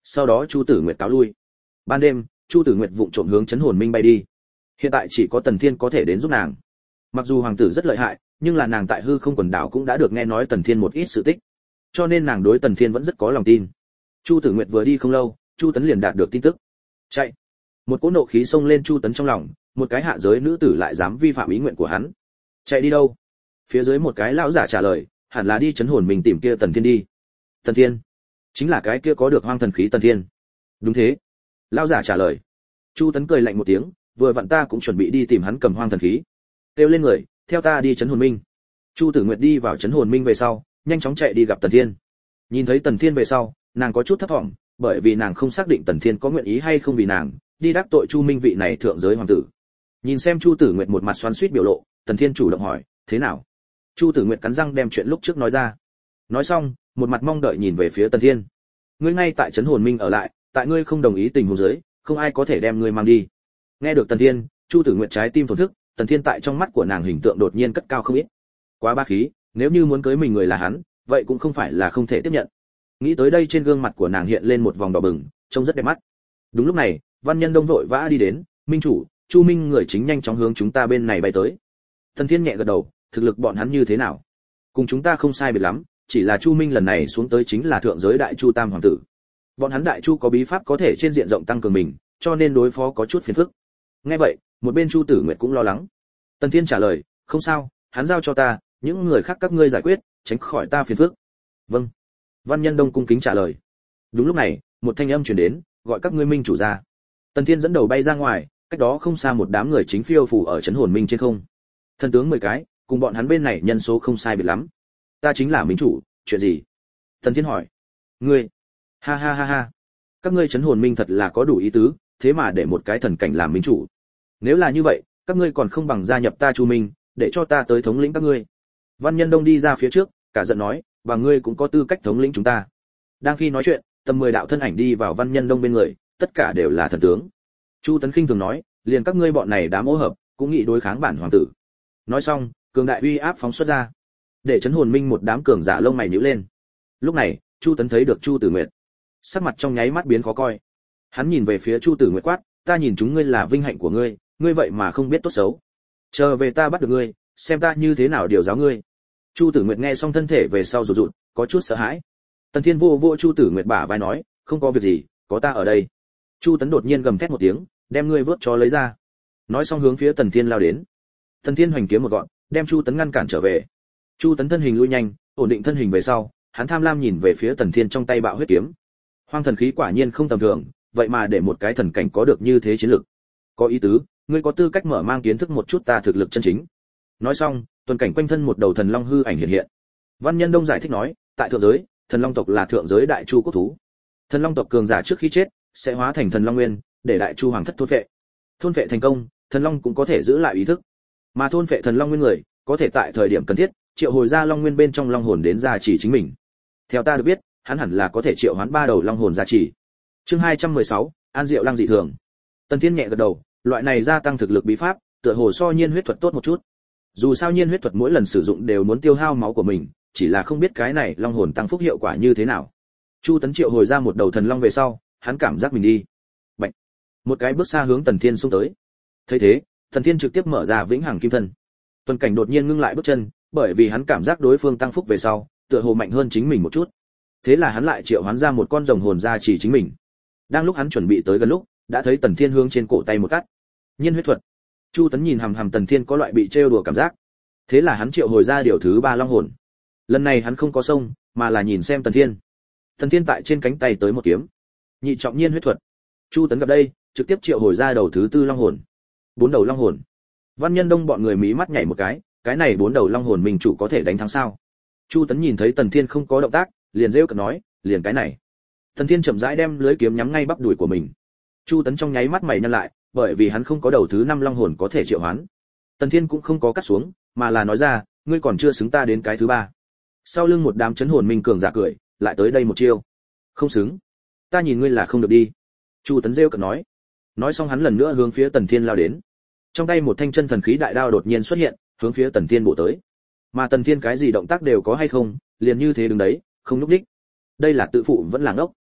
Sau đó Chu Tử Nguyệt cáo lui. Ban đêm, Chu Tử Nguyệt vụng trộm hướng Trấn Hồn Minh bay đi. Hiện tại chỉ có Tần Thiên có thể đến giúp nàng. Mặc dù hoàng tử rất lợi hại, nhưng là nàng tại hư không quần đảo cũng đã được nghe nói Tần Thiên một ít sự tích, cho nên nàng đối Tần Thiên vẫn rất có lòng tin. Chu Tử Nguyệt vừa đi không lâu, Chu Tấn liền đạt được tin tức. Chạy! Một cỗ nộ khí xông lên Chu Tấn trong lòng, một cái hạ giới nữ tử lại dám vi phạm ý nguyện của hắn. Chạy đi đâu? Phía dưới một cái lão giả trả lời, hẳn là đi Trấn Hồn Minh tìm kia Tần Thiên đi. Tần Thiên? Chính là cái kia có được hoang thần khí Tần Thiên. Đúng thế. Lão giả trả lời. Chu Tấn cười lạnh một tiếng, vừa vặn ta cũng chuẩn bị đi tìm hắn cầm hoang thần khí. Kêu lên người, theo ta đi Trấn Hồn Minh. Chu Tử Nguyệt đi vào Trấn Hồn Minh về sau, nhanh chóng chạy đi gặp Tần Thiên. Nhìn thấy Tần Thiên về sau, nàng có chút thất vọng, bởi vì nàng không xác định Tần Thiên có nguyện ý hay không vì nàng đi đắc tội Chu Minh vị này thượng giới hoàng tử. Nhìn xem Chu Tử Nguyệt một mặt xoắn xuýt biểu lộ, Tần Thiên chủ động hỏi, thế nào? Chu Tử Nguyệt cắn răng đem chuyện lúc trước nói ra. Nói xong, một mặt mong đợi nhìn về phía Tần Thiên. Ngươi ngay tại Trấn Hồn Minh ở lại, tại ngươi không đồng ý tình huống dưới, không ai có thể đem ngươi mang đi. Nghe được Tần Thiên, Chu Tử Nguyệt trái tim thổn thức, Tần Thiên tại trong mắt của nàng hình tượng đột nhiên cất cao không ít. Quá ba khí, nếu như muốn cưới mình người là hắn, vậy cũng không phải là không thể tiếp nhận. Nghĩ tới đây trên gương mặt của nàng hiện lên một vòng đỏ bừng, trông rất đẹp mắt. Đúng lúc này, Văn Nhân Đông vội vã đi đến, "Minh chủ, Chu Minh người chính nhanh chóng hướng chúng ta bên này bay tới." Tần Thiên nhẹ gật đầu, thực lực bọn hắn như thế nào? Cùng chúng ta không sai biệt lắm, chỉ là Chu Minh lần này xuống tới chính là thượng giới Đại Chu Tam hoàng tử. Bọn hắn Đại Chu có bí pháp có thể trên diện rộng tăng cường mình, cho nên đối phó có chút phiền phức. Nghe vậy, một bên Chu Tử Nguyệt cũng lo lắng. Tần Thiên trả lời, "Không sao, hắn giao cho ta, những người khác các ngươi giải quyết, tránh khỏi ta phiền phức." "Vâng." Văn Nhân Đông cung kính trả lời. Đúng lúc này, một thanh âm truyền đến, gọi các ngươi minh chủ ra. Tần Thiên dẫn đầu bay ra ngoài, cách đó không xa một đám người chính phiêu phù ở Trấn Hồn Minh trên không. Thần tướng 10 cái, cùng bọn hắn bên này nhân số không sai biệt lắm. "Ta chính là minh chủ, chuyện gì?" Tần Thiên hỏi. "Ngươi?" "Ha ha ha ha. Các ngươi Trấn Hồn Minh thật là có đủ ý tứ, thế mà để một cái thần cảnh làm minh chủ. Nếu là như vậy, các ngươi còn không bằng gia nhập ta Chu Minh, để cho ta tới thống lĩnh các ngươi." Văn Nhân Đông đi ra phía trước, cả giận nói, "Và ngươi cũng có tư cách thống lĩnh chúng ta." Đang khi nói chuyện, tầm 10 đạo thân ảnh đi vào Văn Nhân Đông bên người, tất cả đều là thần tướng. Chu Tấn khinh thường nói, "Liền các ngươi bọn này đám ô hợp, cũng nghĩ đối kháng bản hoàng tử." Nói xong, cường đại uy áp phóng xuất ra, để Trấn Hồn Minh một đám cường giả lông mày nhíu lên. Lúc này, Chu Tấn thấy được Chu Tử Nguyệt, sắc mặt trong nháy mắt biến khó coi. Hắn nhìn về phía Chu Tử Nguyệt quát, "Ta nhìn chúng ngươi là vinh hạnh của ngươi, ngươi vậy mà không biết tốt xấu. Chờ về ta bắt được ngươi, xem ta như thế nào điều giáo ngươi." Chu Tử Nguyệt nghe xong thân thể về sau rụt rụt, có chút sợ hãi. Tần Thiên vô vô Chu Tử Nguyệt bả vai nói, "Không có việc gì, có ta ở đây." Chu Tấn đột nhiên gầm thét một tiếng, đem ngươi vớt cho lấy ra. Nói xong hướng phía Tần Thiên lao đến. Tần Thiên hoành kiếm một gọn, đem Chu Tấn ngăn cản trở về. Chu Tấn thân hình lui nhanh, ổn định thân hình về sau, hắn tham lam nhìn về phía Tần Thiên trong tay bạo huyết kiếm. Hoang thần khí quả nhiên không tầm thường, vậy mà để một cái thần cảnh có được như thế chiến lực. Có ý tứ, ngươi có tư cách mở mang kiến thức một chút ta thực lực chân chính. Nói xong, tuần cảnh quanh thân một đầu thần long hư ảnh hiện hiện. Văn Nhân Đông giải thích nói, tại thượng giới, thần long tộc là thượng giới Đại Chu quốc thú. Thần long tộc cường giả trước khi chết sẽ hóa thành thần long nguyên, để Đại Chu hoàng thất thôn phệ. Thôn phệ thành công, thần long cũng có thể giữ lại ý thức. Mà thôn phệ thần long nguyên người, có thể tại thời điểm cần thiết, triệu hồi ra long nguyên bên trong long hồn đến gia trì chính mình. Theo ta được biết, hắn hẳn là có thể triệu hoán 3 đầu long hồn gia trì. Chương 216, An Diệu Lăng dị thường. Tần Thiên nhẹ gật đầu, loại này gia tăng thực lực bí pháp, tựa hồ so nhiên huyết thuật tốt một chút. Dù sao nhiên huyết thuật mỗi lần sử dụng đều muốn tiêu hao máu của mình, chỉ là không biết cái này long hồn tăng phúc hiệu quả như thế nào. Chu Tấn triệu hồi ra một đầu thần long về sau, hắn cảm giác mình đi. Bạch. Một cái bước xa hướng Tần Thiên xông tới. Thấy thế, Tần Thiên trực tiếp mở ra vĩnh hằng kim thân. Tuần cảnh đột nhiên ngưng lại bước chân, bởi vì hắn cảm giác đối phương tăng phúc về sau, tựa hồ mạnh hơn chính mình một chút. Thế là hắn lại triệu hoán ra một con rồng hồn gia trì chính mình. Đang lúc hắn chuẩn bị tới gần lúc, đã thấy Tần Thiên hướng trên cổ tay một cắt. Nhiên huyết thuật. Chu Tấn nhìn hằm hằm Tần Thiên có loại bị trêu đùa cảm giác. Thế là hắn triệu hồi ra điều thứ 3 long hồn. Lần này hắn không có xông, mà là nhìn xem Tần Thiên. Tần Thiên tại trên cánh tay tới một kiếm. Nhị trọng nhiên huyết thuật. Chu Tấn gặp đây, trực tiếp triệu hồi ra đầu thứ 4 long hồn. 4 đầu long hồn. Văn Nhân Đông bọn người mí mắt nhảy một cái này 4 đầu long hồn mình chủ có thể đánh thắng sao? Chu Tấn nhìn thấy Tần Thiên không có động tác, liền rêu cợt nói, liền cái này. Tần Thiên chậm rãi đem lưới kiếm nhắm ngay bắp đùi của mình. Chu Tấn trong nháy mắt mày nhăn lại, bởi vì hắn không có đầu thứ 5 long hồn có thể triệu hoán. Tần Thiên cũng không có cắt xuống, mà là nói ra, ngươi còn chưa xứng ta đến cái thứ 3. Sau lưng một đám chấn hồn minh cường giả cười, lại tới đây một chiêu. Không xứng. Ta nhìn ngươi là không được đi. Chu Tấn rêu cợt nói. Nói xong hắn lần nữa hướng phía Tần Thiên lao đến. Trong tay một thanh chân thần khí đại đao đột nhiên xuất hiện, hướng phía Tần Thiên bổ tới. Mà Tần Thiên cái gì động tác đều có hay không, liền như thế đứng đấy, không lúc đích. Đây là tự phụ vẫn là ngốc.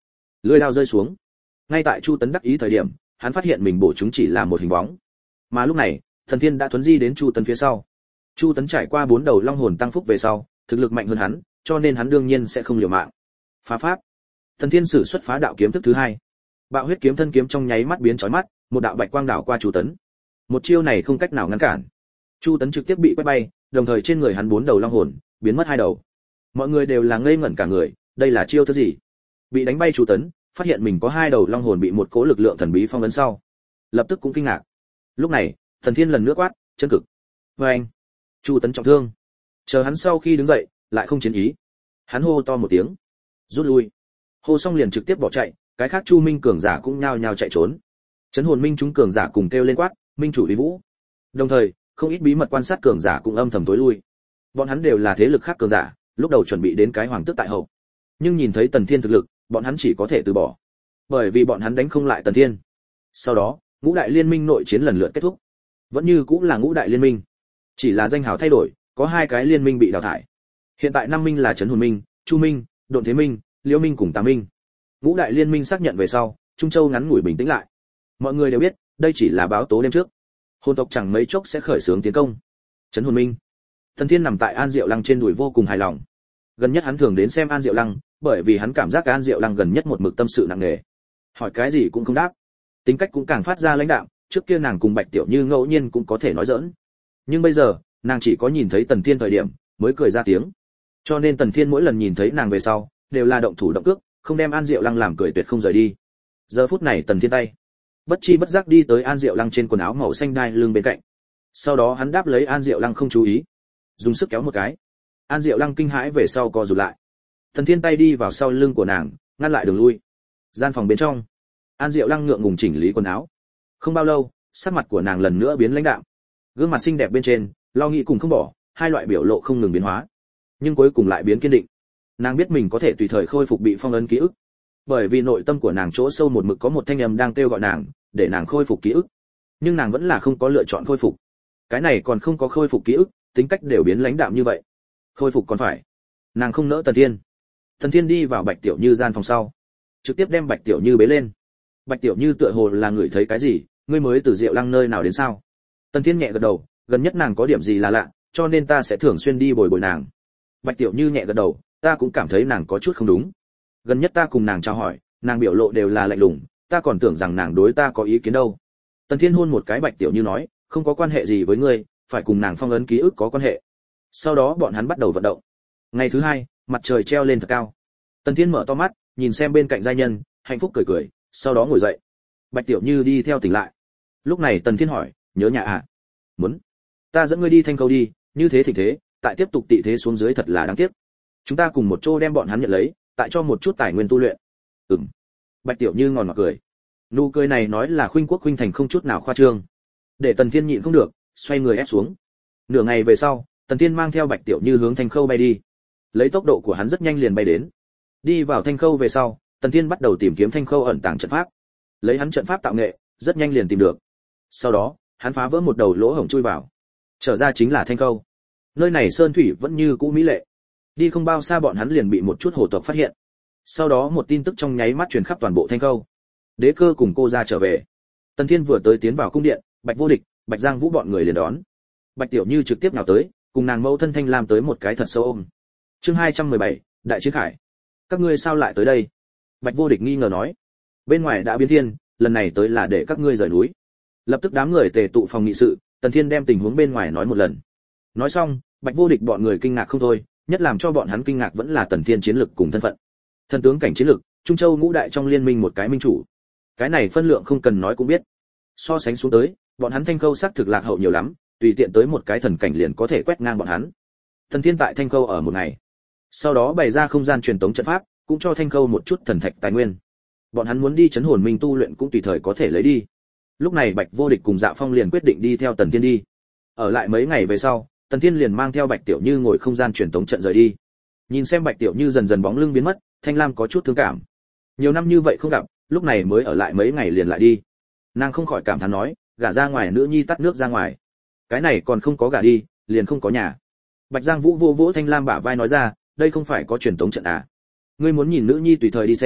Lưỡi đao rơi xuống. Ngay tại Chu Tấn đắc ý thời điểm, hắn phát hiện mình bổ chúng chỉ là một hình bóng. Mà lúc này, Thần Thiên đã thuấn di đến Chu Tấn phía sau. Chu Tấn trải qua 4 đầu long hồn tăng phúc về sau, thực lực mạnh hơn hắn, cho nên hắn đương nhiên sẽ không liều mạng. Phá pháp. Thần Thiên sử xuất phá đạo kiếm thức thứ 2. Bạo huyết kiếm thân kiếm trong nháy mắt biến chói mắt, một đạo bạch quang đảo qua Chu Tấn. Một chiêu này không cách nào ngăn cản. Chu Tấn trực tiếp bị quét bay, đồng thời trên người hắn 4 đầu long hồn biến mất 2 đầu. Mọi người đều là ngây ngẩn cả người, đây là chiêu thứ gì? Bị đánh bay Chu Tấn, phát hiện mình có 2 đầu long hồn bị một cỗ lực lượng thần bí phong ấn sau, lập tức cũng kinh ngạc. Lúc này, Thần Thiên lần nữa quát, chân cực. Và anh, Chu Tấn trọng thương. Chờ hắn sau khi đứng dậy, lại không chiến ý. Hắn hô to một tiếng, rút lui. Hô xong liền trực tiếp bỏ chạy, cái khác Chu Minh cường giả cũng nhao nhao chạy trốn. Chấn hồn minh chúng cường giả cùng kêu lên quát, minh chủ uy vũ. Đồng thời, không ít bí mật quan sát cường giả cũng âm thầm tối lui. Bọn hắn đều là thế lực khác cường giả, lúc đầu chuẩn bị đến cái hoàng tước tại hậu, nhưng nhìn thấy Tần Thiên thực lực, bọn hắn chỉ có thể từ bỏ, bởi vì bọn hắn đánh không lại Tần Thiên. Sau đó, ngũ đại liên minh nội chiến lần lượt kết thúc, vẫn như cũng là ngũ đại liên minh, chỉ là danh hào thay đổi, có 2 cái liên minh bị đào thải. Hiện tại 5 minh là Chấn hồn minh, Chu minh, Độn thế minh, Liễu minh cùng Tà minh. Ngũ đại liên minh xác nhận về sau, Trung Châu ngắn ngủi bình tĩnh lại. Mọi người đều biết, đây chỉ là báo tố đêm trước. Hồn tộc chẳng mấy chốc sẽ khởi xướng tiến công. Chấn hồn minh. Thần Thiên nằm tại An Diệu Lăng trên đùi vô cùng hài lòng. Gần nhất hắn thường đến xem An Diệu Lăng, bởi vì hắn cảm giác An Diệu Lăng gần nhất một mực tâm sự nặng nề. Hỏi cái gì cũng không đáp. Tính cách cũng càng phát ra lãnh đạm, trước kia nàng cùng Bạch Tiểu Như ngẫu nhiên cũng có thể nói giỡn. Nhưng bây giờ, nàng chỉ có nhìn thấy Tần Thiên thời điểm mới cười ra tiếng. Cho nên Tần Thiên mỗi lần nhìn thấy nàng về sau, đều là động thủ động cước, không đem An Diệu Lăng làm cười tuyệt không rời đi. Giờ phút này Tần Thiên tay bất chi bất giác đi tới An Diệu Lăng trên quần áo màu xanh đai lưng bên cạnh. Sau đó hắn đáp lấy An Diệu Lăng không chú ý, dùng sức kéo một cái. An Diệu Lăng kinh hãi về sau co rụt lại. Tần Thiên tay đi vào sau lưng của nàng, ngăn lại đường lui. Gian phòng bên trong, An Diệu Lăng ngượng ngùng chỉnh lý quần áo. Không bao lâu, sắc mặt của nàng lần nữa biến lãnh đạm. Gương mặt xinh đẹp bên trên, lo nghĩ cùng không bỏ, 2 loại biểu lộ không ngừng biến hóa, nhưng cuối cùng lại biến kiên định. Nàng biết mình có thể tùy thời khôi phục bị phong ấn ký ức, bởi vì nội tâm của nàng chỗ sâu một mực có một thanh âm đang kêu gọi nàng, để nàng khôi phục ký ức. Nhưng nàng vẫn là không có lựa chọn khôi phục. Cái này còn không có khôi phục ký ức, tính cách đều biến lãnh đạm như vậy. Khôi phục còn phải. Nàng không nỡ Tần Thiên. Tần Thiên đi vào Bạch Tiểu Như gian phòng sau, trực tiếp đem Bạch Tiểu Như bế lên. Bạch Tiểu Như tựa hồ là người thấy cái gì, ngươi mới từ Diệu Lăng nơi nào đến sao? Tần Thiên nhẹ gật đầu, gần nhất nàng có điểm gì là lạ, cho nên ta sẽ thường xuyên đi bồi bồi nàng. Bạch Tiểu Như nhẹ gật đầu, ta cũng cảm thấy nàng có chút không đúng. Gần nhất ta cùng nàng chào hỏi, nàng biểu lộ đều là lạnh lùng, ta còn tưởng rằng nàng đối ta có ý kiến đâu. Tần Thiên hôn một cái Bạch Tiểu Như nói, không có quan hệ gì với ngươi, phải cùng nàng phong ấn ký ức có quan hệ. Sau đó bọn hắn bắt đầu vận động. Ngày thứ 2, mặt trời treo lên thật cao. Tần Thiên mở to mắt, nhìn xem bên cạnh giai nhân, hạnh phúc cười cười, sau đó ngồi dậy. Bạch Tiểu Như đi theo tỉnh lại. Lúc này Tần Thiên hỏi, nhớ nhà à? Muốn. Ta dẫn ngươi đi Thanh Khâu đi, như thế thịnh thế, tại tiếp tục tị thế xuống dưới thật là đáng tiếc. Chúng ta cùng một chỗ đem bọn hắn nhận lấy, tại cho một chút tài nguyên tu luyện. Ừm. Bạch Tiểu Như ngòn ngọt cười. Nụ cười này nói là khuynh quốc khuynh thành không chút nào khoa trương. Để Tần Thiên nhịn không được, xoay người ép xuống. Nửa ngày về sau, Tần Thiên mang theo Bạch Tiểu Như hướng Thanh Khâu bay đi. Lấy tốc độ của hắn rất nhanh liền bay đến. Đi vào Thanh Khâu về sau, Tần Thiên bắt đầu tìm kiếm Thanh Khâu ẩn tàng trận pháp. Lấy hắn trận pháp tạo nghệ, rất nhanh liền tìm được. Sau đó, hắn phá vỡ một đầu lỗ hổng chui vào. Trở ra chính là Thanh Khâu. Nơi này sơn thủy vẫn như cũ mỹ lệ. Đi không bao xa bọn hắn liền bị một chút hồ tộc phát hiện. Sau đó một tin tức trong nháy mắt truyền khắp toàn bộ Thanh Khâu. Đế Cơ cùng cô ra trở về. Tần Thiên vừa tới tiến vào cung điện, Bạch Vô Địch, Bạch Giang Vũ bọn người liền đón. Bạch Tiểu Như trực tiếp nào tới, cùng nàng mẫu thân Thanh Lam tới một cái thật sâu ôm. Chương 217, Đại Chiến Khải. Các ngươi sao lại tới đây? Bạch Vô Địch nghi ngờ nói. Bên ngoài đã biến thiên, lần này tới là để các ngươi rời núi. Lập tức đám người tề tụ phòng nghị sự, Tần Thiên đem tình huống bên ngoài nói một lần. Nói xong, Bạch Vô Địch bọn người kinh ngạc không thôi, nhất làm cho bọn hắn kinh ngạc vẫn là Tần Thiên chiến lực cùng thân phận. Thần tướng cảnh chiến lực, Trung Châu ngũ đại trong liên minh một cái minh chủ. Cái này phân lượng không cần nói cũng biết. So sánh xuống tới, bọn hắn Thanh Khâu xác thực lạc hậu nhiều lắm, tùy tiện tới một cái thần cảnh liền có thể quét ngang bọn hắn. Tần Thiên tại Thanh Khâu ở một ngày, sau đó bày ra không gian truyền tống trận pháp, cũng cho Thanh Khâu một chút thần thạch tài nguyên. Bọn hắn muốn đi chấn hồn minh tu luyện cũng tùy thời có thể lấy đi. Lúc này Bạch Vô Địch cùng Dạ Phong liền quyết định đi theo Tần Thiên đi. Ở lại mấy ngày về sau, Tần Thiên liền mang theo Bạch Tiểu Như ngồi không gian truyền tống trận rời đi. Nhìn xem Bạch Tiểu Như dần dần bóng lưng biến mất, Thanh Lam có chút thương cảm. Nhiều năm như vậy không gặp, lúc này mới ở lại mấy ngày liền lại đi. Nàng không khỏi cảm thán nói, gả ra ngoài nữ nhi tắt nước ra ngoài. Cái này còn không có gả đi, liền không có nhà. Bạch Giang Vũ vô vỗ Thanh Lam bả vai nói ra, đây không phải có truyền tống trận à? Ngươi muốn nhìn nữ nhi tùy thời đi xem,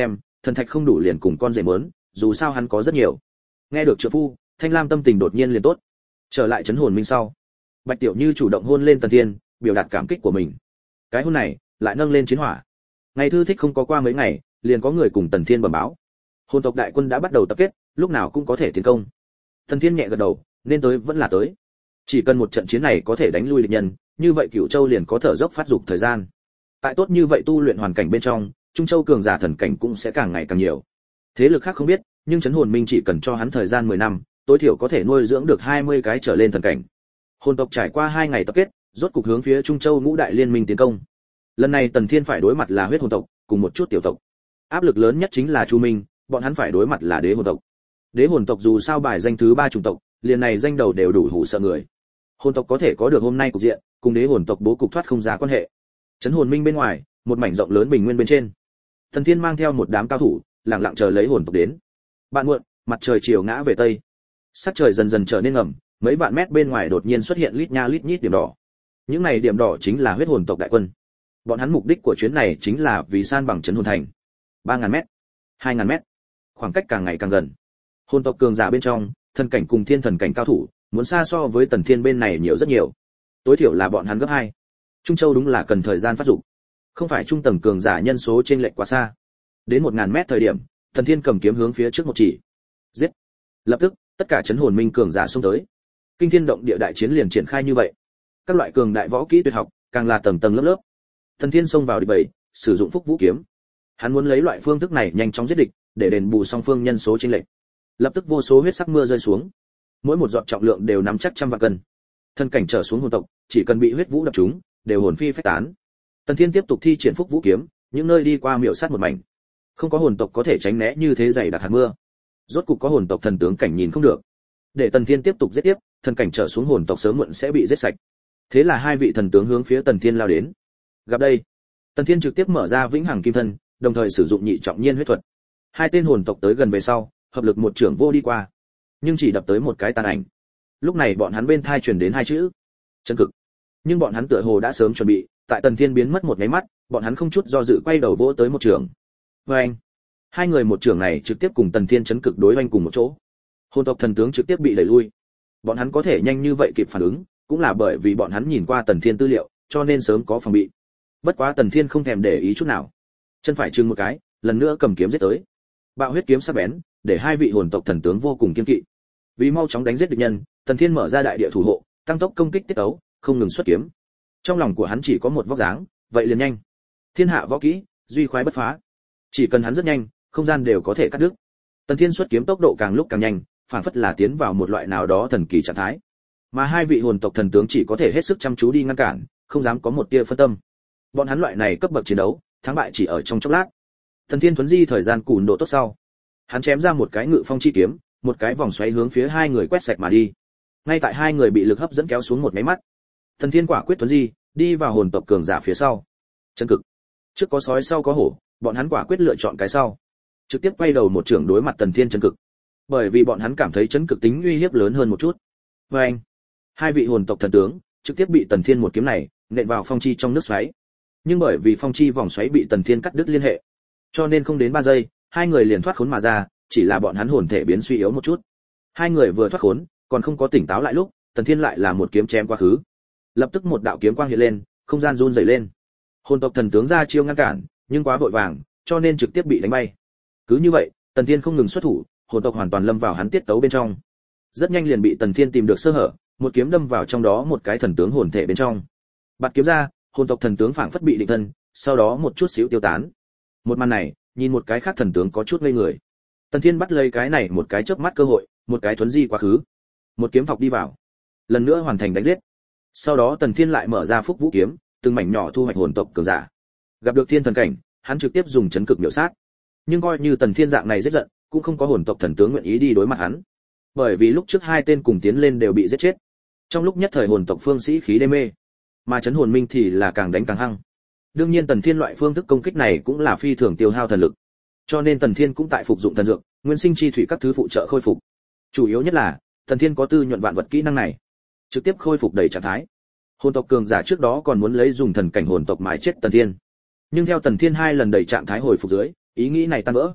thần thạch không đủ liền cùng con rể mớn, dù sao hắn có rất nhiều. Nghe được trợ phu, Thanh Lam tâm tình đột nhiên liền tốt. Trở lại trấn hồn minh sau, Bạch Tiểu Như chủ động hôn lên Tần Thiên, biểu đạt cảm kích của mình. Cái hôn này lại nâng lên chiến hỏa. Ngày thư thích không có qua mấy ngày, liền có người cùng Tần Thiên bẩm báo. Hồn tộc đại quân đã bắt đầu tập kết, lúc nào cũng có thể tiến công. Tần Thiên nhẹ gật đầu, nên tới vẫn là tới. Chỉ cần một trận chiến này có thể đánh lui địch nhân, như vậy Cửu Châu liền có thở dốc phát dục thời gian. Tại tốt như vậy tu luyện hoàn cảnh bên trong, Trung Châu cường giả thần cảnh cũng sẽ càng ngày càng nhiều. Thế lực khác không biết, nhưng trấn hồn minh chỉ cần cho hắn thời gian 10 năm, tối thiểu có thể nuôi dưỡng được 20 cái trở lên thần cảnh. Hồn tộc trải qua 2 ngày tập kết, rốt cục hướng phía Trung Châu ngũ đại liên minh tiến công. Lần này Tần Thiên phải đối mặt là huyết hồn tộc, cùng một chút tiểu tộc. Áp lực lớn nhất chính là Chu Minh, bọn hắn phải đối mặt là đế hồn tộc. Đế hồn tộc dù sao bài danh thứ 3 chủng tộc, liền này danh đầu đều đủ hù sợ người. Hồn tộc có thể có được hôm nay cục diện, cùng đế hồn tộc bố cục thoát không ra quan hệ. Trấn hồn minh bên ngoài, một mảnh rộng lớn bình nguyên bên trên. Tần Thiên mang theo một đám cao thủ, lặng lặng chờ lấy hồn tộc đến. Bạn muộn, mặt trời chiều ngã về tây. Sắc trời dần dần trở nên ngầm, mấy vạn mét bên ngoài đột nhiên xuất hiện lít nha lít nhít điểm đỏ. Những này điểm đỏ chính là huyết hồn tộc đại quân. Bọn hắn mục đích của chuyến này chính là vì san bằng trấn hồn thành. 3000 mét, 2000 mét, khoảng cách càng ngày càng gần. Hồn tộc cường giả bên trong, thần cảnh cùng thiên thần cảnh cao thủ, muốn xa so với Tần Thiên bên này nhiều rất nhiều. Tối thiểu là bọn hắn gấp 2. Trung Châu đúng là cần thời gian phát dục. Không phải trung tầng cường giả nhân số chênh lệch quá xa. Đến 1000 mét thời điểm, Tần Thiên cầm kiếm hướng phía trước một chỉ. Giết! Lập tức, tất cả trấn hồn minh cường giả xông tới. Kinh thiên động địa đại chiến liền triển khai như vậy. Các loại cường đại võ kỹ tuyệt học, càng là tầng tầng lớp lớp. Tần Thiên xông vào địch bầy, sử dụng phúc vũ kiếm. Hắn muốn lấy loại phương thức này nhanh chóng giết địch, để đền bù song phương nhân số chênh lệch. Lập tức vô số huyết sắc mưa rơi xuống. Mỗi một giọt trọng lượng đều nắm chắc trăm vạn cân. Thân cảnh trở xuống hồn tộc, chỉ cần bị huyết vũ đập trúng, đều hồn phi phách tán. Tần Thiên tiếp tục thi triển phúc vũ kiếm, những nơi đi qua miểu sát một mảnh. Không có hồn tộc có thể tránh né như thế dày đặc hạt mưa. Rốt cục có hồn tộc thần tướng cảnh nhìn không được. Để Tần Thiên tiếp tục giết tiếp, thần cảnh trở xuống hồn tộc sớm muộn sẽ bị giết sạch. Thế là hai vị thần tướng hướng phía Tần Thiên lao đến. Gặp đây, Tần Thiên trực tiếp mở ra vĩnh hằng kim thân, đồng thời sử dụng nhị trọng nhiên huyết thuật. Hai tên hồn tộc tới gần về sau, hợp lực một trưởng vô đi qua, nhưng chỉ đập tới một cái tàn ảnh. Lúc này bọn hắn bên thai truyền đến hai chữ: chân cực. Nhưng bọn hắn tựa hồ đã sớm chuẩn bị, tại Tần Thiên biến mất một cái mắt, bọn hắn không chút do dự quay đầu vỗ tới một trường. Và anh, hai người một trường này trực tiếp cùng Tần Thiên chấn cực đối oanh cùng một chỗ. Hồn tộc thần tướng trực tiếp bị đẩy lui. Bọn hắn có thể nhanh như vậy kịp phản ứng, cũng là bởi vì bọn hắn nhìn qua Tần Thiên tư liệu, cho nên sớm có phòng bị. Bất quá Tần Thiên không thèm để ý chút nào, chân phải chừng một cái, lần nữa cầm kiếm giết tới. Bạo huyết kiếm sắc bén, để hai vị hồn tộc thần tướng vô cùng kiên kỵ. Vì mau chóng đánh giết địch nhân, Tần Thiên mở ra đại địa thủ hộ, tăng tốc công kích tiết ấu, không ngừng xuất kiếm. Trong lòng của hắn chỉ có một vóc dáng, vậy liền nhanh. Thiên hạ võ kỹ, duy khoái bất phá. Chỉ cần hắn rất nhanh, không gian đều có thể cắt đứt. Tần Thiên xuất kiếm tốc độ càng lúc càng nhanh, phản phất là tiến vào một loại nào đó thần kỳ trạng thái. Mà hai vị hồn tộc thần tướng chỉ có thể hết sức chăm chú đi ngăn cản, không dám có một tia phân tâm. Bọn hắn loại này cấp bậc chiến đấu, thắng bại chỉ ở trong chốc lát. Tần Thiên thuấn di thời gian cùn độ tốt sau, hắn chém ra một cái ngự phong chi kiếm, một cái vòng xoáy hướng phía hai người quét sạch mà đi. Ngay tại hai người bị lực hấp dẫn kéo xuống một cái mắt, Tần Thiên quả quyết thuấn di, đi vào hồn tộc cường giả phía sau. Chân cực. Trước có sói sau có hổ, bọn hắn quả quyết lựa chọn cái sau. Trực tiếp quay đầu một trưởng đối mặt Tần Thiên chân cực. Bởi vì bọn hắn cảm thấy chân cực tính uy hiếp lớn hơn một chút. Và anh, hai vị hồn tộc thần tướng trực tiếp bị Tần Thiên một kiếm này nện vào phong chi trong nước xoáy. Nhưng bởi vì phong chi vòng xoáy bị Tần Thiên cắt đứt liên hệ, cho nên không đến 3 giây, hai người liền thoát khốn mà ra, chỉ là bọn hắn hồn thể biến suy yếu một chút. Hai người vừa thoát khốn, còn không có tỉnh táo lại lúc, Tần Thiên lại là một kiếm chém qua khứ. Lập tức một đạo kiếm quang hiện lên, không gian run rẩy lên. Hồn tộc thần tướng ra chiêu ngăn cản, nhưng quá vội vàng, cho nên trực tiếp bị đánh bay. Cứ như vậy, Tần Thiên không ngừng xuất thủ, hồn tộc hoàn toàn lâm vào hắn tiết tấu bên trong. Rất nhanh liền bị Tần Thiên tìm được sơ hở, một kiếm đâm vào trong đó một cái thần tướng hồn thể bên trong. Bạt kiếm ra, hồn tộc thần tướng phảng phất bị định thân, sau đó một chút xíu tiêu tán. Một màn này, nhìn một cái khác thần tướng có chút ngây người. Tần Thiên bắt lấy cái này một cái chớp mắt cơ hội, một cái thuấn di quá khứ, một kiếm thọc đi vào, lần nữa hoàn thành đánh giết. Sau đó Tần Thiên lại mở ra phúc vũ kiếm, từng mảnh nhỏ thu hoạch hồn tộc cường giả. Gặp được thiên thần cảnh, hắn trực tiếp dùng chấn cực miểu sát. Nhưng coi như Tần Thiên dạng này giết giận, cũng không có hồn tộc thần tướng nguyện ý đi đối mặt hắn, bởi vì lúc trước hai tên cùng tiến lên đều bị giết chết. Trong lúc nhất thời hồn tộc phương sĩ khí đê mê, mà chấn hồn minh thì là càng đánh càng hăng. Đương nhiên Tần Thiên loại phương thức công kích này cũng là phi thường tiêu hao thần lực, cho nên Tần Thiên cũng tại phục dụng thần dược, nguyên sinh chi thủy các thứ phụ trợ khôi phục. Chủ yếu nhất là Tần Thiên có tư nhuận vạn vật kỹ năng này, trực tiếp khôi phục đầy trạng thái. Hồn tộc cường giả trước đó còn muốn lấy dùng thần cảnh hồn tộc mái chết Tần Thiên, nhưng theo Tần Thiên 2 lần đầy trạng thái hồi phục dưới, ý nghĩ này tan vỡ.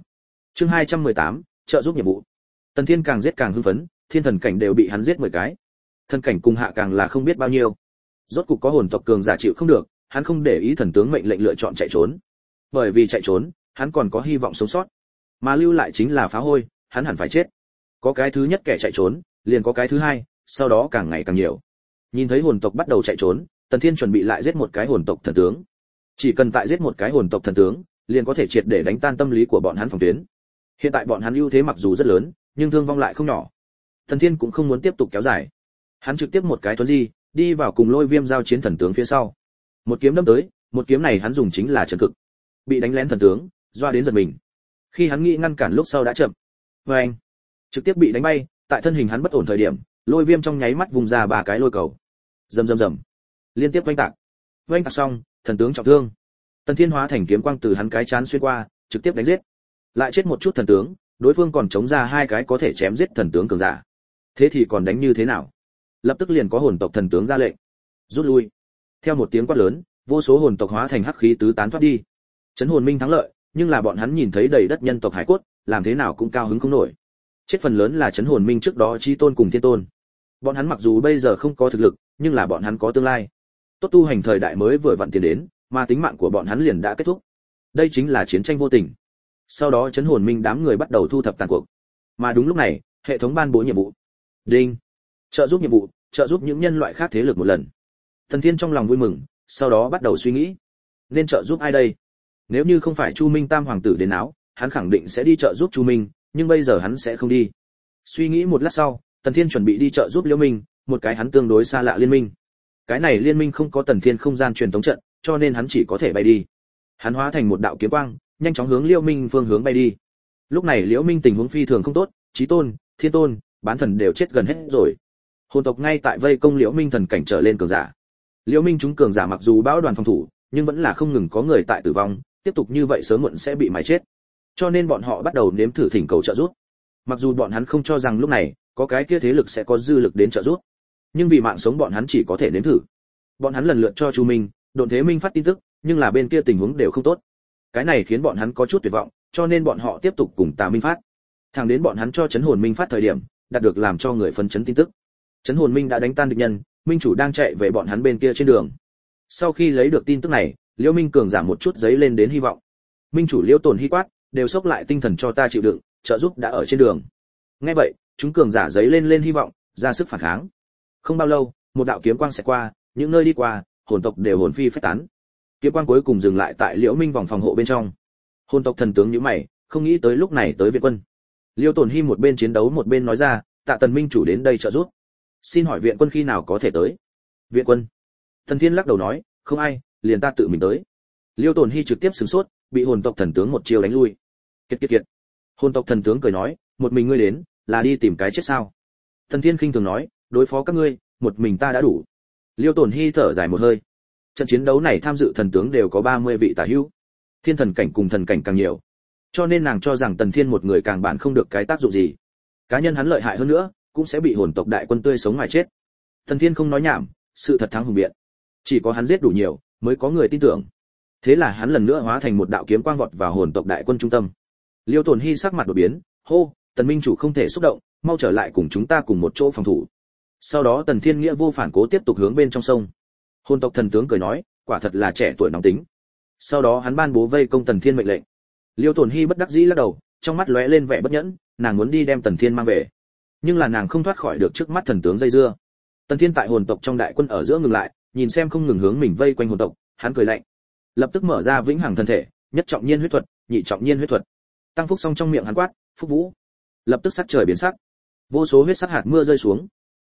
Chương 218, trợ giúp nhiệm vụ. Tần Thiên càng giết càng hưng phấn, thiên thần cảnh đều bị hắn giết 10 cái. Thần cảnh cùng hạ càng là không biết bao nhiêu. Rốt cục có hồn tộc cường giả chịu không được, hắn không để ý thần tướng mệnh lệnh lựa chọn chạy trốn. Bởi vì chạy trốn, hắn còn có hy vọng sống sót. Mà lưu lại chính là phá hôi, hắn hẳn phải chết. Có cái thứ nhất kẻ chạy trốn, liền có cái thứ hai, sau đó càng ngày càng nhiều. Nhìn thấy hồn tộc bắt đầu chạy trốn, Tần Thiên chuẩn bị lại giết một cái hồn tộc thần tướng. Chỉ cần tại giết một cái hồn tộc thần tướng, liền có thể triệt để đánh tan tâm lý của bọn hắn phòng tuyến. Hiện tại bọn hắn ưu thế mặc dù rất lớn, nhưng thương vong lại không nhỏ. Tần Thiên cũng không muốn tiếp tục kéo dài. Hắn trực tiếp một cái tuấn di, đi vào cùng Lôi Viêm giao chiến thần tướng phía sau. Một kiếm đâm tới, một kiếm này hắn dùng chính là trấn cực. Bị đánh lén thần tướng, doa đến giật mình. Khi hắn nghĩ ngăn cản lúc sau đã chậm. Anh trực tiếp bị đánh bay, tại thân hình hắn bất ổn thời điểm, Lôi Viêm trong nháy mắt vùng ra 3 cái lôi cầu. Rầm rầm rầm. Liên tiếp vênh tạc. Vênh tạc xong, thần tướng trọng thương. Tần Thiên hóa thành kiếm quang từ hắn cái chán xuyên qua, trực tiếp đánh giết. Lại chết một chút thần tướng, đối phương còn chống ra 2 cái có thể chém giết thần tướng cường giả. Thế thì còn đánh như thế nào? Lập tức liền có hồn tộc thần tướng ra lệnh, rút lui. Theo một tiếng quát lớn, vô số hồn tộc hóa thành hắc khí tứ tán thoát đi. Trấn hồn minh thắng lợi, nhưng là bọn hắn nhìn thấy đầy đất nhân tộc hải cốt, làm thế nào cũng cao hứng không nổi. Chết phần lớn là Trấn hồn minh trước đó chi tôn cùng thiên tôn. Bọn hắn mặc dù bây giờ không có thực lực, nhưng là bọn hắn có tương lai. Tốt tu hành thời đại mới vừa vặn tiến đến, mà tính mạng của bọn hắn liền đã kết thúc. Đây chính là chiến tranh vô tình. Sau đó Trấn hồn minh đám người bắt đầu thu thập tàn cuộc. Mà đúng lúc này, hệ thống ban bố nhiệm vụ. Đinh. Trợ giúp nhiệm vụ, trợ giúp những nhân loại khác thế lực một lần. Thần Thiên trong lòng vui mừng, sau đó bắt đầu suy nghĩ, nên trợ giúp ai đây? Nếu như không phải Chu Minh Tam hoàng tử đến áo, hắn khẳng định sẽ đi trợ giúp Chu Minh, nhưng bây giờ hắn sẽ không đi. Suy nghĩ một lát sau, Tần Thiên chuẩn bị đi trợ giúp Liễu Minh, một cái hắn tương đối xa lạ liên minh. Cái này liên minh không có Tần Thiên không gian truyền tống trận, cho nên hắn chỉ có thể bay đi. Hắn hóa thành một đạo kiếm quang, nhanh chóng hướng Liễu Minh phương hướng bay đi. Lúc này Liễu Minh tình huống phi thường không tốt, Chí Tôn, Thiên Tôn, Bán Thần đều chết gần hết rồi. Hồn tộc ngay tại vây công Liễu Minh thần cảnh trở lên cường giả. Liễu Minh chúng cường giả mặc dù bão đoàn phòng thủ, nhưng vẫn là không ngừng có người tại tử vong, tiếp tục như vậy sớm muộn sẽ bị mài chết. Cho nên bọn họ bắt đầu nếm thử thỉnh cầu trợ giúp. Mặc dù bọn hắn không cho rằng lúc này có cái kia thế lực sẽ có dư lực đến trợ giúp, nhưng vì mạng sống bọn hắn chỉ có thể nếm thử. Bọn hắn lần lượt cho Chu Minh, Độn Thế Minh phát tin tức, nhưng là bên kia tình huống đều không tốt. Cái này khiến bọn hắn có chút tuyệt vọng, cho nên bọn họ tiếp tục cùng Tà Minh phát. Thẳng đến bọn hắn cho Chấn Hồn Minh phát thời điểm, đạt được làm cho người phấn chấn tin tức. Chấn Hồn Minh đã đánh tan địch nhân, minh chủ đang chạy về bọn hắn bên kia trên đường. Sau khi lấy được tin tức này, Liễu Minh cường giảm một chút giấy lên đến hy vọng. Minh chủ Liễu Tồn Hy quát, đều sốc lại tinh thần cho ta chịu đựng, trợ giúp đã ở trên đường. Nghe vậy, chúng cường giả giấy lên hy vọng, ra sức phản kháng. Không bao lâu, một đạo kiếm quang sẽ qua, những nơi đi qua, hồn tộc đều hồn phi phách tán. Kiếm quang cuối cùng dừng lại tại Liễu Minh vòng phòng hộ bên trong. Hồn tộc thần tướng nhíu mày, không nghĩ tới lúc này tới viện quân. Liễu Tồn Hy một bên chiến đấu một bên nói ra, tạ Tần minh chủ đến đây trợ giúp. Xin hỏi viện quân khi nào có thể tới? Viện quân? Thần Thiên lắc đầu nói, không ai, liền ta tự mình tới. Liêu Tồn Hy trực tiếp sửng sốt, bị hồn tộc thần tướng một chiêu đánh lui. Kiệt. Hồn tộc thần tướng cười nói, một mình ngươi đến, là đi tìm cái chết sao? Thần Thiên khinh thường nói, đối phó các ngươi, một mình ta đã đủ. Liêu Tồn Hy thở dài một hơi. Trận chiến đấu này tham dự thần tướng đều có 30 vị tả hữu. Thiên thần cảnh cùng thần cảnh càng nhiều. Cho nên nàng cho rằng Tần Thiên một người càng bản không được cái tác dụng gì. Cá nhân hắn lợi hại hơn nữa, cũng sẽ bị hồn tộc đại quân tươi sống mà chết. Thần Thiên không nói nhảm, sự thật thắng hùng biện. Chỉ có hắn giết đủ nhiều, mới có người tin tưởng. Thế là hắn lần nữa hóa thành một đạo kiếm quang vọt vào hồn tộc đại quân trung tâm. Liêu Tồn Hy sắc mặt đổi biến, hô, Tần minh chủ không thể xúc động, mau trở lại cùng chúng ta cùng một chỗ phòng thủ. Sau đó Tần Thiên nghĩa vô phản cố tiếp tục hướng bên trong sông. Hồn tộc thần tướng cười nói, quả thật là trẻ tuổi nóng tính. Sau đó hắn ban bố vây công Tần Thiên mệnh lệnh. Liêu Tồn Hy bất đắc dĩ lắc đầu, trong mắt lóe lên vẻ bất nhẫn, nàng muốn đi đem Tần Thiên mang về. Nhưng là nàng không thoát khỏi được trước mắt thần tướng dây dưa. Tần Thiên tại hồn tộc trong đại quân ở giữa ngừng lại, nhìn xem không ngừng hướng mình vây quanh hồn tộc, hắn cười lạnh. Lập tức mở ra vĩnh hằng thân thể, nhất trọng nhiên huyết thuật, nhị trọng nhiên huyết thuật. Tăng phúc xong trong miệng hắn quát, phúc vũ. Lập tức sắc trời biến sắc. Vô số huyết sắc hạt mưa rơi xuống.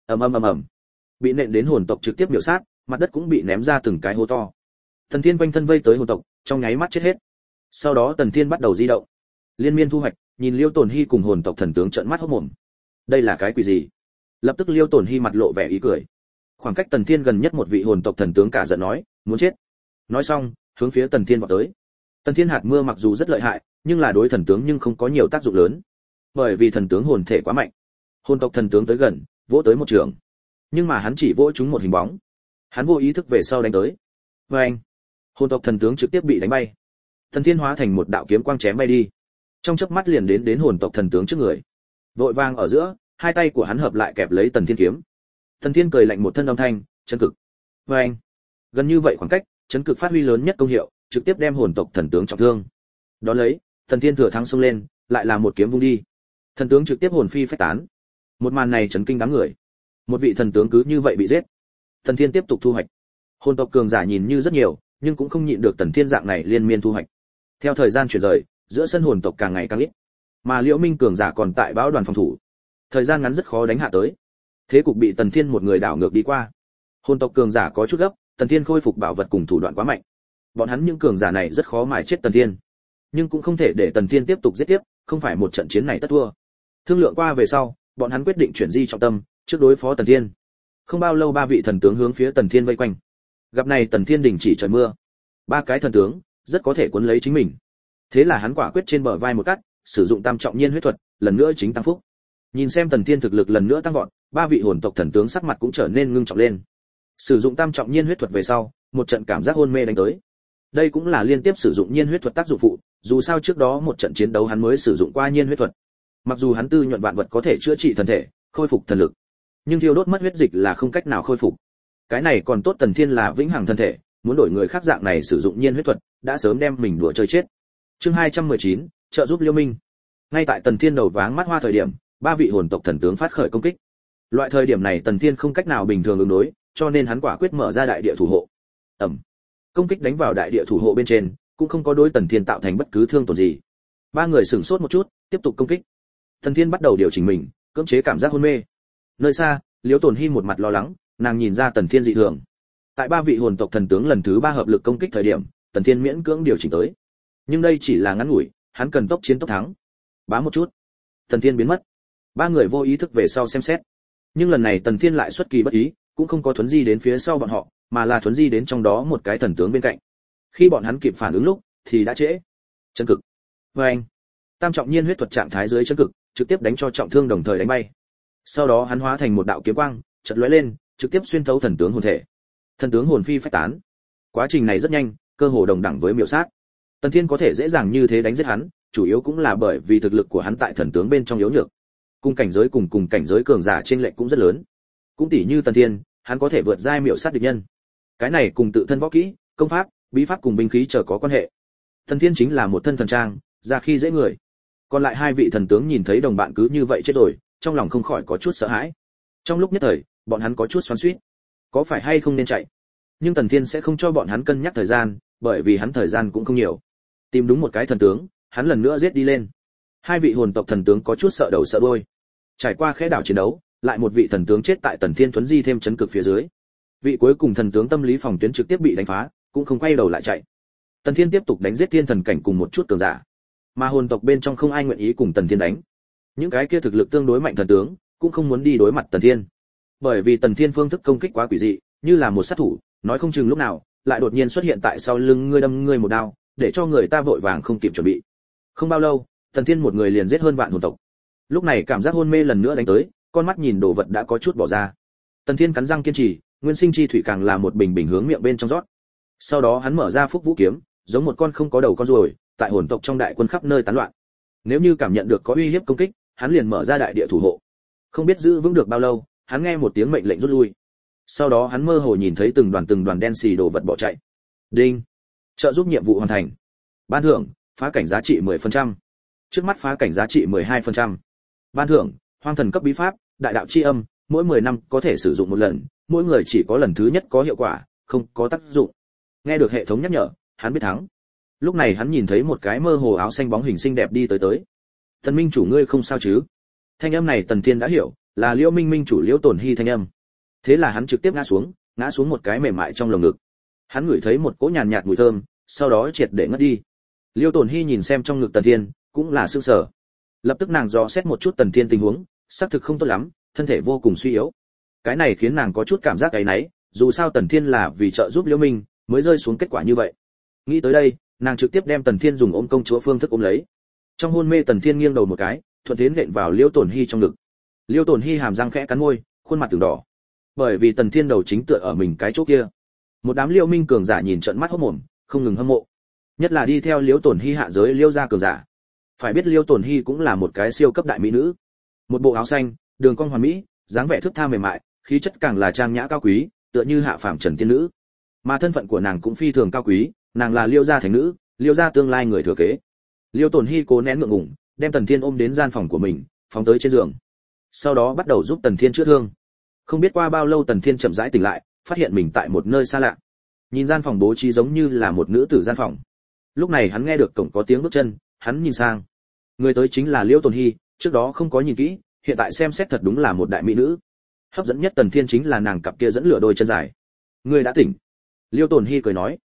Ầm. Bị nện đến hồn tộc trực tiếp miểu sát, mặt đất cũng bị ném ra từng cái hố to. Tần Thiên quanh thân vây tới hồn tộc, trong nháy mắt chết hết. Sau đó Tần Thiên bắt đầu di động. Liên miên thu hoạch, nhìn Liêu Tồn Hy cùng hồn tộc thần tướng trợn mắt hốt mồm. Đây là cái quỷ gì? Lập tức Liêu Tồn Hy mặt lộ vẻ ý cười. Khoảng cách Tần Thiên gần nhất một vị hồn tộc thần tướng cả giận nói, muốn chết. Nói xong, hướng phía Tần Thiên vọt tới. Tần Thiên hạt mưa mặc dù rất lợi hại, nhưng là đối thần tướng nhưng không có nhiều tác dụng lớn, bởi vì thần tướng hồn thể quá mạnh. Hồn tộc thần tướng tới gần, vỗ tới một trường, nhưng mà hắn chỉ vỗ trúng một hình bóng. Hắn vô ý thức về sau đánh tới. Và anh, hồn tộc thần tướng trực tiếp bị đánh bay. Tần Thiên hóa thành một đạo kiếm quang chém bay đi. trong chớp mắt liền đến hồn tộc thần tướng trước người. Vội vàng ở giữa, hai tay của hắn hợp lại kẹp lấy Tần Thiên kiếm. Tần Thiên cười lạnh một thân âm thanh, chấn cực. Và anh, gần như vậy khoảng cách, chấn cực phát huy lớn nhất công hiệu, trực tiếp đem hồn tộc thần tướng trọng thương. Đó lấy, Tần Thiên thừa thắng xông lên, lại là một kiếm vung đi. Thần tướng trực tiếp hồn phi phách tán. Một màn này chấn kinh đám người. Một vị thần tướng cứ như vậy bị giết. Tần Thiên tiếp tục thu hoạch. Hồn tộc cường giả nhìn như rất nhiều, nhưng cũng không nhịn được Tần Thiên dạng này liên miên thu hoạch. Theo thời gian chuyển rời, giữa sân hồn tộc càng ngày càng ít, mà Liễu Minh cường giả còn tại bão đoàn phòng thủ. Thời gian ngắn rất khó đánh hạ tới. Thế cục bị Tần Thiên một người đảo ngược đi qua. Hồn tộc cường giả có chút gấp, Tần Thiên khôi phục bảo vật cùng thủ đoạn quá mạnh. Bọn hắn những cường giả này rất khó mài chết Tần Thiên, nhưng cũng không thể để Tần Thiên tiếp tục giết tiếp, không phải một trận chiến này tất thua. Thương lượng qua về sau, bọn hắn quyết định chuyển di trọng tâm, trước đối phó Tần Thiên. Không bao lâu ba vị thần tướng hướng phía Tần Thiên vây quanh. Gặp này Tần Thiên đình chỉ trời mưa. Ba cái thần tướng rất có thể cuốn lấy chính mình. Thế là hắn quả quyết trên bờ vai một cắt, sử dụng tam trọng nhiên huyết thuật, lần nữa chính tăng phúc. Nhìn xem Tần Thiên thực lực lần nữa tăng vọt, ba vị hồn tộc thần tướng sắc mặt cũng trở nên ngưng trọng lên. Sử dụng tam trọng nhiên huyết thuật về sau, một trận cảm giác hôn mê đánh tới. Đây cũng là liên tiếp sử dụng nhiên huyết thuật tác dụng phụ, dù sao trước đó một trận chiến đấu hắn mới sử dụng qua nhiên huyết thuật. Mặc dù hắn tư nhuận vạn vật có thể chữa trị thần thể, khôi phục thần lực, nhưng thiêu đốt mất huyết dịch là không cách nào khôi phục. Cái này còn tốt Tần Thiên là vĩnh hằng thân thể, muốn đổi người khác dạng này sử dụng nhiên huyết thuật, đã sớm đem mình đùa chơi chết. Chương 219, trợ giúp Liêu Minh. Ngay tại Tần Thiên đầu váng mắt hoa thời điểm, ba vị hồn tộc thần tướng phát khởi công kích. Loại thời điểm này Tần Thiên không cách nào bình thường ứng đối, cho nên hắn quả quyết mở ra đại địa thủ hộ. Công kích đánh vào đại địa thủ hộ bên trên, cũng không có đối Tần Thiên tạo thành bất cứ thương tổn gì. Ba người sửng sốt một chút, tiếp tục công kích. Tần Thiên bắt đầu điều chỉnh mình, cưỡng chế cảm giác hôn mê. Nơi xa, Liễu Tồn Hi một mặt lo lắng, nàng nhìn ra Tần Thiên dị thường. Tại ba vị hồn tộc thần tướng lần thứ ba hợp lực công kích thời điểm, Tần Thiên miễn cưỡng điều chỉnh tới. Nhưng đây chỉ là ngắn ngủi, hắn cần tốc chiến tốc thắng. Bá một chút, Tần Thiên biến mất. Ba người vô ý thức về sau xem xét. Nhưng lần này Tần Thiên lại xuất kỳ bất ý, cũng không có thuấn di đến phía sau bọn họ, mà là thuấn di đến trong đó một cái thần tướng bên cạnh. Khi bọn hắn kịp phản ứng lúc, thì đã trễ. Chân cực. Và anh, tam trọng nhiên huyết thuật trạng thái dưới chân cực, trực tiếp đánh cho trọng thương đồng thời đánh bay. Sau đó hắn hóa thành một đạo kiếm quang, chợt lóe lên, trực tiếp xuyên thấu thần tướng hồn thể. Thần tướng hồn phi phách tán. Quá trình này rất nhanh, cơ hồ đồng đẳng với miểu sát. Tần Thiên có thể dễ dàng như thế đánh giết hắn, chủ yếu cũng là bởi vì thực lực của hắn tại thần tướng bên trong yếu nhược. Cùng cảnh giới cùng cảnh giới cường giả trên lệch cũng rất lớn. Cũng tỉ như Tần Thiên, hắn có thể vượt giai miểu sát địch nhân. Cái này cùng tự thân võ kỹ, công pháp, bí pháp cùng binh khí trở có quan hệ. Tần Thiên chính là một thân thần trang, ra khi dễ người. Còn lại hai vị thần tướng nhìn thấy đồng bạn cứ như vậy chết rồi, trong lòng không khỏi có chút sợ hãi. Trong lúc nhất thời, bọn hắn có chút xoắn xuýt, có phải hay không nên chạy. Nhưng Tần Thiên sẽ không cho bọn hắn cân nhắc thời gian, bởi vì hắn thời gian cũng không nhiều. Tìm đúng một cái thần tướng, hắn lần nữa giết đi lên. Hai vị hồn tộc thần tướng có chút sợ đầu sợ đuôi. Trải qua khẽ đảo chiến đấu, lại một vị thần tướng chết tại Tần Thiên thuấn di thêm chấn cực phía dưới. Vị cuối cùng thần tướng tâm lý phòng tuyến trực tiếp bị đánh phá, cũng không quay đầu lại chạy. Tần Thiên tiếp tục đánh giết thiên thần cảnh cùng một chút cường giả. Mà hồn tộc bên trong không ai nguyện ý cùng Tần Thiên đánh. Những cái kia thực lực tương đối mạnh thần tướng cũng không muốn đi đối mặt Tần Thiên. Bởi vì Tần Thiên phương thức công kích quá quỷ dị, như là một sát thủ, nói không chừng lúc nào lại đột nhiên xuất hiện tại sau lưng ngươi đâm ngươi một đao, để cho người ta vội vàng không kịp chuẩn bị. Không bao lâu, Tần Thiên một người liền giết hơn vạn hồn tộc. Lúc này cảm giác hôn mê lần nữa đánh tới, con mắt nhìn đồ vật đã có chút bỏ ra. Tần Thiên cắn răng kiên trì, nguyên sinh chi thủy càng là một bình bình hướng miệng bên trong rót. Sau đó hắn mở ra phúc vũ kiếm, giống một con không có đầu con ruồi, tại hồn tộc trong đại quân khắp nơi tán loạn. Nếu như cảm nhận được có uy hiếp công kích, hắn liền mở ra đại địa thủ hộ. Không biết giữ vững được bao lâu, hắn nghe một tiếng mệnh lệnh rút lui. Sau đó hắn mơ hồ nhìn thấy từng đoàn đen xì đồ vật bỏ chạy. Đinh. Trợ giúp nhiệm vụ hoàn thành. Ban thưởng, phá cảnh giá trị 10%. Trước mắt phá cảnh giá trị 12%. Ban thưởng, hoang thần cấp bí pháp, đại đạo chi âm, mỗi 10 năm có thể sử dụng một lần, mỗi người chỉ có lần thứ nhất có hiệu quả, không có tác dụng. Nghe được hệ thống nhắc nhở, hắn biết thắng. Lúc này hắn nhìn thấy một cái mơ hồ áo xanh bóng hình xinh đẹp đi tới. Tần Minh chủ ngươi không sao chứ? Thanh âm này Tần Thiên đã hiểu, là Liễu Minh Minh chủ Liễu Tồn Hi thanh âm. Thế là hắn trực tiếp ngã xuống một cái mềm mại trong lồng ngực. Hắn ngửi thấy một cỗ nhàn nhạt mùi thơm, sau đó triệt để ngất đi. Liễu Tồn Hi nhìn xem trong ngực Tần Thiên, cũng là sửng sở. Lập tức nàng dò xét một chút Tần Thiên tình huống, xác thực không tốt lắm, thân thể vô cùng suy yếu. Cái này khiến nàng có chút cảm giác áy náy, dù sao Tần Thiên là vì trợ giúp Liễu Minh mới rơi xuống kết quả như vậy. Nghĩ tới đây, nàng trực tiếp đem Tần Thiên dùng ôm công chúa phương thức ôm lấy. Trong hôn mê Tần Thiên nghiêng đầu một cái, thuận thế nện vào Liễu Tồn Hi trong ngực. Liễu Tồn Hi hàm răng khẽ cắn môi, khuôn mặt từng đỏ. Bởi vì Tần Thiên đầu chính tựa ở mình cái chỗ kia. Một đám Liễu Minh cường giả nhìn trợn mắt hốt mồm, không ngừng hâm mộ. Nhất là đi theo Liễu Tồn Hi hạ giới Liễu gia cường giả. Phải biết Liêu Tồn Hi cũng là một cái siêu cấp đại mỹ nữ. Một bộ áo xanh, đường cong hoàn mỹ, dáng vẻ thướt tha mềm mại, khí chất càng là trang nhã cao quý, tựa như hạ phàm trần tiên nữ. Mà thân phận của nàng cũng phi thường cao quý, nàng là Liêu gia thành nữ, Liêu gia tương lai người thừa kế. Liêu Tồn Hi cố nén ngượng ngùng, đem Tần Thiên ôm đến gian phòng của mình, phóng tới trên giường. Sau đó bắt đầu giúp Tần Thiên chữa thương. Không biết qua bao lâu Tần Thiên chậm rãi tỉnh lại, phát hiện mình tại một nơi xa lạ. Nhìn gian phòng bố trí giống như là một nữ tử gian phòng. Lúc này hắn nghe được cổng có tiếng bước chân, hắn nhìn sang. Người tới chính là Liêu Tồn Hi, trước đó không có nhìn kỹ, hiện tại xem xét thật đúng là một đại mỹ nữ. Hấp dẫn nhất Tần Thiên chính là nàng cặp kia dẫn lửa đôi chân dài. Ngươi đã tỉnh? Liêu Tồn Hi cười nói.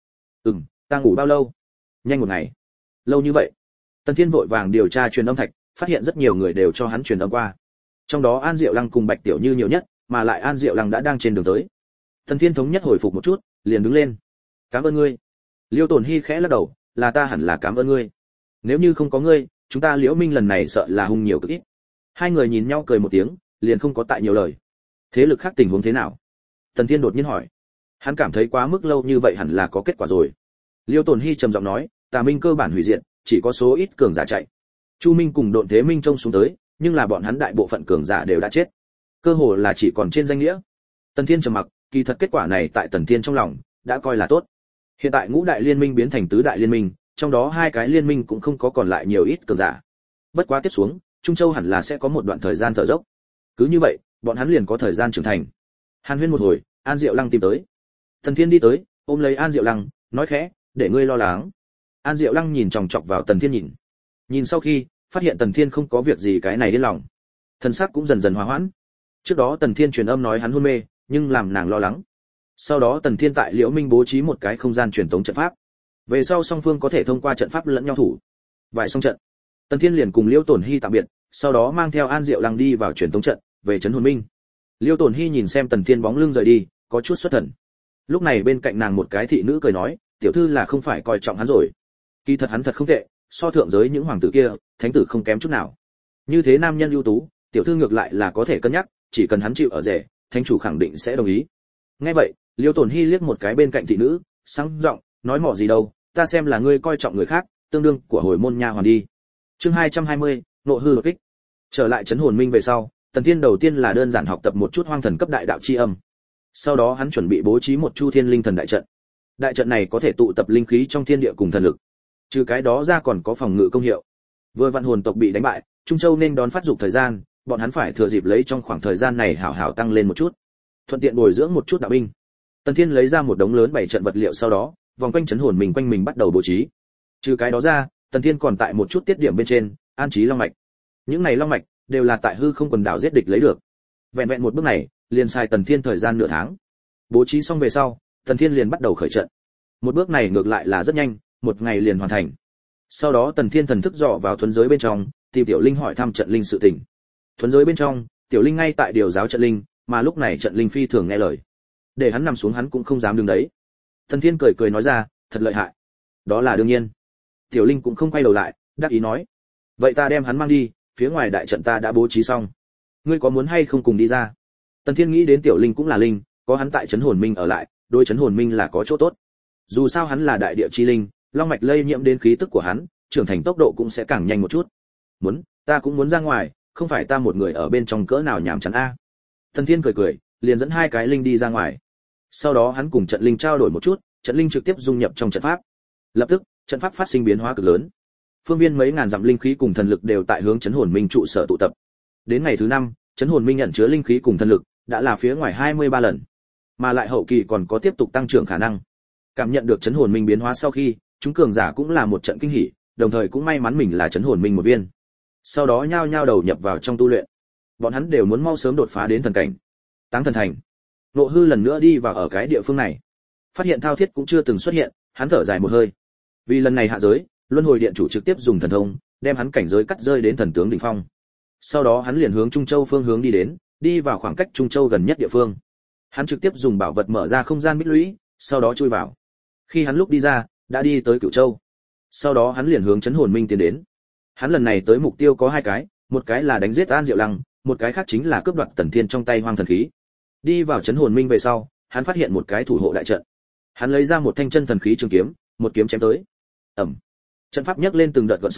Ta ngủ bao lâu? Nhanh một ngày. Lâu như vậy? Tần Thiên vội vàng điều tra truyền âm thạch, phát hiện rất nhiều người đều cho hắn truyền âm qua. Trong đó An Diệu Lăng cùng Bạch Tiểu Như nhiều nhất, mà lại An Diệu Lăng đã đang trên đường tới. Tần Thiên thống nhất hồi phục một chút, liền đứng lên. Cảm ơn ngươi. Liêu Tồn Hi khẽ lắc đầu, là ta hẳn là cảm ơn ngươi. Nếu như không có ngươi, chúng ta Liễu Minh lần này sợ là hung nhiều cực ít. Hai người nhìn nhau cười một tiếng, liền không có tại nhiều lời. Thế lực khác tình huống thế nào? Tần Thiên đột nhiên hỏi. Hắn cảm thấy quá mức lâu như vậy hẳn là có kết quả rồi. Liêu Tồn Hi trầm giọng nói, Tà Minh cơ bản hủy diệt, chỉ có số ít cường giả chạy. Chu Minh cùng Độn Thế Minh trông xuống tới, nhưng là bọn hắn đại bộ phận cường giả đều đã chết. Cơ hồ là chỉ còn trên danh nghĩa. Tần Thiên trầm mặc, kỳ thật kết quả này tại Tần Thiên trong lòng đã coi là tốt. Hiện tại ngũ đại liên minh biến thành tứ đại liên minh, trong đó hai cái liên minh cũng không có còn lại nhiều ít cường giả. Bất quá tiếp xuống, Trung Châu hẳn là sẽ có một đoạn thời gian thở dốc. Cứ như vậy, bọn hắn liền có thời gian trưởng thành. Hàn Huyên một hồi, An Diệu Lăng tìm tới. Tần Thiên đi tới, ôm lấy An Diệu Lăng, nói khẽ, để ngươi lo lắng. An Diệu Lăng nhìn chòng chọc vào Tần Thiên nhìn. Nhìn sau khi, phát hiện Tần Thiên không có việc gì cái này đến lòng. Thần sắc cũng dần dần hòa hoãn. Trước đó Tần Thiên truyền âm nói hắn hôn mê, nhưng làm nàng lo lắng. Sau đó Tần Thiên tại Liễu Minh bố trí một cái không gian truyền tống trận pháp. Về sau song phương có thể thông qua trận pháp lẫn nhau thủ. Vài xong trận, Tần Thiên liền cùng Liêu Tồn Hi tạm biệt, sau đó mang theo An Diệu Lăng đi vào truyền tống trận, về trấn hồn minh. Liêu Tồn Hi nhìn xem Tần Thiên bóng lưng rời đi, có chút xuất thần. Lúc này bên cạnh nàng một cái thị nữ cười nói, tiểu thư là không phải coi trọng hắn rồi. Kỳ thật hắn thật không tệ, so thượng giới những hoàng tử kia, thánh tử không kém chút nào. Như thế nam nhân ưu tú, tiểu thư ngược lại là có thể cân nhắc, chỉ cần hắn chịu ở rể, thánh chủ khẳng định sẽ đồng ý. Nghe vậy, Liêu Tồn Hi liếc một cái bên cạnh thị nữ, sáng giọng, nói mỏ gì đâu, ta xem là ngươi coi trọng người khác, tương đương của hồi môn nha hoàn đi. Chương 220, nộ hư đột kích. Trở lại trấn hồn minh về sau, Tần Thiên đầu tiên là đơn giản học tập một chút hoang thần cấp đại đạo chi âm. Sau đó hắn chuẩn bị bố trí một chu thiên linh thần đại trận. Đại trận này có thể tụ tập linh khí trong thiên địa cùng thần lực. Trừ cái đó ra còn có phòng ngự công hiệu. Vừa vạn hồn tộc bị đánh bại, Trung Châu nên đón phát dục thời gian, bọn hắn phải thừa dịp lấy trong khoảng thời gian này hảo hảo tăng lên một chút, thuận tiện bồi dưỡng một chút đạo binh. Tần Thiên lấy ra một đống lớn bảy trận vật liệu, sau đó vòng quanh trấn hồn mình quanh mình bắt đầu bố trí. Trừ cái đó ra, Tần Thiên còn tại một chút tiết điểm bên trên an trí long mạch. Những này long mạch đều là tại hư không quần đảo giết địch lấy được. Vẹn vẹn một bước này, liền xài Tần Thiên thời gian nửa tháng. Bố trí xong về sau, Tần Thiên liền bắt đầu khởi trận. Một bước này ngược lại là rất nhanh, một ngày liền hoàn thành. Sau đó Tần Thiên thần thức dò vào thuần giới bên trong, tìm Tiểu Linh hỏi thăm trận linh sự tình. Thuần giới bên trong, Tiểu Linh ngay tại điều giáo trận linh, mà lúc này trận linh phi thường nghe lời. Để hắn nằm xuống hắn cũng không dám đứng đấy. Tần Thiên cười cười nói ra, thật lợi hại. Đó là đương nhiên. Tiểu Linh cũng không quay đầu lại, đáp ý nói, vậy ta đem hắn mang đi, phía ngoài đại trận ta đã bố trí xong. Ngươi có muốn hay không cùng đi ra? Tần Thiên nghĩ đến Tiểu Linh cũng là linh, có hắn tại trấn hồn minh ở lại, đối trấn hồn minh là có chỗ tốt. Dù sao hắn là đại địa chi linh, long mạch lây nhiễm đến khí tức của hắn, trưởng thành tốc độ cũng sẽ càng nhanh một chút. Ta cũng muốn ra ngoài, không phải ta một người ở bên trong cỡ nào nhàm chán a. Tần Thiên cười cười, liền dẫn hai cái linh đi ra ngoài. Sau đó hắn cùng trận linh trao đổi một chút, trận linh trực tiếp dung nhập trong trận pháp. Lập tức, trận pháp phát sinh biến hóa cực lớn. Phương viên mấy ngàn dặm linh khí cùng thần lực đều tại hướng trấn hồn minh trụ sở tụ tập. Đến ngày thứ 5, trấn hồn minh nhận chứa linh khí cùng thần lực đã là phía ngoài 23 lần, mà lại hậu kỳ còn có tiếp tục tăng trưởng khả năng. Cảm nhận được trấn hồn minh biến hóa sau khi, chúng cường giả cũng là một trận kinh hỉ, đồng thời cũng may mắn mình là trấn hồn minh một viên. Sau đó nhao nhao đầu nhập vào trong tu luyện. Bọn hắn đều muốn mau sớm đột phá đến thần cảnh. Táng thần thành. Nộ hư lần nữa đi vào ở cái địa phương này, phát hiện thao thiết cũng chưa từng xuất hiện, hắn thở dài một hơi. Vì lần này hạ giới, luân hồi điện chủ trực tiếp dùng thần thông đem hắn cảnh giới cắt rơi đến thần tướng đỉnh phong. Sau đó hắn liền hướng Trung Châu phương hướng đi đến, đi vào khoảng cách Trung Châu gần nhất địa phương. Hắn trực tiếp dùng bảo vật mở ra không gian bích lũy, sau đó chui vào. Khi hắn lúc đi ra, đã đi tới Cửu Châu. Sau đó hắn liền hướng trấn hồn minh tiến đến. Hắn lần này tới mục tiêu có hai cái, một cái là đánh giết An Diệu Lăng, một cái khác chính là cướp đoạt Tần Thiên trong tay hoang thần khí. Đi vào trấn hồn minh về sau, hắn phát hiện một cái thủ hộ đại trận. Hắn lấy ra một thanh chân thần khí trường kiếm, một kiếm chém tới. Ầm. Trận pháp nhấc lên từng đợt gợn sóng,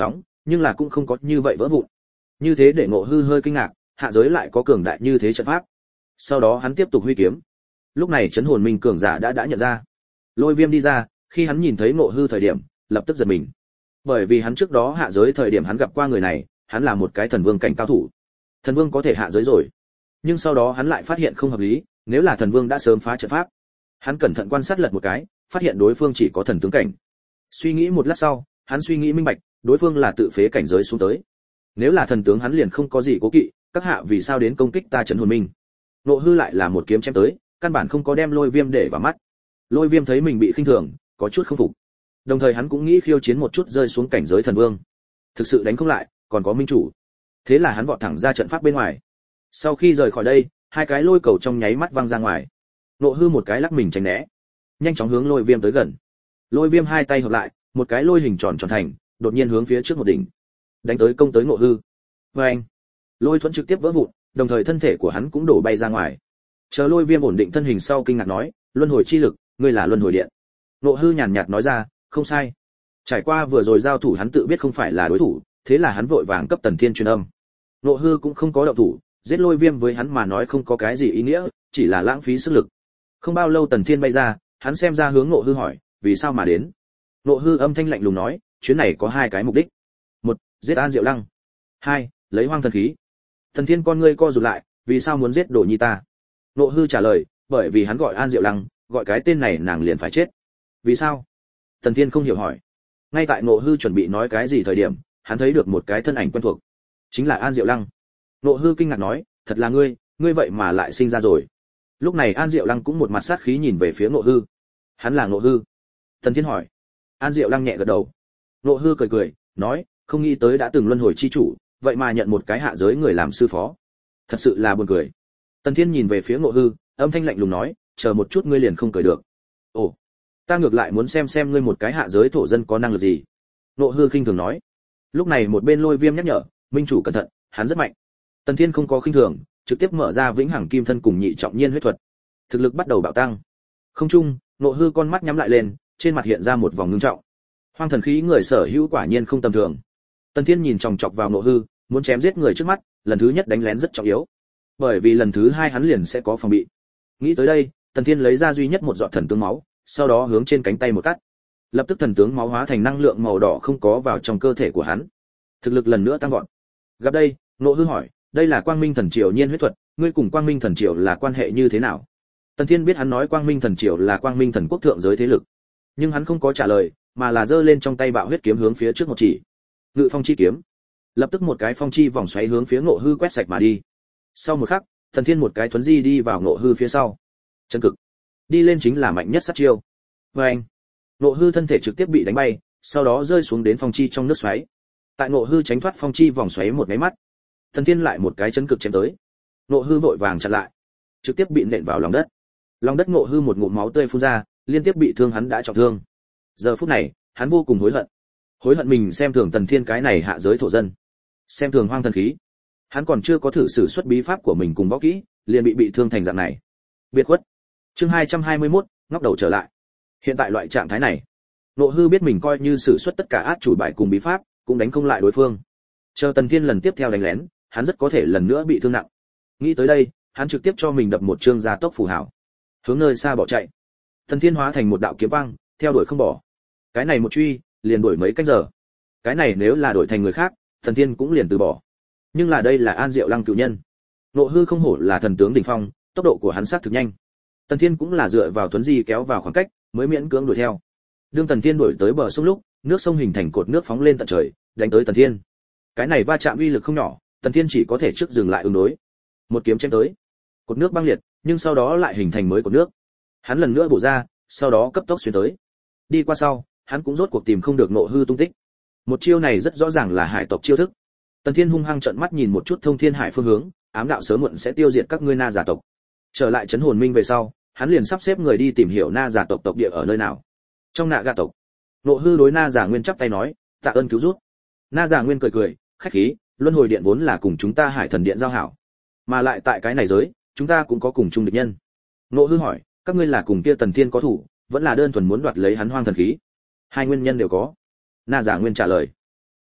nhưng là cũng không có như vậy vỡ vụn. Như thế để Ngộ Hư hơi kinh ngạc, hạ giới lại có cường đại như thế trận pháp. Sau đó hắn tiếp tục huy kiếm. Lúc này chấn hồn minh cường giả đã nhận ra. Lôi Viêm đi ra, khi hắn nhìn thấy Ngộ Hư thời điểm, lập tức giật mình. Bởi vì hắn trước đó hạ giới thời điểm hắn gặp qua người này, hắn là một cái thần vương cảnh cao thủ. Thần vương có thể hạ giới rồi. Nhưng sau đó hắn lại phát hiện không hợp lý, nếu là thần vương đã sớm phá trận pháp. Hắn cẩn thận quan sát lật một cái, phát hiện đối phương chỉ có thần tướng cảnh. Suy nghĩ một lát sau, hắn suy nghĩ minh bạch, đối phương là tự phế cảnh giới xuống tới. Nếu là thần tướng hắn liền không có gì cố kỵ, các hạ vì sao đến công kích ta trấn hồn minh? Ngộ Hư lại là một kiếm chém tới, căn bản không có đem Lôi Viêm để vào mắt. Lôi Viêm thấy mình bị khinh thường, có chút không phục. Đồng thời hắn cũng nghĩ khiêu chiến một chút rơi xuống cảnh giới thần vương. Thực sự đánh không lại, còn có minh chủ. Thế là hắn vọt thẳng ra trận pháp bên ngoài. Sau khi rời khỏi đây, hai cái lôi cầu trong nháy mắt văng ra ngoài. Ngộ Hư một cái lắc mình tránh né, nhanh chóng hướng Lôi Viêm tới gần. Lôi Viêm hai tay hợp lại, một cái lôi hình tròn tròn thành, đột nhiên hướng phía trước một đỉnh, đánh tới công tới Ngộ Hư. Oeng! Lôi thuẫn trực tiếp vỡ vụn, đồng thời thân thể của hắn cũng đổ bay ra ngoài. Chờ Lôi Viêm ổn định thân hình sau kinh ngạc nói, luân hồi chi lực, ngươi là luân hồi điện. Ngộ Hư nhàn nhạt nói ra, không sai. Trải qua vừa rồi giao thủ hắn tự biết không phải là đối thủ, thế là hắn vội vàng cấp Tần Thiên truyền âm. Ngộ Hư cũng không có động thủ, giết Lôi Viêm với hắn mà nói không có cái gì ý nghĩa, chỉ là lãng phí sức lực. Không bao lâu Tần Thiên bay ra, hắn xem ra hướng Ngộ Hư hỏi, vì sao mà đến? Ngộ Hư âm thanh lạnh lùng nói, chuyến này có hai cái mục đích. Một, giết An Diệu Lăng. Hai, lấy hoang thần khí. Tần Thiên con ngươi co rụt lại, vì sao muốn giết Đồ Nhi ta? Ngộ Hư trả lời, bởi vì hắn gọi An Diệu Lăng, gọi cái tên này nàng liền phải chết. Vì sao? Tần Thiên không hiểu hỏi. Ngay tại Ngộ Hư chuẩn bị nói cái gì thời điểm, hắn thấy được một cái thân ảnh quen thuộc, chính là An Diệu Lăng. Ngộ Hư kinh ngạc nói, thật là ngươi, ngươi vậy mà lại sinh ra rồi. Lúc này An Diệu Lăng cũng một mặt sát khí nhìn về phía Ngộ Hư. Hắn là Ngộ Hư? Tần Thiên hỏi. An Diệu Lăng nhẹ gật đầu. Ngộ Hư cười cười, nói, không nghĩ tới đã từng luân hồi chi chủ, vậy mà nhận một cái hạ giới người làm sư phó. Thật sự là buồn cười. Tần Thiên nhìn về phía Ngộ Hư, âm thanh lạnh lùng nói, chờ một chút ngươi liền không cười được. Ồ, ta ngược lại muốn xem ngươi một cái hạ giới thổ dân có năng lực gì. Ngộ Hư khinh thường nói. Lúc này một bên Lôi Viêm nhắc nhở, minh chủ cẩn thận, hắn rất mạnh. Tần Thiên không có khinh thường, trực tiếp mở ra vĩnh hằng kim thân cùng nhị trọng nhiên huyết thuật. Thực lực bắt đầu bạo tăng. Không trung, Ngộ Hư con mắt nhắm lại lên, trên mặt hiện ra một vòng ngưng trọng. Hoang thần khí người sở hữu quả nhiên không tầm thường. Tần Thiên nhìn chòng chọc vào Ngộ Hư, muốn chém giết người trước mắt, lần thứ nhất đánh lén rất trọng yếu. Bởi vì lần thứ hai hắn liền sẽ có phòng bị. Nghĩ tới đây, Tần Thiên lấy ra duy nhất một giọt thần tướng máu, sau đó hướng trên cánh tay một cắt. Lập tức thần tướng máu hóa thành năng lượng màu đỏ không có vào trong cơ thể của hắn. Thực lực lần nữa tăng vọt. Gặp đây, Ngộ Hư hỏi, đây là Quang Minh Thần Triều nhiên huyết thuật, ngươi cùng Quang Minh Thần Triều là quan hệ như thế nào? Tần Thiên biết hắn nói Quang Minh Thần Triều là Quang Minh Thần Quốc thượng giới thế lực, nhưng hắn không có trả lời, mà là giơ lên trong tay bạo huyết kiếm hướng phía trước một chỉ. Ngự phong chi kiếm. Lập tức một cái phong chi vòng xoáy hướng phía Ngộ Hư quét sạch mà đi. Sau một khắc, Tần Thiên một cái thuấn di đi vào Ngộ Hư phía sau. Chân cực. Đi lên chính là mạnh nhất sát chiêu. Oeng. Ngộ Hư thân thể trực tiếp bị đánh bay, sau đó rơi xuống đến phong chi trong nước xoáy. Tại Ngộ Hư tránh thoát phong chi vòng xoáy một cái mắt, Tần Thiên lại một cái chấn cực chém tới. Ngộ Hư vội vàng chặn lại, trực tiếp bị nện vào lòng đất. Lòng đất Ngộ Hư một ngụm máu tươi phun ra, liên tiếp bị thương hắn đã trọng thương. Giờ phút này, hắn vô cùng hối hận. Hối hận mình xem thường Tần Thiên cái này hạ giới thổ dân, xem thường hoang thần khí. Hắn còn chưa có thử sử xuất bí pháp của mình cùng võ kỹ, liền bị thương thành dạng này. Biệt khuất. Chương 221, ngóc đầu trở lại. Hiện tại loại trạng thái này, Ngộ Hư biết mình coi như sử xuất tất cả át chủ bài cùng bí pháp, cũng đánh không lại đối phương. Chờ Tần Thiên lần tiếp theo đánh lén, hắn rất có thể lần nữa bị thương nặng. Nghĩ tới đây, hắn trực tiếp cho mình đập một chương gia tốc phù hảo, hướng nơi xa bỏ chạy. Tần Thiên hóa thành một đạo kiếm quang, theo đuổi không bỏ. Cái này một truy, liền đuổi mấy canh giờ. Cái này nếu là đổi thành người khác, Tần Thiên cũng liền từ bỏ. Nhưng là đây là An Diệu Lăng cựu nhân. Ngộ Hư không hổ là thần tướng đỉnh phong, tốc độ của hắn sát thực nhanh. Tần Thiên cũng là dựa vào tuấn di kéo vào khoảng cách, mới miễn cưỡng đuổi theo. Đương Tần Thiên đuổi tới bờ sông lúc, nước sông hình thành cột nước phóng lên tận trời, đánh tới Tần Thiên. Cái này va chạm uy lực không nhỏ, Tần Thiên chỉ có thể trước dừng lại ứng đối. Một kiếm chém tới, cột nước băng liệt, nhưng sau đó lại hình thành mới cột nước. Hắn lần nữa bổ ra, sau đó cấp tốc xuyên tới. Đi qua sau, hắn cũng rốt cuộc tìm không được Ngộ Hư tung tích. Một chiêu này rất rõ ràng là hải tộc chiêu thức. Tần Thiên hung hăng trợn mắt nhìn một chút Thông Thiên Hải phương hướng, ám đạo sớm muộn sẽ tiêu diệt các ngươi Na giả tộc. Trở lại trấn hồn minh về sau, hắn liền sắp xếp người đi tìm hiểu Na giả tộc tộc địa ở nơi nào. Trong Nạ Gà tộc, Ngộ Hư đối Na giả Nguyên chắp tay nói, tạ ơn cứu giúp. Na giả Nguyên cười cười, khách khí, luân hồi điện vốn là cùng chúng ta Hải Thần điện giao hảo, mà lại tại cái này giới, chúng ta cũng có cùng chung địch nhân. Ngộ Hư hỏi, các ngươi là cùng kia Tần Thiên có thủ, vẫn là đơn thuần muốn đoạt lấy hắn hoang thần khí? Hai nguyên nhân đều có. Na giả Nguyên trả lời.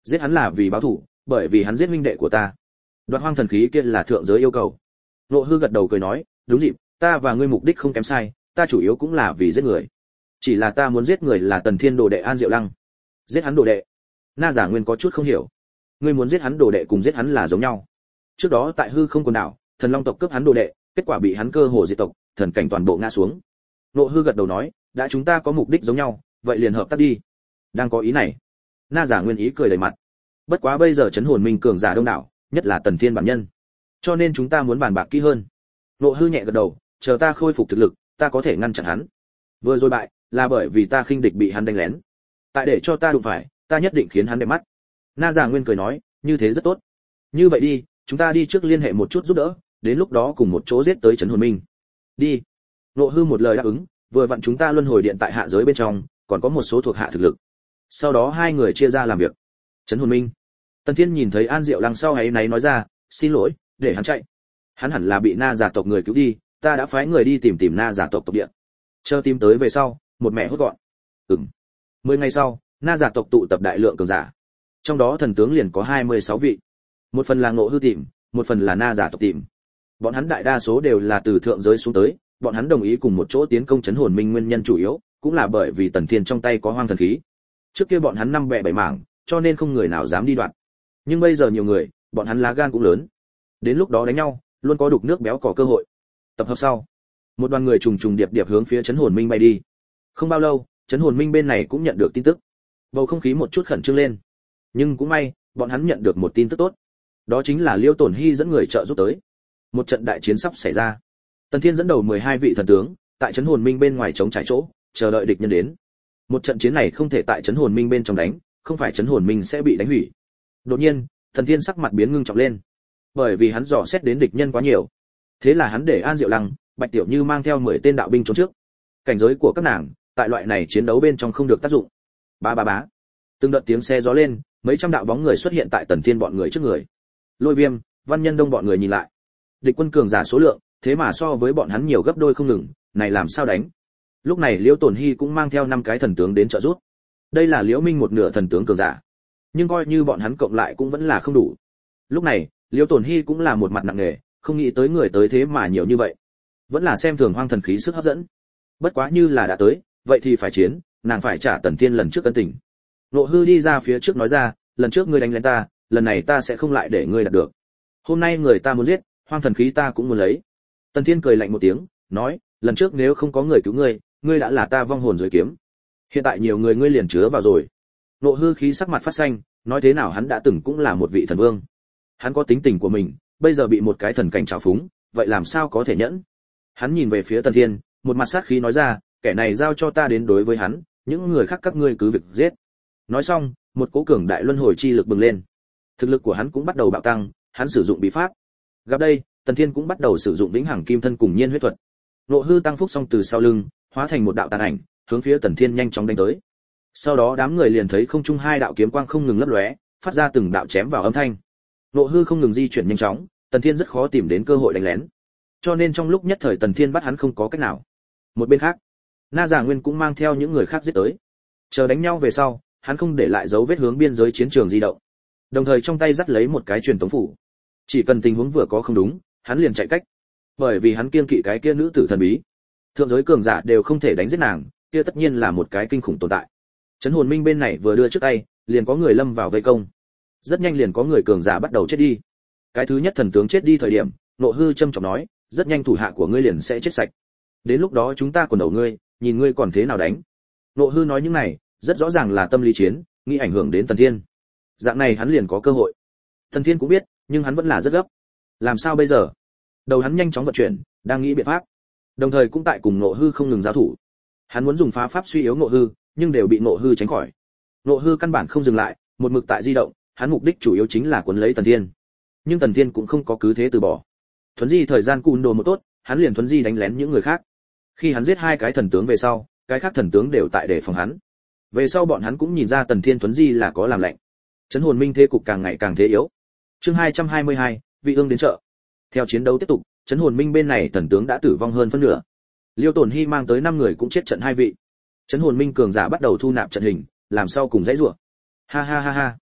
Giết hắn là vì báo thù, bởi vì hắn giết huynh đệ của ta. Đoạt hoang thần khí kia là thượng giới yêu cầu. Nộ hư gật đầu cười nói, đúng dịp, ta và ngươi mục đích không kém sai, ta chủ yếu cũng là vì giết người. Chỉ là ta muốn giết người là Tần Thiên đồ đệ An Diệu Lăng. Giết hắn đồ đệ? Na Giả Nguyên có chút không hiểu. Ngươi muốn giết hắn đồ đệ cùng giết hắn là giống nhau. Trước đó tại hư không quần đảo, thần long tộc cướp hắn đồ đệ, kết quả bị hắn cơ hồ diệt tộc, thần cảnh toàn bộ ngã xuống. Nộ hư gật đầu nói, đã chúng ta có mục đích giống nhau, vậy liền hợp tác đi. Đang có ý này. Na Giả Nguyên ý cười đầy mặt. Bất quá bây giờ chấn hồn minh cường giả đông đảo, nhất là Tần Thiên bản nhân, cho nên chúng ta muốn bàn bạc kỹ hơn. Nộ hư nhẹ gật đầu, chờ ta khôi phục thực lực, ta có thể ngăn chặn hắn. Vừa rồi bại, là bởi vì ta khinh địch bị hắn đánh lén. Tại để cho ta đụng phải, ta nhất định khiến hắn đẹp mắt. Na Giả Nguyên cười nói, như thế rất tốt. Như vậy đi, chúng ta đi trước liên hệ một chút giúp đỡ, đến lúc đó cùng một chỗ giết tới trấn hồn minh. Đi. Nộ hư một lời đáp ứng, vừa vặn chúng ta luân hồi điện tại hạ giới bên trong, còn có một số thuộc hạ thực lực. Sau đó hai người chia ra làm việc. Trấn hồn minh. Tần Thiên nhìn thấy An Diệu Lăng sau ấy náy nói ra, xin lỗi, để hắn chạy. Hắn hẳn là bị Na giả tộc người cứu đi, ta đã phái người đi tìm Na giả tộc tộc địa. Chờ tìm tới về sau, một mẹ hốt gọn. 10 ngày sau, Na giả tộc tụ tập đại lượng cường giả. Trong đó thần tướng liền có 26 vị. Một phần là Ngộ hư tìm, một phần là Na giả tộc tìm. Bọn hắn đại đa số đều là từ thượng giới xuống tới, bọn hắn đồng ý cùng một chỗ tiến công trấn hồn minh nguyên nhân chủ yếu cũng là bởi vì Tần Thiên trong tay có hoang thần khí. Trước kia bọn hắn năm bè bảy mảng, cho nên không người nào dám đi đoạn. Nhưng bây giờ nhiều người, bọn hắn lá gan cũng lớn. Đến lúc đó đánh nhau, luôn có đục nước béo cò cơ hội. Tập hợp sau, một đoàn người trùng trùng điệp điệp hướng phía trấn hồn minh bay đi. Không bao lâu, trấn hồn minh bên này cũng nhận được tin tức. Bầu không khí một chút khẩn trương lên. Nhưng cũng may, bọn hắn nhận được một tin tức tốt. Đó chính là Liêu Tổn Hy dẫn người trợ giúp tới. Một trận đại chiến sắp xảy ra. Tần Thiên dẫn đầu 12 vị thần tướng, tại trấn hồn minh bên ngoài chống trải chỗ, chờ đợi địch nhân đến. Một trận chiến này không thể tại trấn hồn minh bên trong đánh, không phải trấn hồn minh sẽ bị đánh hủy. Đột nhiên, Tần Thiên sắc mặt biến ngưng trọng lên, bởi vì hắn dò xét đến địch nhân quá nhiều. Thế là hắn để An Diệu Lăng, Bạch Tiểu Như mang theo 10 tên đạo binh trốn trước. Cảnh giới của các nàng, tại loại này chiến đấu bên trong không được tác dụng. Bá bá bá. Từng đợt tiếng xe gió lên, mấy trăm đạo bóng người xuất hiện tại Tần Thiên bọn người trước người. Lôi Viêm, Văn Nhân Đông bọn người nhìn lại. Địch quân cường giả số lượng, thế mà so với bọn hắn nhiều gấp đôi không ngừng, này làm sao đánh? Lúc này Liễu Tổn Hy cũng mang theo 5 cái thần tướng đến trợ giúp. Đây là Liễu Minh một nửa thần tướng cường giả, nhưng coi như bọn hắn cộng lại cũng vẫn là không đủ. Lúc này, Liễu Tổn Hy cũng là một mặt nặng nề, không nghĩ tới người tới thế mà nhiều như vậy. Vẫn là xem thường hoang thần khí sức hấp dẫn. Bất quá như là đã tới, vậy thì phải chiến, nàng phải trả Tần Thiên lần trước ân tình. Nộ hư đi ra phía trước nói ra, lần trước ngươi đánh lén ta, lần này ta sẽ không lại để ngươi đạt được. Hôm nay người ta muốn giết, hoang thần khí ta cũng muốn lấy. Tần Thiên cười lạnh một tiếng, nói, lần trước nếu không có người cứu ngươi, ngươi đã là ta vong hồn dưới kiếm. Hiện tại nhiều người ngươi liền chứa vào rồi. Nộ hư khí sắc mặt phát xanh, nói thế nào hắn đã từng cũng là một vị thần vương. Hắn có tính tình của mình, bây giờ bị một cái thần cảnh trào phúng, vậy làm sao có thể nhẫn? Hắn nhìn về phía Tần Thiên, một mặt sát khí nói ra, kẻ này giao cho ta đến đối với hắn, những người khác các ngươi cứ việc giết. Nói xong, một cỗ cường đại luân hồi chi lực bừng lên. Thực lực của hắn cũng bắt đầu bạo tăng, hắn sử dụng bí pháp. Gặp đây, Tần Thiên cũng bắt đầu sử dụng vĩnh hằng kim thân cùng nhiên huyết thuật. Nộ hư tăng phúc xong từ sau lưng, hóa thành một đạo tàn ảnh, hướng phía Tần Thiên nhanh chóng đánh tới. Sau đó đám người liền thấy không trung hai đạo kiếm quang không ngừng lấp lóe, phát ra từng đạo chém vào âm thanh. Nộ hư không ngừng di chuyển nhanh chóng, Tần Thiên rất khó tìm đến cơ hội đánh lén. Cho nên trong lúc nhất thời Tần Thiên bắt hắn không có cách nào. Một bên khác, Na Giả Nguyên cũng mang theo những người khác giết tới. Chờ đánh nhau về sau, hắn không để lại dấu vết hướng biên giới chiến trường di động. Đồng thời trong tay dắt lấy một cái truyền tống phủ. Chỉ cần tình huống vừa có không đúng, hắn liền chạy cách. Bởi vì hắn kiêng kỵ cái kia nữ tử thần bí. Thượng giới cường giả đều không thể đánh giết nàng, kia tất nhiên là một cái kinh khủng tồn tại. Trấn hồn minh bên này vừa đưa trước tay, liền có người lâm vào vây công. Rất nhanh liền có người cường giả bắt đầu chết đi. Cái thứ nhất thần tướng chết đi thời điểm, Nộ hư châm chọc nói, rất nhanh thủ hạ của ngươi liền sẽ chết sạch. Đến lúc đó chúng ta quần đầu ngươi, nhìn ngươi còn thế nào đánh. Nộ hư nói những này, rất rõ ràng là tâm lý chiến, nghĩ ảnh hưởng đến Tần Thiên. Dạng này hắn liền có cơ hội. Tần Thiên cũng biết, nhưng hắn vẫn là rất gấp. Làm sao bây giờ? Đầu hắn nhanh chóng vận chuyển, đang nghĩ biện pháp. Đồng thời cũng tại cùng Nộ hư không ngừng giao thủ. Hắn muốn dùng phá pháp suy yếu Nộ hư, nhưng đều bị Nộ hư tránh khỏi. Nộ hư căn bản không dừng lại, một mực tại di động, hắn mục đích chủ yếu chính là cuốn lấy Tần Thiên. Nhưng Tần Thiên cũng không có cứ thế từ bỏ. Thuấn di thời gian cùn đồ một tốt, hắn liền thuấn di đánh lén những người khác. Khi hắn giết 2 cái thần tướng về sau, cái khác thần tướng đều tại đề phòng hắn. Về sau bọn hắn cũng nhìn ra Tần Thiên thuấn di là có làm lệnh. Trấn hồn minh thế cục càng ngày càng thế yếu. Chương 222, vị ương đến chợ. Theo chiến đấu tiếp tục, trấn hồn minh bên này thần tướng đã tử vong hơn phân nửa. Liêu Tổn Hy mang tới 5 người cũng chết trận 2 vị. Trấn hồn minh cường giả bắt đầu thu nạp trận hình, làm sau cùng dãy rủa. Ha ha ha ha.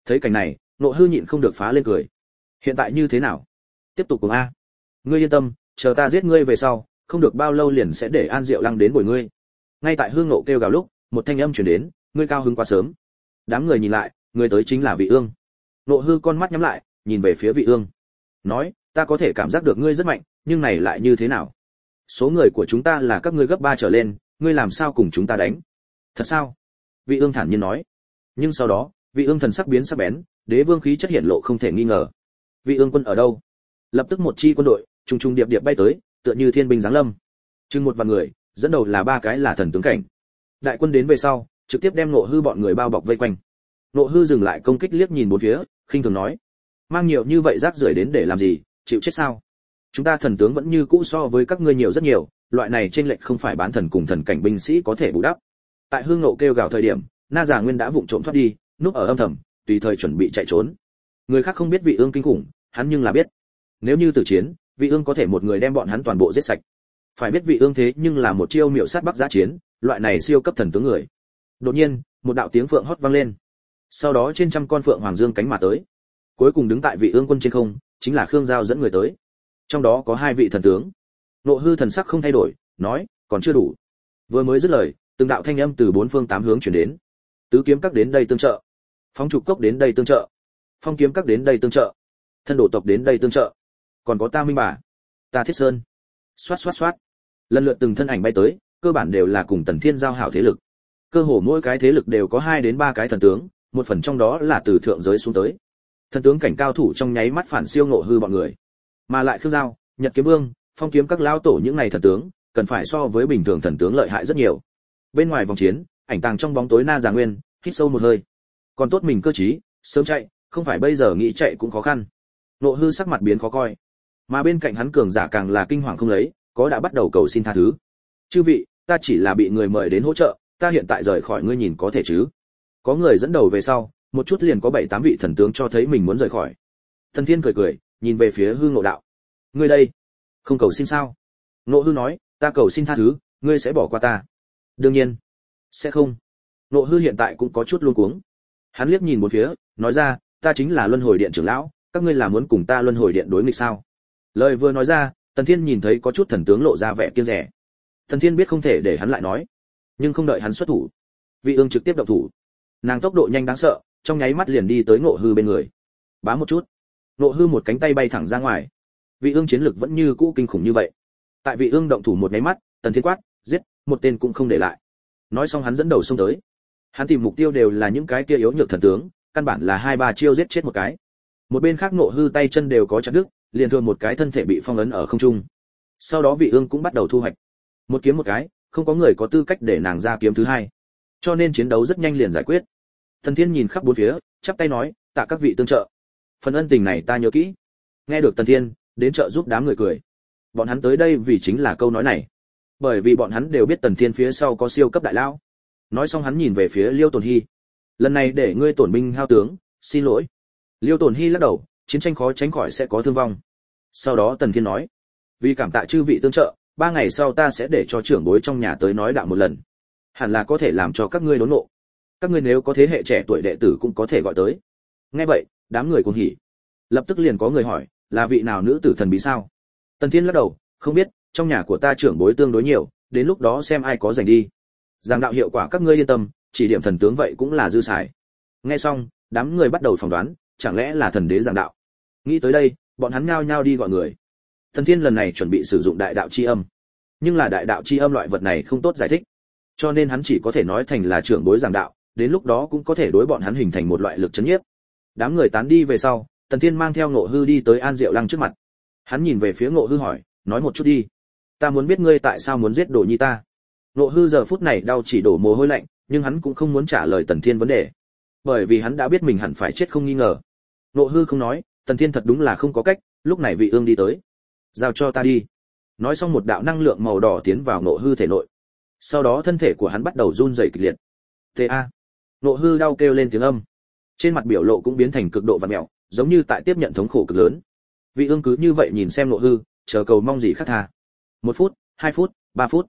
Thấy cảnh này, Nộ Hư nhịn không được phá lên cười. Hiện tại như thế nào? Tiếp tục cùng a. Ngươi yên tâm, chờ ta giết ngươi về sau, không được bao lâu liền sẽ để An Diệu Lăng đến bồi ngươi. Ngay tại Hương Ngộ kêu gào lúc, một thanh âm truyền đến, ngươi cao hứng quá sớm. Đám người nhìn lại, người tới chính là Vị Ương. Nộ Hư con mắt nhắm lại, nhìn về phía Vị Ương. Nói, ta có thể cảm giác được ngươi rất mạnh, nhưng này lại như thế nào? Số người của chúng ta là các ngươi gấp 3 trở lên, ngươi làm sao cùng chúng ta đánh? Thật sao? Vị Ương thản nhiên nói. Nhưng sau đó, Vị Ương thần sắc biến sắc bén, đế vương khí chất hiện lộ không thể nghi ngờ. Vị Ương quân ở đâu? Lập tức một chi quân đội trùng trùng điệp điệp bay tới, tựa như thiên binh giáng lâm. Chừng một vạn người, dẫn đầu là 3 cái là thần tướng cảnh. Đại quân đến về sau, trực tiếp đem Nộ Hư bọn người bao bọc vây quanh. Nộ Hư dừng lại công kích, liếc nhìn bốn phía, khinh thường nói: mang nhiều như vậy rác rưởi đến để làm gì, chịu chết sao? Chúng ta thần tướng vẫn như cũ so với các ngươi nhiều rất nhiều, loại này chênh lệch không phải bán thần cùng thần cảnh binh sĩ có thể bù đắp. Tại Hương Ngộ kêu gào thời điểm, Na Già Nguyên đã vụng trộm thoát đi, núp ở âm thầm, tùy thời chuẩn bị chạy trốn. Người khác không biết Vị Ương kinh khủng, hắn nhưng là biết. Nếu như tử chiến, Vị Ương có thể một người đem bọn hắn toàn bộ giết sạch. Phải biết Vị Ương thế nhưng là một chiêu miệu sát Bắc Giá Chiến, loại này siêu cấp thần tướng người. Đột nhiên, một đạo tiếng phượng hót vang lên. Sau đó trên trăm con phượng hoàng dương cánh mà tới. Cuối cùng đứng tại Vị Ương quân trên không, chính là Khương Giao dẫn người tới. Trong đó có 2 vị thần tướng. Nộ Hư thần sắc không thay đổi, nói, còn chưa đủ. Vừa mới dứt lời, từng đạo thanh âm từ 4 phương 8 hướng truyền đến. Tứ kiếm các đến đây tương trợ, Phong trục cốc đến đây tương trợ, Phong kiếm các đến đây tương trợ, Thân Đồ tộc đến đây tương trợ, còn có ta Minh Bà, ta Thiết Sơn. Xoát xoát xoát. Lần lượt từng thân ảnh bay tới, cơ bản đều là cùng Tần Thiên giao hảo thế lực. Cơ hồ mỗi cái thế lực đều có 2 đến 3 cái thần tướng, một phần trong đó là từ thượng giới xuống tới. Thần tướng cảnh cao thủ trong nháy mắt phản siêu Nộ Hư bọn người. Mà lại Khương Giao, Nhật Kiếm Vương, Phong kiếm các lão tổ những này thần tướng, cần phải so với bình thường thần tướng lợi hại rất nhiều. Bên ngoài vòng chiến, ảnh tàng trong bóng tối Na Già Nguyên hít sâu một hơi. Còn tốt mình cơ trí, sớm chạy, không phải bây giờ nghĩ chạy cũng khó khăn. Nộ Hư sắc mặt biến khó coi, mà bên cạnh hắn cường giả càng là kinh hoàng không lấy, có đã bắt đầu cầu xin tha thứ. Chư vị, ta chỉ là bị người mời đến hỗ trợ, ta hiện tại rời khỏi ngươi nhìn có thể chứ? Có người dẫn đầu về sau, một chút liền có 7-8 vị thần tướng cho thấy mình muốn rời khỏi. Thần Thiên cười cười, nhìn về phía Hư Ngộ đạo: ngươi đây, không cầu xin sao? Nộ Hư nói: ta cầu xin tha thứ, ngươi sẽ bỏ qua ta? Đương nhiên sẽ không. Nộ Hư hiện tại cũng có chút luống cuống. Hắn liếc nhìn một phía, nói ra: ta chính là Luân Hồi Điện trưởng lão, các ngươi là muốn cùng ta Luân Hồi Điện đối nghịch sao? Lời vừa nói ra, Tần Thiên nhìn thấy có chút thần tướng lộ ra vẻ kiêng dè. Tần Thiên biết không thể để hắn lại nói, nhưng không đợi hắn xuất thủ, Vị Ương trực tiếp động thủ. Nàng tốc độ nhanh đáng sợ, trong nháy mắt liền đi tới Nộ Hư bên người. Bá một chút, Nộ Hư một cánh tay bay thẳng ra ngoài. Vị Ương chiến lực vẫn như cũ kinh khủng như vậy. Tại Vị Ương động thủ một nháy mắt, Tần Thiên quát: giết, một tên cũng không để lại. Nói xong hắn dẫn đầu xông tới. Hắn tìm mục tiêu đều là những cái kia yếu nhược thần tướng, căn bản là 2-3 chiêu giết chết một cái. Một bên khác Nộ Hư tay chân đều có chặt đứt, liền thường một cái thân thể bị phong ấn ở không trung. Sau đó Vị Ương cũng bắt đầu thu hoạch. Một kiếm một cái, không có người có tư cách để nàng ra kiếm thứ hai. Cho nên chiến đấu rất nhanh liền giải quyết. Thần Thiên nhìn khắp bốn phía, chắp tay nói: tạ các vị tương trợ. Phần ân tình này ta nhớ kỹ. Nghe được Tần Thiên đến trợ giúp, đám người cười. Bọn hắn tới đây vì chính là câu nói này. Bởi vì bọn hắn đều biết Tần Thiên phía sau có siêu cấp đại lão. Nói xong hắn nhìn về phía Liêu Tồn Hy. Lần này để ngươi tổn binh hao tướng, xin lỗi. Liêu Tồn Hy lắc đầu, chiến tranh khó tránh khỏi sẽ có thương vong. Sau đó Tần Thiên nói: vì cảm tạ chư vị tương trợ, 3 ngày sau ta sẽ để cho trưởng bối trong nhà tới nói đạo một lần. Hẳn là có thể làm cho các ngươi đốn ngộ. Các ngươi nếu có thế hệ trẻ tuổi đệ tử cũng có thể gọi tới. Nghe vậy, đám người cuồng hỉ. Lập tức liền có người hỏi: là vị nào nữ tử thần bí sao? Tần Thiên lắc đầu: không biết, trong nhà của ta trưởng bối tương đối nhiều, đến lúc đó xem ai có rảnh đi. Giảng đạo hiệu quả các ngươi yên tâm, chỉ điểm thần tướng vậy cũng là dư xài. Nghe xong, đám người bắt đầu phỏng đoán, chẳng lẽ là thần đế giảng đạo? Nghĩ tới đây, bọn hắn nhao nhao đi gọi người. Tần Thiên lần này chuẩn bị sử dụng đại đạo chi âm, nhưng là đại đạo chi âm loại vật này không tốt giải thích, cho nên hắn chỉ có thể nói thành là trưởng bối giảng đạo, đến lúc đó cũng có thể đối bọn hắn hình thành một loại lực chấn nhiếp. Đám người tán đi về sau, Tần Thiên mang theo Ngộ Hư đi tới An Diệu Lăng trước mặt. Hắn nhìn về phía Ngộ Hư hỏi: nói một chút đi, ta muốn biết ngươi tại sao muốn giết Đồ Nhi ta. Ngộ Hư giờ phút này đau chỉ đổ mồ hôi lạnh, nhưng hắn cũng không muốn trả lời Tần Thiên vấn đề, bởi vì hắn đã biết mình hẳn phải chết không nghi ngờ. Ngộ Hư không nói, Tần Thiên thật đúng là không có cách. Lúc này Vị Ương đi tới: giao cho ta đi. Nói xong một đạo năng lượng màu đỏ tiến vào Ngộ Hư thể nội. Sau đó thân thể của hắn bắt đầu run rẩy kịch liệt. Ta. Ngộ Hư đau kêu lên tiếng âm, trên mặt biểu lộ cũng biến thành cực độ vặn mèo, giống như tại tiếp nhận thống khổ cực lớn. Vị Ương cứ như vậy nhìn xem Ngộ Hư, chờ cầu mong gì khác tha. 1 phút, 2 phút, 3 phút.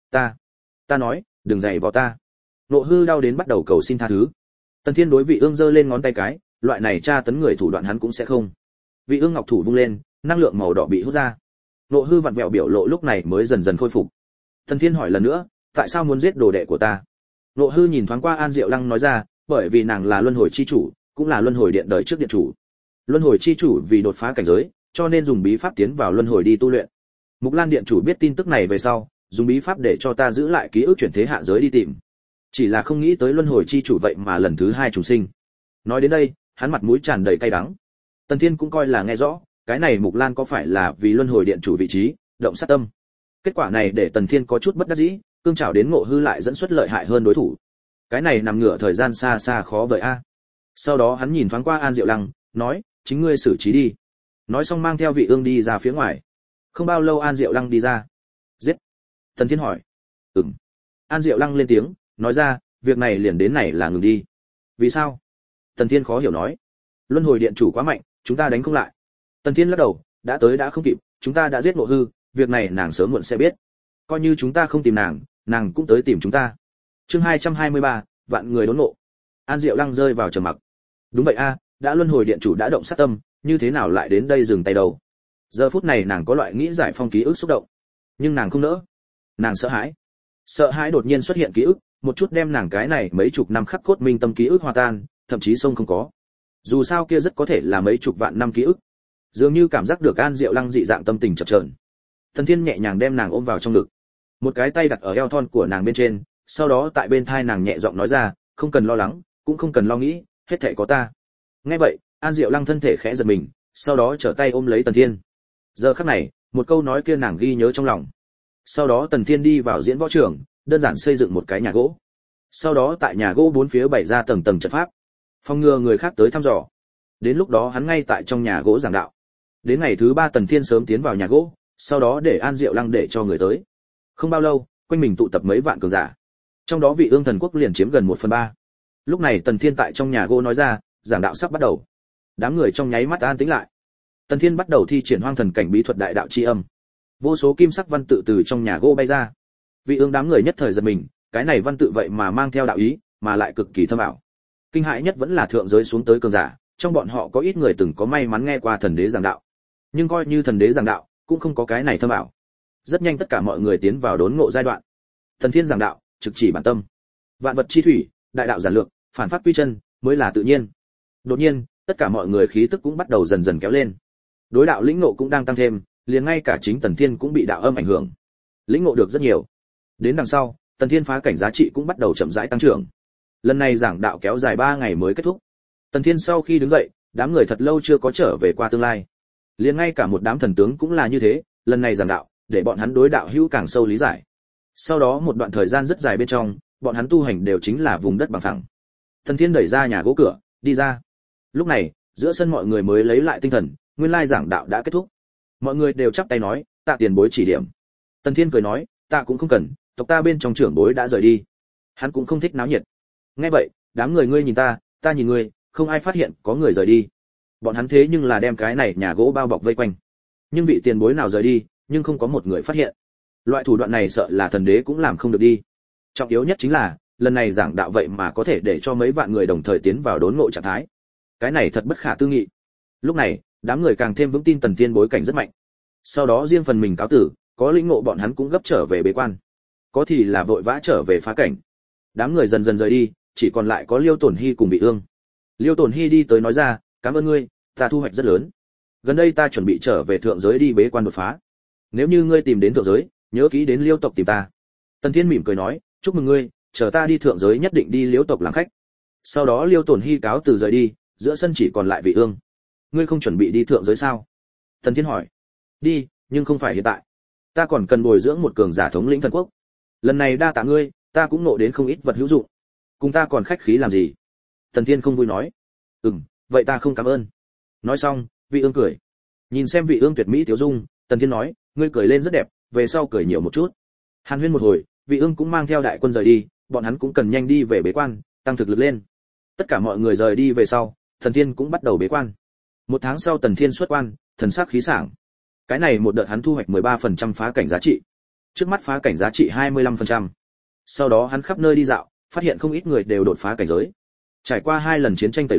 Ta nói, đừng giày vào ta. Ngộ Hư đau đến bắt đầu cầu xin tha thứ. Tần Thiên đối Vị Ương giơ lên ngón tay cái, loại này tra tấn người thủ đoạn hắn cũng sẽ không. Vị ương ngọc thủ vung lên, năng lượng màu đỏ bị hút ra. Nộ hư vặn vẹo biểu lộ lúc này mới dần dần khôi phục. Tần Thiên hỏi lần nữa, tại sao muốn giết đồ đệ của ta? Nộ hư nhìn thoáng qua An Diệu Lăng nói ra, bởi vì nàng là luân hồi chi chủ, cũng là luân hồi điện đời trước điện chủ. Luân hồi chi chủ vì đột phá cảnh giới, cho nên dùng bí pháp tiến vào luân hồi đi tu luyện. Mục Lan điện chủ biết tin tức này về sau, dùng bí pháp để cho ta giữ lại ký ức chuyển thế hạ giới đi tìm. Chỉ là không nghĩ tới luân hồi chi chủ vậy mà lần thứ 2 trùng sinh. Nói đến đây, hắn mặt mũi tràn đầy cay đắng. Tần Thiên cũng coi là nghe rõ, cái này Mục Lan có phải là vì luân hồi điện chủ vị trí, động sát tâm. Kết quả này để Tần Thiên có chút bất đắc dĩ, cương trảo đến Ngộ Hư lại dẫn xuất lợi hại hơn đối thủ. Cái này nằm ngửa thời gian xa xa khó vời a. Sau đó hắn nhìn thoáng qua An Diệu Lăng, nói, chính ngươi xử trí đi. Nói xong mang theo Vị Ương đi ra phía ngoài. Không bao lâu An Diệu Lăng đi ra. Giết. Tần Thiên hỏi. An Diệu Lăng lên tiếng, nói ra, việc này liền đến này là ngừng đi. Vì sao? Tần Thiên khó hiểu nói. Luân hồi điện chủ quá mạnh, chúng ta đánh không lại. Tần Thiên lắc đầu, đã tới đã không kịp, chúng ta đã giết Ngộ Hư, việc này nàng sớm muộn sẽ biết. Coi như chúng ta không tìm nàng, nàng cũng tới tìm chúng ta. Chương 223, vạn người đốn ngộ. An Diệu Lăng rơi vào trầm mặc. Đúng vậy a, đã luân hồi điện chủ đã động sát tâm, như thế nào lại đến đây dừng tay đầu? Giờ phút này nàng có loại nghĩ giải phong ký ức xúc động, nhưng nàng không nỡ. Nàng sợ hãi đột nhiên xuất hiện ký ức, một chút đem nàng cái này mấy chục năm khắc cốt minh tâm ký ức hòa tan, thậm chí sông không có. Dù sao kia rất có thể là mấy chục vạn năm ký ức. Dường như cảm giác được An Diệu Lăng dị dạng tâm tình chập chờn. Thần Thiên nhẹ nhàng đem nàng ôm vào trong ngực, một cái tay đặt ở eo thon của nàng bên trên, sau đó tại bên thai nàng nhẹ giọng nói ra, không cần lo lắng, cũng không cần lo nghĩ, hết thảy có ta. Nghe vậy, An Diệu Lăng thân thể khẽ giật mình, sau đó trở tay ôm lấy Tần Thiên. Giờ khắc này, một câu nói kia nàng ghi nhớ trong lòng. Sau đó Tần Thiên đi vào diễn võ trường, đơn giản xây dựng một cái nhà gỗ. Sau đó tại nhà gỗ bốn phía bày ra tầng tầng trận pháp, phòng ngừa người khác tới thăm dò. Đến lúc đó hắn ngay tại trong nhà gỗ giảng đạo. Đến ngày thứ 3 Tần Thiên sớm tiến vào nhà gỗ, sau đó để An Diệu Lăng để cho người tới. Không bao lâu, quanh mình tụ tập mấy vạn cường giả. Trong đó Vị Ương thần quốc liền chiếm gần 1/3. Lúc này Tần Thiên tại trong nhà gỗ nói ra, giảng đạo sắp bắt đầu. Đám người trong nháy mắt an tĩnh lại. Tần Thiên bắt đầu thi triển hoang thần cảnh bí thuật đại đạo chi âm. Vô số kim sắc văn tự từ trong nhà gỗ bay ra. Vị Ương đám người nhất thời giật mình, cái này văn tự vậy mà mang theo đạo ý, mà lại cực kỳ thâm ảo. Kinh hãi nhất vẫn là thượng giới xuống tới cường giả, trong bọn họ có ít người từng có may mắn nghe qua thần đế giảng đạo. Nhưng coi như thần đế giảng đạo, cũng không có cái này thâm ảo. Rất nhanh tất cả mọi người tiến vào đốn ngộ giai đoạn. Tần Thiên giảng đạo, trực chỉ bản tâm. Vạn vật chi thủy, đại đạo giản lược, phản pháp quy chân, mới là tự nhiên. Đột nhiên, tất cả mọi người khí tức cũng bắt đầu dần dần kéo lên. Đối đạo lĩnh ngộ cũng đang tăng thêm, liền ngay cả chính Tần Thiên cũng bị đạo âm ảnh hưởng. Lĩnh ngộ được rất nhiều. Đến đằng sau, Tần Thiên phá cảnh giá trị cũng bắt đầu chậm rãi tăng trưởng. Lần này giảng đạo kéo dài 3 ngày mới kết thúc. Tần Thiên sau khi đứng dậy, đám người thật lâu chưa có trở về qua tương lai. Liền ngay cả một đám thần tướng cũng là như thế, lần này giảng đạo, để bọn hắn đối đạo hữu càng sâu lý giải. Sau đó một đoạn thời gian rất dài bên trong, bọn hắn tu hành đều chính là vùng đất bằng phẳng. Tần Thiên đẩy ra nhà gỗ cửa, đi ra. Lúc này, giữa sân mọi người mới lấy lại tinh thần, nguyên lai giảng đạo đã kết thúc. Mọi người đều chắp tay nói, tạ tiền bối chỉ điểm. Tần Thiên cười nói, tạ cũng không cần, tộc ta bên trong trưởng bối đã rời đi. Hắn cũng không thích náo nhiệt. Nghe vậy, đám người ngươi nhìn ta, ta nhìn ngươi, không ai phát hiện có người rời đi. Bọn hắn thế nhưng là đem cái này nhà gỗ bao bọc vây quanh. Nhưng vị tiền bối nào rời đi, nhưng không có một người phát hiện. Loại thủ đoạn này sợ là thần đế cũng làm không được đi. Trọng yếu nhất chính là, lần này giảng đạo vậy mà có thể để cho mấy vạn người đồng thời tiến vào đốn ngộ trạng thái. Cái này thật bất khả tư nghị. Lúc này, đám người càng thêm vững tin Tần Thiên bối cảnh rất mạnh. Sau đó riêng phần mình cáo tử, có lĩnh ngộ bọn hắn cũng gấp trở về bế quan, có thì là vội vã trở về phá cảnh. Đám người dần dần rời đi, chỉ còn lại có Liêu Tổn Hi cùng Vị Ương. Liêu Tổn Hi đi tới nói ra, cảm ơn ngươi, ta thu hoạch rất lớn. Gần đây ta chuẩn bị trở về thượng giới đi bế quan đột phá. Nếu như ngươi tìm đến thượng giới, nhớ kỹ đến Liêu tộc tìm ta. Tần Thiên mỉm cười nói, chúc mừng ngươi, chờ ta đi thượng giới nhất định đi Liêu tộc làm khách. Sau đó Liêu Tổn Hi cáo từ rời đi, giữa sân chỉ còn lại Vị Ương. Ngươi không chuẩn bị đi thượng giới sao? Tần Thiên hỏi. Đi, nhưng không phải hiện tại. Ta còn cần bồi dưỡng một cường giả thống lĩnh thần quốc. Lần này đa tạ ngươi, ta cũng nộ đến không ít vật hữu dụng. Cùng ta còn khách khí làm gì? Tần Thiên không vui nói. Vậy ta không cảm ơn. Nói xong, Vị Ương cười. Nhìn xem Vị Ương tuyệt mỹ tiểu dung, Tần Thiên nói, ngươi cười lên rất đẹp, về sau cười nhiều một chút. Hàn huyên một hồi, Vị Ương cũng mang theo đại quân rời đi, bọn hắn cũng cần nhanh đi về bế quan, tăng thực lực lên. Tất cả mọi người rời đi về sau, Tần Thiên cũng bắt đầu bế quan. 1 tháng sau Tần Thiên xuất quan, thần sắc khí sảng. Cái này một đợt hắn thu hoạch 13% phá cảnh giá trị. Trước mắt phá cảnh giá trị 25%. Sau đó hắn khắp nơi đi dạo, phát hiện không ít người đều đột phá cảnh giới. Trải qua 2 lần chiến tranh tẩy lễ,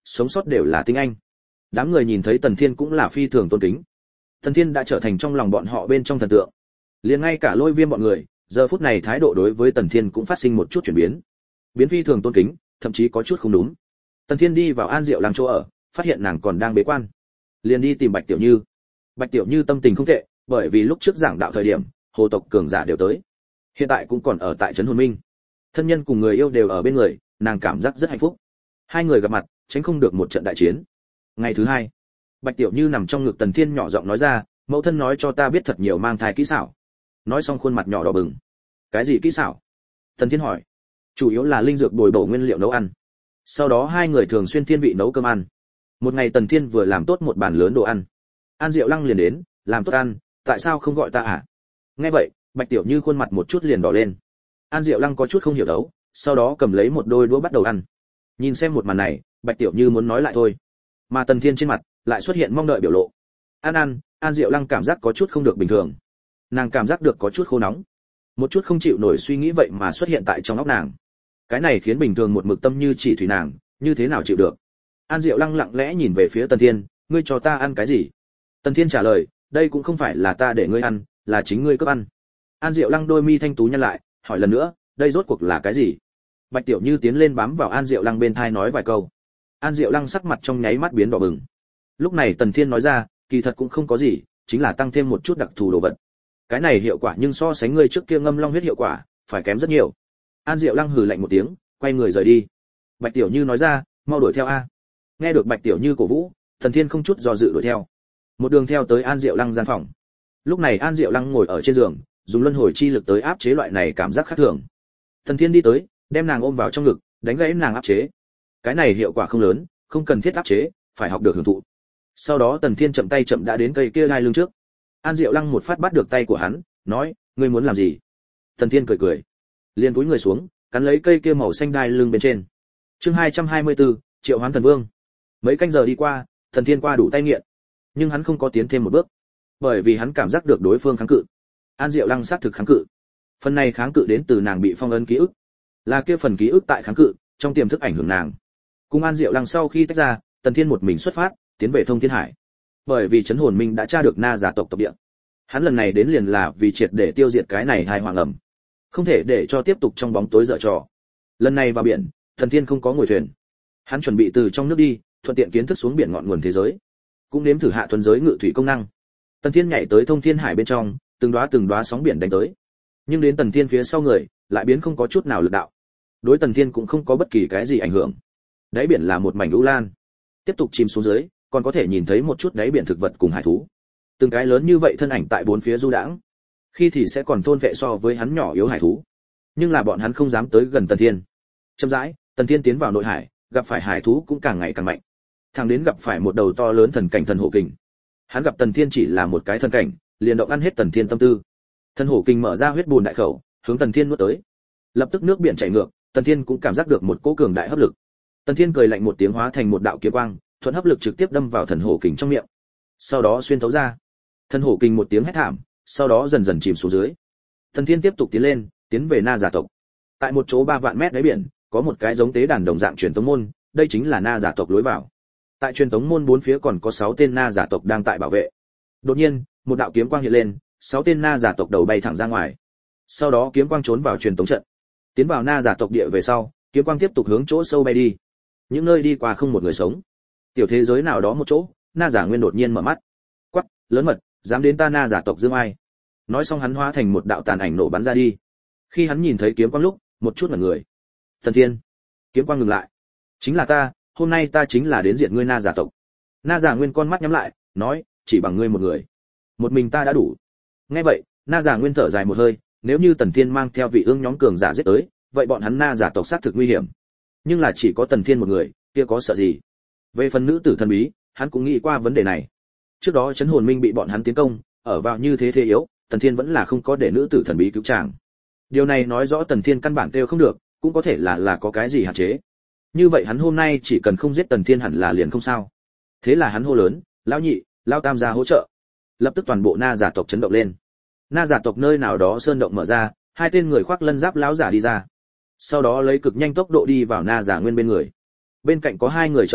sống sót đều là tinh anh. Đám người nhìn thấy Tần Thiên cũng là phi thường tôn kính. Tần Thiên đã trở thành trong lòng bọn họ bên trong thần tượng. Liền ngay cả Lôi Viêm bọn người, giờ phút này thái độ đối với Tần Thiên cũng phát sinh một chút chuyển biến. Biến phi thường tôn kính, thậm chí có chút không đúng. Tần Thiên đi vào An Diệu Lăng chỗ ở, phát hiện nàng còn đang bế quan. Liền đi tìm Bạch Tiểu Như. Bạch Tiểu Như tâm tình không tệ, bởi vì lúc trước giảng đạo thời điểm, hồ tộc cường giả đều tới. Hiện tại cũng còn ở tại trấn Hồn Minh. Thân nhân cùng người yêu đều ở bên người, nàng cảm giác rất hạnh phúc. Hai người gặp mặt, tránh không được một trận đại chiến. Ngày thứ hai, Bạch Tiểu Như nằm trong ngực Tần Thiên nhỏ giọng nói ra, mẫu thân nói cho ta biết thật nhiều mang thai kỹ xảo. Nói xong khuôn mặt nhỏ đỏ bừng. Cái gì kỹ xảo? Tần Thiên hỏi. Chủ yếu là linh dược bồi bổ nguyên liệu nấu ăn. Sau đó hai người thường xuyên thiên vị nấu cơm ăn. Một ngày Tần Thiên vừa làm tốt một bàn lớn đồ ăn. An Diệu Lăng liền đến, làm tốt ăn, tại sao không gọi ta à? Nghe vậy, Bạch Tiểu Như khuôn mặt một chút liền đỏ lên. An Diệu Lăng có chút không hiểu đấu, sau đó cầm lấy một đôi đũa bắt đầu ăn. Nhìn xem một màn này, Bạch Tiểu Như muốn nói lại thôi, mà Tần Thiên trên mặt lại xuất hiện mong đợi biểu lộ. An Diệu Lăng cảm giác có chút không được bình thường. Nàng cảm giác được có chút khô nóng, một chút không chịu nổi suy nghĩ vậy mà xuất hiện tại trong óc nàng. Cái này khiến bình thường một mực tâm như chỉ thủy nàng, như thế nào chịu được? An Diệu Lăng lặng lẽ nhìn về phía Tần Thiên, ngươi cho ta ăn cái gì? Tần Thiên trả lời, đây cũng không phải là ta để ngươi ăn, là chính ngươi cướp ăn. An Diệu Lăng đôi mi thanh tú nhăn lại, hỏi lần nữa, đây rốt cuộc là cái gì? Bạch Tiểu Như tiến lên bám vào An Diệu Lăng bên tai nói vài câu. An Diệu Lăng sắc mặt trong nháy mắt biến đỏ bừng. Lúc này Tần Thiên nói ra, kỳ thật cũng không có gì, chính là tăng thêm một chút đặc thù đồ vật. Cái này hiệu quả nhưng so sánh ngươi trước kia ngâm long huyết hiệu quả, phải kém rất nhiều. An Diệu Lăng hừ lạnh một tiếng, quay người rời đi. Bạch Tiểu Như nói ra, mau đuổi theo a. Nghe được Bạch Tiểu Như cổ vũ, Tần Thiên không chút do dự đuổi theo. Một đường theo tới An Diệu Lăng gian phòng. Lúc này An Diệu Lăng ngồi ở trên giường, dùng luân hồi chi lực tới áp chế loại này cảm giác khác thường. Tần Thiên đi tới, đem nàng ôm vào trong ngực, đánh gãy nàng áp chế. Cái này hiệu quả không lớn, không cần thiết áp chế, phải học được hưởng thụ. Sau đó Tần Thiên chậm tay chậm đã đến cây kia gai lưng trước. An Diệu Lăng một phát bắt được tay của hắn, nói, ngươi muốn làm gì? Tần Thiên cười cười, liền cúi người xuống, cắn lấy cây kia màu xanh đai lưng bên trên. Chương 224, Triệu Hoán Thần Vương. Mấy canh giờ đi qua, Tần Thiên qua đủ tay nghiện, nhưng hắn không có tiến thêm một bước, bởi vì hắn cảm giác được đối phương kháng cự. An Diệu Lăng xác thực kháng cự. Phần này kháng cự đến từ nàng bị phong ấn ký ức, là kia phần ký ức tại kháng cự, trong tiềm thức ảnh hưởng nàng. Cùng An Diệu Lăng sau khi tách ra, Tần Thiên một mình xuất phát, tiến về Thông Thiên Hải. Bởi vì Trấn Hồn Minh đã tra được Na giả tộc tộc địa. Hắn lần này đến liền là vì triệt để tiêu diệt cái này tai hoàng ẩm, không thể để cho tiếp tục trong bóng tối dở trò. Lần này vào biển, Tần Thiên không có ngồi thuyền, hắn chuẩn bị từ trong nước đi, thuận tiện kiến thức xuống biển ngọn nguồn thế giới, cũng nếm thử hạ thuần giới ngự thủy công năng. Tần Thiên nhảy tới Thông Thiên Hải bên trong, từng đóa sóng biển đánh tới, nhưng đến Tần Thiên phía sau người lại biến không có chút nào lực đạo, đối Tần Thiên cũng không có bất kỳ cái gì ảnh hưởng. Đáy biển là một mảnh u lan, tiếp tục chìm xuống dưới, còn có thể nhìn thấy một chút đáy biển thực vật cùng hải thú. Từng cái lớn như vậy thân ảnh tại bốn phía du đãng, khi thì sẽ còn thôn vệ so với hắn nhỏ yếu hải thú, nhưng là bọn hắn không dám tới gần Tần Thiên. Chậm rãi, Tần Thiên tiến vào nội hải, gặp phải hải thú cũng càng ngày càng mạnh, thẳng đến gặp phải một đầu to lớn thần cảnh thần hổ kình. Hắn gặp Tần Thiên chỉ là một cái thần cảnh, liền động ăn hết Tần Thiên tâm tư. Thần hổ kình mở ra huyết bùn đại khẩu, hướng Tần Thiên nuốt tới. Lập tức nước biển chảy ngược, Tần Thiên cũng cảm giác được một cỗ cường đại hấp lực. Tần Thiên cười lạnh một tiếng hóa thành một đạo kiếm quang, thuận hấp lực trực tiếp đâm vào thần hổ kình trong miệng. Sau đó xuyên thấu ra. Thần hổ kình một tiếng hét thảm, sau đó dần dần chìm xuống dưới. Tần Thiên tiếp tục tiến lên, tiến về Na giả tộc. Tại một chỗ 3 vạn mét đáy biển, có một cái giống tế đàn đồng dạng truyền tống môn, đây chính là Na giả tộc lối vào. Tại truyền tống môn bốn phía còn có 6 tên Na giả tộc đang tại bảo vệ. Đột nhiên, một đạo kiếm quang hiện lên, 6 tên Na giả tộc đầu bay thẳng ra ngoài. Sau đó kiếm quang trốn vào truyền tống trận. Tiến vào Na giả tộc địa về sau, kiếm quang tiếp tục hướng chỗ sâu bay đi. Những nơi đi qua không một người sống. Tiểu thế giới nào đó một chỗ, Na giả Nguyên đột nhiên mở mắt. Quắc, lớn mật, dám đến ta Na giả tộc dương ai? Nói xong hắn hóa thành một đạo tàn ảnh nổ bắn ra đi. Khi hắn nhìn thấy kiếm quang lúc, một chút ngẩn người. Thần Thiên, kiếm quang ngừng lại. Chính là ta, hôm nay ta chính là đến diệt ngươi Na giả tộc. Na giả Nguyên con mắt nhắm lại, nói, chỉ bằng ngươi một người, một mình ta đã đủ. Nghe vậy, Na giả Nguyên thở dài một hơi, nếu như Tần Thiên mang theo vị ương nhóm cường giả giết tới, vậy bọn hắn Na giả tộc xác thực nguy hiểm. Nhưng là chỉ có Tần Thiên một người, kia có sợ gì? Về phần nữ tử thần bí, hắn cũng nghĩ qua vấn đề này. Trước đó Trấn Hồn Minh bị bọn hắn tiến công, ở vào như thế yếu, Tần Thiên vẫn là không có để nữ tử thần bí cứu chàng. Điều này nói rõ Tần Thiên căn bản kêu không được, cũng có thể là có cái gì hạn chế. Như vậy hắn hôm nay chỉ cần không giết Tần Thiên hẳn là liền không sao. Thế là hắn hô lớn, lão nhị, lão tam ra hỗ trợ. Lập tức toàn bộ Na giả tộc chấn động lên. Na giả tộc nơi nào đó sơn động mở ra, 2 tên người khoác lân giáp lão giả đi ra. Sau đó lấy cực nhanh tốc độ đi vào Na giả Nguyên bên người. Bên cạnh có 2 người trợ giúp,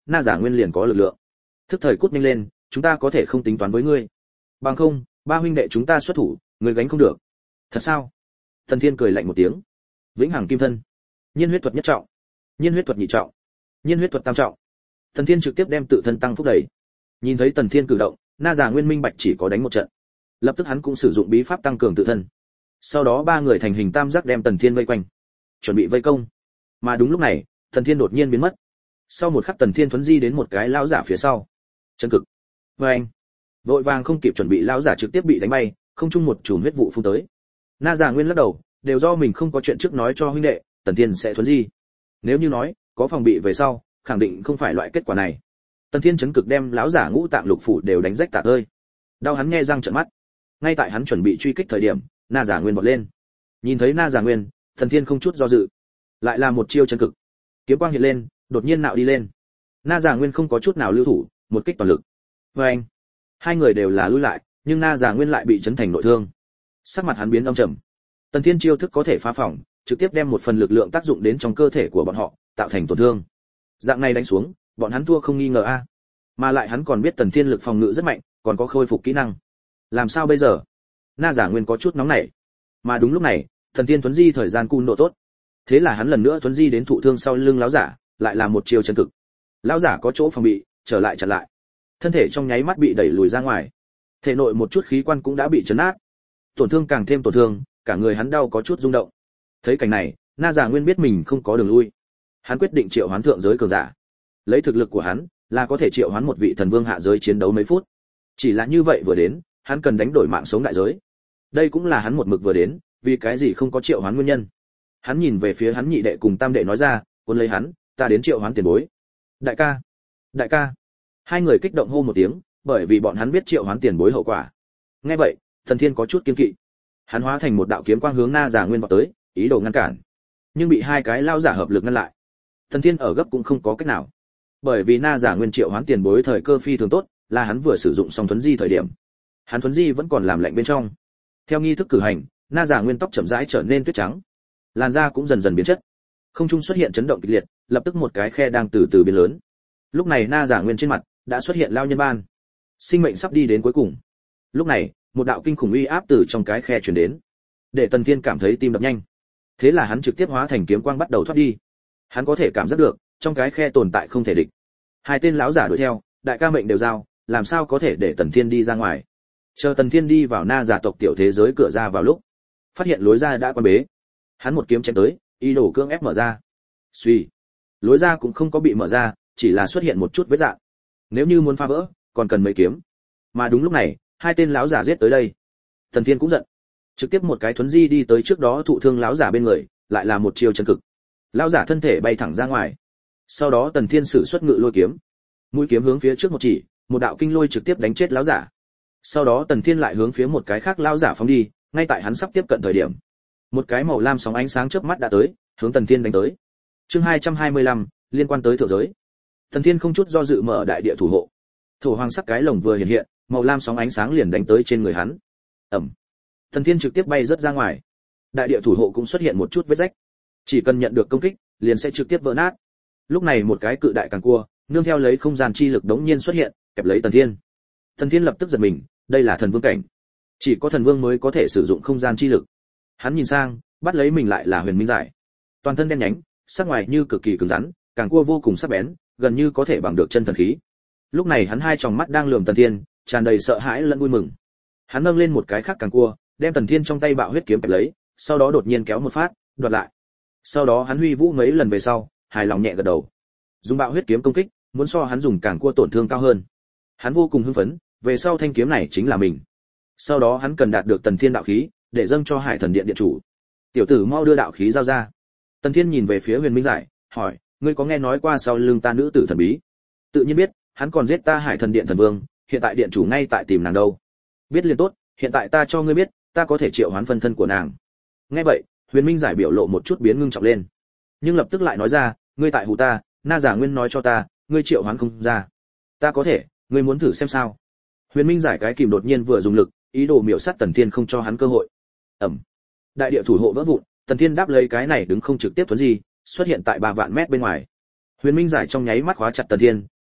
Na Giả Nguyên liền có lực lượng. Thức thời cút nhanh lên, chúng ta có thể không tính toán với ngươi. Bằng không, ba huynh đệ chúng ta xuất thủ, ngươi gánh không được. Thật sao? Tần Thiên cười lạnh một tiếng. Vĩnh hằng kim thân, nhiên huyết thuật nhất trọng, nhiên huyết thuật nhị trọng, nhiên huyết thuật tam trọng. Tần Thiên trực tiếp đem tự thân tăng phúc đẩy. Nhìn thấy Tần Thiên cử động, Na Giả Nguyên minh bạch chỉ có đánh một trận. Lập tức hắn cũng sử dụng bí pháp tăng cường tự thân. Sau đó ba người thành hình tam giác đem Tần Thiên vây quanh, chuẩn bị vây công. Mà đúng lúc này, Tần Thiên đột nhiên biến mất. Sau một khắc Tần Thiên thuấn di đến một cái lão giả phía sau. Chân cực. Anh, vội vàng không kịp chuẩn bị, lão giả trực tiếp bị đánh bay, không chung một chùm huyết vụ phun tới. Na Giả Nguyên lắc đầu, đều do mình không có chuyện trước nói cho huynh đệ, Tần Thiên sẽ thuấn di. Nếu như nói có phòng bị về sau, khẳng định không phải loại kết quả này. Tần Thiên chấn cực đem lão giả ngũ tạng lục phủ đều đánh rách tả tơi. Đau hắn nghe răng trợn mắt. Ngay tại hắn chuẩn bị truy kích thời điểm, Na Giả Nguyên vọt lên. Nhìn thấy Na Giả Nguyên, Tần Thiên không chút do dự, lại là một chiêu chân cực. Kiếm quang hiện lên, đột nhiên nạo đi lên. Na Giả Nguyên không có chút nào lưu thủ, một kích toàn lực. Anh, hai người đều là lui lại, nhưng Na Giả Nguyên lại bị chấn thành nội thương. Sắc mặt hắn biến âm trầm. Tần Thiên chiêu thức có thể phá phỏng, trực tiếp đem một phần lực lượng tác dụng đến trong cơ thể của bọn họ, tạo thành tổn thương. Dạng này đánh xuống, bọn hắn thua không nghi ngờ a. Mà lại hắn còn biết Tần Thiên lực phòng ngự rất mạnh, còn có khôi phục kỹ năng. Làm sao bây giờ? Na Giả Nguyên có chút nóng nảy. Mà đúng lúc này, Tần Thiên thuấn di thời gian cun độ tốt. Thế là hắn lần nữa thuấn di đến thụ thương sau lưng lão giả, lại là một chiêu chân cực. Lão giả có chỗ phòng bị, trở lại chặn lại. Thân thể trong nháy mắt bị đẩy lùi ra ngoài. Thể nội một chút khí quan cũng đã bị chấn nát. Tổn thương càng thêm tổn thương, cả người hắn đau có chút rung động. Thấy cảnh này, Na Giả Nguyên biết mình không có đường lui. Hắn quyết định triệu hoán thượng giới cường giả. Lấy thực lực của hắn, là có thể triệu hoán một vị thần vương hạ giới chiến đấu mấy phút. Chỉ là như vậy vừa đến, hắn cần đánh đổi mạng sống đại giới. Đây cũng là hắn một mực vừa đến, vì cái gì không có triệu hoán nguyên nhân. Hắn nhìn về phía hắn nhị đệ cùng tam đệ nói ra, cuốn lấy hắn, ta đến triệu hoán tiền bối. Đại ca, đại ca. Hai người kích động hô một tiếng, bởi vì bọn hắn biết triệu hoán tiền bối hậu quả. Nghe vậy, Thần Thiên có chút kiêng kỵ. Hắn hóa thành một đạo kiếm quang hướng Na Giả Nguyên vọt tới, ý đồ ngăn cản, nhưng bị hai cái lao giả hợp lực ngăn lại. Thần Thiên ở gấp cũng không có cách nào, bởi vì Na Giả Nguyên triệu hoán tiền bối thời cơ phi thường tốt, là hắn vừa sử dụng xong thuấn di thời điểm. Hắn thuấn di vẫn còn làm lạnh bên trong. Theo nghi thức cử hành, Na Giả Nguyên tóc chậm rãi trở nên tuyết trắng, làn da cũng dần dần biến chất. Không trung xuất hiện chấn động kịch liệt, lập tức một cái khe đang từ từ biến lớn. Lúc này Na Giả Nguyên trên mặt đã xuất hiện lao nhân ban, sinh mệnh sắp đi đến cuối cùng. Lúc này, một đạo kinh khủng uy áp từ trong cái khe truyền đến, để Tần Thiên cảm thấy tim đập nhanh. Thế là hắn trực tiếp hóa thành kiếm quang bắt đầu thoát đi. Hắn có thể cảm giác được, trong cái khe tồn tại không thể địch. Hai tên lão giả đuổi theo, đại ca mệnh đều giao, làm sao có thể để Tần Thiên đi ra ngoài. Chờ Tần Thiên đi vào Na Giả tộc tiểu thế giới cửa ra vào lúc, phát hiện lối ra đã quan bế. Hắn một kiếm chém tới, ý đồ cưỡng ép mở ra. Suy, lối ra cũng không có bị mở ra, chỉ là xuất hiện một chút vết rạn. Nếu như muốn phá vỡ, còn cần mấy kiếm. Mà đúng lúc này, hai tên lão giả giết tới đây. Tần Thiên cũng giận, trực tiếp một cái thuấn di đi tới trước đó thụ thương lão giả bên người, lại là một chiêu chân cực. Lão giả thân thể bay thẳng ra ngoài. Sau đó Tần Thiên sử xuất ngự lôi kiếm, mũi kiếm hướng phía trước một chỉ, một đạo kinh lôi trực tiếp đánh chết lão giả. Sau đó Tần Thiên lại hướng phía một cái khác lão giả phóng đi, ngay tại hắn sắp tiếp cận thời điểm, một cái màu lam sóng ánh sáng chớp mắt đã tới, hướng Tần Thiên đánh tới. Chương 225, liên quan tới thượng giới. Tần Thiên không chút do dự mở đại địa thủ hộ. Thổ hoàng sắc cái lồng vừa hiện hiện, màu lam sóng ánh sáng liền đánh tới trên người hắn. Ầm. Tần Thiên trực tiếp bay rất ra ngoài. Đại địa thủ hộ cũng xuất hiện một chút vết rách. Chỉ cần nhận được công kích, liền sẽ trực tiếp vỡ nát. Lúc này một cái cự đại càng cua, nương theo lấy không gian chi lực đống nhiên xuất hiện, kẹp lấy Tần Thiên. Tần Thiên lập tức giật mình, đây là thần vương cảnh. Chỉ có thần vương mới có thể sử dụng không gian chi lực. Hắn nhìn sang, bắt lấy mình lại là Huyền Minh Giải. Toàn thân đen nhánh, sắc ngoài như cực kỳ cứng rắn, càng cua vô cùng sắc bén, gần như có thể bằng được chân thần khí. Lúc này hắn hai tròng mắt đang lườm Tần Thiên, tràn đầy sợ hãi lẫn vui mừng. Hắn nâng lên một cái khác càng cua, đem Tần Thiên trong tay bạo huyết kiếm kẹp lấy, sau đó đột nhiên kéo một phát, đoạt lại. Sau đó hắn huy vũ mấy lần về sau, hài lòng nhẹ gật đầu. Dùng bạo huyết kiếm công kích, muốn so hắn dùng càng cua tổn thương cao hơn. Hắn vô cùng hưng phấn, về sau thanh kiếm này chính là mình. Sau đó hắn cần đạt được Tần Thiên đạo khí, để dâng cho Hải Thần Điện điện chủ. Tiểu tử mau đưa đạo khí giao ra. Tần Thiên nhìn về phía Huyền Minh Giải, hỏi, ngươi có nghe nói qua sau lưng ta nữ tử thần bí? Tự nhiên biết, hắn còn giết ta Hải Thần Điện thần vương, hiện tại điện chủ ngay tại tìm nàng đâu. Biết liền tốt, hiện tại ta cho ngươi biết, ta có thể triệu hoán phân thân của nàng. Nghe vậy, Huyền Minh Giải biểu lộ một chút biến ngưng trọng lên, nhưng lập tức lại nói ra, ngươi tại hù ta, Na Giả Nguyên nói cho ta, ngươi triệu hoán không ra. Ta có thể, ngươi muốn thử xem sao? Huyền Minh Giải cái kìm đột nhiên vừa dùng lực, ý đồ miểu sát Tần Thiên không cho hắn cơ hội. Ầm. Đại địa thủ hộ vỡ vụn, Tần Thiên đáp lấy cái này đứng không trực tiếp thuấn gì, xuất hiện tại 3 vạn mét bên ngoài. Huyền Minh Giải trong nháy mắt khóa chặt Tần Thiên,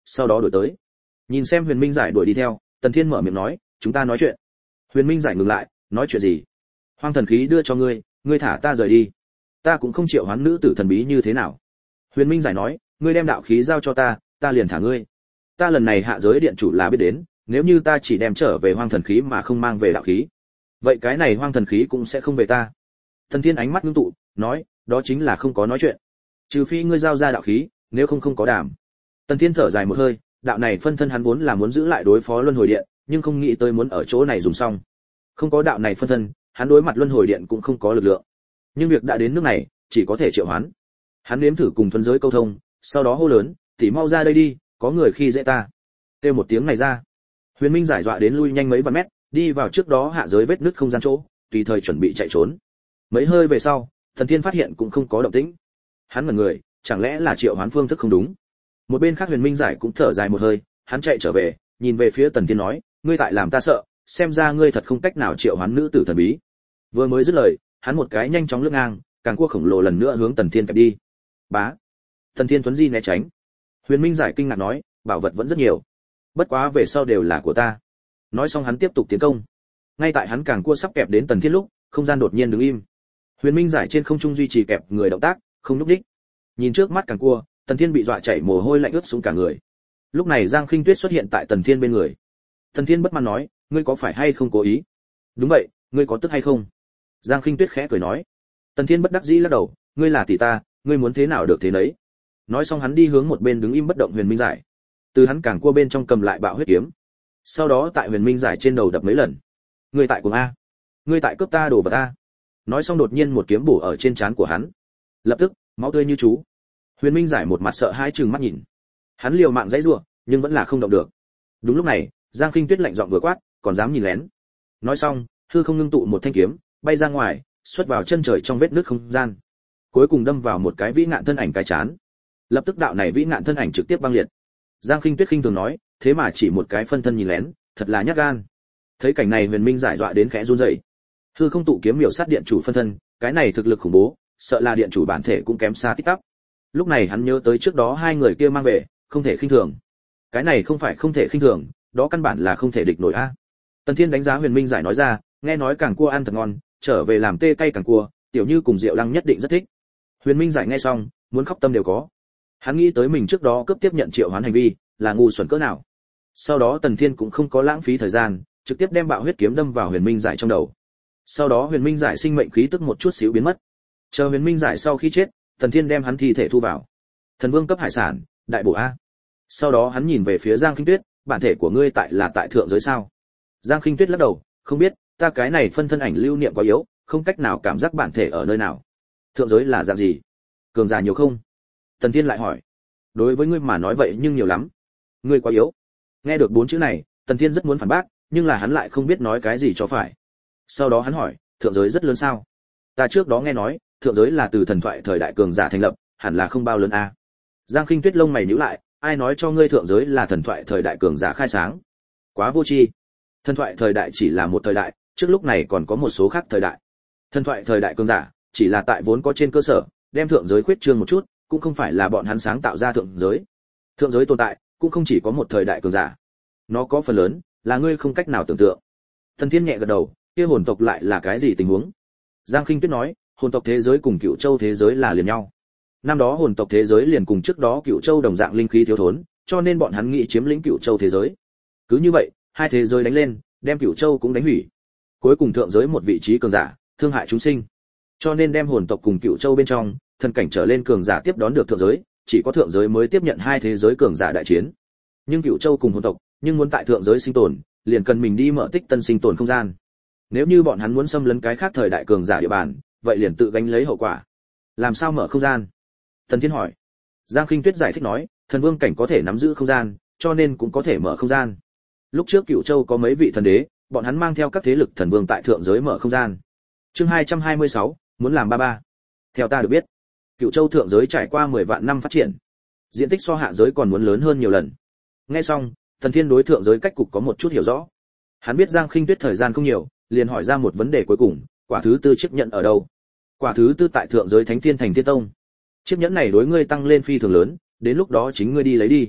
sau đó đuổi tới. Nhìn xem Huyền Minh Giải đuổi đi theo, Tần Thiên mở miệng nói, chúng ta nói chuyện. Huyền Minh Giải ngừng lại, nói chuyện gì? Hoang thần khí đưa cho ngươi, ngươi thả ta rời đi. Ta cũng không triệu hoán nữ tử thần bí như thế nào. Huyền Minh Giải nói, ngươi đem đạo khí giao cho ta, ta liền thả ngươi. Ta lần này hạ giới điện chủ là biết đến, nếu như ta chỉ đem trở về hoang thần khí mà không mang về đạo khí, vậy cái này hoang thần khí cũng sẽ không về ta. Tần Thiên ánh mắt ngưng tụ, nói, đó chính là không có nói chuyện. Trừ phi ngươi giao ra đạo khí, nếu không có đàm. Tần Thiên thở dài một hơi, đạo này phân thân hắn vốn là muốn giữ lại đối phó luân hồi điện, nhưng không nghĩ tới muốn ở chỗ này dùng xong. Không có đạo này phân thân, hắn đối mặt luân hồi điện cũng không có lực lượng. Nhưng việc đã đến nước này, chỉ có thể triệu hoán. Hắn nếm thử cùng thuần giới câu thông, sau đó hô lớn, "Tỷ mau ra đây đi, có người khi dễ ta." Kêu một tiếng này ra. Huyền Minh Giải dọa đến lui nhanh mấy vạn mét, đi vào trước đó hạ giới vết nứt không gian chỗ, tùy thời chuẩn bị chạy trốn. Mấy hơi về sau, Thần Thiên phát hiện cũng không có động tĩnh. Hắn ngẩn người, chẳng lẽ là triệu hoán phương thức không đúng? Một bên khác Huyền Minh Giải cũng thở dài một hơi, hắn chạy trở về, nhìn về phía Tần Thiên nói, ngươi tại làm ta sợ, xem ra ngươi thật không cách nào triệu hoán nữ tử thần bí. Vừa mới dứt lời, hắn một cái nhanh chóng lướt ngang, càng cua khổng lồ lần nữa hướng Tần Thiên kẹp đi. Bá. Tần Thiên tuấn di né tránh. Huyền Minh Giải kinh ngạc nói, bảo vật vẫn rất nhiều, bất quá về sau đều là của ta. Nói xong hắn tiếp tục tiến công. Ngay tại hắn càng cua sắp kẹp đến Tần Thiên lúc, không gian đột nhiên đứng im. Huyền Minh Giải trên không trung duy trì kẹp người động tác, không lúc đích. Nhìn trước mắt càng cua, Tần Thiên bị dọa chảy mồ hôi lạnh ướt xuống cả người. Lúc này Giang Khinh Tuyết xuất hiện tại Tần Thiên bên người. Tần Thiên bất mãn nói, ngươi có phải hay không cố ý? Đúng vậy, ngươi có tức hay không? Giang Khinh Tuyết khẽ cười nói. Tần Thiên bất đắc dĩ lắc đầu, ngươi là tỷ ta, ngươi muốn thế nào được thế nấy. Nói xong hắn đi hướng một bên đứng im bất động Huyền Minh Giải. Từ hắn càng cua bên trong cầm lại bạo huyết kiếm. Sau đó tại Huyền Minh Giải trên đầu đập mấy lần. Ngươi tại cùng a? Ngươi tại cướp ta đồ vật a? Nói xong đột nhiên một kiếm bổ ở trên trán của hắn. Lập tức, máu tươi như chú. Huyền Minh Giải một mặt sợ hãi trừng mắt nhìn. Hắn liều mạng giãy giụa, nhưng vẫn là không động được. Đúng lúc này, Giang Khinh Tuyết lạnh giọng vừa quát, còn dám nhìn lén. Nói xong, hư không ngưng tụ một thanh kiếm, bay ra ngoài, xuất vào chân trời trong vết nứt không gian. Cuối cùng đâm vào một cái vĩ ngạn thân ảnh cái chán. Lập tức đạo này vĩ ngạn thân ảnh trực tiếp băng liệt. Giang Khinh Tuyết khinh thường nói, thế mà chỉ một cái phân thân nhìn lén, thật là nhát gan. Thấy cảnh này Huyền Minh Giải dọa đến khẽ run rẩy. Hư không tụ kiếm miểu sát điện chủ phân thân, cái này thực lực khủng bố, sợ là điện chủ bản thể cũng kém xa tích tắp. Lúc này hắn nhớ tới trước đó hai người kia mang về, không thể khinh thường. Cái này không phải không thể khinh thường, đó căn bản là không thể địch nổi a. Tần Thiên đánh giá Huyền Minh Giải nói ra, nghe nói càng cua ăn thật ngon, trở về làm tê cay càng cua, tiểu Như cùng Diệu Lăng nhất định rất thích. Huyền Minh Giải nghe xong, muốn khóc tâm đều có. Hắn nghĩ tới mình trước đó cướp tiếp nhận triệu hoán hành vi, là ngu xuẩn cỡ nào. Sau đó Tần Thiên cũng không có lãng phí thời gian, trực tiếp đem bạo huyết kiếm đâm vào Huyền Minh Giải trong đầu. Sau đó Huyền Minh Giải sinh mệnh khí tức một chút xíu biến mất. Chờ Huyền Minh Giải sau khi chết, Tần Thiên đem hắn thi thể thu vào. Thần Vương cấp hải sản, đại bổ a. Sau đó hắn nhìn về phía Giang Khinh Tuyết, bản thể của ngươi tại thượng giới sao? Giang Khinh Tuyết lắc đầu, không biết, ta cái này phân thân ảnh lưu niệm quá yếu, không cách nào cảm giác bản thể ở nơi nào. Thượng giới là dạng gì? Cường giả nhiều không? Tần Thiên lại hỏi. Đối với ngươi mà nói vậy nhưng nhiều lắm. Ngươi quá yếu. Nghe được bốn chữ này, Tần Thiên rất muốn phản bác, nhưng là hắn lại không biết nói cái gì cho phải. Sau đó hắn hỏi, thượng giới rất lớn sao? Ta trước đó nghe nói, thượng giới là từ thần thoại thời đại cường giả thành lập, hẳn là không bao lớn a. Giang Khinh Tuyết lông mày nhíu lại, ai nói cho ngươi thượng giới là thần thoại thời đại cường giả khai sáng? Quá vô tri. Thần thoại thời đại chỉ là một thời đại, trước lúc này còn có một số khác thời đại. Thần thoại thời đại cường giả chỉ là tại vốn có trên cơ sở, đem thượng giới khuyết trương một chút, cũng không phải là bọn hắn sáng tạo ra thượng giới. Thượng giới tồn tại, cũng không chỉ có một thời đại cường giả. Nó có phần lớn là ngươi không cách nào tưởng tượng. Thần Thiên nhẹ gật đầu, kia hồn tộc lại là cái gì tình huống? Giang Khinh Tuyết nói, hồn tộc thế giới cùng Cựu Châu thế giới là liền nhau. Năm đó hồn tộc thế giới liền cùng trước đó Cựu Châu đồng dạng linh khí thiếu thốn, cho nên bọn hắn nghĩ chiếm lĩnh Cựu Châu thế giới. Cứ như vậy, hai thế giới đánh lên, đem Cựu Châu cũng đánh hủy. Cuối cùng thượng giới một vị trí cường giả, thương hại chúng sinh. Cho nên đem hồn tộc cùng Cựu Châu bên trong, thần cảnh trở lên cường giả tiếp đón được thượng giới, chỉ có thượng giới mới tiếp nhận hai thế giới cường giả đại chiến. Nhưng Cựu Châu cùng hồn tộc, nhưng muốn tại thượng giới sinh tồn, liền cần mình đi mở tích tân sinh tồn không gian. Nếu như bọn hắn muốn xâm lấn cái khác thời đại cường giả địa bàn, vậy liền tự gánh lấy hậu quả. Làm sao mở không gian? Thần Thiên hỏi. Giang Khinh Tuyết giải thích nói, thần vương cảnh có thể nắm giữ không gian, cho nên cũng có thể mở không gian. Lúc trước Cựu Châu có mấy vị thần đế, bọn hắn mang theo các thế lực thần vương tại thượng giới mở không gian. Chương 226, muốn làm ba ba. Theo ta được biết, Cựu Châu thượng giới trải qua 10 vạn năm phát triển, diện tích so hạ giới còn muốn lớn hơn nhiều lần. Nghe xong, Thần Thiên đối thượng giới cách cục có một chút hiểu rõ. Hắn biết Giang Khinh Tuyết thời gian không nhiều, liền hỏi ra một vấn đề cuối cùng, quả thứ tư chiếc nhẫn ở đâu? Quả thứ tư tại thượng giới Thánh Thiên Thành Thiên Tông. Chiếc nhẫn này đối ngươi tăng lên phi thường lớn, đến lúc đó chính ngươi đi lấy đi.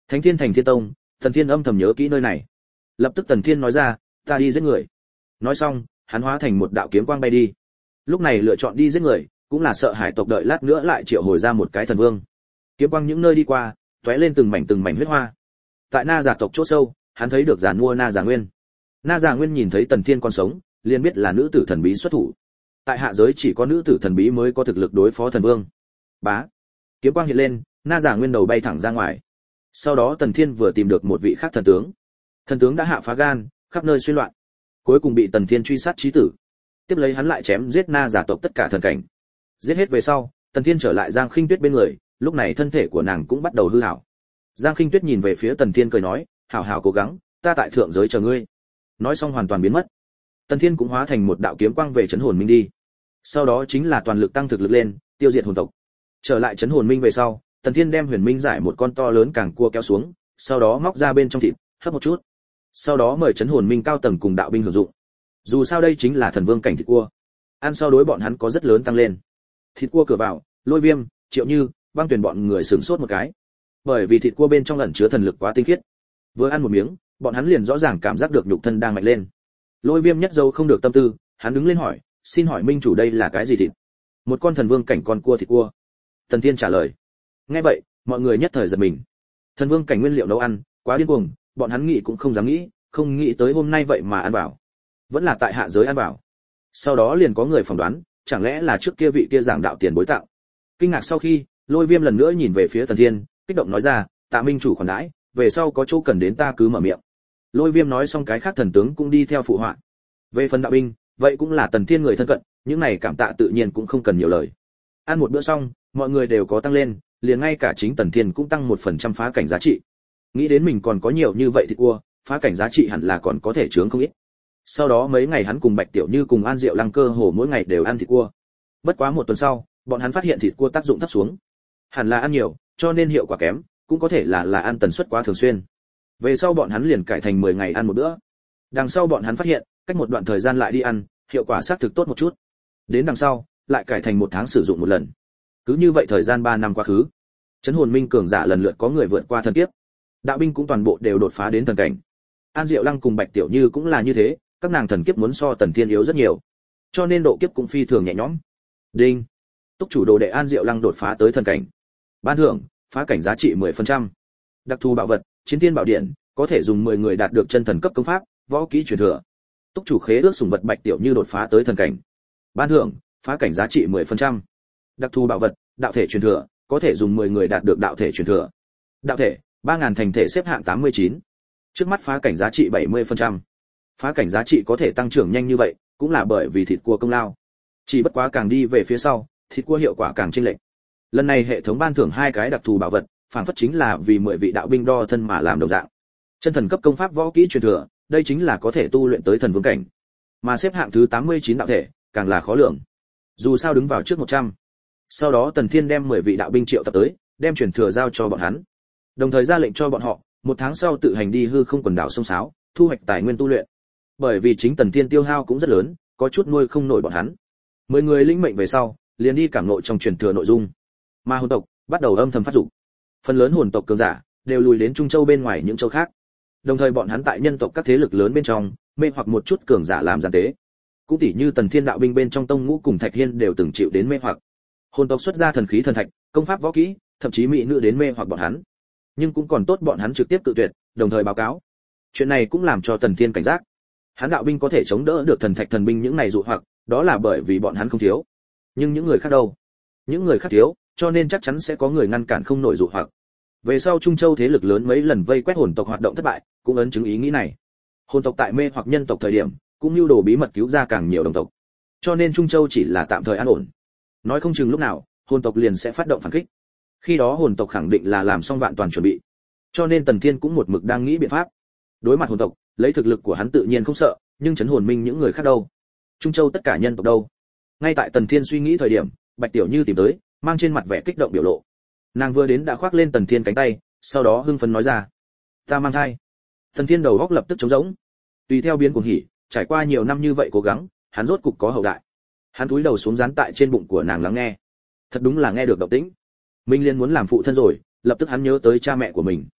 Thánh Thiên Thành Thiên Tông. Tần Thiên âm thầm nhớ kỹ nơi này. Lập tức Tần Thiên nói ra, ta đi giết người. Nói xong, hắn hóa thành một đạo kiếm quang bay đi. Lúc này lựa chọn đi giết người, cũng là sợ hải tộc đợi lát nữa lại triệu hồi ra một cái thần vương. Kiếm quang những nơi đi qua, tóe lên từng mảnh huyết hoa. Tại Na Giả tộc chỗ sâu, hắn thấy được giàn mua Na Giả Nguyên. Na Giả Nguyên nhìn thấy Tần Thiên còn sống, liền biết là nữ tử thần bí xuất thủ. Tại hạ giới chỉ có nữ tử thần bí mới có thực lực đối phó thần vương. Bá, kiếm quang hiện lên, Na Giả Nguyên đầu bay thẳng ra ngoài. Sau đó Tần Thiên vừa tìm được một vị khác thần tướng. Thần tướng đã hạ phá gan, khắp nơi xuyên loạn, cuối cùng bị Tần Thiên truy sát chí tử. Tiếp lấy hắn lại chém giết Na Giả tộc tất cả thần cảnh. Giết hết về sau, Tần Thiên trở lại Giang Khinh Tuyết bên người, lúc này thân thể của nàng cũng bắt đầu hư hảo. Giang Khinh Tuyết nhìn về phía Tần Thiên cười nói, hảo hảo cố gắng, ta tại thượng giới chờ ngươi. Nói xong hoàn toàn biến mất. Tần Thiên cũng hóa thành một đạo kiếm quang về trấn hồn minh đi. Sau đó chính là toàn lực tăng thực lực lên, tiêu diệt hồn tộc. Trở lại trấn hồn minh về sau, Tần Thiên đem Huyền Minh giải một con to lớn càng cua kéo xuống, sau đó móc ra bên trong thịt, hấp một chút. Sau đó mời trấn hồn minh cao tầng cùng đạo binh hưởng dụng. Dù sao đây chính là thần vương cảnh thịt cua, ăn sau đối bọn hắn có rất lớn tăng lên. Thịt cua cửa vào, Lôi Viêm, Triệu Như, Băng Tuyển bọn người sửng sốt một cái, bởi vì thịt cua bên trong ẩn chứa thần lực quá tinh khiết. Vừa ăn một miếng, bọn hắn liền rõ ràng cảm giác được nhục thân đang mạnh lên. Lôi Viêm nhất dâu không được tâm tư, hắn đứng lên hỏi, xin hỏi minh chủ đây là cái gì thịt? Một con thần vương cảnh con cua thịt cua. Tần Thiên trả lời. Nghe vậy, mọi người nhất thời giật mình. Thần vương cảnh nguyên liệu nấu ăn, quá điên cuồng, bọn hắn nghĩ cũng không dám nghĩ, không nghĩ tới hôm nay vậy mà ăn vào. Vẫn là tại hạ giới ăn vào. Sau đó liền có người phỏng đoán, chẳng lẽ là trước kia vị kia giảng đạo tiền bối tạo. Kinh ngạc sau khi, Lôi Viêm lần nữa nhìn về phía Tần Thiên, kích động nói ra, tạ minh chủ khoản đãi, về sau có chỗ cần đến ta cứ mở miệng. Lôi Viêm nói xong cái khác thần tướng cũng đi theo phụ họa. Về phần đạo binh, vậy cũng là Tần Thiên người thân cận, những này cảm tạ tự nhiên cũng không cần nhiều lời. Ăn một bữa xong, mọi người đều có tăng lên, liền ngay cả chính Tần Thiên cũng tăng 1% phá cảnh giá trị. Nghĩ đến mình còn có nhiều như vậy thì cua, phá cảnh giá trị hẳn là còn có thể chướng không ít. Sau đó mấy ngày hắn cùng Bạch Tiểu Như cùng An Diệu Lăng cơ hồ mỗi ngày đều ăn thịt cua. Bất quá một tuần sau, bọn hắn phát hiện thịt cua tác dụng thấp xuống. Hẳn là ăn nhiều, cho nên hiệu quả kém, cũng có thể là ăn tần suất quá thường xuyên. Về sau bọn hắn liền cải thành 10 ngày ăn một bữa. Đằng sau bọn hắn phát hiện, cách một đoạn thời gian lại đi ăn, hiệu quả xác thực tốt một chút. Đến đằng sau, lại cải thành 1 tháng sử dụng một lần. Cứ như vậy thời gian 3 năm quá khứ. Trấn hồn minh cường giả lần lượt có người vượt qua thần kiếp. Đạo binh cũng toàn bộ đều đột phá đến thần cảnh. An Diệu Lăng cùng Bạch Tiểu Như cũng là như thế, các nàng thần kiếp muốn so Tần Thiên yếu rất nhiều, cho nên độ kiếp cũng phi thường nhẹ nhõm. Đinh. Túc chủ đồ đệ An Diệu Lăng đột phá tới thần cảnh. Ban thưởng, phá cảnh giá trị 10%. Đặc thù bảo vật, Chiến Thiên Bảo Điện, có thể dùng 10 người đạt được chân thần cấp công pháp, võ kỹ truyền thừa. Túc chủ khế ước sủng vật Bạch Tiểu Như đột phá tới thần cảnh. Ban thưởng, phá cảnh giá trị 10%. Đặc thù bảo vật, đạo thể truyền thừa, có thể dùng 10 người đạt được đạo thể truyền thừa. Đạo thể, 3000 thành thể xếp hạng 89. Trước mắt phá cảnh giá trị 70%. Phá cảnh giá trị có thể tăng trưởng nhanh như vậy, cũng là bởi vì thịt cua công lao. Chỉ bất quá càng đi về phía sau, thịt cua hiệu quả càng chênh lệch. Lần này hệ thống ban thưởng 2 cái đặc thù bảo vật, phản phất chính là vì 10 vị đạo binh đo thân mà làm đồng dạng. Chân thần cấp công pháp võ kỹ truyền thừa, đây chính là có thể tu luyện tới thần vương cảnh. Mà xếp hạng thứ 89 đạo thể, càng là khó lường. Dù sao đứng vào trước 100. Sau đó Tần Thiên đem 10 vị đạo binh triệu tập tới, đem truyền thừa giao cho bọn hắn. Đồng thời ra lệnh cho bọn họ, 1 tháng sau tự hành đi hư không quần đảo sông Sáo, thu hoạch tài nguyên tu luyện. Bởi vì chính Tần Thiên tiêu hao cũng rất lớn, có chút nuôi không nổi bọn hắn. 10 người lĩnh mệnh về sau, liền đi cảm ngộ trong truyền thừa nội dung. Mà hồn tộc bắt đầu âm thầm phát dục. Phần lớn hồn tộc cường giả đều lùi đến Trung Châu bên ngoài những châu khác. Đồng thời bọn hắn tại nhân tộc các thế lực lớn bên trong, mê hoặc một chút cường giả làm gian tế. Cũng tỉ như Tần Thiên đạo binh bên trong Tông Ngũ cùng Thạch Hiên đều từng chịu đến mê hoặc. Hồn tộc xuất ra thần khí thần thạch, công pháp võ kỹ, thậm chí mỹ nữ đến mê hoặc bọn hắn. Nhưng cũng còn tốt bọn hắn trực tiếp cự tuyệt, đồng thời báo cáo. Chuyện này cũng làm cho Tần Thiên cảnh giác. Hắn đạo binh có thể chống đỡ được thần thạch thần binh những này dụ hoặc, đó là bởi vì bọn hắn không thiếu. Nhưng những người khác đâu? Những người khác thiếu, cho nên chắc chắn sẽ có người ngăn cản không nổi dụ hoặc. Về sau Trung Châu thế lực lớn mấy lần vây quét hồn tộc hoạt động thất bại, cũng ấn chứng ý nghĩ này. Hồn tộc tại mê hoặc nhân tộc thời điểm, cũng nưu đồ bí mật cứu ra càng nhiều đồng tộc. Cho nên Trung Châu chỉ là tạm thời an ổn. Nói không chừng lúc nào, hồn tộc liền sẽ phát động phản kích. Khi đó hồn tộc khẳng định là làm xong vạn toàn chuẩn bị. Cho nên Tần Thiên cũng một mực đang nghĩ biện pháp. Đối mặt hồn tộc, lấy thực lực của hắn tự nhiên không sợ, nhưng trấn hồn minh những người khác đâu? Trung Châu tất cả nhân tộc đâu? Ngay tại Tần Thiên suy nghĩ thời điểm, Bạch Tiểu Như tìm tới, mang trên mặt vẻ kích động biểu lộ. Nàng vừa đến đã khoác lên Tần Thiên cánh tay, sau đó hưng phấn nói ra: "Ta mang thai." Tần Thiên đầu óc lập tức trống rỗng. Tùy theo biến cuồng hỉ, trải qua nhiều năm như vậy cố gắng, hắn rốt cục có hậu đại. Hắn cúi đầu xuống dán tại trên bụng của nàng lắng nghe. Thật đúng là nghe được động tĩnh. Minh Liên muốn làm phụ thân rồi, lập tức hắn nhớ tới cha mẹ của mình.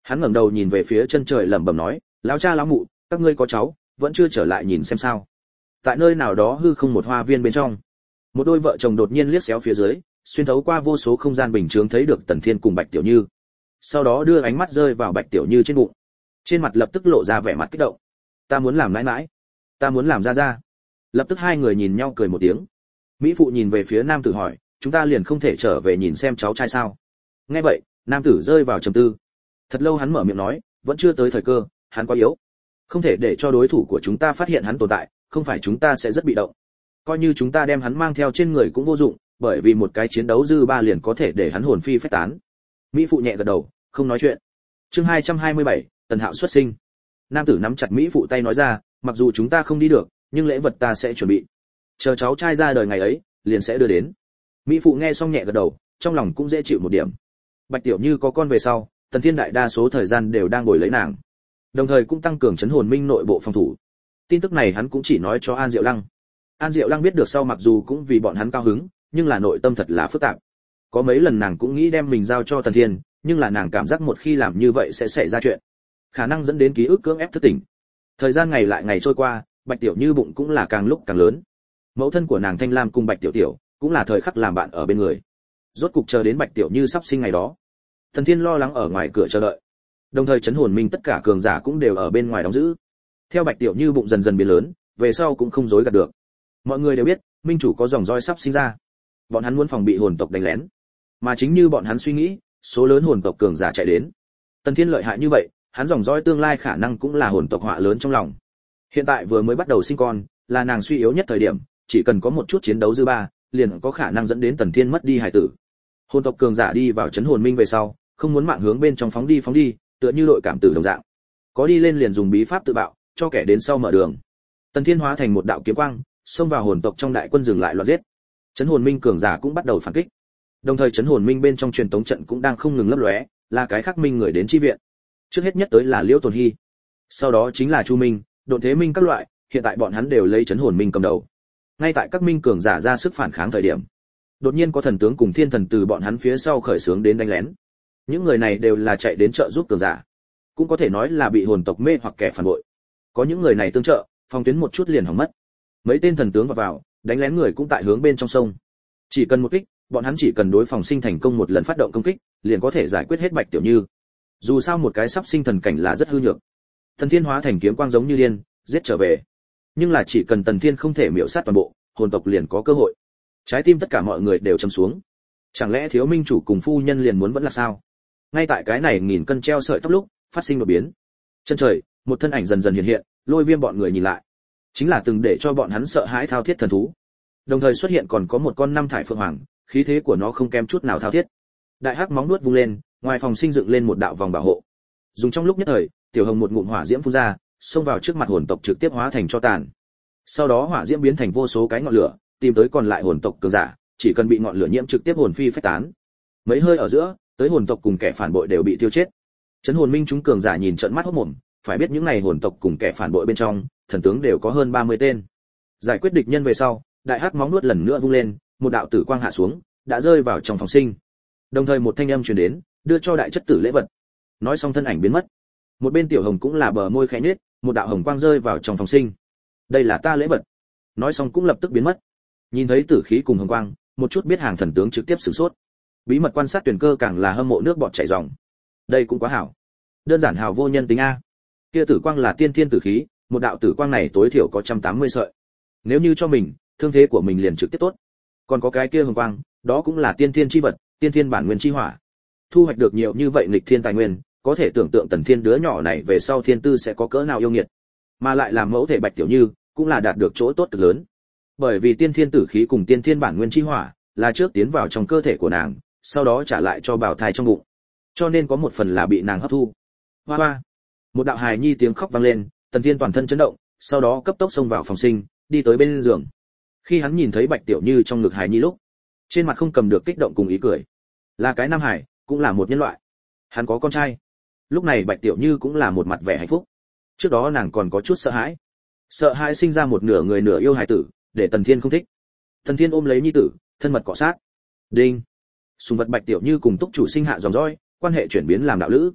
Hắn ngẩng đầu nhìn về phía chân trời lẩm bẩm nói, lão cha lão mụ, các ngươi có cháu, vẫn chưa trở lại nhìn xem sao. Tại nơi nào đó hư không một hoa viên bên trong, một đôi vợ chồng đột nhiên liếc xéo phía dưới, xuyên thấu qua vô số không gian bình chướng thấy được Tần Thiên cùng Bạch Tiểu Như. Sau đó đưa ánh mắt rơi vào Bạch Tiểu Như trên bụng. Trên mặt lập tức lộ ra vẻ mặt kích động. Ta muốn làm nãi nãi, ta muốn làm ra ra. Lập tức hai người nhìn nhau cười một tiếng. Mỹ phụ nhìn về phía nam tử hỏi, chúng ta liền không thể trở về nhìn xem cháu trai sao? Nghe vậy, nam tử rơi vào trầm tư. Thật lâu hắn mở miệng nói, vẫn chưa tới thời cơ, hắn quá yếu, không thể để cho đối thủ của chúng ta phát hiện hắn tồn tại, không phải chúng ta sẽ rất bị động. Coi như chúng ta đem hắn mang theo trên người cũng vô dụng, bởi vì một cái chiến đấu dư ba liền có thể để hắn hồn phi phách tán. Mỹ phụ nhẹ gật đầu, không nói chuyện. Chương 227, Tần Hạo xuất sinh. Nam tử nắm chặt Mỹ phụ tay nói ra, mặc dù chúng ta không đi được, nhưng lễ vật ta sẽ chuẩn bị. Chờ cháu trai ra đời ngày ấy, liền sẽ đưa đến. Mỹ phụ nghe xong nhẹ gật đầu, trong lòng cũng dễ chịu một điểm. Bạch Tiểu Như có con về sau, Tần Thiên đại đa số thời gian đều đang bồi lấy nàng, đồng thời cũng tăng cường chấn hồn minh nội bộ phòng thủ. Tin tức này hắn cũng chỉ nói cho An Diệu Lăng. An Diệu Lăng biết được sau mặc dù cũng vì bọn hắn cao hứng, nhưng là nội tâm thật là phức tạp. Có mấy lần nàng cũng nghĩ đem mình giao cho Tần Thiên, nhưng là nàng cảm giác một khi làm như vậy sẽ xảy ra chuyện, khả năng dẫn đến ký ức cưỡng ép thức tỉnh. Thời gian ngày lại ngày trôi qua, Bạch Tiểu Như bụng cũng là càng lúc càng lớn. Mẫu thân của nàng Thanh Lam cùng Bạch Tiểu Tiểu cũng là thời khắc làm bạn ở bên người. Rốt cục chờ đến Bạch Tiểu Như sắp sinh ngày đó, Tần Thiên lo lắng ở ngoài cửa chờ đợi. Đồng thời chấn hồn minh tất cả cường giả cũng đều ở bên ngoài đóng giữ. Theo Bạch Tiểu Như bụng dần dần biến lớn, về sau cũng không dối gạt được. Mọi người đều biết, minh chủ có dòng roi sắp sinh ra. Bọn hắn muốn phòng bị hồn tộc đánh lén. Mà chính như bọn hắn suy nghĩ, số lớn hồn tộc cường giả chạy đến. Tần Thiên lợi hại như vậy, hắn dòng roi tương lai khả năng cũng là hồn tộc họa lớn trong lòng. Hiện tại vừa mới bắt đầu sinh con, là nàng suy yếu nhất thời điểm, chỉ cần có một chút chiến đấu dư ba, liền có khả năng dẫn đến Tần Thiên mất đi hài tử. Hồn tộc cường giả đi vào chấn hồn minh về sau, không muốn mạng hướng bên trong phóng đi, tựa như đội cảm tử đồng dạng. Có đi lên liền dùng bí pháp tự bạo, cho kẻ đến sau mở đường. Tần Thiên hóa thành một đạo kiếm quang, xông vào hồn tộc trong đại quân dừng lại loạt giết. Chấn hồn minh cường giả cũng bắt đầu phản kích. Đồng thời chấn hồn minh bên trong truyền tống trận cũng đang không ngừng lấp lóe, là cái khác minh người đến chi viện. Trước hết nhất tới là Liễu Tồn Hi, sau đó chính là Chu Minh, Độn Thế Minh các loại, hiện tại bọn hắn đều lấy chấn hồn minh cầm đầu. Ngay tại các minh cường giả ra sức phản kháng thời điểm, đột nhiên có thần tướng cùng thiên thần từ bọn hắn phía sau khởi xướng đến đánh lén. Những người này đều là chạy đến trợ giúp cường giả, cũng có thể nói là bị hồn tộc mê hoặc kẻ phản bội. Có những người này tương trợ, phòng tuyến một chút liền hỏng mất. Mấy tên thần tướng vào, đánh lén người cũng tại hướng bên trong sông. Chỉ cần một kích, bọn hắn chỉ cần đối phòng sinh thành công một lần phát động công kích, liền có thể giải quyết hết Bạch Tiểu Như. Dù sao một cái sắp sinh thần cảnh là rất hư nhược. Thần Thiên hóa thành kiếm quang giống như điên, giết trở về. Nhưng là chỉ cần Tần Thiên không thể miểu sát toàn bộ, hồn tộc liền có cơ hội. Trái tim tất cả mọi người đều trầm xuống. Chẳng lẽ thiếu minh chủ cùng phu nhân liền muốn vẫn là sao? Ngay tại cái này nghìn cân treo sợi tóc lúc, phát sinh đột biến. Chân trời, một thân ảnh dần dần hiện hiện, Lôi Viêm bọn người nhìn lại, chính là từng để cho bọn hắn sợ hãi thao thiết thần thú. Đồng thời xuất hiện còn có một con năm thải phượng hoàng, khí thế của nó không kém chút nào thao thiết. Đại hắc móng nuốt vung lên, ngoài phòng sinh dựng lên một đạo vòng bảo hộ. Dùng trong lúc nhất thời, tiểu hồng một ngụm hỏa diễm phun ra, xông vào trước mặt hồn tộc trực tiếp hóa thành tro tàn. Sau đó hỏa diễm biến thành vô số cái ngọn lửa, tìm tới còn lại hồn tộc cường giả, chỉ cần bị ngọn lửa nhiễm trực tiếp hồn phi phách tán. Mấy hơi ở giữa, tới hồn tộc cùng kẻ phản bội đều bị tiêu chết. Chấn hồn minh chúng cường giả nhìn trợn mắt hốt mồm, phải biết những này hồn tộc cùng kẻ phản bội bên trong, thần tướng đều có hơn 30 tên. Giải quyết địch nhân về sau, đại hắc móng nuốt lần nữa vung lên, một đạo tử quang hạ xuống, đã rơi vào trong phòng sinh. Đồng thời một thanh âm truyền đến, đưa cho đại chất tử lễ vật. Nói xong thân ảnh biến mất. Một bên tiểu hồng cũng là bờ môi khẽ nhếch, một đạo hồng quang rơi vào trong phòng sinh. Đây là ta lễ vật. Nói xong cũng lập tức biến mất. Nhìn thấy tử khí cùng hồng quang, một chút biết hàng thần tướng trực tiếp sử sốt. Bí mật quan sát tuyển cơ càng là hâm mộ nước bọt chảy ròng. Đây cũng quá hảo. Đơn giản hào vô nhân tính a. Kia tử quang là tiên thiên tử khí, một đạo tử quang này tối thiểu có 180 sợi. Nếu như cho mình, thương thế của mình liền trực tiếp tốt. Còn có cái kia hồng quang, đó cũng là tiên thiên chi vật, tiên thiên bản nguyên chi hỏa. Thu hoạch được nhiều như vậy nghịch thiên tài nguyên, có thể tưởng tượng Tần Thiên đứa nhỏ này về sau thiên tư sẽ có cỡ nào yêu nghiệt. Mà lại làm mẫu thể Bạch Tiểu Như, cũng là đạt được chỗ tốt cực lớn. Bởi vì tiên thiên tử khí cùng tiên thiên bản nguyên chi hỏa, là trước tiến vào trong cơ thể của nàng, sau đó trả lại cho bào thai trong bụng. Cho nên có một phần là bị nàng hấp thu. Hoa hoa. Một đạo hài nhi tiếng khóc vang lên, Tần Thiên toàn thân chấn động, sau đó cấp tốc xông vào phòng sinh, đi tới bên giường. Khi hắn nhìn thấy Bạch Tiểu Như trong ngực hài nhi lúc, trên mặt không cầm được kích động cùng ý cười. Là cái nam hải, cũng là một nhân loại. Hắn có con trai. Lúc này Bạch Tiểu Như cũng là một mặt vẻ hạnh phúc. Trước đó nàng còn có chút sợ hãi. Sợ hãi sinh ra một nửa người nửa yêu hài tử, để Tần Thiên không thích. Tần Thiên ôm lấy nhi tử, thân mật cọ sát. Đinh. Sùng vật Bạch Tiểu Như cùng túc chủ sinh hạ dòng dõi, quan hệ chuyển biến làm đạo lữ.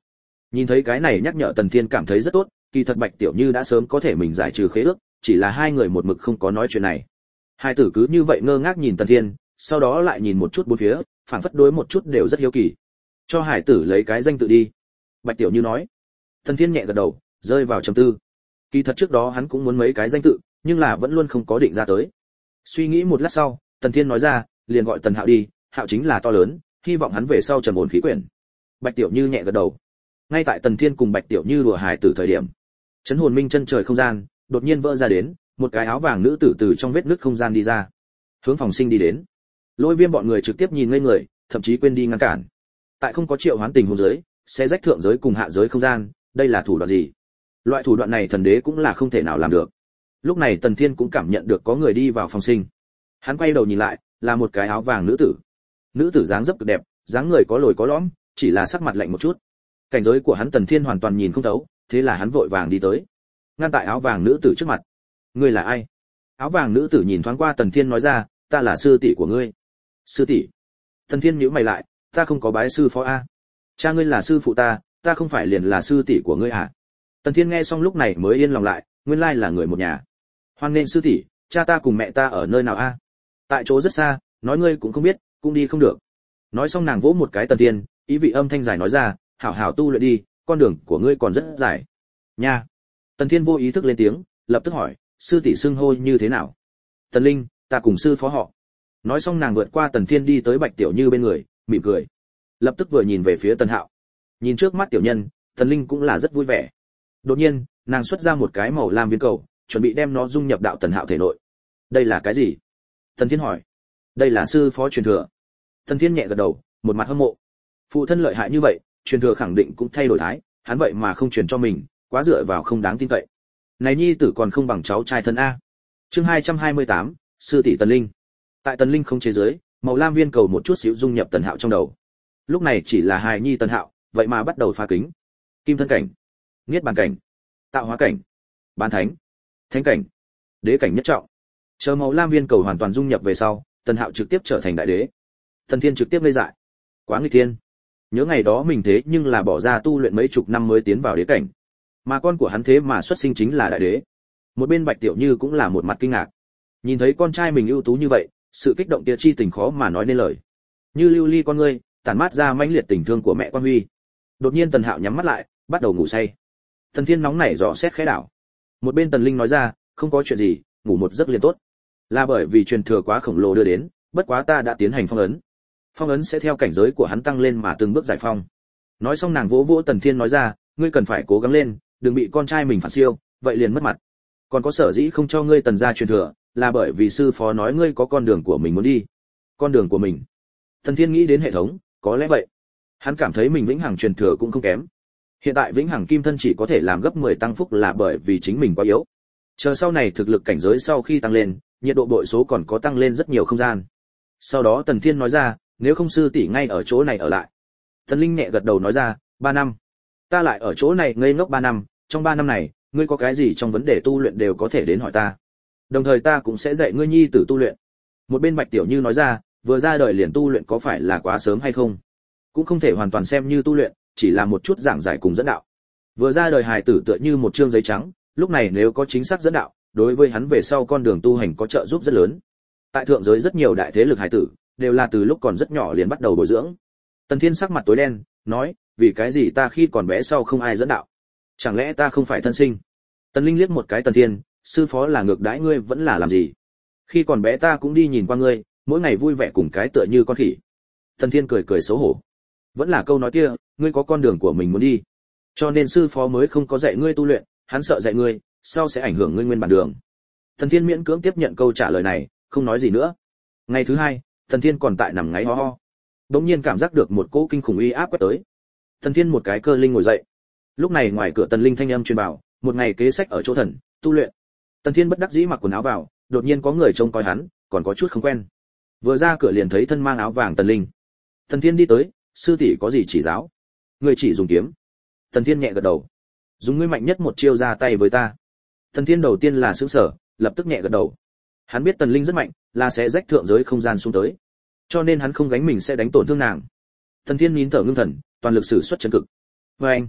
Nhìn thấy cái này nhắc nhở Tần Thiên cảm thấy rất tốt, kỳ thật Bạch Tiểu Như đã sớm có thể mình giải trừ khế ước, chỉ là hai người một mực không có nói chuyện này. Hai tử cứ như vậy ngơ ngác nhìn Tần Thiên, sau đó lại nhìn một chút bốn phía, phảng phất đối một chút đều rất hiếu kỳ. Cho hải tử lấy cái danh tự đi. Bạch Tiểu Như nói. Tần Thiên nhẹ gật đầu, rơi vào trầm tư. Kỳ thật trước đó hắn cũng muốn mấy cái danh tự, nhưng là vẫn luôn không có định ra tới. Suy nghĩ một lát sau, Tần Thiên nói ra, liền gọi Tần Hạo đi, Hạo chính là to lớn, hy vọng hắn về sau trầm ổn khí quyển. Bạch Tiểu Như nhẹ gật đầu. Ngay tại Tần Thiên cùng Bạch Tiểu Như đùa hài tử thời điểm, chấn hồn minh chân trời không gian đột nhiên vỡ ra đến, một cái áo vàng nữ tử từ trong vết nứt không gian đi ra, hướng phòng sinh đi đến. Lôi Viêm bọn người trực tiếp nhìn ngây người, thậm chí quên đi ngăn cản. Tại không có triệu hoán tình huống giới, sẽ rách thượng giới cùng hạ giới không gian, đây là thủ đoạn gì? Loại thủ đoạn này thần đế cũng là không thể nào làm được. Lúc này Tần Thiên cũng cảm nhận được có người đi vào phòng sinh. Hắn quay đầu nhìn lại, là một cái áo vàng nữ tử. Nữ tử dáng dấp cực đẹp, dáng người có lồi có lõm, chỉ là sắc mặt lạnh một chút. Cảnh giới của hắn Tần Thiên hoàn toàn nhìn không thấu, thế là hắn vội vàng đi tới, ngăn tại áo vàng nữ tử trước mặt. Ngươi là ai? Áo vàng nữ tử nhìn thoáng qua Tần Thiên nói ra, ta là sư tỷ của ngươi. Sư tỷ? Tần Thiên nhíu mày lại, ta không có bái sư phó a. Cha ngươi là sư phụ ta, ta không phải liền là sư tỷ của ngươi à? Tần Thiên nghe xong lúc này mới yên lòng lại, nguyên lai là người một nhà. Hoan nên sư tỷ, cha ta cùng mẹ ta ở nơi nào a? Tại chỗ rất xa, nói ngươi cũng không biết, cũng đi không được. Nói xong nàng vỗ một cái Tần Thiên, ý vị âm thanh dài nói ra, hảo hảo tu luyện đi, con đường của ngươi còn rất dài. Nha. Tần Thiên vô ý thức lên tiếng, lập tức hỏi, sư tỷ xưng hô như thế nào? Tần Linh, ta cùng sư phó họ. Nói xong nàng vượt qua Tần Thiên đi tới Bạch Tiểu Như bên người, mỉm cười. Lập tức vừa nhìn về phía Tần Hạo. Nhìn trước mắt tiểu nhân, Tần Linh cũng là rất vui vẻ. Đột nhiên, nàng xuất ra một cái màu lam viên cầu, chuẩn bị đem nó dung nhập đạo Tần Hạo thể nội. Đây là cái gì? Tần Thiên hỏi. Đây là sư phó truyền thừa. Tần Thiên nhẹ gật đầu, một mặt hâm mộ. Phụ thân lợi hại như vậy, truyền thừa khẳng định cũng thay đổi thái, hắn vậy mà không truyền cho mình, quá dựa vào không đáng tin cậy. Này nhi tử còn không bằng cháu trai thân a. Chương 228, sư tỷ Tần Linh. Tại Tần Linh không chế giới, màu lam viên cầu một chút xíu dung nhập Tần Hạo trong đầu. Lúc này chỉ là hài nhi Tần Hạo, vậy mà bắt đầu phá kính. Kim thân cảnh, niết bàn cảnh, tạo hóa cảnh, bán thánh, thánh cảnh, đế cảnh nhất trọng. Chờ màu lam viên cầu hoàn toàn dung nhập về sau, Tần Hạo trực tiếp trở thành đại đế. Tần Thiên trực tiếp ngây dại. Quá nghịch thiên. Nhớ ngày đó mình thế nhưng là bỏ ra tu luyện mấy chục năm mới tiến vào đế cảnh, mà con của hắn thế mà xuất sinh chính là đại đế. Một bên Bạch Tiểu Như cũng là một mặt kinh ngạc. Nhìn thấy con trai mình ưu tú như vậy, sự kích động kia chi tình khó mà nói nên lời. Như lưu ly con ngươi, tản mát ra mãnh liệt tình thương của mẹ Quan Huy. Đột nhiên Tần Hạo nhắm mắt lại, bắt đầu ngủ say. Tần Thiên nóng nảy dò xét khẽ đảo. Một bên Tần Linh nói ra, không có chuyện gì, ngủ một giấc liền tốt. Là bởi vì truyền thừa quá khổng lồ đưa đến, bất quá ta đã tiến hành phong ấn. Phong ấn sẽ theo cảnh giới của hắn tăng lên mà từng bước giải phong. Nói xong nàng vỗ vỗ Tần Thiên nói ra, ngươi cần phải cố gắng lên, đừng bị con trai mình phản siêu, vậy liền mất mặt. Còn có sở dĩ không cho ngươi Tần gia truyền thừa, là bởi vì sư phó nói ngươi có con đường của mình muốn đi. Con đường của mình? Tần Thiên nghĩ đến hệ thống, có lẽ vậy. Hắn cảm thấy mình vĩnh hằng truyền thừa cũng không kém. Hiện tại vĩnh hằng kim thân chỉ có thể làm gấp 10 tăng phúc là bởi vì chính mình quá yếu. Chờ sau này thực lực cảnh giới sau khi tăng lên, nhiệt độ bội số còn có tăng lên rất nhiều không gian. Sau đó Tần Thiên nói ra, nếu không sư tỷ ngay ở chỗ này ở lại. Tần Linh nhẹ gật đầu nói ra, 3 năm. Ta lại ở chỗ này ngây ngốc 3 năm, trong 3 năm này, ngươi có cái gì trong vấn đề tu luyện đều có thể đến hỏi ta. Đồng thời ta cũng sẽ dạy ngươi nhi tử tu luyện. Một bên Bạch Tiểu Như nói ra, vừa ra đời liền tu luyện có phải là quá sớm hay không? Cũng không thể hoàn toàn xem như tu luyện, chỉ là một chút giảng giải cùng dẫn đạo. Vừa ra đời hài tử tựa như một trương giấy trắng, lúc này nếu có chính xác dẫn đạo, đối với hắn về sau con đường tu hành có trợ giúp rất lớn. Tại thượng giới rất nhiều đại thế lực hài tử, đều là từ lúc còn rất nhỏ liền bắt đầu bồi dưỡng. Tần Thiên sắc mặt tối đen, nói, vì cái gì ta khi còn bé sau không ai dẫn đạo? Chẳng lẽ ta không phải thân sinh? Tần Linh liếc một cái Tần Thiên, sư phó là ngược đãi ngươi vẫn là làm gì? Khi còn bé ta cũng đi nhìn qua ngươi, mỗi ngày vui vẻ cùng cái tựa như con khỉ. Tần Thiên cười cười xấu hổ. Vẫn là câu nói kia, ngươi có con đường của mình muốn đi. Cho nên sư phó mới không có dạy ngươi tu luyện, hắn sợ dạy ngươi, sau sẽ ảnh hưởng ngươi nguyên bản đường. Tần Thiên miễn cưỡng tiếp nhận câu trả lời này, không nói gì nữa. Ngày thứ hai, Tần Thiên còn tại nằm ngáy ho ho. Đột nhiên cảm giác được một cỗ kinh khủng uy áp quét tới. Tần Thiên một cái cơ linh ngồi dậy. Lúc này ngoài cửa Tần Linh thanh âm truyền bảo, một ngày kế sách ở chỗ thần, tu luyện. Tần Thiên bất đắc dĩ mặc quần áo vào, đột nhiên có người trông coi hắn, còn có chút không quen. Vừa ra cửa liền thấy thân mang áo vàng Tần Linh. Tần Thiên đi tới, sư tỷ có gì chỉ giáo? Người chỉ dùng kiếm. Tần Thiên nhẹ gật đầu. Dùng ngươi mạnh nhất một chiêu ra tay với ta. Tần Thiên đầu tiên là sửng sở, lập tức nhẹ gật đầu. Hắn biết Tần Linh rất mạnh, là sẽ rách thượng giới không gian xuống tới, cho nên hắn không gánh mình sẽ đánh tổn thương nàng. Tần Thiên nín thở ngưng thần, toàn lực sử xuất chân cực. Và anh,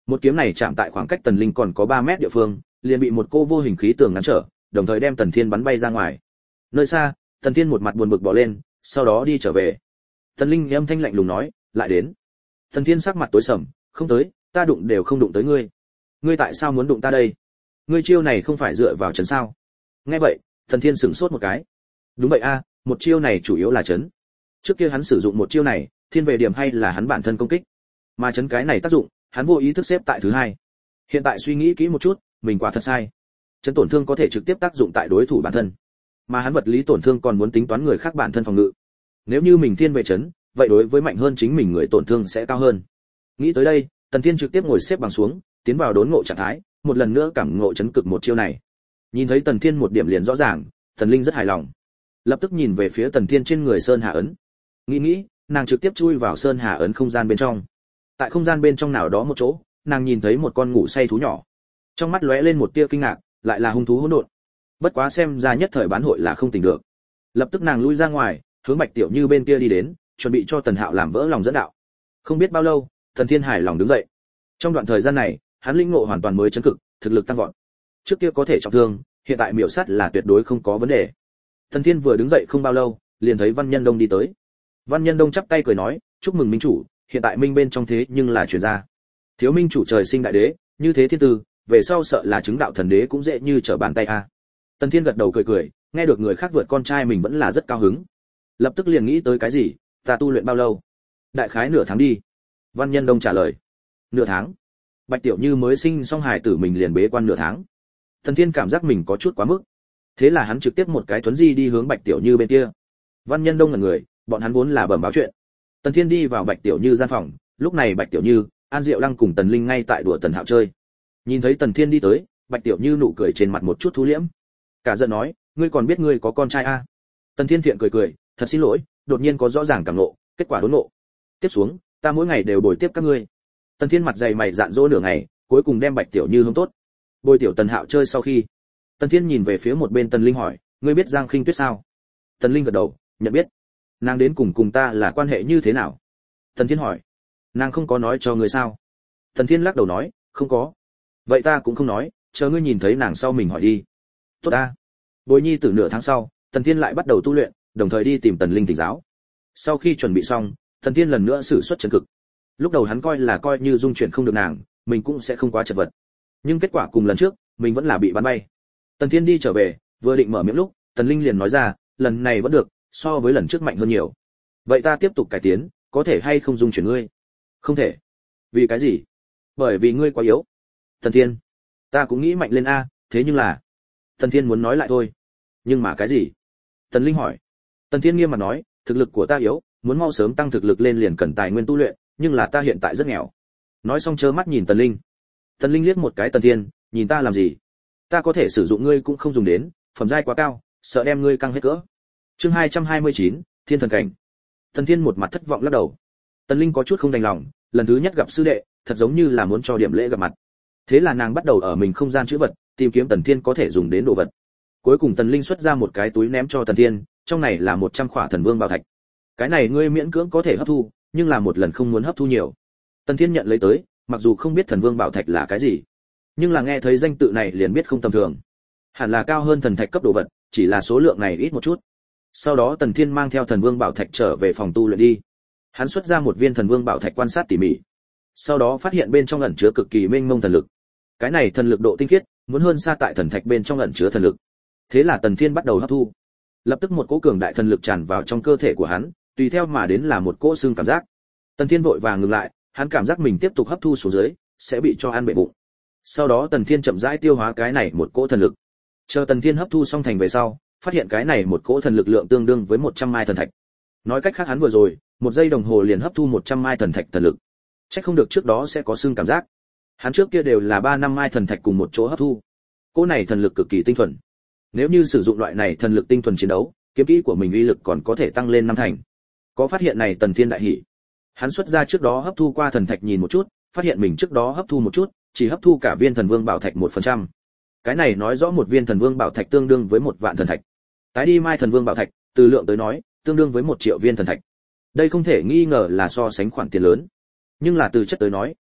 Một kiếm này chạm tại khoảng cách Tần Linh còn có 3 mét địa phương, liền bị một cô vô hình khí tường ngăn trở, đồng thời đem Tần Thiên bắn bay ra ngoài. Nơi xa, Tần Thiên một mặt buồn bực bỏ lên, sau đó đi trở về. Tần Linh âm thanh lạnh lùng nói, lại đến. Tần Thiên sắc mặt tối sầm, không tới, ta đụng đều không đụng tới ngươi. Ngươi tại sao muốn đụng ta đây? Ngươi chiêu này không phải dựa vào chấn sao? Nghe vậy, Tần Thiên sửng sốt một cái. Đúng vậy a, một chiêu này chủ yếu là chấn. Trước kia hắn sử dụng một chiêu này, thiên về điểm hay là hắn bản thân công kích. Mà chấn cái này tác dụng, hắn vô ý thức xếp tại thứ hai. Hiện tại suy nghĩ kỹ một chút, mình quả thật sai. Chấn tổn thương có thể trực tiếp tác dụng tại đối thủ bản thân, mà hắn vật lý tổn thương còn muốn tính toán người khác bản thân phòng ngự. Nếu như mình thiên về chấn, vậy đối với mạnh hơn chính mình người tổn thương sẽ cao hơn. Nghĩ tới đây, Tần Thiên trực tiếp ngồi xếp bằng xuống, tiến vào đốn ngộ trạng thái, một lần nữa cảm ngộ chấn cực một chiêu này. Nhìn thấy Tần Thiên một điểm liền rõ ràng, Tần Linh rất hài lòng. Lập tức nhìn về phía Tần Thiên trên người Sơn Hà ấn. Nghĩ, nàng trực tiếp chui vào Sơn Hà ấn không gian bên trong. Tại không gian bên trong nào đó một chỗ, nàng nhìn thấy một con ngủ say thú nhỏ. Trong mắt lóe lên một tia kinh ngạc, lại là hung thú hỗn độn. Bất quá xem ra nhất thời bán hội là không tỉnh được. Lập tức nàng lui ra ngoài, hướng Bạch Tiểu Như bên kia đi đến, chuẩn bị cho Tần Hạo làm vỡ lòng dẫn đạo. Không biết bao lâu, Tần Thiên hài lòng đứng dậy. Trong đoạn thời gian này, hắn linh ngộ hoàn toàn mới chấn cực, thực lực tăng vọt. Trước kia có thể trọng thương, hiện tại miểu sát là tuyệt đối không có vấn đề. Tần Thiên vừa đứng dậy không bao lâu, liền thấy Văn Nhân Đông đi tới. Văn Nhân Đông chắp tay cười nói, chúc mừng minh chủ, hiện tại minh bên trong thế nhưng là truyền ra. Thiếu minh chủ trời sinh đại đế, như thế thiên tư, về sau sợ là chứng đạo thần đế cũng dễ như trở bàn tay a. Tần Thiên gật đầu cười, nghe được người khác vượt con trai mình vẫn là rất cao hứng. Lập tức liền nghĩ tới cái gì, ta tu luyện bao lâu? Đại khái nửa tháng đi. Văn Nhân Đông trả lời. Nửa tháng? Bạch Tiểu Như mới sinh xong hài tử mình liền bế quan nửa tháng. Tần Thiên cảm giác mình có chút quá mức. Thế là hắn trực tiếp một cái thuấn di đi hướng Bạch Tiểu Như bên kia. Văn Nhân Đông ngẩn người, bọn hắn vốn là bẩm báo chuyện. Tần Thiên đi vào Bạch Tiểu Như gian phòng, lúc này Bạch Tiểu Như, An Diệu Lăng cùng Tần Linh ngay tại đùa Tần Hạo chơi. Nhìn thấy Tần Thiên đi tới, Bạch Tiểu Như nụ cười trên mặt một chút thu liễm. Cả giận nói, ngươi còn biết ngươi có con trai a? Tần Thiên thiện cười, thật xin lỗi, đột nhiên có rõ ràng cảm ngộ, kết quả đốn ngộ. Tiếp xuống, ta mỗi ngày đều bồi tiếp các ngươi. Tần Thiên mặt dày mày dạn dỗ nửa ngày, cuối cùng đem Bạch Tiểu Như hướng tốt. Bồi tiểu Tần Hạo chơi sau khi, Tần Thiên nhìn về phía một bên Tần Linh hỏi, ngươi biết Giang Khinh Tuyết sao? Tần Linh gật đầu, nhận biết. Nàng đến cùng ta là quan hệ như thế nào? Tần Thiên hỏi. Nàng không có nói cho ngươi sao? Tần Thiên lắc đầu nói, không có. Vậy ta cũng không nói, chờ ngươi nhìn thấy nàng sau mình hỏi đi. Tốt ta. Bồi nhi từ nửa tháng sau, Tần Thiên lại bắt đầu tu luyện, đồng thời đi tìm Tần Linh thỉnh giáo. Sau khi chuẩn bị xong, Tần Thiên lần nữa sử xuất chân cực. Lúc đầu hắn coi như dung chuyển không được nàng, mình cũng sẽ không quá chật vật. Nhưng kết quả cùng lần trước, mình vẫn là bị bắn bay. Tần Thiên đi trở về, vừa định mở miệng lúc, Tần Linh liền nói ra, lần này vẫn được, so với lần trước mạnh hơn nhiều. Vậy ta tiếp tục cải tiến, có thể hay không dung chuyển ngươi? Không thể. Vì cái gì? Bởi vì ngươi quá yếu. Tần Thiên, ta cũng nghĩ mạnh lên a, thế nhưng là... Tần Thiên muốn nói lại thôi. Nhưng mà cái gì? Tần Linh hỏi. Tần Thiên nghiêm mặt nói, thực lực của ta yếu, muốn mau sớm tăng thực lực lên liền cần tài nguyên tu luyện, nhưng là ta hiện tại rất nghèo. Nói xong trơ mắt nhìn Tần Linh. Tần Linh liếc một cái Tần Thiên, nhìn ta làm gì? Ta có thể sử dụng ngươi cũng không dùng đến, phẩm giai quá cao, sợ đem ngươi căng hết cỡ. Chương 229, Thiên thần cảnh. Tần Thiên một mặt thất vọng lắc đầu. Tần Linh có chút không đành lòng, lần thứ nhất gặp sư đệ, thật giống như là muốn cho điểm lễ gặp mặt. Thế là nàng bắt đầu ở mình không gian trữ vật, tìm kiếm Tần Thiên có thể dùng đến đồ vật. Cuối cùng Tần Linh xuất ra một cái túi ném cho Tần Thiên, trong này là 100 khỏa thần vương bảo thạch. Cái này ngươi miễn cưỡng có thể hấp thu, nhưng là một lần không muốn hấp thu nhiều. Tần Thiên nhận lấy tới, mặc dù không biết thần vương bảo thạch là cái gì, nhưng là nghe thấy danh tự này liền biết không tầm thường. Hẳn là cao hơn thần thạch cấp đồ vật, chỉ là số lượng này ít một chút. Sau đó Tần Thiên mang theo thần vương bảo thạch trở về phòng tu luyện đi. Hắn xuất ra một viên thần vương bảo thạch quan sát tỉ mỉ. Sau đó phát hiện bên trong ẩn chứa cực kỳ mênh mông thần lực. Cái này thần lực độ tinh khiết, muốn hơn xa tại thần thạch bên trong ẩn chứa thần lực. Thế là Tần Thiên bắt đầu hấp thu. Lập tức một cỗ cường đại thần lực tràn vào trong cơ thể của hắn, tùy theo mà đến là một cỗ xương cảm giác. Tần Thiên vội vàng ngừng lại, hắn cảm giác mình tiếp tục hấp thu xuống dưới, sẽ bị cho ăn bể bụng. Sau đó Tần Thiên chậm rãi tiêu hóa cái này một cỗ thần lực. Chờ Tần Thiên hấp thu xong thành về sau, phát hiện cái này một cỗ thần lực lượng tương đương với 100 mai thần thạch. Nói cách khác hắn vừa rồi, 1 giây đồng hồ liền hấp thu 100 mai thần thạch thần lực. Chắc không được trước đó sẽ có xương cảm giác. Hắn trước kia đều là 3-5 mai thần thạch cùng một chỗ hấp thu. Cỗ này thần lực cực kỳ tinh thuần. Nếu như sử dụng loại này thần lực tinh thuần chiến đấu, kiếm kỹ của mình uy lực còn có thể tăng lên 5 thành. Có phát hiện này Tần Thiên đại hỉ. Hắn xuất ra trước đó hấp thu qua thần thạch nhìn một chút, phát hiện mình trước đó hấp thu một chút, chỉ hấp thu cả viên thần vương bảo thạch 1%. Cái này nói rõ một viên thần vương bảo thạch tương đương với 1 vạn thần thạch. Tái đi mai thần vương bảo thạch, từ lượng tới nói, tương đương với 1 triệu viên thần thạch. Đây không thể nghi ngờ là so sánh khoản tiền lớn. Nhưng là từ chất tới nói,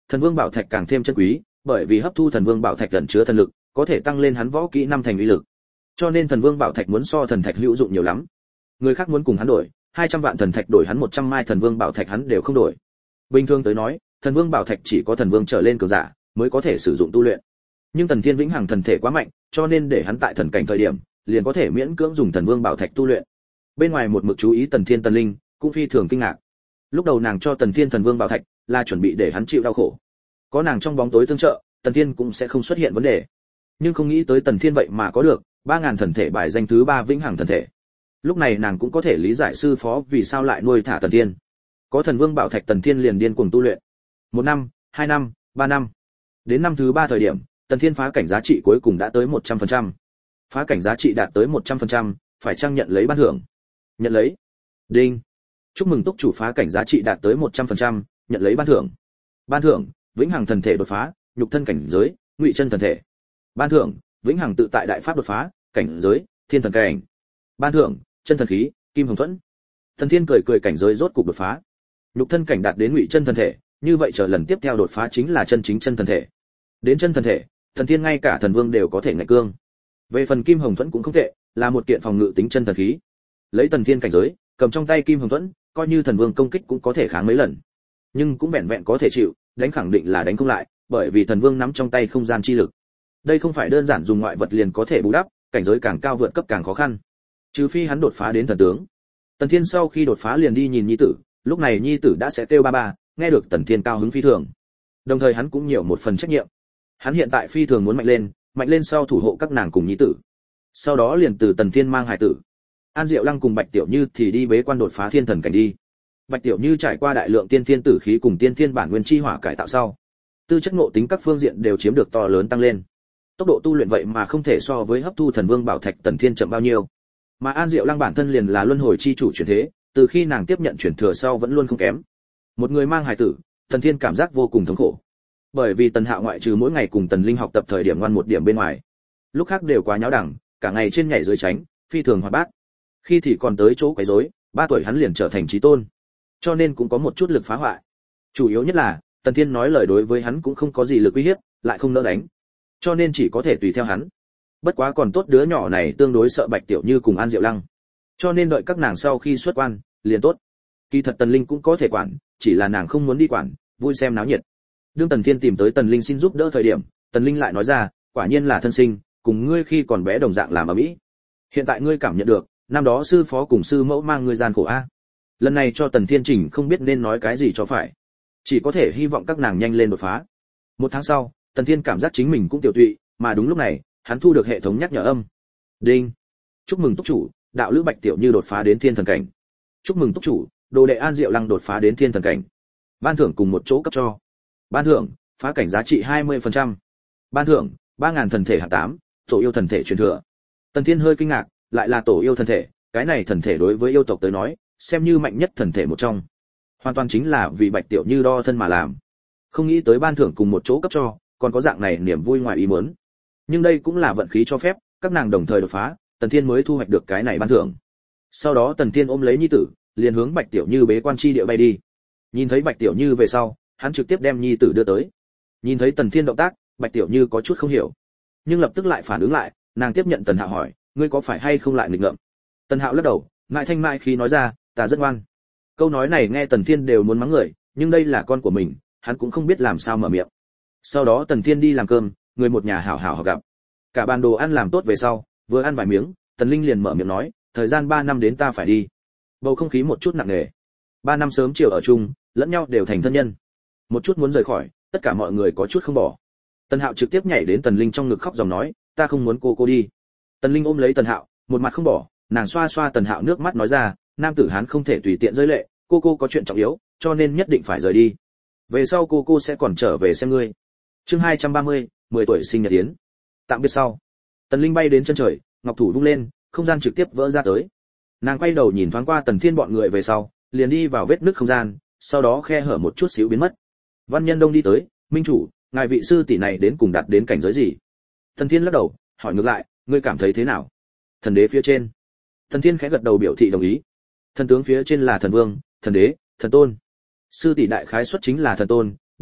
thần vương bảo thạch càng thêm chân quý, bởi vì hấp thu thần vương bảo thạch ẩn chứa thần lực, có thể tăng lên hắn võ kỹ năm thành uy lực. Cho nên thần vương bảo thạch muốn so thần thạch hữu dụng nhiều lắm. Người khác muốn cùng hắn đổi 200 vạn thần thạch đổi hắn 100 mai thần vương bảo thạch hắn đều không đổi. Bình thường tới nói, thần vương bảo thạch chỉ có thần vương trở lên cường giả mới có thể sử dụng tu luyện. Nhưng Tần Thiên vĩnh hằng thần thể quá mạnh, cho nên để hắn tại thần cảnh thời điểm, liền có thể miễn cưỡng dùng thần vương bảo thạch tu luyện. Bên ngoài một mực chú ý Tần Thiên Tần Linh, cũng phi thường kinh ngạc. Lúc đầu nàng cho Tần Thiên thần vương bảo thạch là chuẩn bị để hắn chịu đau khổ. Có nàng trong bóng tối tương trợ, Tần Thiên cũng sẽ không xuất hiện vấn đề. Nhưng không nghĩ tới Tần Thiên vậy mà có được 3000 thần thể bài danh thứ 3 vĩnh hằng thần thể. Lúc này nàng cũng có thể lý giải sư phó vì sao lại nuôi thả Tần Thiên. Có thần vương bảo thạch Tần Thiên liền điên cuồng tu luyện. 1 năm, 2 năm, 3 năm. Đến năm thứ 3 thời điểm, Tần Thiên phá cảnh giá trị cuối cùng đã tới 100%. Phá cảnh giá trị đạt tới 100%, phải chăng nhận lấy ban thưởng? Nhận lấy. Đinh. Chúc mừng túc chủ phá cảnh giá trị đạt tới 100%, nhận lấy ban thưởng. Ban thưởng, vĩnh hằng thần thể đột phá, nhục thân cảnh giới, ngụy chân thần thể. Ban thưởng, vĩnh hằng tự tại đại pháp đột phá, cảnh giới, thiên thần cảnh. Ban thưởng, chân thần khí, kim hồng thuẫn. Tần Thiên cười cảnh giới rốt cục đột phá. Nhục thân cảnh đạt đến ngụy chân thần thể, như vậy chờ lần tiếp theo đột phá chính là chân chính chân thần thể. Đến chân thần thể, Tần Thiên ngay cả thần vương đều có thể ngạnh cương. Về phần kim hồng thuẫn cũng không tệ, là một kiện phòng ngự tính chân thần khí. Lấy Tần Thiên cảnh giới, cầm trong tay kim hồng thuẫn, coi như thần vương công kích cũng có thể kháng mấy lần. Nhưng cũng vẹn vẹn có thể chịu, đánh khẳng định là đánh không lại, bởi vì thần vương nắm trong tay không gian chi lực. Đây không phải đơn giản dùng ngoại vật liền có thể bù đắp, cảnh giới càng cao vượt cấp càng khó khăn. Trừ phi hắn đột phá đến thần tướng. Tần Thiên sau khi đột phá liền đi nhìn nhi tử, lúc này nhi tử đã sẽ kêu ba ba, nghe được Tần Thiên cao hứng phi thường. Đồng thời hắn cũng nhiều một phần trách nhiệm. Hắn hiện tại phi thường muốn mạnh lên sau thủ hộ các nàng cùng nhi tử. Sau đó liền từ Tần Thiên mang hài tử. An Diệu Lăng cùng Bạch Tiểu Như thì đi bế quan đột phá thiên thần cảnh đi. Bạch Tiểu Như trải qua đại lượng tiên thiên tử khí cùng tiên thiên bản nguyên chi hỏa cải tạo sau, tư chất ngộ tính các phương diện đều chiếm được to lớn tăng lên. Tốc độ tu luyện vậy mà không thể so với hấp thu thần vương bảo thạch Tần Thiên chậm bao nhiêu. Mà An Diệu Lăng bản thân liền là luân hồi chi chủ chuyển thế, từ khi nàng tiếp nhận chuyển thừa sau vẫn luôn không kém. Một người mang hài tử, Tần Thiên cảm giác vô cùng thống khổ. Bởi vì Tần Hạo ngoại trừ mỗi ngày cùng Tần Linh học tập thời điểm ngoan một điểm bên ngoài, lúc khác đều quá nháo đẳng, cả ngày trên nhảy dưới tránh, phi thường hoạt bát. Khi thì còn tới chỗ quấy rối, 3 tuổi hắn liền trở thành chí tôn, cho nên cũng có một chút lực phá hoại. Chủ yếu nhất là, Tần Thiên nói lời đối với hắn cũng không có gì lực uy hiếp, lại không nỡ đánh, cho nên chỉ có thể tùy theo hắn. Bất quá còn tốt đứa nhỏ này tương đối sợ Bạch Tiểu Như cùng An Diệu Lăng, cho nên đợi các nàng sau khi xuất quan, liền tốt. Kỳ thật Tần Linh cũng có thể quản, chỉ là nàng không muốn đi quản, vui xem náo nhiệt. Đương Tần Thiên tìm tới Tần Linh xin giúp đỡ thời điểm, Tần Linh lại nói ra, quả nhiên là thân sinh, cùng ngươi khi còn bé đồng dạng làm ở mỹ. Hiện tại ngươi cảm nhận được, năm đó sư phó cùng sư mẫu mang ngươi gian khổ a. Lần này cho Tần Thiên chỉnh không biết nên nói cái gì cho phải, chỉ có thể hy vọng các nàng nhanh lên đột phá. 1 tháng sau, Tần Thiên cảm giác chính mình cũng tiểu tụy, mà đúng lúc này, hắn thu được hệ thống nhắc nhở âm. Đinh. Chúc mừng túc chủ, đạo lữ Bạch Tiểu Như đột phá đến thiên thần cảnh. Chúc mừng túc chủ, đồ đệ An Diệu Lăng đột phá đến thiên thần cảnh. Ban thưởng cùng một chỗ cấp cho. Ban thưởng, phá cảnh giá trị 20%. Ban thưởng, 3000 thần thể hạng 8, tổ yêu thần thể truyền thừa. Tần Thiên hơi kinh ngạc, lại là tổ yêu thần thể, cái này thần thể đối với yêu tộc tới nói, xem như mạnh nhất thần thể một trong. Hoàn toàn chính là vì Bạch Tiểu Như đo thân mà làm. Không nghĩ tới ban thưởng cùng một chỗ cấp cho, còn có dạng này niềm vui ngoài ý muốn. Nhưng đây cũng là vận khí cho phép, các nàng đồng thời đột phá, Tần Thiên mới thu hoạch được cái này ban thưởng. Sau đó Tần Thiên ôm lấy nhi tử, liền hướng Bạch Tiểu Như bế quan chi địa bay đi. Nhìn thấy Bạch Tiểu Như về sau, hắn trực tiếp đem nhi tử đưa tới. Nhìn thấy Tần Thiên động tác, Bạch Tiểu Như có chút không hiểu, nhưng lập tức lại phản ứng lại, nàng tiếp nhận Tần Hạo hỏi, ngươi có phải hay không lại nghịch ngợm? Tần Hạo lắc đầu, ngại thanh mại khi nói ra, ta rất ngoan. Câu nói này nghe Tần Thiên đều muốn mắng người, nhưng đây là con của mình, hắn cũng không biết làm sao mở miệng. Sau đó Tần Thiên đi làm cơm, người một nhà hảo hảo gặp. Cả bàn đồ ăn làm tốt về sau, vừa ăn vài miếng, Tần Linh liền mở miệng nói, thời gian 3 năm đến ta phải đi. Bầu không khí một chút nặng nề. 3 năm sớm chiều ở chung, lẫn nhau đều thành thân nhân. Một chút muốn rời khỏi, tất cả mọi người có chút không bỏ. Tần Hạo trực tiếp nhảy đến Tần Linh trong ngực khóc dòng nói, ta không muốn cô đi. Tần Linh ôm lấy Tần Hạo, một mặt không bỏ, nàng xoa xoa Tần Hạo nước mắt nói ra, nam tử hán không thể tùy tiện rơi lệ, cô có chuyện trọng yếu, cho nên nhất định phải rời đi. Về sau cô sẽ còn trở về xem ngươi. Chương 230, 10 tuổi sinh nhật tiến. Tạm biệt sau. Tần Linh bay đến chân trời, ngọc thủ vung lên, không gian trực tiếp vỡ ra tới. Nàng quay đầu nhìn thoáng qua Tần Thiên bọn người về sau, liền đi vào vết nứt không gian, sau đó khe hở một chút xíu biến mất. Văn Nhân Đông đi tới, minh chủ, ngài vị sư tỷ này đến cùng đạt đến cảnh giới gì? Tần Thiên lắc đầu, hỏi ngược lại, ngươi cảm thấy thế nào? Thần đế phía trên. Tần Thiên khẽ gật đầu biểu thị đồng ý. Thần tướng phía trên là thần vương, thần đế, thần tôn. Sư tỷ đại khái xuất chính là thần tôn,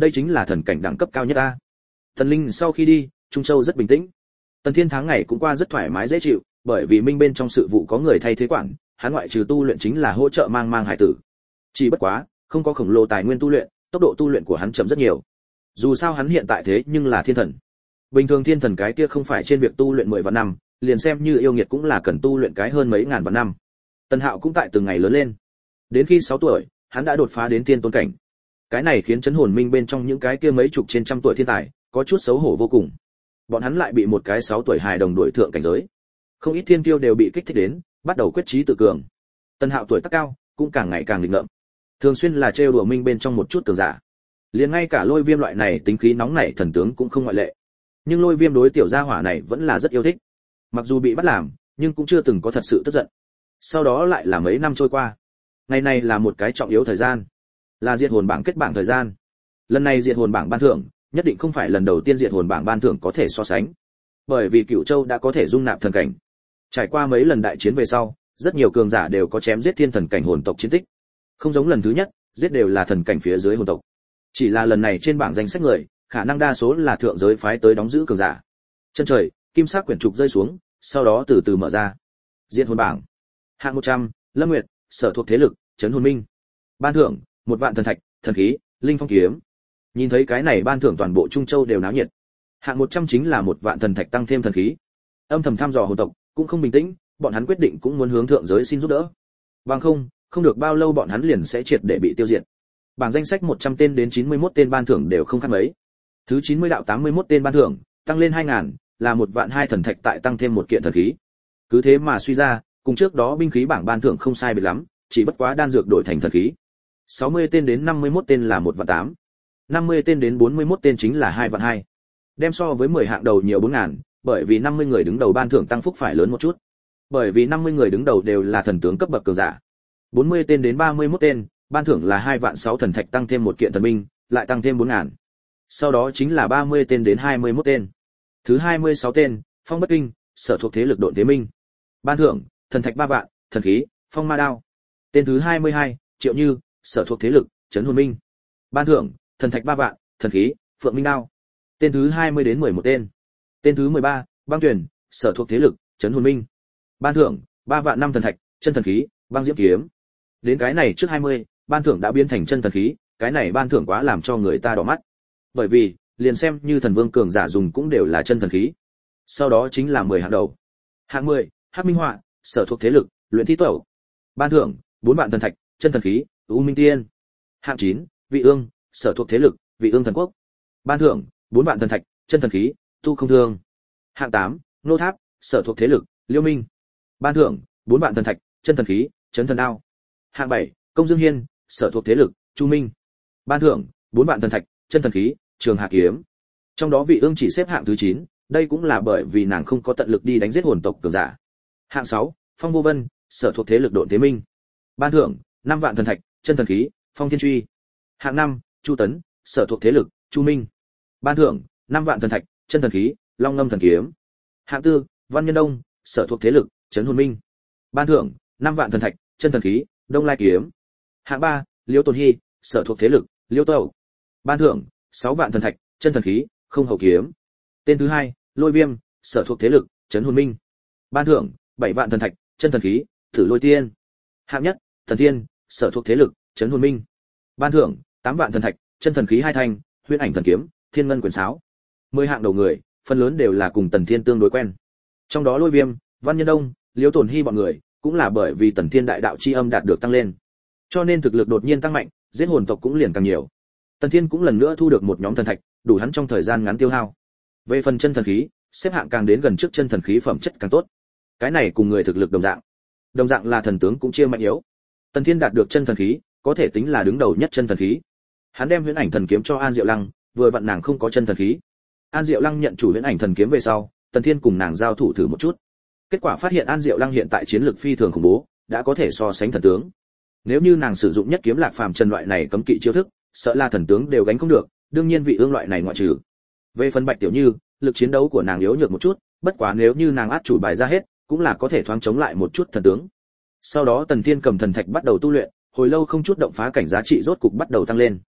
đây chính là thần cảnh đẳng cấp cao nhất a. Tần Linh sau khi đi, Trung Châu rất bình tĩnh. Tần Thiên tháng ngày cũng qua rất thoải mái dễ chịu, bởi vì minh bên trong sự vụ có người thay thế quản, hắn ngoại trừ tu luyện chính là hỗ trợ mang hải tử. Chỉ bất quá, không có khổng lồ tài nguyên tu luyện, tốc độ tu luyện của hắn chậm rất nhiều. Dù sao hắn hiện tại thế nhưng là thiên thần. Bình thường thiên thần cái kia không phải trên việc tu luyện 10 vạn năm, liền xem như yêu nghiệt cũng là cần tu luyện cái hơn mấy ngàn vạn năm. Tần Hạo cũng tại từng ngày lớn lên. Đến khi 6 tuổi, hắn đã đột phá đến tiên tôn cảnh. Cái này khiến chấn hồn minh bên trong những cái kia mấy chục trên trăm tuổi thiên tài có chút xấu hổ vô cùng. Bọn hắn lại bị một cái 6 tuổi hài đồng đuổi thượng cảnh giới. Không ít thiên kiêu đều bị kích thích đến, bắt đầu quyết chí tự cường. Tần Hạo tuổi tác cao, cũng càng ngày càng nghịch ngợm. Thường xuyên là trêu đùa minh bên trong một chút cường giả. Liền ngay cả Lôi Viêm loại này tính khí nóng nảy thần tướng cũng không ngoại lệ. Nhưng Lôi Viêm đối tiểu gia hỏa này vẫn là rất yêu thích. Mặc dù bị bắt làm, nhưng cũng chưa từng có thật sự tức giận. Sau đó lại là mấy năm trôi qua. Ngày này là một cái trọng yếu thời gian, là diệt hồn bảng kết bảng thời gian. Lần này diệt hồn bảng ban thưởng, nhất định không phải lần đầu tiên diệt hồn bảng ban thưởng có thể so sánh. Bởi vì Cửu Châu đã có thể dung nạp thần cảnh. Trải qua mấy lần đại chiến về sau, rất nhiều cường giả đều có chém giết thiên thần cảnh hồn tộc chiến tích. Không giống lần thứ nhất, giết đều là thần cảnh phía dưới hồn tộc. Chỉ là lần này trên bảng danh sách người, khả năng đa số là thượng giới phái tới đóng giữ cường giả. Chân trời, kim sắc quyển trục rơi xuống, sau đó từ từ mở ra. Diệt hồn bảng. Hạng 100, Lâm Nguyệt, sở thuộc thế lực, Trấn Hồn Minh. Ban thưởng, 1 vạn thần thạch, thần khí, linh phong kiếm. Nhìn thấy cái này ban thưởng toàn bộ Trung Châu đều náo nhiệt. Hạng 100 chính là 1 vạn thần thạch tăng thêm thần khí. Âm thầm thăm dò hồn tộc, cũng không bình tĩnh, bọn hắn quyết định cũng muốn hướng thượng giới xin giúp đỡ. Bằng không được bao lâu bọn hắn liền sẽ triệt để bị tiêu diệt. Bảng danh sách 100 tên đến 91 tên ban thưởng đều không khác mấy. Thứ 90 đạo 81 tên ban thưởng, tăng lên 2000, là 1 vạn 2 thần thạch tại tăng thêm 1 kiện thần khí. Cứ thế mà suy ra, cùng trước đó binh khí bảng ban thưởng không sai biệt lắm, chỉ bất quá đan dược đổi thành thần khí. 60 tên đến 51 tên là 1 vạn 8. 50 tên đến 41 tên chính là 2 vạn 2. Đem so với 10 hạng đầu nhiều 4000, bởi vì 50 người đứng đầu ban thưởng tăng phúc phải lớn một chút. Bởi vì 50 người đứng đầu đều là thần tướng cấp bậc cường giả. 40 tên đến 31 tên, ban thưởng là 2 vạn 6 thần thạch tăng thêm 1 kiện thần binh, lại tăng thêm 4000. Sau đó chính là 30 tên đến 21 tên. Thứ 26 tên, Phong Bất Kinh, sở thuộc thế lực Độn Thế Minh. Ban thưởng, thần thạch 3 vạn, thần khí, Phong Ma Đao. Tên thứ 22, Triệu Như, sở thuộc thế lực Trấn Hồn Minh. Ban thưởng, thần thạch 3 vạn, thần khí, Phượng Minh Đao. Tên thứ 20 đến 11 tên. Tên thứ 13, Băng Tuyển, sở thuộc thế lực Trấn Hồn Minh. Ban thưởng, 3 vạn 5 thần thạch, chân thần khí, Băng Diễm kiếm. Đến cái này trước 20, ban thưởng đã biến thành chân thần khí, cái này ban thưởng quá làm cho người ta đỏ mắt. Bởi vì, liền xem như thần vương cường giả dùng cũng đều là chân thần khí. Sau đó chính là 10 hạng đầu. Hạng 10, Hắc Minh Họa, sở thuộc thế lực Luyện Thi Tẩu. Ban thưởng, 4 vạn thần thạch, chân thần khí, U Minh Tiên. Hạng 9, Vị Ương, sở thuộc thế lực Vị Ương thần quốc. Ban thưởng, 4 vạn thần thạch, chân thần khí, Tu Không Thương. Hạng 8, Nô Tháp, sở thuộc thế lực Liêu Minh. Ban thưởng, 4 vạn thần thạch, chân thần khí, Chấn Thần Đao. Hạng 7, Công Dương Hiên, sở thuộc thế lực Chu Minh. Ban thưởng, 4 vạn thần thạch, chân thần khí, Trường Hà kiếm. Trong đó Vị Ương chỉ xếp hạng thứ 9, đây cũng là bởi vì nàng không có tận lực đi đánh giết hồn tộc cường giả. Hạng 6, Phong Vô Vân, sở thuộc thế lực Độn Thế Minh. Ban thưởng, 5 vạn thần thạch, chân thần khí, Phong Thiên Truy. Hạng 5, Chu Tấn, sở thuộc thế lực Chu Minh. Ban thưởng, 5 vạn thần thạch, chân thần khí, Long Ngâm thần kiếm. Hạng 4, Văn Nhân Đông, sở thuộc thế lực Trấn Hồn Minh. Ban thưởng, 5 vạn thần thạch, chân thần khí, Đông Lai kiếm. Hạng 3, Liêu Tồn Hy, sở thuộc thế lực Liêu Tẩu. Ban thưởng, 6 vạn thần thạch, chân thần khí, Không Hầu kiếm. Tên thứ 2, Lôi Viêm, sở thuộc thế lực Trấn Hồn Minh. Ban thưởng, 7 vạn thần thạch, chân thần khí, Thử Lôi Tiên. Hạng nhất, Thần Thiên, sở thuộc thế lực Trấn Hồn Minh. Ban thưởng, 8 vạn thần thạch, chân thần khí 2 thanh, Huyễn Ảnh thần kiếm, Thiên Ngân quyền sáo. 10 hạng đầu người, phần lớn đều là cùng Tần Thiên tương đối quen. Trong đó Lôi Viêm, Văn Nhân Đông, Liêu Tồn Hy bọn người, cũng là bởi vì Tần Thiên đại đạo chi âm đạt được tăng lên, cho nên thực lực đột nhiên tăng mạnh, giết hồn tộc cũng liền càng nhiều. Tần Thiên cũng lần nữa thu được một nhóm thần thạch, đủ hắn trong thời gian ngắn tiêu hao. Về phần chân thần khí, xếp hạng càng đến gần trước chân thần khí phẩm chất càng tốt. Cái này cùng người thực lực đồng dạng là thần tướng cũng chia mạnh yếu. Tần Thiên đạt được chân thần khí, có thể tính là đứng đầu nhất chân thần khí. Hắn đem Huyễn Ảnh thần kiếm cho An Diệu Lăng, vừa vặn nàng không có chân thần khí. An Diệu Lăng nhận chủ Huyễn Ảnh thần kiếm về sau, Tần Thiên cùng nàng giao thủ thử một chút. Kết quả phát hiện An Diệu Lăng hiện tại chiến lực phi thường khủng bố, đã có thể so sánh thần tướng. Nếu như nàng sử dụng nhất kiếm Lạc Phàm Trần loại này cấm kỵ chiêu thức, sợ là thần tướng đều gánh không được, đương nhiên Vị Ương loại này ngoại trừ. Về phần Bạch Tiểu Như, lực chiến đấu của nàng yếu nhược một chút, bất quá nếu như nàng át chủ bài ra hết, cũng là có thể thoáng chống lại một chút thần tướng. Sau đó Tần Thiên cầm thần thạch bắt đầu tu luyện, hồi lâu không chút động phá cảnh giá trị rốt cục bắt đầu tăng lên.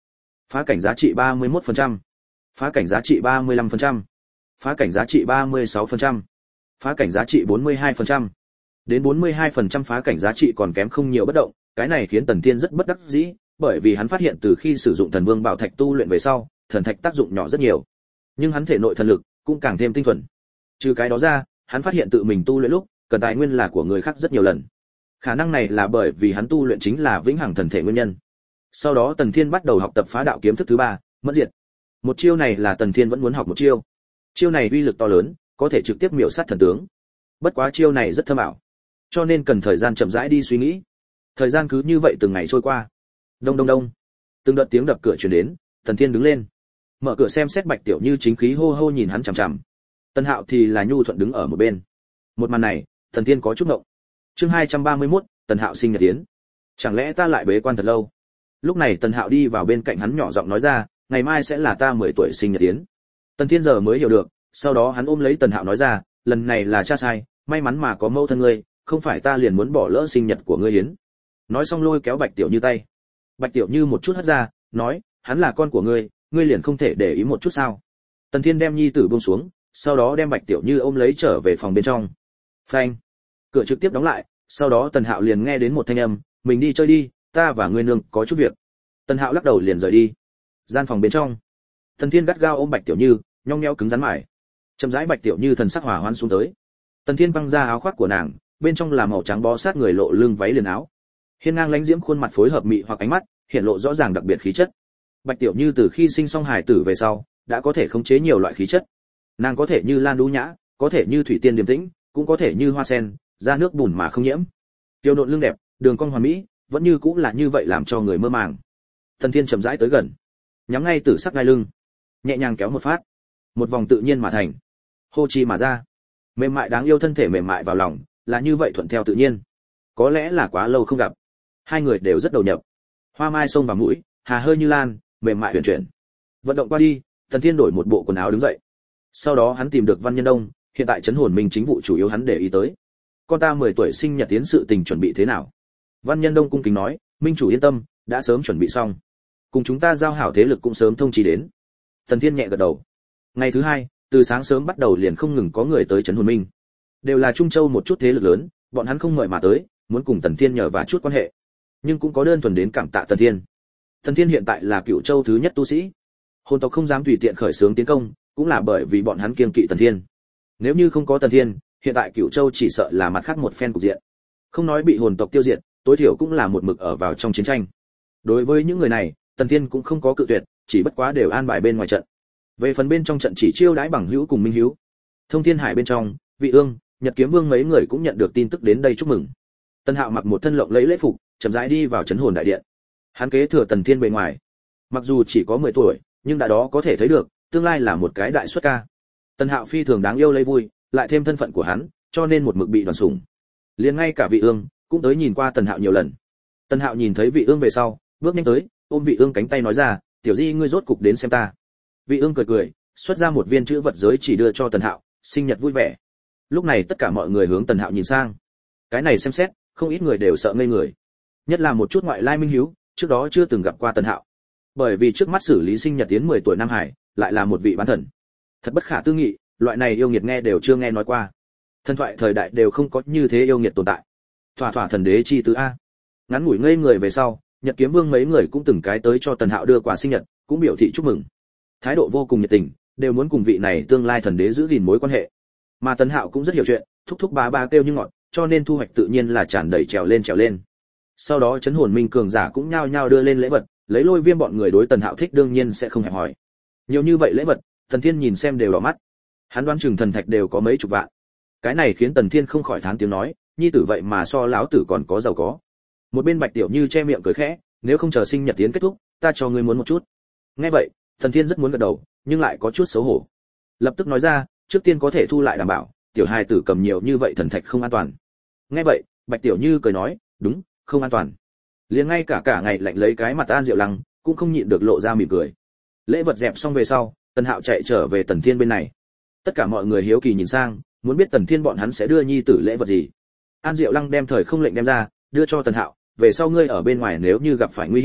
Phá cảnh giá trị 31%. Phá cảnh giá trị 35%. Phá cảnh giá trị 36%. Phá cảnh giá trị 42%. Đến 42% phá cảnh giá trị còn kém không nhiều bất động, cái này khiến Tần Thiên rất bất đắc dĩ, bởi vì hắn phát hiện từ khi sử dụng Thần Vương Bảo Thạch tu luyện về sau, thần thạch tác dụng nhỏ rất nhiều. Nhưng hắn thể nội thần lực cũng càng thêm tinh thuần. Trừ cái đó ra, hắn phát hiện tự mình tu luyện lúc, cần tài nguyên là của người khác rất nhiều lần. Khả năng này là bởi vì hắn tu luyện chính là vĩnh hằng thần thể nguyên nhân. Sau đó Tần Thiên bắt đầu học tập phá đạo kiếm thức thứ 3, Mẫn Diệt. Một chiêu này là Tần Thiên vẫn muốn học một chiêu. Chiêu này uy lực to lớn, có thể trực tiếp miểu sát thần tướng. Bất quá chiêu này rất thâm ảo, cho nên cần thời gian chậm rãi đi suy nghĩ. Thời gian cứ như vậy từng ngày trôi qua. Đông đông đông. Từng đợt tiếng đập cửa truyền đến, Tần Thiên đứng lên. Mở cửa xem xét Bạch Tiểu Như chính khí hô hô nhìn hắn chằm chằm. Tân Hạo thì là nhu thuận đứng ở một bên. Một màn này, Tần Thiên có chút ngộng. Chương 231, Tần Hạo sinh nhật tiến. Chẳng lẽ ta lại bế quan thật lâu? Lúc này Tần Hạo đi vào bên cạnh hắn nhỏ giọng nói ra, ngày mai sẽ là ta 10 tuổi sinh nhật tiến. Tần Thiên giờ mới hiểu được, sau đó hắn ôm lấy Tần Hạo nói ra, lần này là cha sai, may mắn mà có mẫu thân ngươi, không phải ta liền muốn bỏ lỡ sinh nhật của ngươi hiến. Nói xong lôi kéo Bạch Tiểu Như tay. Bạch Tiểu Như một chút hất ra, nói, hắn là con của ngươi, ngươi liền không thể để ý một chút sao? Tần Thiên đem nhi tử buông xuống, sau đó đem Bạch Tiểu Như ôm lấy trở về phòng bên trong. Phanh. Cửa trực tiếp đóng lại, sau đó Tần Hạo liền nghe đến một thanh âm, mình đi chơi đi, ta và ngươi nương có chút việc. Tần Hạo lắc đầu liền rời đi. Gian phòng bên trong, Tần Thiên gắt gao ôm Bạch Tiểu Như, nhong nhẽo cứng rắn mải. Chậm rãi Bạch Tiểu Như thần sắc hòa hoãn xuống tới. Tần Thiên băng ra áo khoác của nàng, bên trong là màu trắng bó sát người lộ lưng váy liền áo. Hiên ngang lãnh diễm khuôn mặt phối hợp mị hoặc ánh mắt, hiện lộ rõ ràng đặc biệt khí chất. Bạch Tiểu Như từ khi sinh xong hài tử về sau, đã có thể khống chế nhiều loại khí chất. Nàng có thể như lan đú nhã, có thể như thủy tiên điềm tĩnh, cũng có thể như hoa sen, ra nước bùn mà không nhiễm. Tiêu nộn lưng đẹp, đường cong hoàn mỹ, vẫn như cũng là như vậy làm cho người mơ màng. Tần Thiên chậm rãi tới gần, nhắm ngay tử sắc gai lưng, nhẹ nhàng kéo một phát, một vòng tự nhiên mà thành, hô chi mà ra. Mềm mại đáng yêu thân thể mềm mại vào lòng, là như vậy thuận theo tự nhiên. Có lẽ là quá lâu không gặp, hai người đều rất đầu nhập. Hoa mai xông vào mũi, hà hơi như lan, mềm mại huyền chuyển. Vận động qua đi, Tần Thiên đổi một bộ quần áo đứng dậy. Sau đó hắn tìm được Văn Nhân Đông, hiện tại trấn hồn minh chính vụ chủ yếu hắn để ý tới. Con ta 10 tuổi sinh nhật tiến sự tình chuẩn bị thế nào? Văn Nhân Đông cung kính nói, minh chủ yên tâm, đã sớm chuẩn bị xong. Cùng chúng ta giao hảo thế lực cũng sớm thông chi đến. Tần Thiên nhẹ gật đầu. Ngày thứ hai, từ sáng sớm bắt đầu liền không ngừng có người tới trấn hồn minh. Đều là Trung Châu một chút thế lực lớn, bọn hắn không mời mà tới, muốn cùng Tần Thiên nhờ vả chút quan hệ. Nhưng cũng có đơn thuần đến cảm tạ Tần Thiên. Tần Thiên hiện tại là Cửu Châu thứ nhất tu sĩ. Hồn tộc không dám tùy tiện khởi xướng tiến công, cũng là bởi vì bọn hắn kiêng kỵ Tần Thiên. Nếu như không có Tần Thiên, hiện tại Cửu Châu chỉ sợ là mặt khác một phen cục diện. Không nói bị hồn tộc tiêu diệt, tối thiểu cũng là một mực ở vào trong chiến tranh. Đối với những người này, Tần Thiên cũng không có cự tuyệt, chỉ bất quá đều an bài bên ngoài trận. Về phần bên trong trận chỉ chiêu đãi bằng hữu cùng minh hữu. Thông Thiên Hải bên trong, Vị Ương, Nhật Kiếm Vương mấy người cũng nhận được tin tức đến đây chúc mừng. Tân Hạo mặc một thân lộng lẫy lễ phục, chậm rãi đi vào trấn hồn đại điện. Hắn kế thừa Tần Thiên bề ngoài. Mặc dù chỉ có 10 tuổi, nhưng đã đó có thể thấy được, tương lai là một cái đại xuất ca. Tân Hạo phi thường đáng yêu lấy vui, lại thêm thân phận của hắn, cho nên một mực bị đoàn sủng. Liền ngay cả Vị Ương cũng tới nhìn qua Tần Hạo nhiều lần. Tần Hạo nhìn thấy Vị Ương về sau, bước nhanh tới, ôm Vị Ương cánh tay nói ra, "Tiểu Di ngươi rốt cục đến xem ta." Vị Ương cười cười, xuất ra một viên chữ vật giới chỉ đưa cho Tần Hạo, "Sinh nhật vui vẻ." Lúc này tất cả mọi người hướng Tần Hạo nhìn sang. Cái này xem xét, không ít người đều sợ ngây người. Nhất là một chút ngoại lai minh hiếu, trước đó chưa từng gặp qua Tần Hạo. Bởi vì trước mắt xử lý sinh nhật tiến 10 tuổi Nam Hải, lại là một vị bán thần. Thật bất khả tư nghị, loại này yêu nghiệt nghe đều chưa nghe nói qua. Thần thoại thời đại đều không có như thế yêu nghiệt tồn tại. Thỏa thỏa thần đế chi tứ a. Ngắn ngủi ngây người về sau, Nhật Kiếm Vương mấy người cũng từng cái tới cho Tần Hạo đưa quà sinh nhật, cũng biểu thị chúc mừng. Thái độ vô cùng nhiệt tình, đều muốn cùng vị này tương lai thần đế giữ gìn mối quan hệ. Mà Tần Hạo cũng rất hiểu chuyện, thúc thúc bá bá kêu như ngọt, cho nên thu hoạch tự nhiên là tràn đầy trèo lên. Sau đó trấn hồn minh cường giả cũng nhao nhao đưa lên lễ vật, lấy Lôi Viêm bọn người đối Tần Hạo thích đương nhiên sẽ không hẹp hỏi. Nhiều như vậy lễ vật, Tần Thiên nhìn xem đều đỏ mắt. Hắn đoán chừng thần thạch đều có mấy chục vạn. Cái này khiến Tần Thiên không khỏi thán tiếng nói, nhi tử vậy mà so lão tử còn có giàu có. Một bên Bạch Tiểu Như che miệng cười khẽ, nếu không chờ sinh nhật tiến kết thúc, ta cho ngươi muốn một chút. Nghe vậy, Tần Thiên rất muốn gật đầu, nhưng lại có chút xấu hổ. Lập tức nói ra, trước tiên có thể thu lại đảm bảo, tiểu hài tử cầm nhiều như vậy thần thạch không an toàn. Nghe vậy, Bạch Tiểu Như cười nói, đúng, không an toàn. Liền ngay cả ngày lạnh lấy cái mặt An Diệu Lăng, cũng không nhịn được lộ ra mỉm cười. Lễ vật dẹp xong về sau, Tần Hạo chạy trở về Tần Thiên bên này. Tất cả mọi người hiếu kỳ nhìn sang, muốn biết Tần Thiên bọn hắn sẽ đưa nhi tử lễ vật gì. An Diệu Lăng đem thời không lệnh đem ra, đưa cho Tần Hạo, về sau ngươi ở bên ngoài nếu như gặp phải nguy hiểm,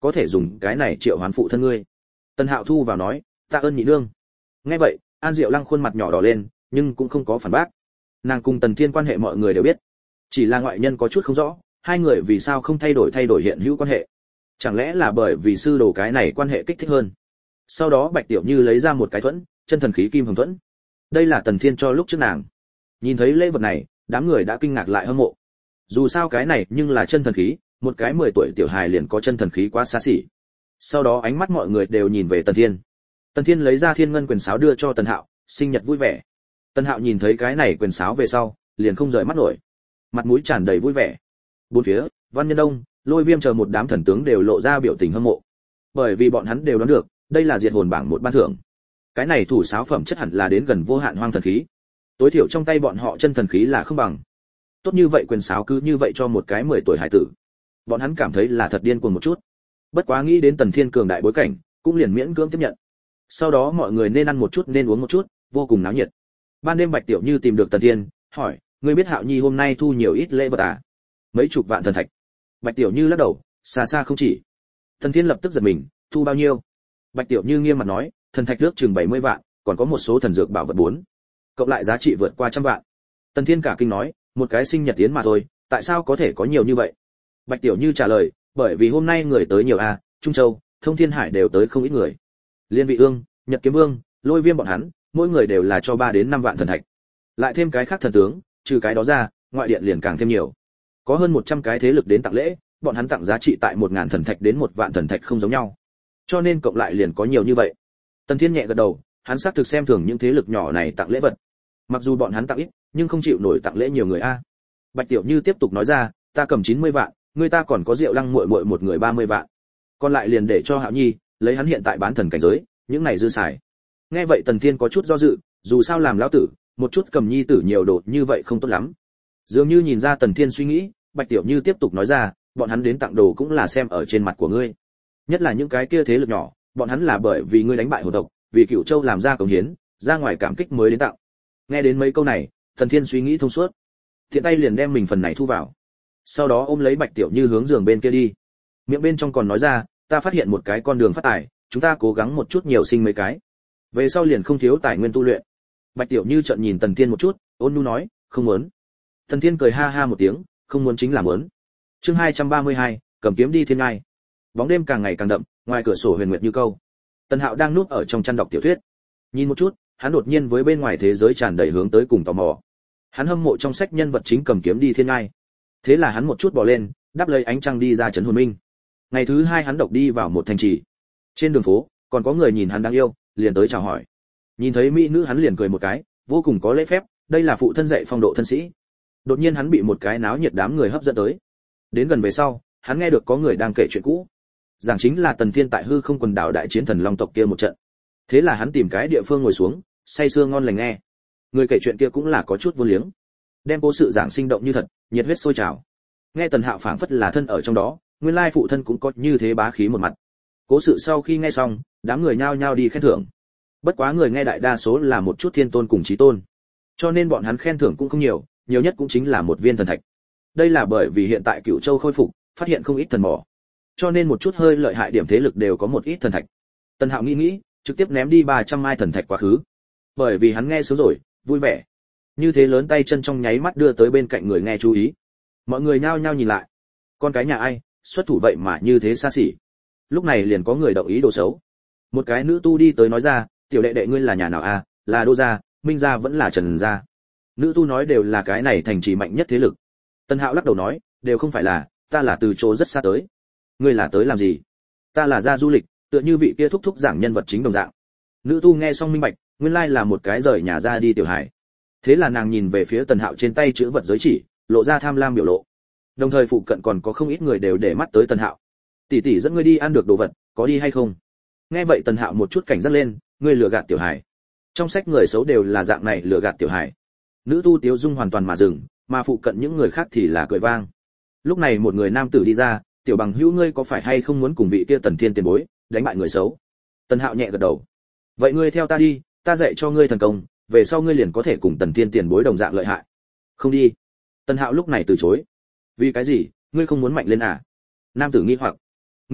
có thể dùng cái này triệu hoán phụ thân ngươi. Tần Hạo thu vào nói, tạ ơn nhị nương. Nghe vậy, An Diệu Lăng khuôn mặt nhỏ đỏ lên, nhưng cũng không có phản bác. Nàng cùng Tần Thiên quan hệ mọi người đều biết, chỉ là ngoại nhân có chút không rõ, hai người vì sao không thay đổi hiện hữu quan hệ. Chẳng lẽ là bởi vì sư đồ cái này quan hệ kích thích hơn. Sau đó Bạch Tiểu Như lấy ra một cái thuẫn, chân thần khí kim hồng thuẫn. Đây là Tần Thiên cho lúc trước nàng. Nhìn thấy lễ vật này, đám người đã kinh ngạc lại hâm mộ. Dù sao cái này nhưng là chân thần khí, một cái 10 tuổi tiểu hài liền có chân thần khí quá xa xỉ. Sau đó ánh mắt mọi người đều nhìn về Tần Thiên. Tần Thiên lấy ra Thiên Ngân quyền sáo đưa cho Tần Hạo, sinh nhật vui vẻ. Tần Hạo nhìn thấy cái này quyền sáo về sau, liền không rời mắt nổi, mặt mũi tràn đầy vui vẻ. Bốn phía, Văn Nhân Đông, Lôi Viêm chờ một đám thần tướng đều lộ ra biểu tình hâm mộ, bởi vì bọn hắn đều đoán được, đây là diệt hồn bảng một ban thưởng. Cái này thủ sáo phẩm chất hẳn là đến gần vô hạn hoang thần khí, tối thiểu trong tay bọn họ chân thần khí là không bằng. Tốt như vậy quyền sáo cứ như vậy cho một cái 10 tuổi hải tử, bọn hắn cảm thấy là thật điên cuồng một chút. Bất quá nghĩ đến Tần Thiên cường đại bối cảnh, cũng liền miễn cưỡng tiếp nhận. Sau đó mọi người nên ăn một chút nên uống một chút, vô cùng náo nhiệt. Ban đêm Bạch Tiểu Như tìm được Tần Thiên, hỏi, ngươi biết Hạo Nhi hôm nay thu nhiều ít lễ vật à? Mấy chục vạn thần thạch. Bạch Tiểu Như lắc đầu, xa xa không chỉ. Tần Thiên lập tức giật mình, thu bao nhiêu? Bạch Tiểu Như nghiêm mặt nói, thần thạch nước chừng 70 vạn, còn có một số thần dược bảo vật 4. Cộng lại giá trị vượt qua 100 vạn. Tần Thiên cả kinh nói, một cái sinh nhật tiến mà thôi, tại sao có thể có nhiều như vậy? Bạch Tiểu Như trả lời, bởi vì hôm nay người tới nhiều a, Trung Châu, Thông Thiên Hải đều tới không ít người. Liên Vị Ương, Nhật Kiếm Vương, Lôi Viêm bọn hắn, mỗi người đều là cho 3 đến 5 vạn thần thạch. Lại thêm cái khác thần tướng, trừ cái đó ra, ngoại điện liền càng thêm nhiều. Có hơn 100 cái thế lực đến tặng lễ, bọn hắn tặng giá trị tại 1000 thần thạch đến 1 vạn thần thạch không giống nhau. Cho nên cộng lại liền có nhiều như vậy. Tần Thiên nhẹ gật đầu, hắn xác thực xem thường những thế lực nhỏ này tặng lễ vật. Mặc dù bọn hắn tặng ít, nhưng không chịu nổi tặng lễ nhiều người a. Bạch Tiểu Như tiếp tục nói ra, ta cầm 90 vạn, người ta còn có Diệu Lăng muội muội một người 30 vạn. Còn lại liền để cho Hạo Nhi, lấy hắn hiện tại bán thần cảnh giới, những này dư xài. Nghe vậy Tần Thiên có chút do dự, dù sao làm lão tử, một chút cầm nhi tử nhiều đồ như vậy không tốt lắm. Dường như nhìn ra Tần Thiên suy nghĩ, Bạch Tiểu Như tiếp tục nói ra, bọn hắn đến tặng đồ cũng là xem ở trên mặt của ngươi. Nhất là những cái kia thế lực nhỏ, bọn hắn là bởi vì ngươi đánh bại hồn tộc, vì Cửu Châu làm ra cống hiến, ra ngoài cảm kích mới đến tặng. Nghe đến mấy câu này, Tần Thiên suy nghĩ thông suốt, thiện tay liền đem mình phần này thu vào. Sau đó ôm lấy Bạch Tiểu Như hướng giường bên kia đi. Miệng bên trong còn nói ra, ta phát hiện một cái con đường phát tài, chúng ta cố gắng một chút nhiều sinh mấy cái. Về sau liền không thiếu tài nguyên tu luyện. Bạch Tiểu Như trợn nhìn Tần Thiên một chút, ôn nhu nói, không muốn. Tần Thiên cười ha ha một tiếng, không muốn chính là muốn. Chương 232, cầm kiếm đi thiên ngai. Bóng đêm càng ngày càng đậm, ngoài cửa sổ huyền nguyệt như câu. Tần Hạo đang núp ở trong chăn đọc tiểu thuyết. Nhìn một chút, hắn đột nhiên với bên ngoài thế giới tràn đầy hướng tới cùng tò mò. Hắn hâm mộ trong sách nhân vật chính cầm kiếm đi thiên ngai. Thế là hắn một chút bò lên, đáp lấy ánh trăng đi ra trấn hồn minh. Ngày thứ 2 hắn độc đi vào một thành trì. Trên đường phố, còn có người nhìn hắn đáng yêu, liền tới chào hỏi. Nhìn thấy mỹ nữ hắn liền cười một cái, vô cùng có lễ phép, đây là phụ thân dạy phong độ thân sĩ. Đột nhiên hắn bị một cái náo nhiệt đám người hấp dẫn tới. Đến gần về sau, hắn nghe được có người đang kể chuyện cũ. Giảng chính là Tần Thiên tại hư không quần đảo đại chiến thần long tộc kia một trận. Thế là hắn tìm cái địa phương ngồi xuống, say sưa ngon lành nghe. Người kể chuyện kia cũng là có chút vô liếng, đem cố sự giảng sinh động như thật, nhiệt huyết sôi trào. Nghe Tần Hạo phảng phất là thân ở trong đó, nguyên lai phụ thân cũng có như thế bá khí một mặt. Cố sự sau khi nghe xong, đám người nhao nhao đi khen thưởng. Bất quá người nghe đại đa số là một chút thiên tôn cùng chí tôn, cho nên bọn hắn khen thưởng cũng không nhiều, nhiều nhất cũng chính là một viên thần thạch. Đây là bởi vì hiện tại Cửu Châu khôi phục, phát hiện không ít thần mỏ, cho nên một chút hơi lợi hại điểm thế lực đều có một ít thần thạch. Tần Hạo nghĩ, trực tiếp ném đi 300 mai thần thạch quá khứ. Bởi vì hắn nghe sướng rồi, vui vẻ. Như thế lớn tay chân trong nháy mắt đưa tới bên cạnh người nghe chú ý. Mọi người nhao nhao nhìn lại. Con cái nhà ai, xuất thủ vậy mà như thế xa xỉ. Lúc này liền có người động ý đồ xấu. Một cái nữ tu đi tới nói ra, tiểu đệ đệ ngươi là nhà nào a? Là Đô gia, Minh gia vẫn là Trần gia. Nữ tu nói đều là cái này thành trì mạnh nhất thế lực. Tân Hạo lắc đầu nói, đều không phải là, ta là từ chỗ rất xa tới. Ngươi là tới làm gì? Ta là ra du lịch, tựa như vị kia thúc thúc giảng nhân vật chính đồng dạng. Nữ tu nghe xong minh bạch, nguyên lai là một cái rời nhà ra đi tiểu hải. Thế là nàng nhìn về phía Tần Hạo trên tay chữ vật giới chỉ, lộ ra tham lam biểu lộ. Đồng thời phụ cận còn có không ít người đều để mắt tới Tần Hạo. Tỷ tỷ dẫn ngươi đi ăn được đồ vật, có đi hay không? Nghe vậy Tần Hạo một chút cảnh giác lên, ngươi lừa gạt tiểu hải. Trong sách người xấu đều là dạng này lừa gạt tiểu hải. Nữ tu tiếu dung hoàn toàn mà dừng, mà phụ cận những người khác thì là cười vang. Lúc này một người nam tử đi ra, tiểu bằng hữu ngươi có phải hay không muốn cùng vị kia Tần Thiên tiền bối đánh bại người xấu? Tần Hạo nhẹ gật đầu. Vậy ngươi theo ta đi, ta dạy cho ngươi thần công, về sau ngươi liền có thể cùng Tần Thiên tiền bối đồng dạng lợi hại. Không đi. Tần Hạo lúc này từ chối. Vì cái gì, ngươi không muốn mạnh lên à? Nam tử nghi hoặc. Nghĩ,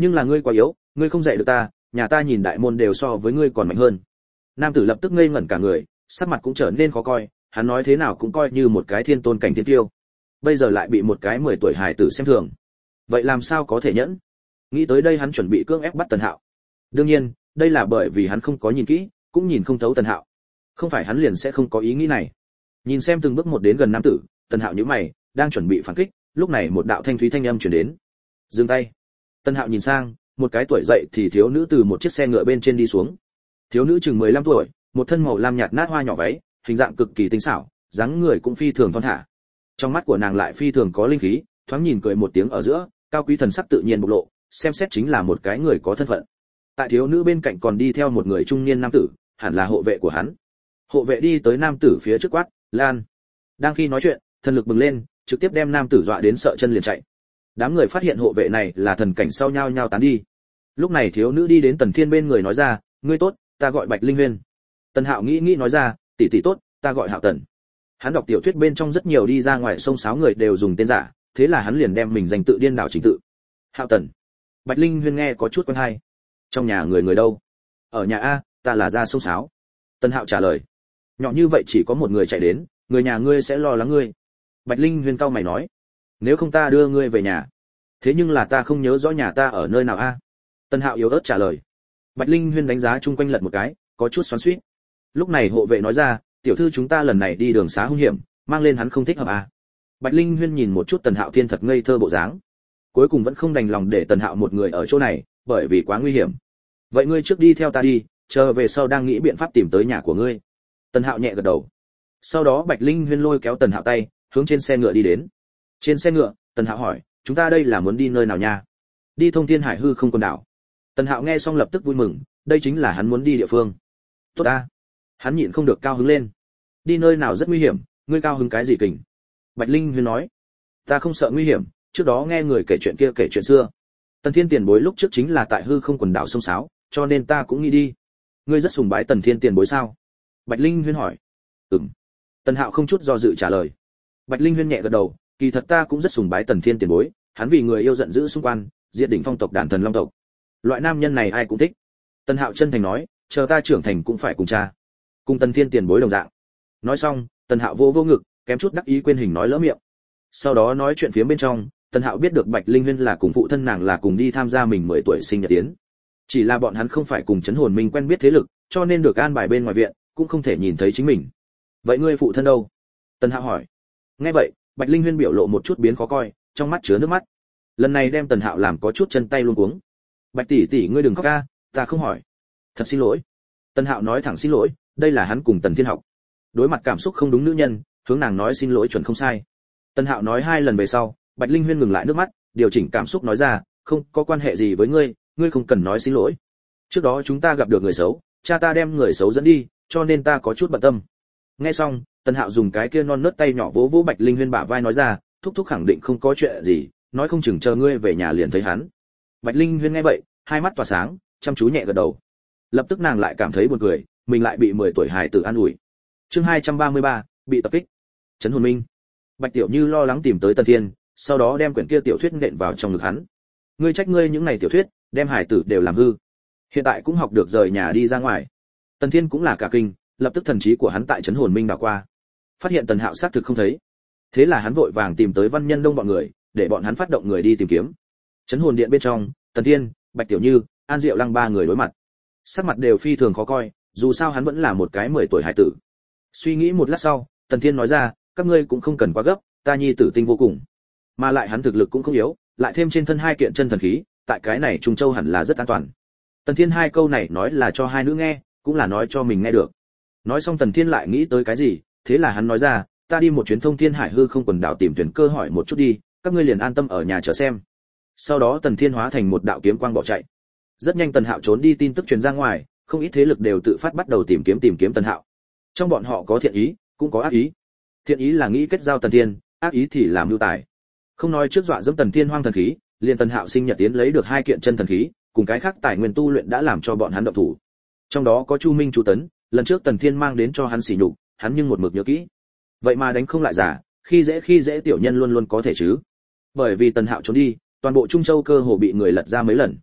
nhưng là ngươi quá yếu, ngươi không dạy được ta, nhà ta nhìn đại môn đều so với ngươi còn mạnh hơn. Nam tử lập tức ngây ngẩn cả người, sắc mặt cũng trở nên khó coi, hắn nói thế nào cũng coi như một cái thiên tôn cảnh thiên tiêu, bây giờ lại bị một cái 10 tuổi hài tử xem thường, vậy làm sao có thể nhẫn? Nghĩ tới đây hắn chuẩn bị cưỡng ép bắt Tần Hạo. Đương nhiên, đây là bởi vì hắn không có nhìn kỹ, cũng nhìn không thấu Tần Hạo. Không phải hắn liền sẽ không có ý nghĩ này. Nhìn xem từng bước một đến gần nam tử, Tần Hạo nhíu mày, đang chuẩn bị phản kích, lúc này một đạo thanh thúy thanh âm truyền đến. Dừng tay. Tần Hạo nhìn sang, một cái tuổi dậy thì thiếu nữ từ một chiếc xe ngựa bên trên đi xuống. Thiếu nữ chừng 15 tuổi, một thân màu lam nhạt nát hoa nhỏ váy, hình dạng cực kỳ tinh xảo, dáng người cũng phi thường thon thả. Trong mắt của nàng lại phi thường có linh khí, thoáng nhìn cười một tiếng ở giữa, cao quý thần sắc tự nhiên bộc lộ, xem xét chính là một cái người có thân phận. Tại thiếu nữ bên cạnh còn đi theo một người trung niên nam tử, hẳn là hộ vệ của hắn. Hộ vệ đi tới nam tử phía trước quát, "Lan!" Đang khi nói chuyện, thần lực bừng lên, trực tiếp đem nam tử dọa đến sợ chân liền chạy. Đám người phát hiện hộ vệ này là thần cảnh sau nhau nhau tán đi. Lúc này thiếu nữ đi đến Tần Thiên bên người nói ra, "Ngươi tốt, ta gọi Bạch Linh Huyên." Tần Hạo nghĩ nói ra, "Tỷ tỷ tốt, ta gọi Hạo Tần." Hắn đọc tiểu thuyết bên trong rất nhiều đi ra ngoài sông sáo người đều dùng tên giả, thế là hắn liền đem mình danh tự điên đảo chính tự. Hạo Tần. Bạch Linh Huyên nghe có chút quen hay. Trong nhà người đâu? Ở nhà a, ta là ra sông sáo. Tần Hạo trả lời. Nhỏ như vậy chỉ có một người chạy đến, người nhà ngươi sẽ lo lắng ngươi. Bạch Linh Huyên cau mày nói, nếu không ta đưa ngươi về nhà. Thế nhưng là ta không nhớ rõ nhà ta ở nơi nào a. Tần Hạo yếu ớt trả lời. Bạch Linh Huyên đánh giá chung quanh lật một cái, có chút xoắn xuýt. Lúc này hộ vệ nói ra, tiểu thư chúng ta lần này đi đường xá hung hiểm, mang lên hắn không thích hợp a. Bạch Linh Huyên nhìn một chút Tần Hạo thiên thật ngây thơ bộ dáng, cuối cùng vẫn không đành lòng để Tần Hạo một người ở chỗ này, bởi vì quá nguy hiểm. Vậy ngươi trước đi theo ta đi, chờ về sau đang nghĩ biện pháp tìm tới nhà của ngươi. Tần Hạo nhẹ gật đầu. Sau đó Bạch Linh Huyên lôi kéo Tần Hạo tay, hướng trên xe ngựa đi đến. Trên xe ngựa, Tần Hạo hỏi, chúng ta đây là muốn đi nơi nào nha? Đi Thông Thiên Hải hư không quần đảo. Tần Hạo nghe xong lập tức vui mừng, đây chính là hắn muốn đi địa phương. Tốt ta. Hắn nhịn không được cao hứng lên. Đi nơi nào rất nguy hiểm, ngươi cao hứng cái gì kình? Bạch Linh Huyên nói, ta không sợ nguy hiểm, trước đó nghe người kể chuyện kia kể chuyện xưa. Tần Thiên tiền bối lúc trước chính là tại hư không quần đảo sông sáo, cho nên ta cũng nghĩ đi. Ngươi rất sùng bái Tần Thiên tiền bối sao? Bạch Linh Huyên hỏi. Ừm. Tần Hạo không chút do dự trả lời. Bạch Linh Huyên nhẹ gật đầu, kỳ thật ta cũng rất sùng bái Tần Thiên tiền bối, hắn vì người yêu giận dữ xung quanh, diệt đỉnh phong tộc đàn thần long tộc. Loại nam nhân này ai cũng thích. Tần Hạo chân thành nói, chờ ta trưởng thành cũng phải cùng cha, cùng Tần Thiên tiền bối đồng dạng. Nói xong, Tần Hạo vô ngực, kém chút đắc ý quên hình nói lỡ miệng. Sau đó nói chuyện phía bên trong, Tần Hạo biết được Bạch Linh Huyên là cùng phụ thân nàng là cùng đi tham gia mình 10 tuổi sinh nhật tiến. Chỉ là bọn hắn không phải cùng Chấn Hồn Minh quen biết thế lực, cho nên được an bài bên ngoài viện, cũng không thể nhìn thấy chính mình. Vậy ngươi phụ thân đâu? Tần Hạo hỏi. Nghe vậy, Bạch Linh Huyên biểu lộ một chút biến khó coi, trong mắt chứa nước mắt. Lần này đem Tần Hạo làm có chút chân tay luống cuống. Bạch tỷ tỷ ngươi đừng khóc a, ta không hỏi. Thật xin lỗi. Tần Hạo nói thẳng xin lỗi, đây là hắn cùng Tần Thiên học. Đối mặt cảm xúc không đúng nữ nhân, hướng nàng nói xin lỗi chuẩn không sai. Tần Hạo nói 2 lần về sau, Bạch Linh Huyên ngừng lại nước mắt, điều chỉnh cảm xúc nói ra, không có quan hệ gì với ngươi, ngươi không cần nói xin lỗi. Trước đó chúng ta gặp được người xấu, cha ta đem người xấu dẫn đi, cho nên ta có chút bận tâm. Nghe xong, Tần Hạo dùng cái kia non nớt tay nhỏ vỗ vỗ Bạch Linh Huyên bả vai nói ra, thúc thúc khẳng định không có chuyện gì, nói không chừng chờ ngươi về nhà liền thấy hắn. Bạch Linh Huyên nghe vậy, hai mắt tỏa sáng, chăm chú nhẹ gật đầu. Lập tức nàng lại cảm thấy buồn cười, mình lại bị 10 tuổi hài tử an ủi. Chương 233, bị tập kích. Chấn Hồn Minh. Bạch Tiểu Như lo lắng tìm tới Tần Thiên, sau đó đem quyển kia tiểu thuyết nện vào trong ngực hắn. Ngươi trách ngươi những này tiểu thuyết, đem hải tử đều làm hư. Hiện tại cũng học được rời nhà đi ra ngoài. Tần Thiên cũng là cả kinh, lập tức thần trí của hắn tại Chấn Hồn Minh đảo qua, phát hiện Tần Hạo xác thực không thấy. Thế là hắn vội vàng tìm tới Văn Nhân Đông bọn người, để bọn hắn phát động người đi tìm kiếm. Chấn Hồn Điện bên trong, Tần Thiên, Bạch Tiểu Như, An Diệu Lăng 3 người đối mặt. Sắc mặt đều phi thường khó coi, dù sao hắn vẫn là một cái 10 tuổi hải tử. Suy nghĩ một lát sau, Tần Thiên nói ra, các ngươi cũng không cần quá gấp, ta nhi tử tinh vô cùng, mà lại hắn thực lực cũng không yếu, lại thêm trên thân 2 kiện chân thần khí, tại cái này Trung Châu hẳn là rất an toàn. Tần Thiên 2 câu này nói là cho 2 nữ nghe, cũng là nói cho mình nghe được. Nói xong Tần Thiên lại nghĩ tới cái gì, thế là hắn nói ra, ta đi một chuyến Thông Thiên Hải hư không quần đảo tìm tuyển cơ hỏi một chút đi, các ngươi liền an tâm ở nhà chờ xem. Sau đó Tần Thiên hóa thành một đạo kiếm quang bỏ chạy. Rất nhanh Tần Hạo trốn đi tin tức truyền ra ngoài, không ít thế lực đều tự phát bắt đầu tìm kiếm Tần Hạo. Trong bọn họ có thiện ý, cũng có ác ý. Thiện ý là nghĩ kết giao Tần Thiên, ác ý thì làm mưu tài. Không nói trước dọa dẫm Tần Thiên hoang thần khí, liền Tần Hạo sinh nhật tiến lấy được 2 kiện chân thần khí, cùng cái khác tài nguyên tu luyện đã làm cho bọn hắn động thủ. Trong đó có Chu Minh Chu Tấn, lần trước Tần Thiên mang đến cho hắn sỉ nhục, hắn nhưng một mực nhớ kỹ. Vậy mà đánh không lại giả, khi dễ tiểu nhân luôn luôn có thể chứ. Bởi vì Tần Hạo trốn đi, toàn bộ Trung Châu cơ hồ bị người lật ra mấy lần.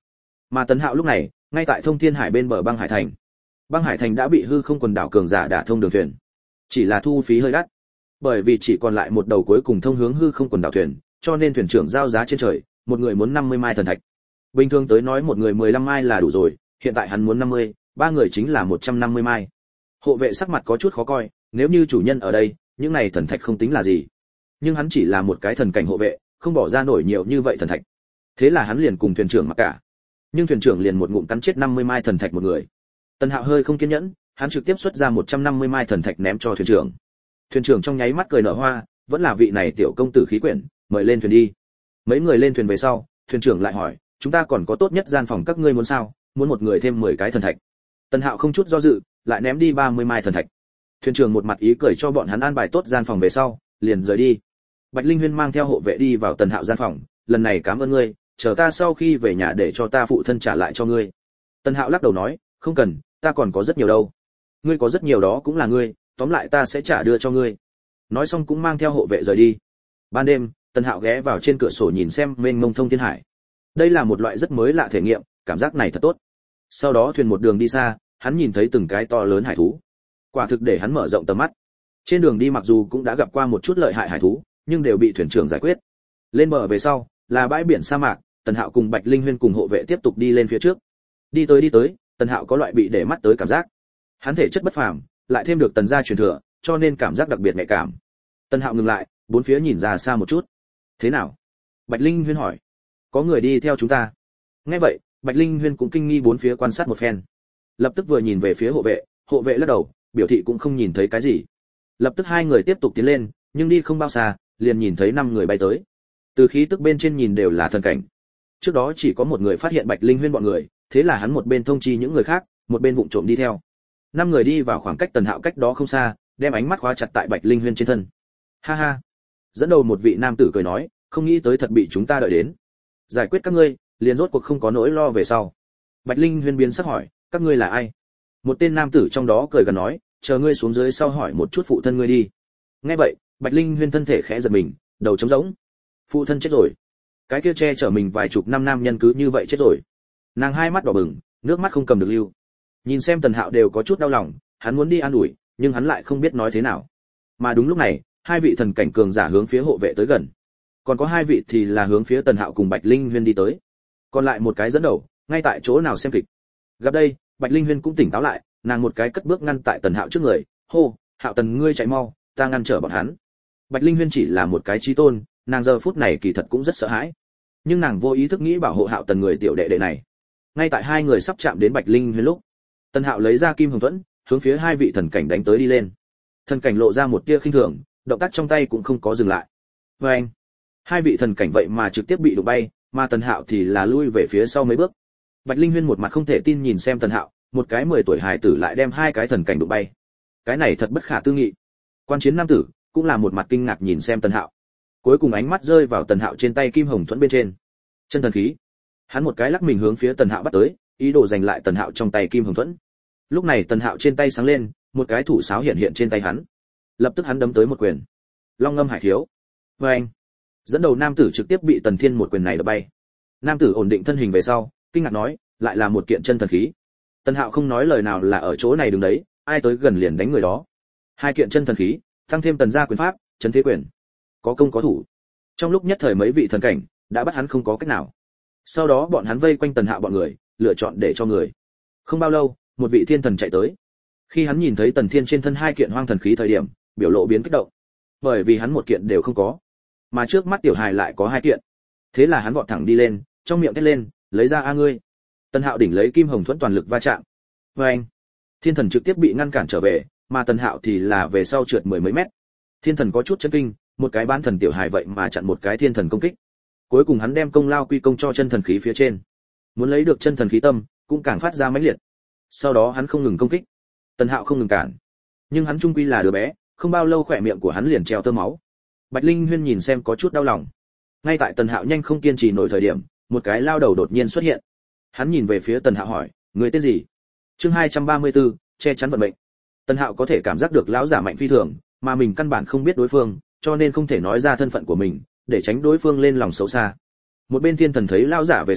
Mà Tần Hạo lúc này, ngay tại Thông Thiên Hải bên bờ băng hải thành. Băng hải thành đã bị hư không quần đảo cường giả đả thông đường thuyền, chỉ là thu phí hơi đắt. Bởi vì chỉ còn lại một đầu cuối cùng thông hướng hư không quần đảo thuyền, cho nên thuyền trưởng giao giá trên trời, một người muốn 50 mai thần thạch. Bình thường tới nói một người 15 mai là đủ rồi, hiện tại hắn muốn 50, ba người chính là 150 mai. Hộ vệ sắc mặt có chút khó coi, nếu như chủ nhân ở đây, những này thần thạch không tính là gì. Nhưng hắn chỉ là một cái thần cảnh hộ vệ, không bỏ ra nổi nhiều như vậy thần thạch. Thế là hắn liền cùng thuyền trưởng mặc cả. Nhưng thuyền trưởng liền một ngụm cắn chết 50 mai thần thạch một người. Tần Hạo hơi không kiên nhẫn, hắn trực tiếp xuất ra 150 mai thần thạch ném cho thuyền trưởng. Thuyền trưởng trong nháy mắt cười nở hoa, vẫn là vị này tiểu công tử khí quyển, mời lên thuyền đi. Mấy người lên thuyền về sau, thuyền trưởng lại hỏi, chúng ta còn có tốt nhất gian phòng các ngươi muốn sao? Muốn một người thêm 10 cái thần thạch. Tần Hạo không chút do dự, lại ném đi 30 mai thần thạch. Thuyền trưởng một mặt ý cười cho bọn hắn an bài tốt gian phòng về sau, liền rời đi. Bạch Linh Huyên mang theo hộ vệ đi vào Tần Hạo gian phòng, lần này cảm ơn ngươi, chờ ta sau khi về nhà để cho ta phụ thân trả lại cho ngươi. Tần Hạo lắc đầu nói, không cần, ta còn có rất nhiều đâu. Ngươi có rất nhiều đó cũng là ngươi, tóm lại ta sẽ trả đưa cho ngươi. Nói xong cũng mang theo hộ vệ rời đi. Ban đêm, Tần Hạo ghé vào trên cửa sổ nhìn xem mênh mông thông thiên hải. Đây là một loại rất mới lạ thể nghiệm, cảm giác này thật tốt. Sau đó thuyền một đường đi xa, hắn nhìn thấy từng cái to lớn hải thú. Quả thực để hắn mở rộng tầm mắt. Trên đường đi mặc dù cũng đã gặp qua một chút lợi hại hải thú, nhưng đều bị thuyền trưởng giải quyết. Lên bờ về sau, là bãi biển sa mạc, Tần Hạo cùng Bạch Linh Huyên cùng hộ vệ tiếp tục đi lên phía trước. Đi tới, Tần Hạo có loại bị để mắt tới cảm giác. Hắn thể chất bất phàm, lại thêm được Tần gia truyền thừa, cho nên cảm giác đặc biệt nhạy cảm. Tần Hạo ngừng lại, bốn phía nhìn ra xa một chút. Thế nào? Bạch Linh Huyên hỏi. Có người đi theo chúng ta. Nghe vậy, Bạch Linh Huyên cũng kinh nghi bốn phía quan sát một phen. Lập tức vừa nhìn về phía hộ vệ lắc đầu, biểu thị cũng không nhìn thấy cái gì. Lập tức hai người tiếp tục tiến lên, nhưng đi không bao xa, liền nhìn thấy 5 người bay tới. Từ khí tức bên trên nhìn đều là thần cảnh. Trước đó chỉ có một người phát hiện Bạch Linh Huyên bọn người, thế là hắn một bên thông chi những người khác, một bên vụng trộm đi theo. 5 người đi vào khoảng cách Tần Hạo cách đó không xa, đem ánh mắt khóa chặt tại Bạch Linh Huyên trên thân. Ha ha. Dẫn đầu một vị nam tử cười nói, không nghĩ tới thật bị chúng ta đợi đến. Giải quyết các ngươi, liền rốt cuộc không có nỗi lo về sau. Bạch Linh Huyên biến sắc hỏi, các ngươi là ai? Một tên nam tử trong đó cười gần nói, chờ ngươi xuống dưới sau hỏi một chút phụ thân ngươi đi. Nghe vậy, Bạch Linh Huyên thân thể khẽ giật mình, đầu trống rỗng. Phụ thân chết rồi. Cái kia che chở mình vài chục năm nam nhân cứ như vậy chết rồi. Nàng hai mắt đỏ bừng, nước mắt không cầm được lưu. Nhìn xem Tần Hạo đều có chút đau lòng, hắn muốn đi an ủi, nhưng hắn lại không biết nói thế nào. Mà đúng lúc này, hai vị thần cảnh cường giả hướng phía hộ vệ tới gần. Còn có hai vị thì là hướng phía Tần Hạo cùng Bạch Linh Huyên đi tới. Còn lại một cái dẫn đầu, ngay tại chỗ nào xem kịch. Gặp đây, Bạch Linh Huyên cũng tỉnh táo lại, nàng một cái cất bước ngăn tại Tần Hạo trước người, hô, Hạo Tần ngươi chạy mau, ta ngăn trở bọn hắn. Bạch Linh Huyên chỉ là một cái chí tôn, nàng giờ phút này kỳ thật cũng rất sợ hãi. Nhưng nàng vô ý thức nghĩ bảo hộ Hạo Tần người tiểu đệ đệ này. Ngay tại hai người sắp chạm đến Bạch Linh Huyên lúc, Tần Hạo lấy ra Kim Hồng Thuẫn, hướng phía hai vị thần cảnh đánh tới đi lên. Thần cảnh lộ ra một tia khinh thường, động tác trong tay cũng không có dừng lại. Oeng! Hai vị thần cảnh vậy mà trực tiếp bị đụng bay, mà Tần Hạo thì là lui về phía sau mấy bước. Bạch Linh Huyên một mặt không thể tin nhìn xem Tần Hạo, một cái 10 tuổi hài tử lại đem hai cái thần cảnh đụng bay. Cái này thật bất khả tư nghị. Quan chiến nam tử cũng là một mặt kinh ngạc nhìn xem Tần Hạo. Cuối cùng ánh mắt rơi vào Tần Hạo trên tay Kim Hồng Thuẫn bên trên. Chân thần khí. Hắn một cái lắc mình hướng phía Tần Hạo bắt tới, ý đồ giành lại Tần Hạo trong tay Kim Hồng Thuẫn. Lúc này Tần Hạo trên tay sáng lên, một cái thủ sáo hiện hiện trên tay hắn. Lập tức hắn đấm tới một quyền. Long ngâm hải khiếu. Oeng! Dẫn đầu nam tử trực tiếp bị Tần Thiên một quyền này đập bay. Nam tử ổn định thân hình về sau, kinh ngạc nói, lại là một kiện chân thần khí. Tần Hạo không nói lời nào là ở chỗ này đứng đấy, ai tới gần liền đánh người đó. Hai kiện chân thần khí, tăng thêm Tần gia quyền pháp, trấn thế quyền. Có công có thủ. Trong lúc nhất thời mấy vị thần cảnh đã bắt hắn không có cách nào. Sau đó bọn hắn vây quanh Tần Hạo bọn người, lựa chọn để cho người. Không bao lâu, một vị thiên thần chạy tới. Khi hắn nhìn thấy Tần Thiên trên thân hai kiện hoang thần khí thời điểm, biểu lộ biến kích động. Bởi vì hắn một kiện đều không có, mà trước mắt tiểu hài lại có hai kiện. Thế là hắn vọt thẳng đi lên, trong miệng thét lên, lấy ra a ngươi. Tần Hạo đỉnh lấy Kim Hồng Thuẫn toàn lực va chạm. Oeng! Thiên thần trực tiếp bị ngăn cản trở về, mà Tần Hạo thì là về sau trượt mười mấy mét. Thiên thần có chút chấn kinh, một cái bán thần tiểu hài vậy mà chặn một cái thiên thần công kích. Cuối cùng hắn đem công lao quy công cho chân thần khí phía trên. Muốn lấy được chân thần khí tâm, cũng càng phát ra mãnh liệt. Sau đó hắn không ngừng công kích. Tần Hạo không ngừng cản. Nhưng hắn trung quy là đứa bé, không bao lâu khỏe miệng của hắn liền treo tơ máu. Bạch Linh Huyên nhìn xem có chút đau lòng. Ngay tại Tần Hạo nhanh không kiên trì nổi thời điểm, một cái lao đầu đột nhiên xuất hiện. Hắn nhìn về phía Tần Hạo hỏi, người tên gì? Chương 234, che chắn vận mệnh. Tần Hạo có thể cảm giác được lão giả mạnh phi thường, mà mình căn bản không biết đối phương, cho nên không thể nói ra thân phận của mình, để tránh đối phương lên lòng xấu xa. Một bên thiên thần thấy lão giả về sau,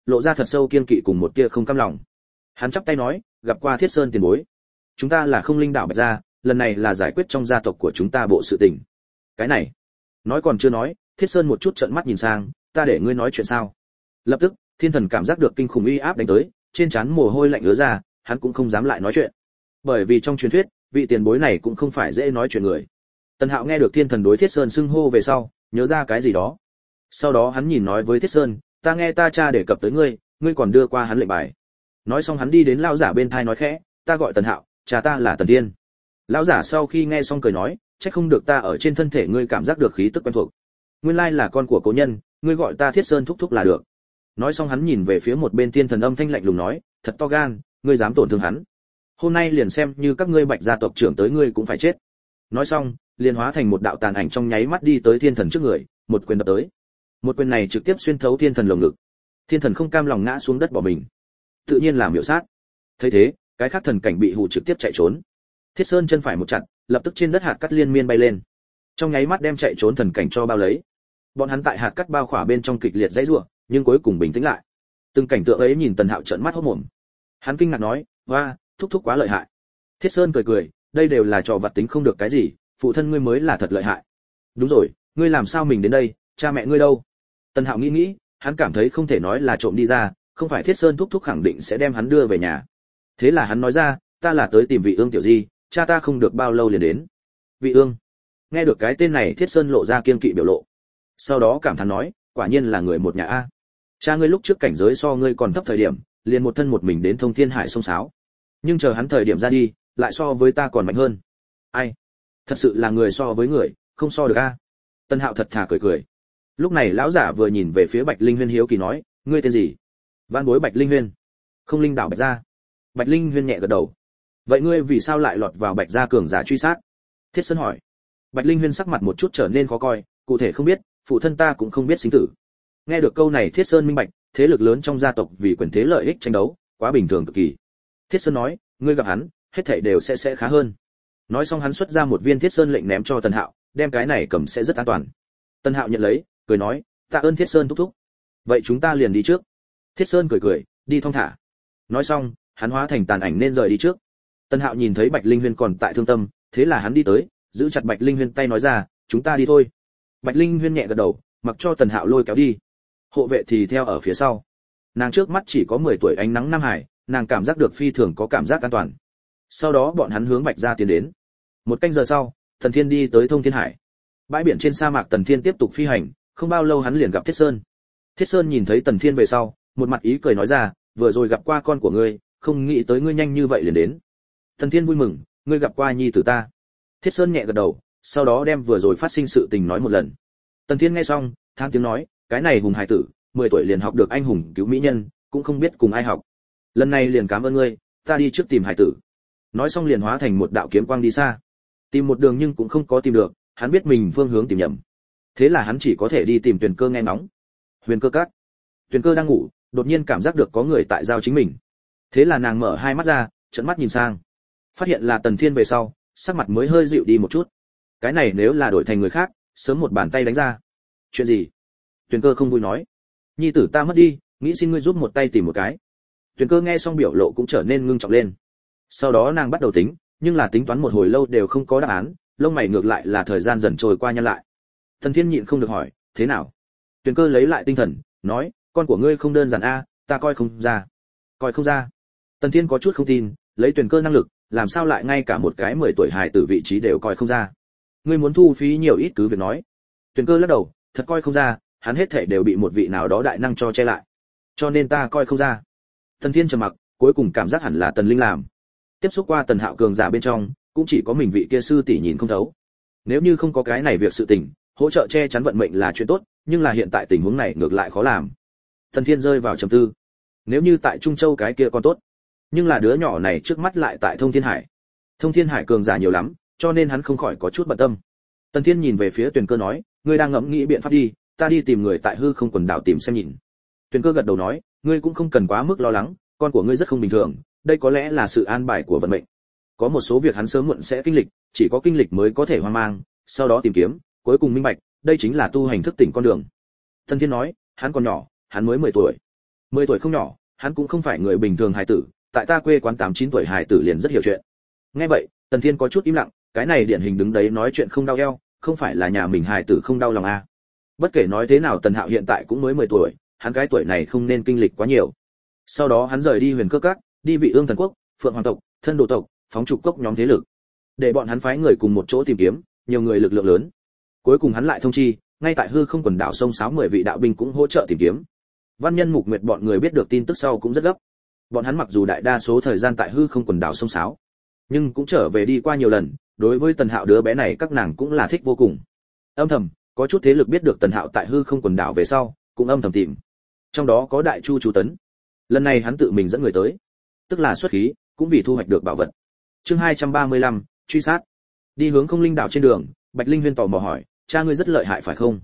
lộ ra thật sâu kiên kỵ cùng một tia không cam lòng. Hắn chắp tay nói, gặp qua Thiết Sơn tiền bối. Chúng ta là Không Linh đảo Bạch gia, lần này là giải quyết trong gia tộc của chúng ta bộ sự tình. Cái này, nói còn chưa nói, Thiết Sơn một chút trợn mắt nhìn sang, ta để ngươi nói chuyện sao? Lập tức, Thiên Thần cảm giác được kinh khủng uy áp đánh tới, trên trán mồ hôi lạnh ứa ra, hắn cũng không dám lại nói chuyện. Bởi vì trong truyền thuyết, vị tiền bối này cũng không phải dễ nói chuyện người. Tần Hạo nghe được Thiên Thần đối Thiết Sơn xưng hô về sau, nhớ ra cái gì đó. Sau đó hắn nhìn nói với Thiết Sơn, ta nghe ta cha đề cập tới ngươi, ngươi còn đưa qua hắn lệnh bài. Nói xong hắn đi đến lão giả bên thai nói khẽ, ta gọi Tần Hạo, cha ta là Tần Thiên. Lão giả sau khi nghe xong cười nói, chắc không được ta ở trên thân thể ngươi cảm giác được khí tức quen thuộc. Nguyên lai là con của cố nhân, ngươi gọi ta Thiết Sơn thúc thúc là được. Nói xong hắn nhìn về phía một bên Thiên Thần âm thanh lạnh lùng nói, thật to gan, ngươi dám tổn thương hắn. Hôm nay liền xem như các ngươi Bạch gia tộc trưởng tới ngươi cũng phải chết. Nói xong, liền hóa thành một đạo tàn ảnh trong nháy mắt đi tới Thiên Thần trước người, một quyền đập tới. Một quyền này trực tiếp xuyên thấu Thiên Thần lồng ngực. Thiên Thần không cam lòng ngã xuống đất bỏ mình, tự nhiên làm miểu sát. Thấy thế, cái khác thần cảnh bị hù trực tiếp chạy trốn. Thiết Sơn chân phải một chặt, lập tức trên đất hạt cát liên miên bay lên, trong nháy mắt đem chạy trốn thần cảnh cho bao lấy. Bọn hắn tại hạt cát bao khỏa bên trong kịch liệt dãy rủa, nhưng cuối cùng bình tĩnh lại. Từng cảnh tượng ấy nhìn Tần Hạo trợn mắt hốt mồm. Hắn kinh ngạc nói, "Oa, thúc thúc quá lợi hại." Thiết Sơn cười cười, đây đều là trò vặt tính không được cái gì, phụ thân ngươi mới là thật lợi hại. Đúng rồi, ngươi làm sao mình đến đây, cha mẹ ngươi đâu? Tần Hạo nghĩ nghĩ, hắn cảm thấy không thể nói là trộm đi ra, không phải Thiết Sơn thúc thúc khẳng định sẽ đem hắn đưa về nhà. Thế là hắn nói ra, ta là tới tìm Vị Ương tiểu di, cha ta không được bao lâu liền đến. Vị Ương. Nghe được cái tên này, Thiết Sơn lộ ra kiên kỵ biểu lộ. Sau đó cảm thán nói, quả nhiên là người một nhà a. Cha ngươi lúc trước cảnh giới so ngươi còn thấp thời điểm, liền một thân một mình đến Thông Thiên Hải sông sáo. Nhưng chờ hắn thời điểm ra đi, lại so với ta còn mạnh hơn. Ai? Thật sự là người so với người, không so được a. Tân Hạo thật thà cười cười. Lúc này lão giả vừa nhìn về phía Bạch Linh Huyên hiếu kỳ nói, ngươi tên gì? Vạn bối Bạch Linh Huyên. Không Linh đảo Bạch gia. Bạch Linh Huyên nhẹ gật đầu. Vậy ngươi vì sao lại lọt vào Bạch gia cường giả truy sát? Thiết Sơn hỏi. Bạch Linh Huyên sắc mặt một chút trở nên khó coi, cụ thể không biết, phụ thân ta cũng không biết sinh tử. Nghe được câu này, Thiết Sơn minh bạch, thế lực lớn trong gia tộc vì quyền thế lợi ích tranh đấu, quá bình thường cực kỳ. Thiết Sơn nói, ngươi gặp hắn, hết thảy đều sẽ khá hơn. Nói xong hắn xuất ra một viên Thiết Sơn lệnh ném cho Tần Hạo, đem cái này cầm sẽ rất an toàn. Tần Hạo nhận lấy, cười nói, tạ ơn Thiết Sơn thúc thúc. Vậy chúng ta liền đi trước. Thiết Sơn cười cười, đi thong thả. Nói xong, hắn hóa thành tàn ảnh nên rời đi trước. Tần Hạo nhìn thấy Bạch Linh Huyên còn tại thương tâm, thế là hắn đi tới, giữ chặt Bạch Linh Huyên tay nói ra, chúng ta đi thôi. Bạch Linh Huyên nhẹ gật đầu, mặc cho Tần Hạo lôi kéo đi. Hộ vệ thì theo ở phía sau. Nàng trước mắt chỉ có 10 tuổi ánh nắng Nam Hải, nàng cảm giác được phi thường có cảm giác an toàn. Sau đó bọn hắn hướng Bạch gia tiến đến. Một canh giờ sau, Tần Thiên đi tới Thông Thiên Hải. Bãi biển trên sa mạc Tần Thiên tiếp tục phi hành, không bao lâu hắn liền gặp Thiết Sơn. Thiết Sơn nhìn thấy Tần Thiên về sau, một mặt ý cười nói ra, vừa rồi gặp qua con của ngươi, không nghĩ tới ngươi nhanh như vậy liền đến. Tần Thiên vui mừng, ngươi gặp qua nhi tử ta. Thiết Sơn nhẹ gật đầu, sau đó đem vừa rồi phát sinh sự tình nói một lần. Tần Thiên nghe xong, than tiếng nói, cái này hùng hải tử, 10 tuổi liền học được anh hùng cứu mỹ nhân, cũng không biết cùng ai học. Lần này liền cảm ơn ngươi, ta đi trước tìm hải tử. Nói xong liền hóa thành một đạo kiếm quang đi xa. Tìm một đường nhưng cũng không có tìm được, hắn biết mình phương hướng tìm nhầm. Thế là hắn chỉ có thể đi tìm Tuyền Cơ nghe ngóng. Huyền Cơ Các. Tuyền Cơ đang ngủ, đột nhiên cảm giác được có người tại giao chính mình. Thế là nàng mở hai mắt ra, trợn mắt nhìn sang. Phát hiện là Tần Thiên về sau, sắc mặt mới hơi dịu đi một chút. Cái này nếu là đổi thành người khác, sớm một bàn tay đánh ra. Chuyện gì? Tuyền Cơ không vui nói. Nhi tử ta mất đi, nghĩ xin ngươi giúp một tay tìm một cái. Tuyền Cơ nghe xong biểu lộ cũng trở nên ngưng trọng lên. Sau đó nàng bắt đầu tính, nhưng là tính toán một hồi lâu đều không có đáp án, lông mày ngược lại là thời gian dần trôi qua nhăn lại. Tần Thiên nhịn không được hỏi, thế nào? Tuyền Cơ lấy lại tinh thần, nói, con của ngươi không đơn giản a, ta coi không ra. Coi không ra? Tần Thiên có chút không tin, lấy Tuyền Cơ năng lực, làm sao lại ngay cả một cái 10 tuổi hài tử vị trí đều coi không ra? Ngươi muốn thu phí nhiều ít cứ việc nói. Tuyền Cơ lắc đầu, thật coi không ra, hắn hết thảy đều bị một vị nào đó đại năng cho che lại. Cho nên ta coi không ra. Tần Thiên trầm mặc, cuối cùng cảm giác hẳn là Tần Linh làm. Tiếp xúc qua Tần Hạo cường giả bên trong, cũng chỉ có mình vị kia sư tỷ nhìn không thấu. Nếu như không có cái này việc sự tình, hỗ trợ che chắn vận mệnh là chuyện tốt, nhưng là hiện tại tình huống này ngược lại khó làm. Tần Thiên rơi vào trầm tư. Nếu như tại Trung Châu cái kia còn tốt, nhưng là đứa nhỏ này trước mắt lại tại Thông Thiên Hải. Thông Thiên Hải cường giả nhiều lắm, cho nên hắn không khỏi có chút bận tâm. Tần Thiên nhìn về phía Tuyền Cơ nói, ngươi đang ngẫm nghĩ biện pháp đi, ta đi tìm người tại hư không quần đảo tìm xem nhìn. Tuyền Cơ gật đầu nói, ngươi cũng không cần quá mức lo lắng, con của ngươi rất không bình thường, đây có lẽ là sự an bài của vận mệnh. Có một số việc hắn sớm muộn sẽ kinh lịch, chỉ có kinh lịch mới có thể hoang mang, sau đó tìm kiếm, cuối cùng minh bạch, đây chính là tu hành thức tỉnh con đường. Tần Thiên nói, hắn còn nhỏ, hắn mới 10 tuổi. 10 tuổi không nhỏ, hắn cũng không phải người bình thường hài tử, tại ta quê quán 8-9 tuổi hài tử liền rất hiểu chuyện. Nghe vậy, Tần Thiên có chút im lặng, cái này điển hình đứng đấy nói chuyện không đau eo, không phải là nhà mình hài tử không đau lòng à. Bất kể nói thế nào Tần Hạo hiện tại cũng mới 10 tuổi, hắn cái tuổi này không nên kinh lịch quá nhiều. Sau đó hắn rời đi Huyền Cơ Các, đi Vị Ương thần quốc, Phượng Hoàng tộc, Thân Đồ tộc, phóng trục cốc nhóm thế lực, để bọn hắn phái người cùng một chỗ tìm kiếm, nhiều người lực lượng lớn. Cuối cùng hắn lại thông chi, ngay tại hư không quần đảo sông sáo 10 vị đạo binh cũng hỗ trợ tìm kiếm. Văn Nhân Mục Nguyệt bọn người biết được tin tức sau cũng rất gấp. Bọn hắn mặc dù đại đa số thời gian tại hư không quần đảo sông sáo, nhưng cũng trở về đi qua nhiều lần, đối với Tần Hạo đứa bé này các nàng cũng là thích vô cùng. Âm thầm, có chút thế lực biết được Tần Hạo tại hư không quần đảo về sau, cũng âm thầm tìm. Trong đó có Đại Chu Tấn. Lần này hắn tự mình dẫn người tới, tức là xuất khí, cũng vì thu hoạch được bảo vật. Chương 235, truy sát. Đi hướng Không Linh đảo trên đường, Bạch Linh Huyên tò mò hỏi, cha ngươi rất lợi hại phải không?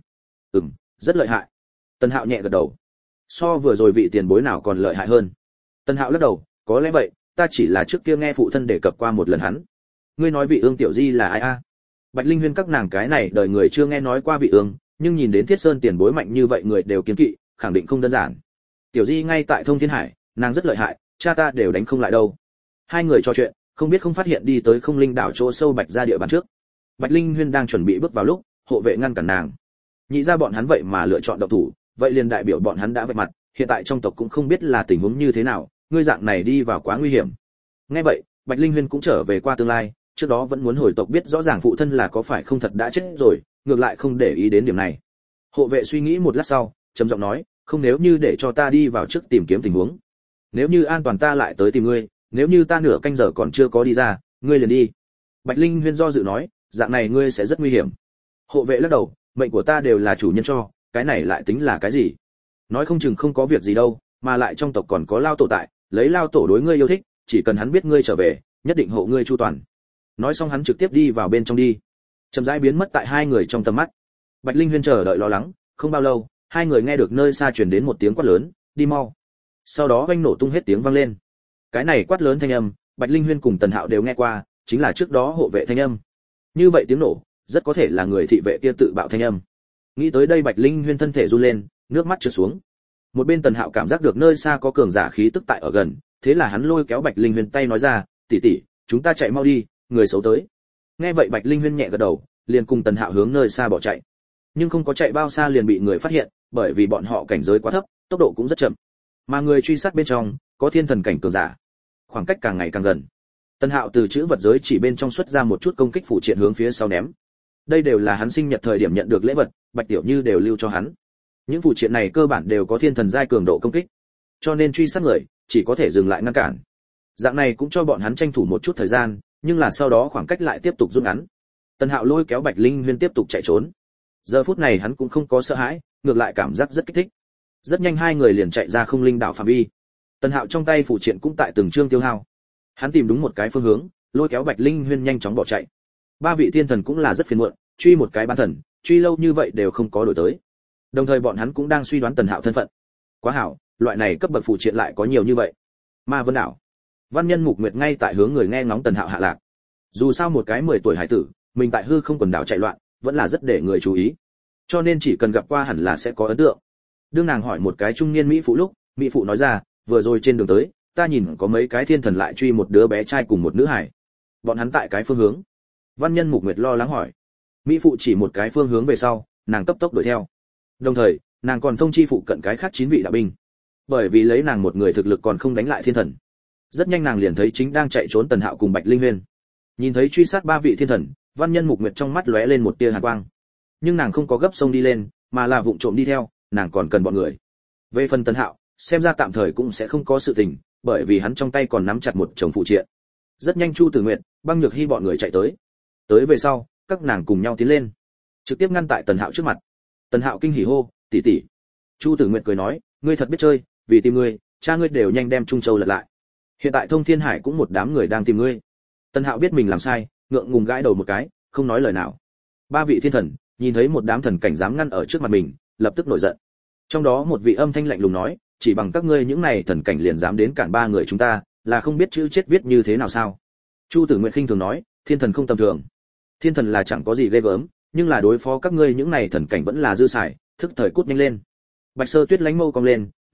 Rất lợi hại. Tần Hạo nhẹ gật đầu. So vừa rồi vị tiền bối nào còn lợi hại hơn? Tần Hạo lắc đầu, có lẽ vậy, ta chỉ là trước kia nghe phụ thân đề cập qua một lần hắn. Ngươi nói Vị Ương tiểu di là ai a? Bạch Linh Huyên các nàng cái này đời người chưa nghe nói qua Vị Ương, nhưng nhìn đến Thiết Sơn tiền bối mạnh như vậy người đều kiêng kỵ, khẳng định không đơn giản. Tiểu di ngay tại Thông Thiên Hải, nàng rất lợi hại, cha ta đều đánh không lại đâu. Hai người trò chuyện, không biết không phát hiện đi tới Không Linh đảo chỗ sâu Bạch gia địa bàn trước. Bạch Linh Huyên đang chuẩn bị bước vào lúc, hộ vệ ngăn cản nàng. Nhị ra bọn hắn vậy mà lựa chọn động thủ, vậy liền đại biểu bọn hắn đã vạch mặt, hiện tại trong tộc cũng không biết là tình huống như thế nào, ngươi dạng này đi vào quá nguy hiểm. Nghe vậy, Bạch Linh Huyên cũng trở về qua tương lai, trước đó vẫn muốn hồi tộc biết rõ ràng phụ thân là có phải không thật đã chết rồi, ngược lại không để ý đến điểm này. Hộ vệ suy nghĩ một lát sau, trầm giọng nói, không, nếu như để cho ta đi vào trước tìm kiếm tình huống, nếu như an toàn ta lại tới tìm ngươi, nếu như ta nửa canh giờ còn chưa có đi ra, ngươi liền đi. Bạch Linh Huyên do dự nói, dạng này ngươi sẽ rất nguy hiểm. Hộ vệ lắc đầu, mệnh của ta đều là chủ nhân cho, cái này lại tính là cái gì? Nói không chừng không có việc gì đâu, mà lại trong tộc còn có lao tổ tại, lấy lao tổ đối ngươi yêu thích, chỉ cần hắn biết ngươi trở về, nhất định hộ ngươi chu toàn. Nói xong hắn trực tiếp đi vào bên trong đi, chậm rãi biến mất tại hai người trong tầm mắt. Bạch Linh Huyên chờ đợi lo lắng, không bao lâu, hai người nghe được nơi xa truyền đến một tiếng quát lớn, đi mau. Sau đó oanh nổ tung hết tiếng vang lên. Cái này quát lớn thanh âm, Bạch Linh Huyên cùng Tần Hạo đều nghe qua, chính là trước đó hộ vệ thanh âm. Như vậy tiếng nổ, rất có thể là người thị vệ kia tự bạo thanh âm. Nghĩ tới đây Bạch Linh Huyên thân thể run lên, nước mắt trượt xuống. Một bên Tần Hạo cảm giác được nơi xa có cường giả khí tức tại ở gần, thế là hắn lôi kéo Bạch Linh Huyên tay nói ra, tỷ tỷ, chúng ta chạy mau đi, người xấu tới. Nghe vậy Bạch Linh Huyên nhẹ gật đầu, liền cùng Tần Hạo hướng nơi xa bỏ chạy. Nhưng không có chạy bao xa liền bị người phát hiện, bởi vì bọn họ cảnh giới quá thấp, tốc độ cũng rất chậm. Mà người truy sát bên trong có thiên thần cảnh cường giả, khoảng cách càng ngày càng gần. Tần Hạo từ chữ vật giới chỉ bên trong xuất ra một chút công kích phụ triện hướng phía sau ném. Đây đều là hắn sinh nhật thời điểm nhận được lễ vật, Bạch Tiểu Như đều lưu cho hắn. Những phụ triện này cơ bản đều có thiên thần giai cường độ công kích, cho nên truy sát người chỉ có thể dừng lại ngăn cản. Dạng này cũng cho bọn hắn tranh thủ một chút thời gian, nhưng là sau đó khoảng cách lại tiếp tục rút ngắn. Tần Hạo lôi kéo Bạch Linh Huyên tiếp tục chạy trốn. Giờ phút này hắn cũng không có sợ hãi, ngược lại cảm giác rất kích thích. Rất nhanh hai người liền chạy ra Không Linh đảo phạm vi. Tần Hạo trong tay phụ triện cũng tại từng chương tiêu hao. Hắn tìm đúng một cái phương hướng, lôi kéo Bạch Linh Huyên nhanh chóng bỏ chạy. Ba vị thiên thần cũng là rất phiền muộn, truy một cái bán thần, truy lâu như vậy đều không có đổi tới. Đồng thời bọn hắn cũng đang suy đoán Tần Hạo thân phận. Quá hảo, loại này cấp bậc phụ triện lại có nhiều như vậy. Ma Vân đảo. Văn Nhân Mục Nguyệt ngay tại hướng người nghe ngóng Tần Hạo hạ lạc. Dù sao một cái 10 tuổi hải tử, mình tại hư không quần đảo chạy loạn, vẫn là rất để người chú ý. Cho nên chỉ cần gặp qua hẳn là sẽ có ấn tượng. Đương nàng hỏi một cái trung niên mỹ phụ lúc, mỹ phụ nói ra, vừa rồi trên đường tới, ta nhìn có mấy cái thiên thần lại truy một đứa bé trai cùng một nữ hải. Bọn hắn tại cái phương hướng. Văn Nhân Mục Nguyệt lo lắng hỏi. Mỹ phụ chỉ một cái phương hướng về sau, nàng cấp tốc đuổi theo. Đồng thời, nàng còn thông chi phụ cận cái khác 9 vị đạo binh. Bởi vì lấy nàng một người thực lực còn không đánh lại thiên thần. Rất nhanh nàng liền thấy chính đang chạy trốn Tần Hạo cùng Bạch Linh Huyên. Nhìn thấy truy sát 3 vị thiên thần, Văn Nhân Mục Nguyệt trong mắt lóe lên một tia hàn quang. Nhưng nàng không có gấp xông đi lên, mà là vụng trộm đi theo, nàng còn cần bọn người. Về phần Tần Hạo, xem ra tạm thời cũng sẽ không có sự tình, bởi vì hắn trong tay còn nắm chặt một chồng phụ triện. Rất nhanh Chu Tử Nguyệt, Băng Nhược Hi bọn người chạy tới. Tới về sau, các nàng cùng nhau tiến lên, trực tiếp ngăn tại Tần Hạo trước mặt. Tần Hạo kinh hỉ hô, tỷ tỷ. Chu Tử Nguyệt cười nói, ngươi thật biết chơi, vì tìm ngươi, cha ngươi đều nhanh đem Trung Châu lật lại. Hiện tại Thông Thiên Hải cũng một đám người đang tìm ngươi. Tần Hạo biết mình làm sai, ngượng ngùng gãi đầu một cái, không nói lời nào. 3 vị thiên thần nhìn thấy một đám thần cảnh dám ngăn ở trước mặt mình, lập tức nổi giận. Trong đó một vị âm thanh lạnh lùng nói, chỉ bằng các ngươi những này thần cảnh liền dám đến cản 3 người chúng ta, là không biết chữ chết viết như thế nào sao? Chu Tử Nguyệt khinh thường nói, thiên thần không tầm thường. Thiên thần là chẳng có gì ghê gớm, nhưng là đối phó các ngươi những này thần cảnh vẫn là dư xài, thức thời cút nhanh lên. Bạch Sơ Tuyết lánh mâu cong lên, nói,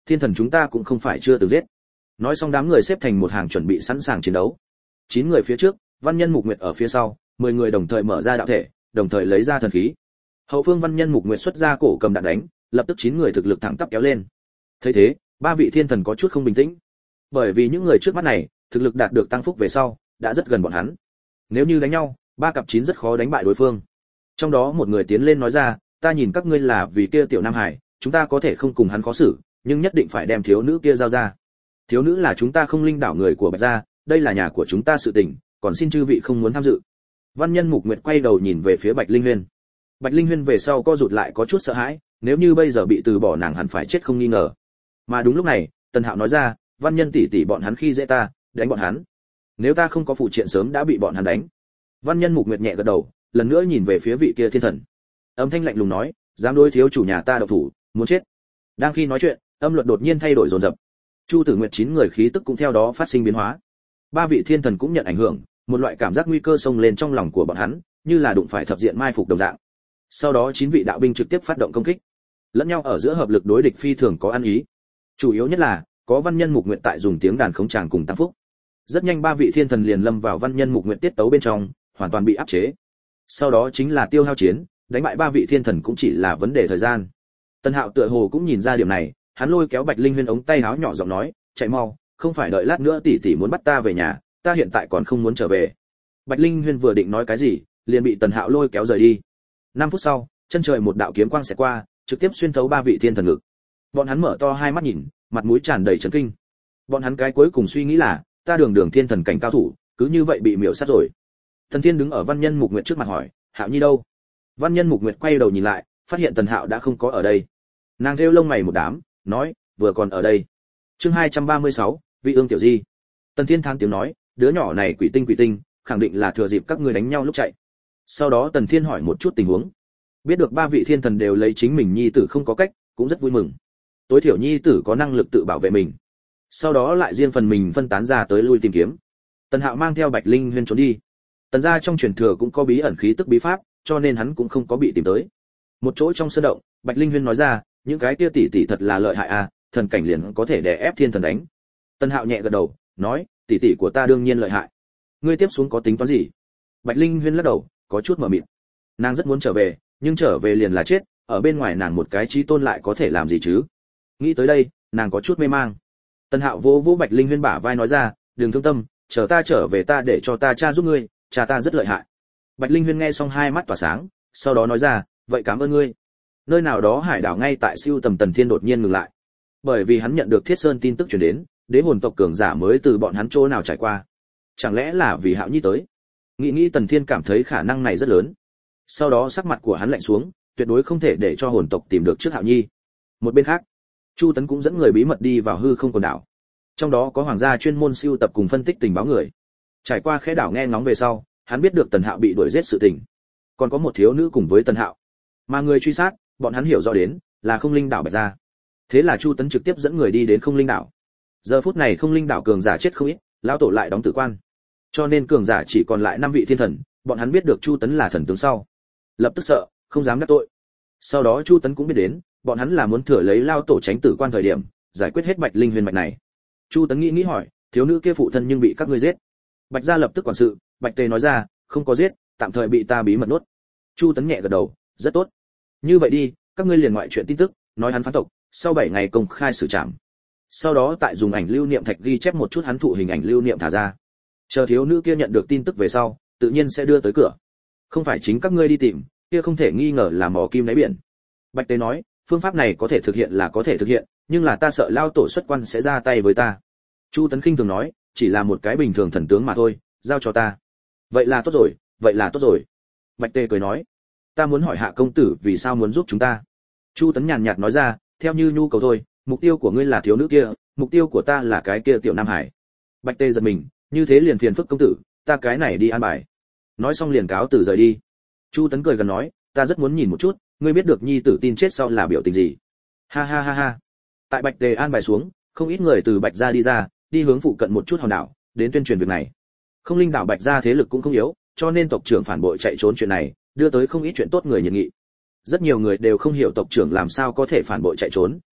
thiên thần chúng ta cũng không phải chưa từng giết. Nói xong đám người xếp thành một hàng chuẩn bị sẵn sàng chiến đấu. 9 người phía trước, Văn Nhân Mục Nguyệt ở phía sau, 10 người đồng thời mở ra đạo thể, đồng thời lấy ra thần khí. Hậu phương Văn Nhân Mục Nguyệt xuất ra cổ cầm đạn đánh, lập tức 9 người thực lực thẳng tắp kéo lên. Thấy thế, ba vị thiên thần có chút không bình tĩnh. Bởi vì những người trước mắt này, thực lực đạt được tăng phúc về sau, đã rất gần bọn hắn. Nếu như đánh nhau, 3 cặp 9 rất khó đánh bại đối phương. Trong đó một người tiến lên nói ra, ta nhìn các ngươi là vì kia tiểu Nam Hải, chúng ta có thể không cùng hắn khó xử, nhưng nhất định phải đem thiếu nữ kia giao ra. Thiếu nữ là chúng ta Không Linh đảo người của Bạch gia, đây là nhà của chúng ta sự tình, còn xin chư vị không muốn tham dự. Văn Nhân Mục Nguyệt quay đầu nhìn về phía Bạch Linh Huyên. Bạch Linh Huyên về sau co rụt lại có chút sợ hãi, nếu như bây giờ bị từ bỏ nàng hẳn phải chết không nghi ngờ. Mà đúng lúc này, Tần Hạo nói ra, Văn Nhân tỷ tỷ bọn hắn khi dễ ta, đánh bọn hắn. Nếu ta không có phụ triện sớm đã bị bọn hắn đánh. Văn Nhân Mục Nguyệt nhẹ gật đầu, lần nữa nhìn về phía vị kia thiên thần. Âm thanh lạnh lùng nói, dám đối thiếu chủ nhà ta độc thủ, muốn chết. Đang khi nói chuyện, âm luật đột nhiên thay đổi dồn dập. Chu Tử Nguyệt 9 người khí tức cũng theo đó phát sinh biến hóa. Ba vị thiên thần cũng nhận ảnh hưởng, một loại cảm giác nguy cơ xông lên trong lòng của bọn hắn, như là đụng phải thập diện mai phục đồng dạng. Sau đó 9 vị đạo binh trực tiếp phát động công kích. Lẫn nhau ở giữa hợp lực đối địch phi thường có ăn ý. Chủ yếu nhất là, có Văn Nhân Mục Nguyệt tại dùng tiếng đàn khống tràng cùng tăng phúc. Rất nhanh ba vị thiên thần liền lâm vào Văn Nhân Mục Nguyệt tiết tấu bên trong, hoàn toàn bị áp chế. Sau đó chính là tiêu hao chiến, đánh bại ba vị thiên thần cũng chỉ là vấn đề thời gian. Tần Hạo tựa hồ cũng nhìn ra điểm này, hắn lôi kéo Bạch Linh Huyên ống tay áo nhỏ giọng nói, chạy mau, không phải đợi lát nữa tỷ tỷ muốn bắt ta về nhà, ta hiện tại còn không muốn trở về. Bạch Linh Huyên vừa định nói cái gì, liền bị Tần Hạo lôi kéo rời đi. 5 phút sau, chân trời một đạo kiếm quang sẽ qua, trực tiếp xuyên thấu ba vị thiên thần ngực. Bọn hắn mở to hai mắt nhìn, mặt mũi tràn đầy chấn kinh. Bọn hắn cái cuối cùng suy nghĩ là, ta đường thiên thần cảnh cao thủ, cứ như vậy bị miểu sát rồi. Thần Thiên đứng ở Văn Nhân Mục Nguyệt trước mặt hỏi, Hạo Nhi đâu? Văn Nhân Mục Nguyệt quay đầu nhìn lại, phát hiện Tần Hạo đã không có ở đây. Nàng thêu lông mày một đám, nói, vừa còn ở đây. Chương 236, Vị Ương tiểu di. Tần Thiên thán tiếng nói, đứa nhỏ này quỷ tinh, khẳng định là thừa dịp các ngươi đánh nhau lúc chạy. Sau đó Tần Thiên hỏi một chút tình huống. Biết được ba vị thiên thần đều lấy chính mình nhi tử không có cách, cũng rất vui mừng. Tối thiểu nhi tử có năng lực tự bảo vệ mình. Sau đó lại riêng phần mình phân tán ra tới lui tìm kiếm. Tần Hạo mang theo Bạch Linh Huyên trốn đi. Tần gia trong truyền thừa cũng có bí ẩn khí tức bí pháp, cho nên hắn cũng không có bị tìm tới. Một chỗ trong sơn động, Bạch Linh Huyên nói ra, những cái kia tỷ tỷ thật là lợi hại à, thần cảnh liền có thể đè ép thiên thần đánh. Tần Hạo nhẹ gật đầu, nói, tỷ tỷ của ta đương nhiên lợi hại. Ngươi tiếp xuống có tính toán gì? Bạch Linh Huyên lắc đầu, có chút mờ mịt. Nàng rất muốn trở về, nhưng trở về liền là chết, ở bên ngoài nàng một cái chí tôn lại có thể làm gì chứ? Nghĩ tới đây, nàng có chút mê mang. Tần Hạo vỗ vỗ Bạch Linh Huyên bả vai nói ra, đừng thương tâm, chờ ta trở về ta để cho ta cha giúp ngươi, cha ta rất lợi hại. Bạch Linh Huyên nghe xong hai mắt tỏa sáng, sau đó nói ra, vậy cảm ơn ngươi. Nơi nào đó hải đảo ngay tại siêu tầm Tần Thiên đột nhiên ngừng lại, bởi vì hắn nhận được Thiết Sơn tin tức truyền đến, đế hồn tộc cường giả mới từ bọn hắn chỗ nào trải qua. Chẳng lẽ là vì Hạo Nhi tới? Nghĩ Tần Thiên cảm thấy khả năng này rất lớn. Sau đó sắc mặt của hắn lạnh xuống, tuyệt đối không thể để cho hồn tộc tìm được trước Hạo Nhi. Một bên khác, Chu Tấn cũng dẫn người bí mật đi vào hư không quần đảo. Trong đó có hoàng gia chuyên môn siêu tập cùng phân tích tình báo người. Trải qua khẽ đảo nghe ngóng về sau, hắn biết được Tần Hạo bị đuổi giết sự tình. Còn có một thiếu nữ cùng với Tần Hạo. Mà người truy sát, bọn hắn hiểu rõ đến là Không Linh đảo Bạch gia. Thế là Chu Tấn trực tiếp dẫn người đi đến Không Linh đảo. Giờ phút này Không Linh đảo cường giả chết không ít, lão tổ lại đóng tử quan. Cho nên cường giả chỉ còn lại 5 vị thiên thần, bọn hắn biết được Chu Tấn là thần tướng sau, lập tức sợ, không dám đắc tội. Sau đó Chu Tấn cũng biết đến, bọn hắn là muốn thừa lấy lao tổ tránh tử quan thời điểm, giải quyết hết Bạch Linh Huyền mạch này. Chu Tấn nghĩ hỏi, thiếu nữ kia phụ thân nhưng bị các ngươi giết? Bạch gia lập tức quản sự, Bạch Tề nói ra, không có giết, tạm thời bị ta bí mật nuốt. Chu Tấn nhẹ gật đầu, rất tốt. Như vậy đi, các ngươi liền ngoại chuyện tin tức, nói hắn phản tộc, sau 7 ngày công khai xử trảm. Sau đó tại dùng ảnh lưu niệm thạch ghi chép một chút hắn thụ hình ảnh lưu niệm thả ra. Chờ thiếu nữ kia nhận được tin tức về sau, tự nhiên sẽ đưa tới cửa. Không phải chính các ngươi đi tìm, kia không thể nghi ngờ là mò kim đáy biển. Bạch Tế nói, phương pháp này có thể thực hiện là có thể thực hiện, nhưng là ta sợ lao tổ xuất quan sẽ ra tay với ta. Chu Tấn khinh thường nói, chỉ là một cái bình thường thần tướng mà thôi, giao cho ta. Vậy là tốt rồi, vậy là tốt rồi. Bạch Tê cười nói, ta muốn hỏi Hạ công tử vì sao muốn giúp chúng ta. Chu Tấn nhàn nhạt nói ra, theo như nhu cầu thôi, mục tiêu của ngươi là thiếu nữ kia, mục tiêu của ta là cái kia tiểu Nam Hải. Bạch Tê giật mình, như thế liền phiền phức công tử, ta cái này đi an bài. Nói xong liền cáo từ rời đi. Chu Tấn cười gần nói, ta rất muốn nhìn một chút, ngươi biết được nhi tử tin chết sau là biểu tình gì. Ha ha ha ha. Tại Bạch Tề an bài xuống, không ít người từ Bạch gia đi ra, đi hướng phụ cận một chút hòn đảo, đến tuyên truyền việc này. Không Linh đảo Bạch gia thế lực cũng không yếu, cho nên tộc trưởng phản bội chạy trốn chuyện này, đưa tới không ít chuyện tốt người nhiệt nghị. Rất nhiều người đều không hiểu tộc trưởng làm sao có thể phản bội chạy trốn,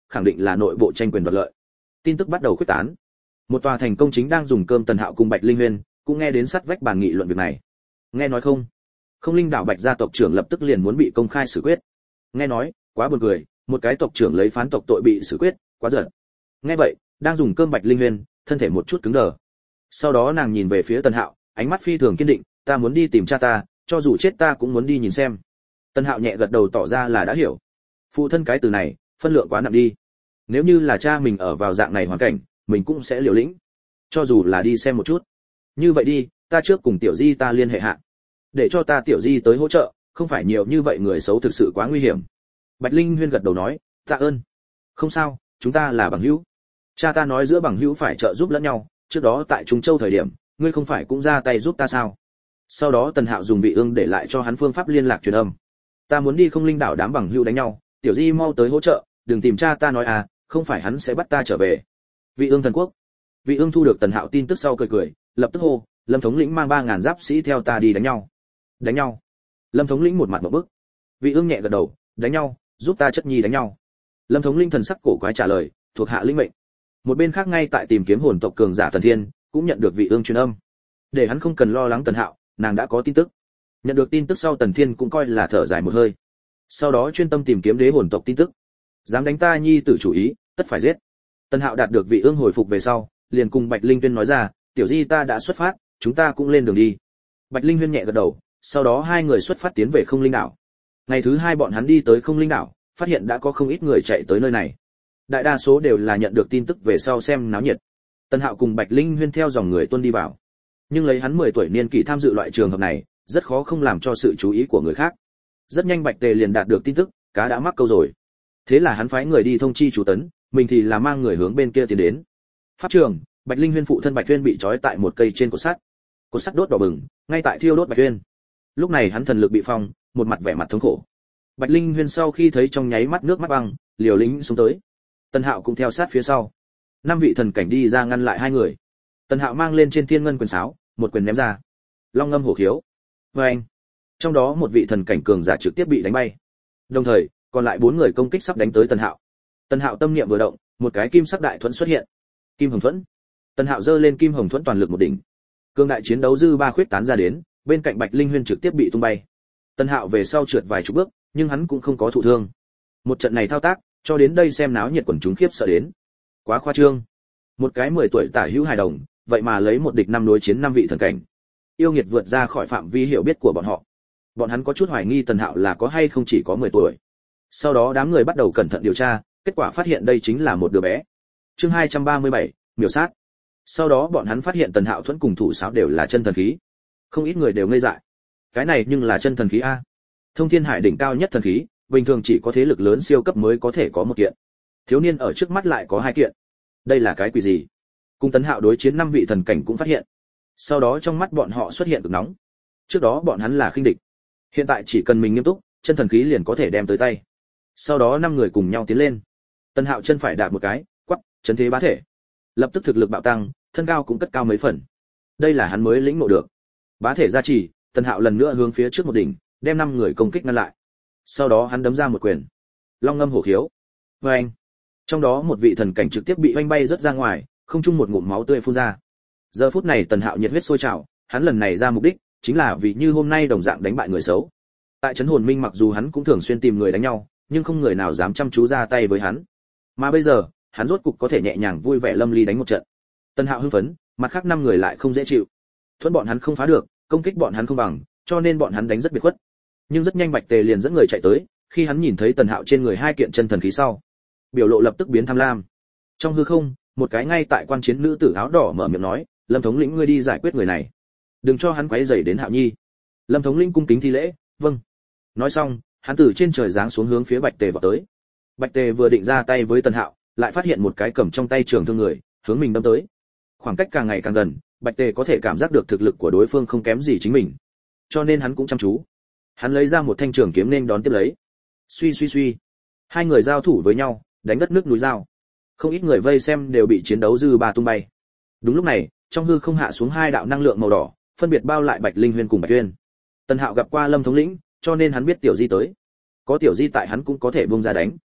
khẳng định là nội bộ tranh quyền đoạt lợi. Tin tức bắt đầu khuếch tán. Một tòa thành công chính đang dùng cơm Tần Hạo cùng Bạch Linh Huyên cũng nghe đến sát vách bàn nghị luận việc này. Nghe nói không? Không Linh đảo Bạch gia tộc trưởng lập tức liền muốn bị công khai xử quyết. Nghe nói, quá buồn cười, một cái tộc trưởng lấy phán tộc tội bị xử quyết, quá giận. Nghe vậy, đang dùng cơm Bạch Linh Huyên, thân thể một chút cứng đờ. Sau đó nàng nhìn về phía Tần Hạo, ánh mắt phi thường kiên định, ta muốn đi tìm cha ta, cho dù chết ta cũng muốn đi nhìn xem. Tần Hạo nhẹ gật đầu tỏ ra là đã hiểu. Phụ thân cái từ này, phân lượng quá nặng đi. Nếu như là cha mình ở vào dạng này hoàn cảnh, mình cũng sẽ liều lĩnh. Cho dù là đi xem một chút. Như vậy đi, ta trước cùng Tiểu Di ta liên hệ hạ. Để cho ta Tiểu Di tới hỗ trợ, không phải nhiều như vậy người xấu thực sự quá nguy hiểm. Bạch Linh Huyên gật đầu nói, tạ ơn. Không sao, chúng ta là bằng hữu. Cha ta nói giữa bằng hữu phải trợ giúp lẫn nhau, trước đó tại Trung Châu thời điểm, ngươi không phải cũng ra tay giúp ta sao? Sau đó Tần Hạo dùng Vị Ương để lại cho hắn phương pháp liên lạc truyền âm. Ta muốn đi Không Linh đảo đám bằng hữu đánh nhau, Tiểu Di mau tới hỗ trợ, đừng tìm cha ta nói à, không phải hắn sẽ bắt ta trở về. Vị Ương thần quốc. Vị Ương thu được Tần Hạo tin tức sau cười cười, lập tức hô, Lâm thống lĩnh mang 3000 giáp sĩ theo ta đi đánh nhau. Đánh nhau? Lâm thống lĩnh một mặt ngộp bức. Vị Ương nhẹ gật đầu, đánh nhau, giúp ta chất nhi đánh nhau. Lâm thống lĩnh thần sắc cổ quái trả lời, thuộc hạ lĩnh mệnh. Một bên khác ngay tại tìm kiếm hồn tộc cường giả Tần Thiên, cũng nhận được Vị Ương truyền âm. Để hắn không cần lo lắng Tần Hạo, nàng đã có tin tức. Nhận được tin tức sau Tần Thiên cũng coi là thở dài một hơi. Sau đó chuyên tâm tìm kiếm đế hồn tộc tin tức. Dám đánh ta nhi tử chủ ý, tất phải giết. Tần Hạo đạt được Vị Ương hồi phục về sau, liền cùng Bạch Linh Tuyên nói ra, Tiểu Di ta đã xuất phát, chúng ta cũng lên đường đi. Bạch Linh Huyên nhẹ gật đầu, sau đó hai người xuất phát tiến về Không Linh đảo. Ngày thứ hai bọn hắn đi tới Không Linh đảo, phát hiện đã có không ít người chạy tới nơi này. Đại đa số đều là nhận được tin tức về sau xem náo nhiệt. Tần Hạo cùng Bạch Linh Huyên theo dòng người tuân đi vào. Nhưng lấy hắn 10 tuổi niên kỷ tham dự loại trường hợp này, rất khó không làm cho sự chú ý của người khác. Rất nhanh Bạch Tề liền đạt được tin tức, cá đã mắc câu rồi. Thế là hắn phái người đi thông chi chủ tấn, mình thì là mang người hướng bên kia tiến đến. Pháp trường, Bạch Linh Huyên phụ thân Bạch Tuyên bị trói tại một cây trên cột sắt. Cột sắt đốt đỏ bừng, ngay tại thiêu đốt Bạch Tuyên. Lúc này hắn thần lực bị phong, một mặt vẻ mặt thống khổ. Bạch Linh Huyên sau khi thấy trong nháy mắt nước mắt băng, liều lĩnh xuống tới. Tần Hạo cũng theo sát phía sau. 5 vị thần cảnh đi ra ngăn lại hai người. Tần Hạo mang lên trên thiên ngân quyền sáo, một quyền ném ra. Long ngâm hổ khiếu. Oeng. Trong đó một vị thần cảnh cường giả trực tiếp bị đánh bay. Đồng thời, còn lại 4 người công kích sắp đánh tới Tần Hạo. Tần Hạo tâm niệm vừa động, một cái kim sắc đại thuẫn xuất hiện. Kim hồng thuẫn. Tần Hạo giơ lên kim hồng thuẫn toàn lực một đỉnh. Cương đại chiến đấu dư ba khuyết tán ra đến, bên cạnh Bạch Linh Huyên trực tiếp bị tung bay. Tần Hạo về sau trượt vài chục bước, nhưng hắn cũng không có thụ thương. Một trận này thao tác, cho đến đây xem náo nhiệt quần chúng khiếp sợ đến. Quá khoa trương. Một cái 10 tuổi tả hữu hài đồng, vậy mà lấy một địch 5 đối chiến 5 vị thần cảnh. Yêu nghiệt vượt ra khỏi phạm vi hiểu biết của bọn họ. Bọn hắn có chút hoài nghi Tần Hạo là có hay không chỉ có 10 tuổi. Sau đó đám người bắt đầu cẩn thận điều tra, kết quả phát hiện đây chính là một đứa bé. Chương 237, miểu sát. Sau đó bọn hắn phát hiện Tần Hạo thuẫn cùng thủ sáo đều là chân thần khí. Không ít người đều ngây dại. Cái này nhưng là chân thần khí a. Thông Thiên Hải đỉnh cao nhất thần khí, bình thường chỉ có thế lực lớn siêu cấp mới có thể có một kiện. Thiếu niên ở trước mắt lại có 2 kiện. Đây là cái quỷ gì? Cùng Tần Hạo đối chiến 5 vị thần cảnh cũng phát hiện. Sau đó trong mắt bọn họ xuất hiện cực nóng. Trước đó bọn hắn là khinh địch. Hiện tại chỉ cần mình nghiêm túc, chân thần khí liền có thể đem tới tay. Sau đó 5 người cùng nhau tiến lên. Tần Hạo chân phải đạp một cái, quắc, chấn thế bá thể. Lập tức thực lực bạo tăng, thân cao cũng cất cao mấy phần. Đây là hắn mới lĩnh ngộ được. Bá thể gia trì, Tần Hạo lần nữa hướng phía trước một đỉnh, đem 5 người công kích ngăn lại. Sau đó hắn đấm ra một quyền. Long ngâm hổ khiếu. Oeng. Trong đó một vị thần cảnh trực tiếp bị oanh bay rất ra ngoài, không chung một ngụm máu tươi phun ra. Giờ phút này Tần Hạo nhiệt huyết sôi trào, hắn lần này ra mục đích chính là vì như hôm nay đồng dạng đánh bại người xấu. Tại trấn hồn minh mặc dù hắn cũng thường xuyên tìm người đánh nhau, nhưng không người nào dám chăm chú ra tay với hắn. Mà bây giờ, hắn rốt cục có thể nhẹ nhàng vui vẻ lâm ly đánh một trận. Tần Hạo hưng phấn, mặt khác 5 người lại không dễ chịu. Thuẫn bọn hắn không phá được, công kích bọn hắn không bằng, cho nên bọn hắn đánh rất biệt khuất. Nhưng rất nhanh Bạch Tề liền dẫn người chạy tới, khi hắn nhìn thấy Tần Hạo trên người 2 kiện chân thần khí sau, biểu lộ lập tức biến tham lam. Trong hư không, một cái ngay tại quan chiến nữ tử áo đỏ mở miệng nói, Lâm thống lĩnh ngươi đi giải quyết người này, đừng cho hắn quấy rầy đến Hạo Nhi. Lâm thống lĩnh cung kính thi lễ, vâng. Nói xong, hắn từ trên trời giáng xuống hướng phía Bạch Tề vọt tới. Bạch Tề vừa định ra tay với Tần Hạo, lại phát hiện một cái cầm trong tay trường thương người, hướng mình đâm tới. Khoảng cách càng ngày càng gần, Bạch Tề có thể cảm giác được thực lực của đối phương không kém gì chính mình, cho nên hắn cũng chăm chú. Hắn lấy ra một thanh trường kiếm nên đón tiếp lấy. Suy suy suy, 2 người giao thủ với nhau, đánh đất nước núi dao. Không ít người vây xem đều bị chiến đấu dư ba tung bay. Đúng lúc này, trong hư không hạ xuống 2 đạo năng lượng màu đỏ, phân biệt bao lại Bạch Linh Huyên cùng Bạch Tuyên. Tần Hạo gặp qua Lâm thống lĩnh, cho nên hắn biết Tiểu Di tới. Có Tiểu Di tại hắn cũng có thể buông ra đánh.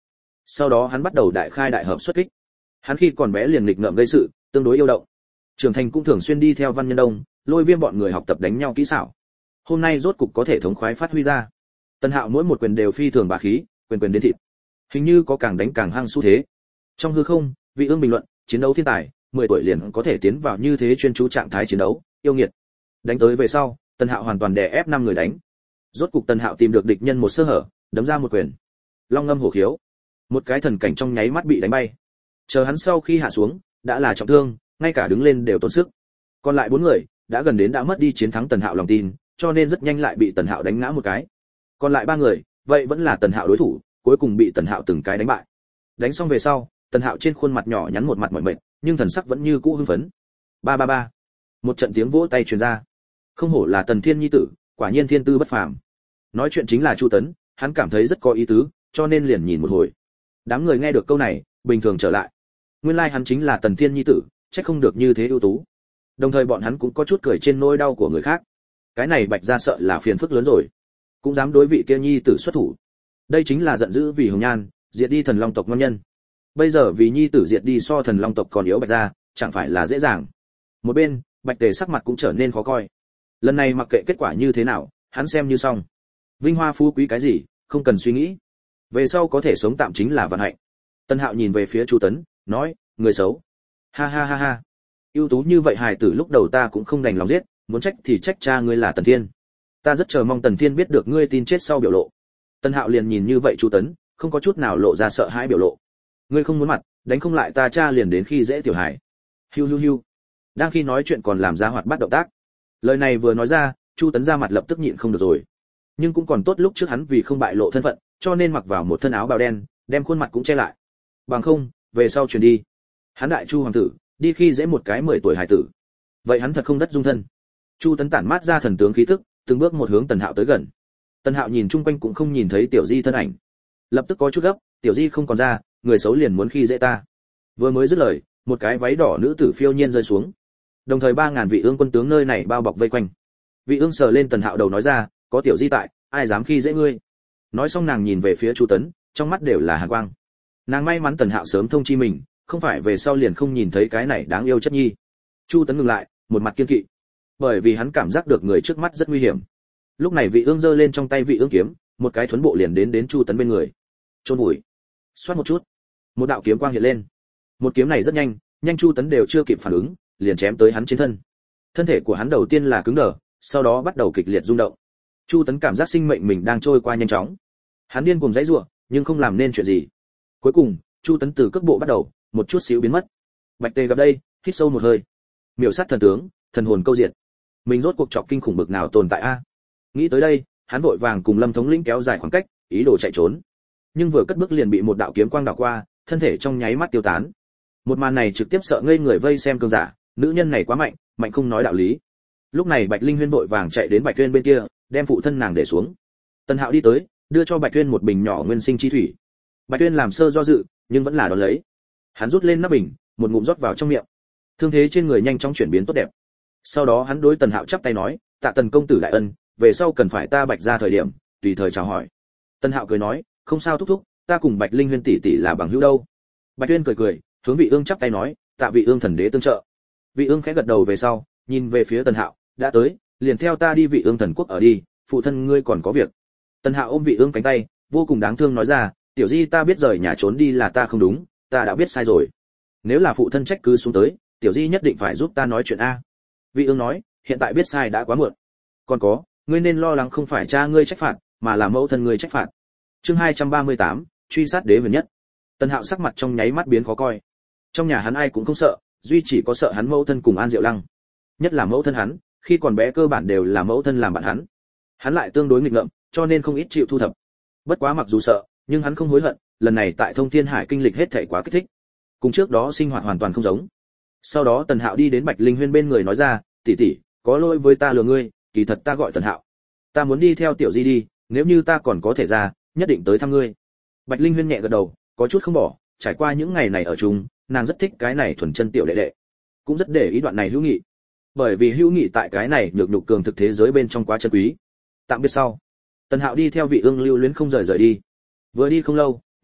Sau đó hắn bắt đầu đại khai đại hợp xuất kích. Hắn khi còn bé liền nghịch ngợm gây sự, tương đối yêu động. Trưởng thành cũng thường xuyên đi theo Văn Nhân Đông, Lôi Viêm bọn người học tập đánh nhau kỹ xảo. Hôm nay rốt cục có thể thống khoái phát huy ra. Tần Hạo mỗi một quyền đều phi thường bá khí, quyền quyền đến thịt. Hình như có càng đánh càng hăng xu thế. Trong hư không, Vị Ương bình luận, chiến đấu thiên tài, 10 tuổi liền có thể tiến vào như thế chuyên chú trạng thái chiến đấu, yêu nghiệt. Đánh tới về sau, Tần Hạo hoàn toàn đè ép 5 người đánh. Rốt cục Tần Hạo tìm được địch nhân một sơ hở, đấm ra một quyền. Long ngâm hổ khiếu. Một cái thần cảnh trong nháy mắt bị đánh bay. Chờ hắn sau khi hạ xuống, đã là trọng thương, ngay cả đứng lên đều tốn sức. Còn lại 4 người, đã gần đến đã mất đi chiến thắng Tần Hạo lòng tin, cho nên rất nhanh lại bị Tần Hạo đánh ngã một cái. Còn lại 3 người, vậy vẫn là Tần Hạo đối thủ, cuối cùng bị Tần Hạo từng cái đánh bại. Đánh xong về sau, Tần Hạo trên khuôn mặt nhỏ nhắn một mặt mỏi mệt, nhưng thần sắc vẫn như cũ hưng phấn. Ba ba ba. Một trận tiếng vỗ tay truyền ra. Không hổ là Tần Thiên nhi tử, quả nhiên thiên tư bất phàm. Nói chuyện chính là Chu Tấn, hắn cảm thấy rất có ý tứ, cho nên liền nhìn một hồi. Đám người nghe được câu này, bình thường trở lại. Nguyên lai hắn chính là Tần Thiên nhi tử, chắc không được như thế ưu tú. Đồng thời bọn hắn cũng có chút cười trên nỗi đau của người khác. Cái này Bạch gia sợ là phiền phức lớn rồi, cũng dám đối vị kia nhi tử xuất thủ. Đây chính là giận dữ vì Hồng Nhan, diệt đi thần long tộc ngon nhân. Bây giờ vì nhi tử diệt đi so thần long tộc còn yếu Bạch gia, chẳng phải là dễ dàng. Một bên, Bạch Tề sắc mặt cũng trở nên khó coi. Lần này mặc kệ kết quả như thế nào, hắn xem như xong. Vinh hoa phú quý cái gì, không cần suy nghĩ. Về sau có thể sống tạm chính là vận hạnh. Tân Hạo nhìn về phía Chu Tấn, nói, người xấu. Ha ha ha ha. Ưu tú như vậy hài tử lúc đầu ta cũng không đành lòng giết, muốn trách thì trách cha ngươi là Tần Thiên. Ta rất chờ mong Tần Thiên biết được ngươi tin chết sau biểu lộ. Tân Hạo liền nhìn như vậy Chu Tấn, không có chút nào lộ ra sợ hãi biểu lộ. Ngươi không muốn mặt, đánh không lại ta cha liền đến khi dễ tiểu hải. Hiu hiu hiu. Đang khi nói chuyện còn làm ra hoạt bát động tác. Lời này vừa nói ra, Chu Tấn ra mặt lập tức nhịn không được rồi. Nhưng cũng còn tốt lúc trước hắn vì không bại lộ thân phận, cho nên mặc vào một thân áo bào đen, đem khuôn mặt cũng che lại. Bằng không, về sau truyền đi. Hắn đại Chu hoàng tử, đi khi dễ một cái 10 tuổi hài tử. Vậy hắn thật không đất dung thân. Chu Tấn tản mát ra thần tướng khí tức, từng bước một hướng Tần Hạo tới gần. Tần Hạo nhìn chung quanh cũng không nhìn thấy Tiểu Di thân ảnh, lập tức có chút gấp, Tiểu Di không còn ra, người xấu liền muốn khi dễ ta. Vừa mới dứt lời, một cái váy đỏ nữ tử phiêu nhiên rơi xuống. Đồng thời 3000 vị ương quân tướng nơi này bao bọc vây quanh. Vị ương sờ lên Tần Hạo đầu nói ra, có Tiểu Di tại, ai dám khi dễ ngươi. Nói xong nàng nhìn về phía Chu Tấn, trong mắt đều là hàn quang. Nàng may mắn Tần Hạo sớm thông chi mình, không phải về sau liền không nhìn thấy cái này đáng yêu chất nhi. Chu Tấn ngừng lại, một mặt kiên kỵ, bởi vì hắn cảm giác được người trước mắt rất nguy hiểm. Lúc này vị ương giơ lên trong tay vị ương kiếm, một cái thuấn bộ liền đến Chu Tấn bên người. Chôn vùi. Xoát một chút, một đạo kiếm quang hiện lên. Một kiếm này rất nhanh, nhanh Chu Tấn đều chưa kịp phản ứng, liền chém tới hắn trên thân. Thân thể của hắn đầu tiên là cứng đờ, sau đó bắt đầu kịch liệt rung động. Chu Tấn cảm giác sinh mệnh mình đang trôi qua nhanh chóng. Hắn điên cuồng giãy giụa, nhưng không làm nên chuyện gì. Cuối cùng, Chu Tấn từ cước bộ bắt đầu, một chút xíu biến mất. Bạch Tề gặp đây, hít sâu một hơi. Miểu sát thần tướng, thần hồn câu diệt. Mình rốt cuộc chọc kinh khủng bực nào tồn tại a? Nghĩ tới đây, hắn vội vàng cùng Lâm thống lĩnh kéo dài khoảng cách, ý đồ chạy trốn. Nhưng vừa cất bước liền bị một đạo kiếm quang đảo qua, thân thể trong nháy mắt tiêu tán. Một màn này trực tiếp sợ ngây người vây xem cường giả, nữ nhân này quá mạnh, mạnh không nói đạo lý. Lúc này Bạch Linh Huyên vội vàng chạy đến Bạch Tuyên bên kia, đem phụ thân nàng để xuống. Tần Hạo đi tới, đưa cho Bạch Tuyên một bình nhỏ nguyên sinh chi thủy. Bạch Tuyên làm sơ do dự, nhưng vẫn là đón lấy. Hắn rút lên nắp bình, một ngụm rót vào trong miệng. Thương thế trên người nhanh chóng chuyển biến tốt đẹp. Sau đó hắn đối Tần Hạo chắp tay nói, tạ Tần công tử đại ân, về sau cần phải ta Bạch ra thời điểm, tùy thời chào hỏi. Tần Hạo cười nói, không sao thúc thúc, ta cùng Bạch Linh Huyên tỷ tỷ là bằng hữu đâu. Bạch Tuyên cười cười, hướng Vị Ương chắp tay nói, tạ Vị Ương thần đế tương trợ. Vị Ương khẽ gật đầu về sau, nhìn về phía Tần Hạo, đã tới, liền theo ta đi Vị Ương thần quốc ở đi, phụ thân ngươi còn có việc. Tần Hạo ôm Vị Ương cánh tay, vô cùng đáng thương nói ra, tiểu di ta biết rời nhà trốn đi là ta không đúng, ta đã biết sai rồi. Nếu là phụ thân trách cứ xuống tới, tiểu di nhất định phải giúp ta nói chuyện a. Vị Ương nói, hiện tại biết sai đã quá muộn. Còn có, ngươi nên lo lắng không phải cha ngươi trách phạt, mà là mẫu thân ngươi trách phạt. Chương 238, truy sát đế huyền nhất. Tần Hạo sắc mặt trong nháy mắt biến khó coi. Trong nhà hắn ai cũng không sợ, duy chỉ có sợ hắn mẫu thân cùng An Diệu Lăng. Nhất là mẫu thân hắn, khi còn bé cơ bản đều là mẫu thân làm bạn hắn. Hắn lại tương đối nghịch ngợm, cho nên không ít chịu thu thập. Bất quá mặc dù sợ, nhưng hắn không hối hận, lần này tại Thông Thiên Hải kinh lịch hết thảy quá kích thích. Cùng trước đó sinh hoạt hoàn toàn không giống. Sau đó Tần Hạo đi đến Bạch Linh Huyên bên người nói ra, tỷ tỷ, có lỗi với ta lừa ngươi, kỳ thật ta gọi Tần Hạo. Ta muốn đi theo tiểu di đi, nếu như ta còn có thể ra, nhất định tới thăm ngươi. Bạch Linh Huyên nhẹ gật đầu, có chút không bỏ, trải qua những ngày này ở chung, nàng rất thích cái này thuần chân tiểu đệ đệ, cũng rất để ý đoạn này hữu nghị. Bởi vì hữu nghị tại cái này nhược nhục cường thực thế giới bên trong quá chân quý. Tạm biệt sau, Tần Hạo đi theo Vị Ương lưu luyến không rời đi. Vừa đi không lâu,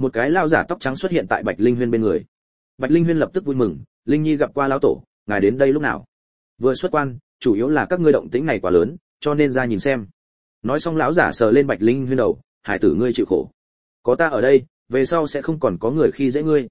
Một cái lao giả tóc trắng xuất hiện tại Bạch Linh Huyên bên người. Bạch Linh Huyên lập tức vui mừng, Linh Nhi gặp qua lão tổ, ngài đến đây lúc nào? Vừa xuất quan, chủ yếu là các ngươi động tĩnh này quá lớn, cho nên ra nhìn xem. Nói xong lão giả sờ lên Bạch Linh Huyên đầu, hải tử ngươi chịu khổ. Có ta ở đây, về sau sẽ không còn có người khi dễ ngươi.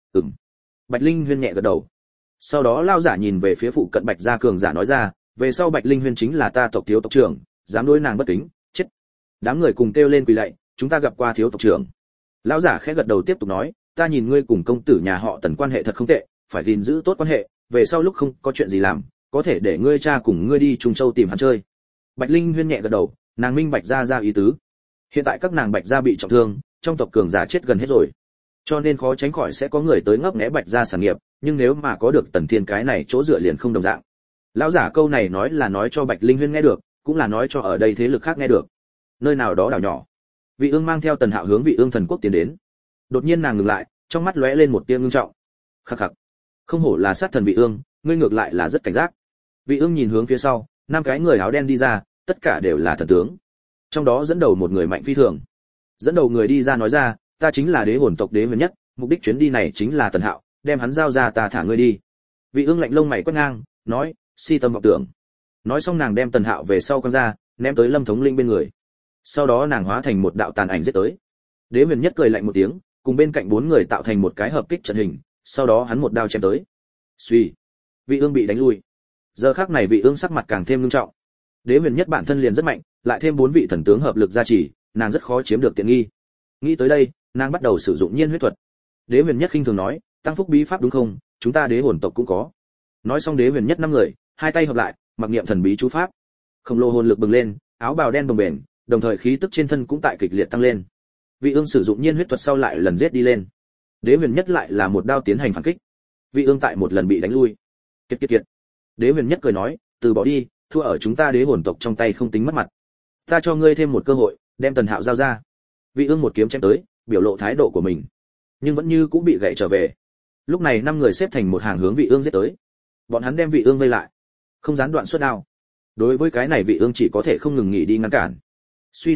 Bạch Linh Huyên nhẹ gật đầu. Sau đó lão giả nhìn về phía phụ cận Bạch gia cường giả nói ra, về sau Bạch Linh Huyên chính là ta tộc thiếu tộc trưởng, dám đối nàng bất kính, chết. Đám người cùng kêu lên quỳ lạy, chúng ta gặp qua thiếu tộc trưởng. Lão giả khẽ gật đầu tiếp tục nói, ta nhìn ngươi cùng công tử nhà họ Tần quan hệ thật không tệ, phải gìn giữ tốt quan hệ, về sau lúc không có chuyện gì làm, có thể để ngươi cha cùng ngươi đi Trung Châu tìm hắn chơi. Bạch Linh Huyên nhẹ gật đầu, nàng minh bạch ra ý tứ. Hiện tại các nàng Bạch gia bị trọng thương, trong tộc cường giả chết gần hết rồi, cho nên khó tránh khỏi sẽ có người tới ngấp nghé Bạch gia sản nghiệp, nhưng nếu mà có được Tần Thiên cái này chỗ dựa liền không đồng dạng. Lão giả câu này nói là nói cho Bạch Linh Huyên nghe được, cũng là nói cho ở đây thế lực khác nghe được. Nơi nào đó đảo nhỏ, Vị Ương mang theo Tần Hạo hướng Vị Ương thần quốc tiến đến. Đột nhiên nàng ngừng lại, trong mắt lóe lên một tia ngưng trọng. Khắc khắc, không hổ là sát thần Vị Ương, ngươi ngược lại là rất cảnh giác. Vị Ương nhìn hướng phía sau, năm cái người áo đen đi ra, tất cả đều là thần tướng. Trong đó dẫn đầu một người mạnh phi thường. Dẫn đầu người đi ra nói ra, ta chính là đế hồn tộc Đế Huyền Nhất, mục đích chuyến đi này chính là Tần Hạo, đem hắn giao ra ta thả ngươi đi. Vị Ương lạnh lông mày quét ngang, nói, si tâm vọng tưởng. Nói xong nàng đem Tần Hạo về sau quăng ra, ném tới Lâm Thống Linh bên người. Sau đó nàng hóa thành một đạo tàn ảnh giết tới. Đế Huyền Nhất cười lạnh một tiếng, cùng bên cạnh bốn người tạo thành một cái hợp kích trận hình, sau đó hắn một đao chém tới. Suy, Vị Ương bị đánh lui. Giờ khắc này Vị Ương sắc mặt càng thêm nghiêm trọng. Đế Huyền Nhất bản thân liền rất mạnh, lại thêm bốn vị thần tướng hợp lực gia trì, nàng rất khó chiếm được tiện nghi. Nghĩ tới đây, nàng bắt đầu sử dụng nhiên huyết thuật. Đế Huyền Nhất khinh thường nói, tăng phúc bí pháp đúng không? Chúng ta đế hồn tộc cũng có. Nói xong Đế Huyền Nhất năm người, hai tay hợp lại, mặc niệm thần bí chú pháp. Khổng lồ hồn lực bừng lên, áo bào đen bồng bềnh, đồng thời khí tức trên thân cũng tại kịch liệt tăng lên. Vị Ương sử dụng nhiên huyết thuật sau lại lần giết đi lên. Đế Huyền Nhất lại là một đao tiến hành phản kích. Vị Ương tại một lần bị đánh lui. Kiệt. Đế Huyền Nhất cười nói, từ bỏ đi, thua ở chúng ta đế hồn tộc trong tay không tính mất mặt. Ta cho ngươi thêm một cơ hội, đem Tần Hạo giao ra. Vị Ương một kiếm chém tới, biểu lộ thái độ của mình, nhưng vẫn như cũng bị gãy trở về. Lúc này năm người xếp thành một hàng hướng Vị Ương giết tới. Bọn hắn đem Vị Ương vây lại, không gián đoạn xuất đao. Đối với cái này Vị Ương chỉ có thể không ngừng nghỉ đi ngăn cản. Suy,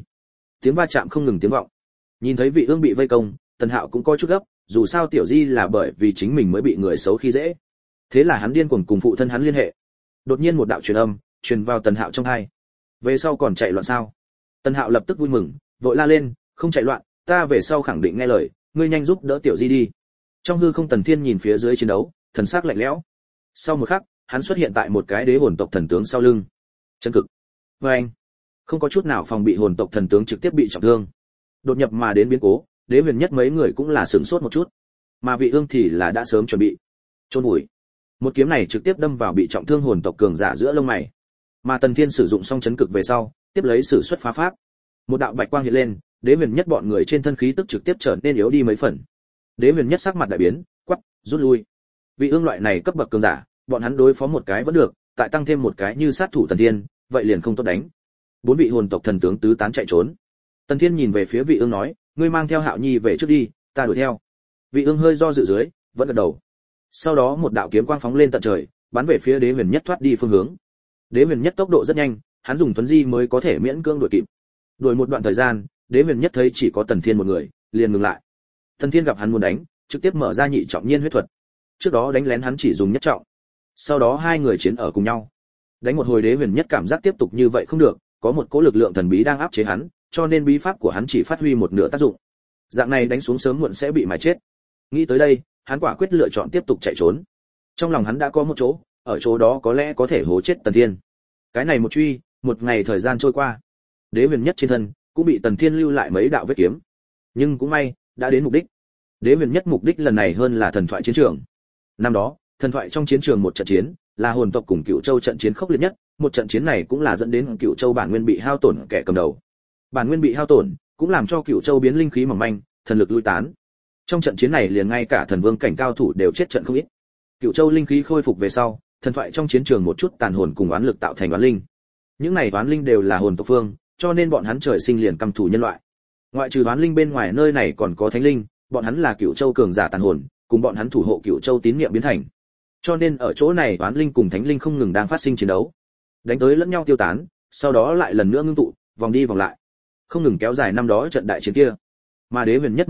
tiếng va chạm không ngừng tiếng vọng. Nhìn thấy Vị Ương bị vây công, Tần Hạo cũng có chút gấp, dù sao Tiểu Di là bởi vì chính mình mới bị người xấu khi dễ. Thế là hắn điên cuồng cùng phụ thân hắn liên hệ. Đột nhiên một đạo truyền âm truyền vào Tần Hạo trong tai. Về sau còn chạy loạn sao? Tần Hạo lập tức vui mừng, vội la lên, không chạy loạn, ta về sau khẳng định nghe lời, ngươi nhanh giúp đỡ Tiểu Di đi. Trong hư không Tần Thiên nhìn phía dưới chiến đấu, thần sắc lạnh lẽo. Sau một khắc, hắn xuất hiện tại một cái đế hồn tộc thần tướng sau lưng. Chân cực. Anh, không có chút nào phòng bị hồn tộc thần tướng trực tiếp bị trọng thương. Đột nhập mà đến biến cố, Đế Huyền Nhất mấy người cũng là sửng sốt một chút, mà Vị Ương thì là đã sớm chuẩn bị. Chôn vùi. Một kiếm này trực tiếp đâm vào bị trọng thương hồn tộc cường giả giữa lông mày. Mà Tần Thiên sử dụng xong chấn cực về sau, tiếp lấy sử xuất phá pháp. Một đạo bạch quang hiện lên, Đế Huyền Nhất bọn người trên thân khí tức trực tiếp trở nên yếu đi mấy phần. Đế Huyền Nhất sắc mặt đại biến, quắc, rút lui. Vị Ương loại này cấp bậc cường giả, bọn hắn đối phó một cái vẫn được, tại tăng thêm một cái như sát thủ Tần Thiên, vậy liền không tốt đánh. Bốn vị hồn tộc thần tướng tứ tán chạy trốn. Tần Thiên nhìn về phía Vị Ương nói, ngươi mang theo Hạo Nhi về trước đi, ta đuổi theo. Vị Ương hơi do dự dưới, vẫn gật đầu. Sau đó một đạo kiếm quang phóng lên tận trời, bắn về phía Đế Huyền Nhất thoát đi phương hướng. Đế Huyền Nhất tốc độ rất nhanh, hắn dùng tuấn di mới có thể miễn cưỡng đuổi kịp. Đuổi một đoạn thời gian, Đế Huyền Nhất thấy chỉ có Tần Thiên một người, liền ngừng lại. Tần Thiên gặp hắn muốn đánh, trực tiếp mở ra nhị trọng nhiên huyết thuật. Trước đó đánh lén hắn chỉ dùng nhất trọng. Sau đó hai người chiến ở cùng nhau. Đánh một hồi Đế Huyền Nhất cảm giác tiếp tục như vậy không được, có một cỗ lực lượng thần bí đang áp chế hắn, cho nên bí pháp của hắn chỉ phát huy một nửa tác dụng. Dạng này đánh xuống sớm muộn sẽ bị mài chết. Nghĩ tới đây, hắn quả quyết lựa chọn tiếp tục chạy trốn. Trong lòng hắn đã có một chỗ, ở chỗ đó có lẽ có thể hố chết Tần Thiên. Cái này một truy, một ngày thời gian trôi qua. Đế Huyền Nhất trên thân cũng bị Tần Thiên lưu lại mấy đạo vết kiếm. Nhưng cũng may, đã đến mục đích. Đế Huyền Nhất mục đích lần này hơn là thần thoại chiến trường. Năm đó, thần thoại trong chiến trường một trận chiến, là hồn tộc cùng Cựu Châu trận chiến khốc liệt nhất, một trận chiến này cũng là dẫn đến Cựu Châu bản nguyên bị hao tổn kẻ cầm đầu. Bản nguyên bị hao tổn, cũng làm cho Cựu Châu biến linh khí mỏng manh, thần lực lui tán. Trong trận chiến này liền ngay cả thần vương cảnh cao thủ đều chết trận không ít. Cựu Châu linh khí khôi phục về sau, thần thoại trong chiến trường một chút tàn hồn cùng oán lực tạo thành oán linh. Những này oán linh đều là hồn tộc phương, cho nên bọn hắn trời sinh liền căm thù nhân loại. Ngoại trừ oán linh bên ngoài nơi này còn có thánh linh, bọn hắn là Cựu Châu cường giả tàn hồn, cùng bọn hắn thủ hộ Cựu Châu tín niệm biến thành. Cho nên ở chỗ này oán linh cùng thánh linh không ngừng đang phát sinh chiến đấu. Đánh tới lẫn nhau tiêu tán, sau đó lại lần nữa ngưng tụ, vòng đi vòng lại. Không ngừng kéo dài năm đó trận đại chiến kia. Mà Đế Huyền Nhất mục đích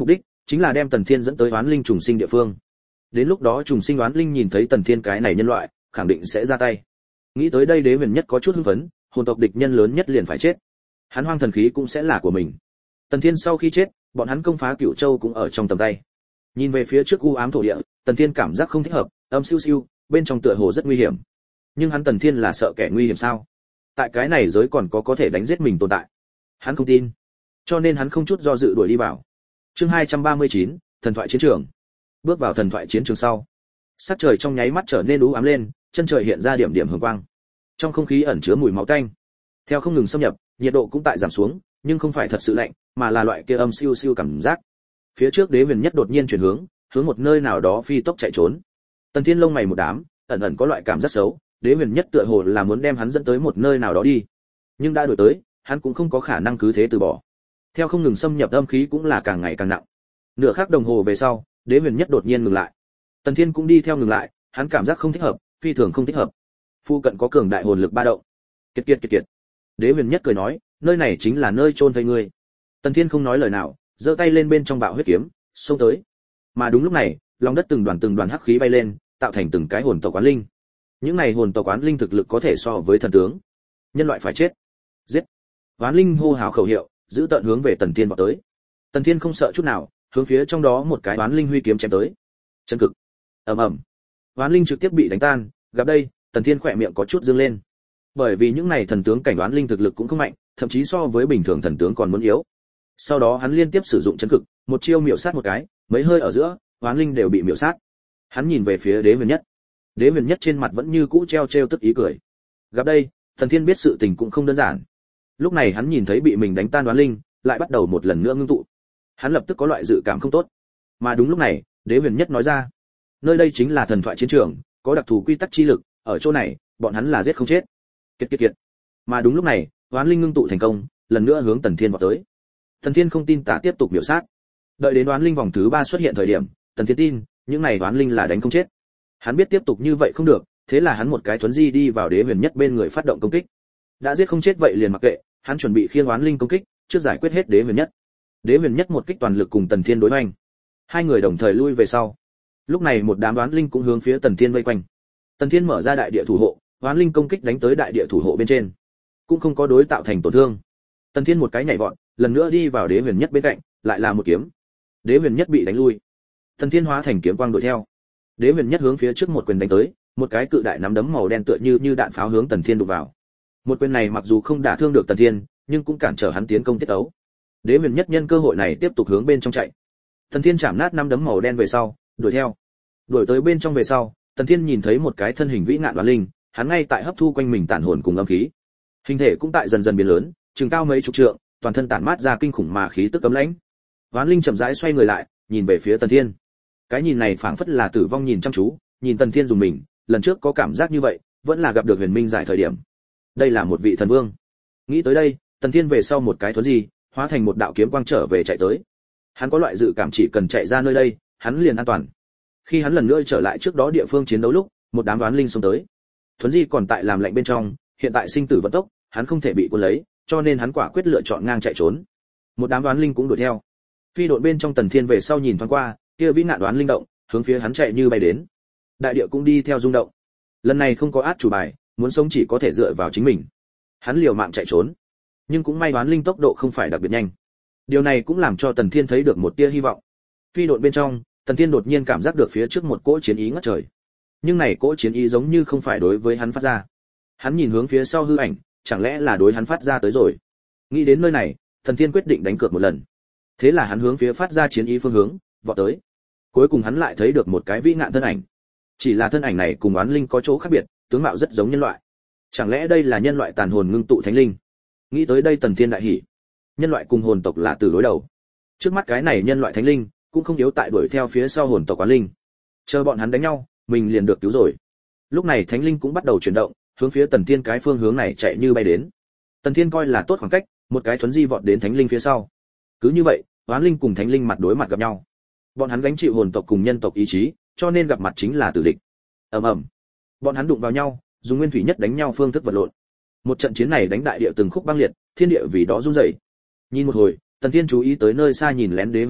chính là đem Tần Thiên dẫn tới oán linh trùng sinh địa phương. Đến lúc đó trùng sinh oán linh nhìn thấy Tần Thiên cái này nhân loại, khẳng định sẽ ra tay. Nghĩ tới đây Đế Huyền Nhất có chút hưng phấn, hồn tộc địch nhân lớn nhất liền phải chết. Hắn hoang thần khí cũng sẽ là của mình. Tần Thiên sau khi chết, bọn hắn công phá Cửu Châu cũng ở trong tầm tay. Nhìn về phía trước u ám thổ địa, Tần Thiên cảm giác không thích hợp, âm siêu siêu, bên trong tựa hồ rất nguy hiểm. Nhưng hắn Tần Thiên là sợ kẻ nguy hiểm sao? Tại cái này giới còn có thể đánh giết mình tồn tại. Hắn không tin, cho nên hắn không chút do dự đuổi đi vào. Chương 239, thần thoại chiến trường. Bước vào thần thoại chiến trường sau, sắc trời trong nháy mắt trở nên u ám lên, chân trời hiện ra điểm điểm hường quang. Trong không khí ẩn chứa mùi máu tanh. Theo không ngừng xâm nhập, nhiệt độ cũng tại giảm xuống, nhưng không phải thật sự lạnh, mà là loại kia âm siêu siêu cảm giác. Phía trước Đế Huyền Nhất đột nhiên chuyển hướng một nơi nào đó phi tốc chạy trốn. Tần Thiên lông mày một đám, ẩn ẩn có loại cảm giác xấu, Đế Huyền Nhất tựa hồ là muốn đem hắn dẫn tới một nơi nào đó đi. Nhưng đã đuổi tới, hắn cũng không có khả năng cứ thế từ bỏ. Theo không ngừng xâm nhập âm khí cũng là càng ngày càng nặng. Nửa khắc đồng hồ về sau, Đế Huyền Nhất đột nhiên ngừng lại. Tần Thiên cũng đi theo ngừng lại, hắn cảm giác không thích hợp, phi thường không thích hợp. Phu cận có cường đại hồn lực ba động. Kiệt kiệt kiệt kiệt. Đế Huyền Nhất cười nói, nơi này chính là nơi chôn thây ngươi. Tần Thiên không nói lời nào, giơ tay lên bên trong bạo huyết kiếm, xông tới. Mà đúng lúc này, lòng đất từng đoàn hắc khí bay lên, tạo thành từng cái hồn tộc oán linh. Những này hồn tộc oán linh thực lực có thể so với thần tướng. Nhân loại phải chết. Giết. Oán linh hô hào khẩu hiệu, giữ tận hướng về Tần Thiên vọt tới. Tần Thiên không sợ chút nào, hướng phía trong đó một cái oán linh huy kiếm chém tới. Chân cực. Ầm ầm. Oán linh trực tiếp bị đánh tan, gặp đây, Tần Thiên khỏe miệng có chút dương lên. Bởi vì những này thần tướng cảnh oán linh thực lực cũng không mạnh, thậm chí so với bình thường thần tướng còn muốn yếu. Sau đó hắn liên tiếp sử dụng chân cực, một chiêu miểu sát một cái, mấy hơi ở giữa, oán linh đều bị miểu sát. Hắn nhìn về phía Đế Huyền Nhất. Đế Huyền Nhất trên mặt vẫn như cũ treo tức ý cười. Gặp đây, Tần Thiên biết sự tình cũng không đơn giản. Lúc này hắn nhìn thấy bị mình đánh tan oán linh, lại bắt đầu một lần nữa ngưng tụ. Hắn lập tức có loại dự cảm không tốt. Mà đúng lúc này, Đế Huyền Nhất nói ra, nơi đây chính là thần thoại chiến trường, có đặc thù quy tắc chi lực, ở chỗ này, bọn hắn là giết không chết. Kiệt kiệt kiệt. Mà đúng lúc này, oán linh ngưng tụ thành công, lần nữa hướng Tần Thiên vọt tới. Tần Thiên không tin tả tiếp tục miểu sát. Đợi đến oán linh vòng thứ 3 xuất hiện thời điểm, Tần Thiên tin, những này oán linh là đánh không chết. Hắn biết tiếp tục như vậy không được, thế là hắn một cái thuấn di đi vào Đế Huyền Nhất bên người phát động công kích. Đã giết không chết vậy liền mặc kệ, hắn chuẩn bị khiêng oán linh công kích, trước giải quyết hết Đế Huyền Nhất. Đế Huyền Nhất một kích toàn lực cùng Tần Thiên đối hoành. Hai người đồng thời lui về sau. Lúc này một đám oán linh cũng hướng phía Tần Thiên vây quanh. Tần Thiên mở ra đại địa thủ hộ, oán linh công kích đánh tới đại địa thủ hộ bên trên, cũng không có đối tạo thành tổn thương. Tần Thiên một cái nhảy vọt, lần nữa đi vào Đế Huyền Nhất bên cạnh, lại là một kiếm. Đế Huyền Nhất bị đánh lui. Tần Thiên hóa thành kiếm quang đuổi theo. Đế Huyền Nhất hướng phía trước một quyền đánh tới, một cái cự đại nắm đấm màu đen tựa như đạn pháo hướng Tần Thiên đụng vào. Một quyền này mặc dù không đả thương được Tần Thiên, nhưng cũng cản trở hắn tiến công tiết ấu. Đế Huyền Nhất nhân cơ hội này tiếp tục hướng bên trong chạy. Tần Thiên chạm nát nắm đấm màu đen về sau, đuổi theo. Đuổi tới bên trong về sau, Tần Thiên nhìn thấy một cái thân hình vĩ ngạn oán linh, hắn ngay tại hấp thu quanh mình tản hồn cùng âm khí. Hình thể cũng tại dần dần biến lớn, chừng cao mấy chục trượng, toàn thân tản mát ra kinh khủng mà khí tức cấm lãnh. Oán linh chậm rãi xoay người lại, nhìn về phía Tần Thiên. Cái nhìn này phảng phất là tử vong nhìn chăm chú, nhìn Tần Thiên dùng mình, lần trước có cảm giác như vậy, vẫn là gặp được Huyền Minh giải thời điểm. Đây là một vị thần vương. Nghĩ tới đây, Tần Thiên về sau một cái thuấn di, hóa thành một đạo kiếm quang trở về chạy tới. Hắn có loại dự cảm chỉ cần chạy ra nơi đây, hắn liền an toàn. Khi hắn lần nữa trở lại trước đó địa phương chiến đấu lúc, một đám oán linh xông tới. Thuấn di còn tại làm lạnh bên trong, hiện tại sinh tử vận tốc, hắn không thể bị cuốn lấy, cho nên hắn quả quyết lựa chọn ngang chạy trốn. Một đám oán linh cũng đuổi theo. Phi độn bên trong Tần Thiên về sau nhìn thoáng qua, kia vĩ nạn oán linh động, hướng phía hắn chạy như bay đến. Đại địa cũng đi theo rung động. Lần này không có át chủ bài, muốn sống chỉ có thể dựa vào chính mình. Hắn liều mạng chạy trốn, nhưng cũng may oán linh tốc độ không phải đặc biệt nhanh. Điều này cũng làm cho Tần Thiên thấy được một tia hy vọng. Phi độn bên trong, Tần Thiên đột nhiên cảm giác được phía trước một cỗ chiến ý ngất trời. Nhưng này cỗ chiến ý giống như không phải đối với hắn phát ra. Hắn nhìn hướng phía sau hư ảnh, chẳng lẽ là đối hắn phát ra tới rồi. Nghĩ đến nơi này, Tần Thiên quyết định đánh cược một lần. Thế là hắn hướng phía phát ra chiến ý phương hướng vọt tới. Cuối cùng hắn lại thấy được một cái vĩ ngạn thân ảnh. Chỉ là thân ảnh này cùng oán linh có chỗ khác biệt, tướng mạo rất giống nhân loại. Chẳng lẽ đây là nhân loại tàn hồn ngưng tụ thánh linh? Nghĩ tới đây Tần Thiên đại hỉ. Nhân loại cùng hồn tộc là từ đối đầu. Trước mắt cái này nhân loại thánh linh cũng không yếu tại đuổi theo phía sau hồn tộc oán linh. Chờ bọn hắn đánh nhau, mình liền được cứu rồi. Lúc này thánh linh cũng bắt đầu chuyển động, hướng phía Tần Thiên cái phương hướng này chạy như bay đến. Tần Thiên coi là tốt khoảng cách, một cái thuấn di vọt đến thánh linh phía sau. Cứ như vậy, oán linh cùng thánh linh mặt đối mặt gặp nhau. Bọn hắn gánh chịu hồn tộc cùng nhân tộc ý chí, cho nên gặp mặt chính là tử địch. Ầm ầm. Bọn hắn đụng vào nhau, dùng nguyên thủy nhất đánh nhau phương thức vật lộn. Một trận chiến này đánh đại địa từng khúc băng liệt, thiên địa vì đó rung rẩy. Nhìn một hồi, Tần Thiên chú ý tới nơi xa nhìn lén Đế Huyền Nhất,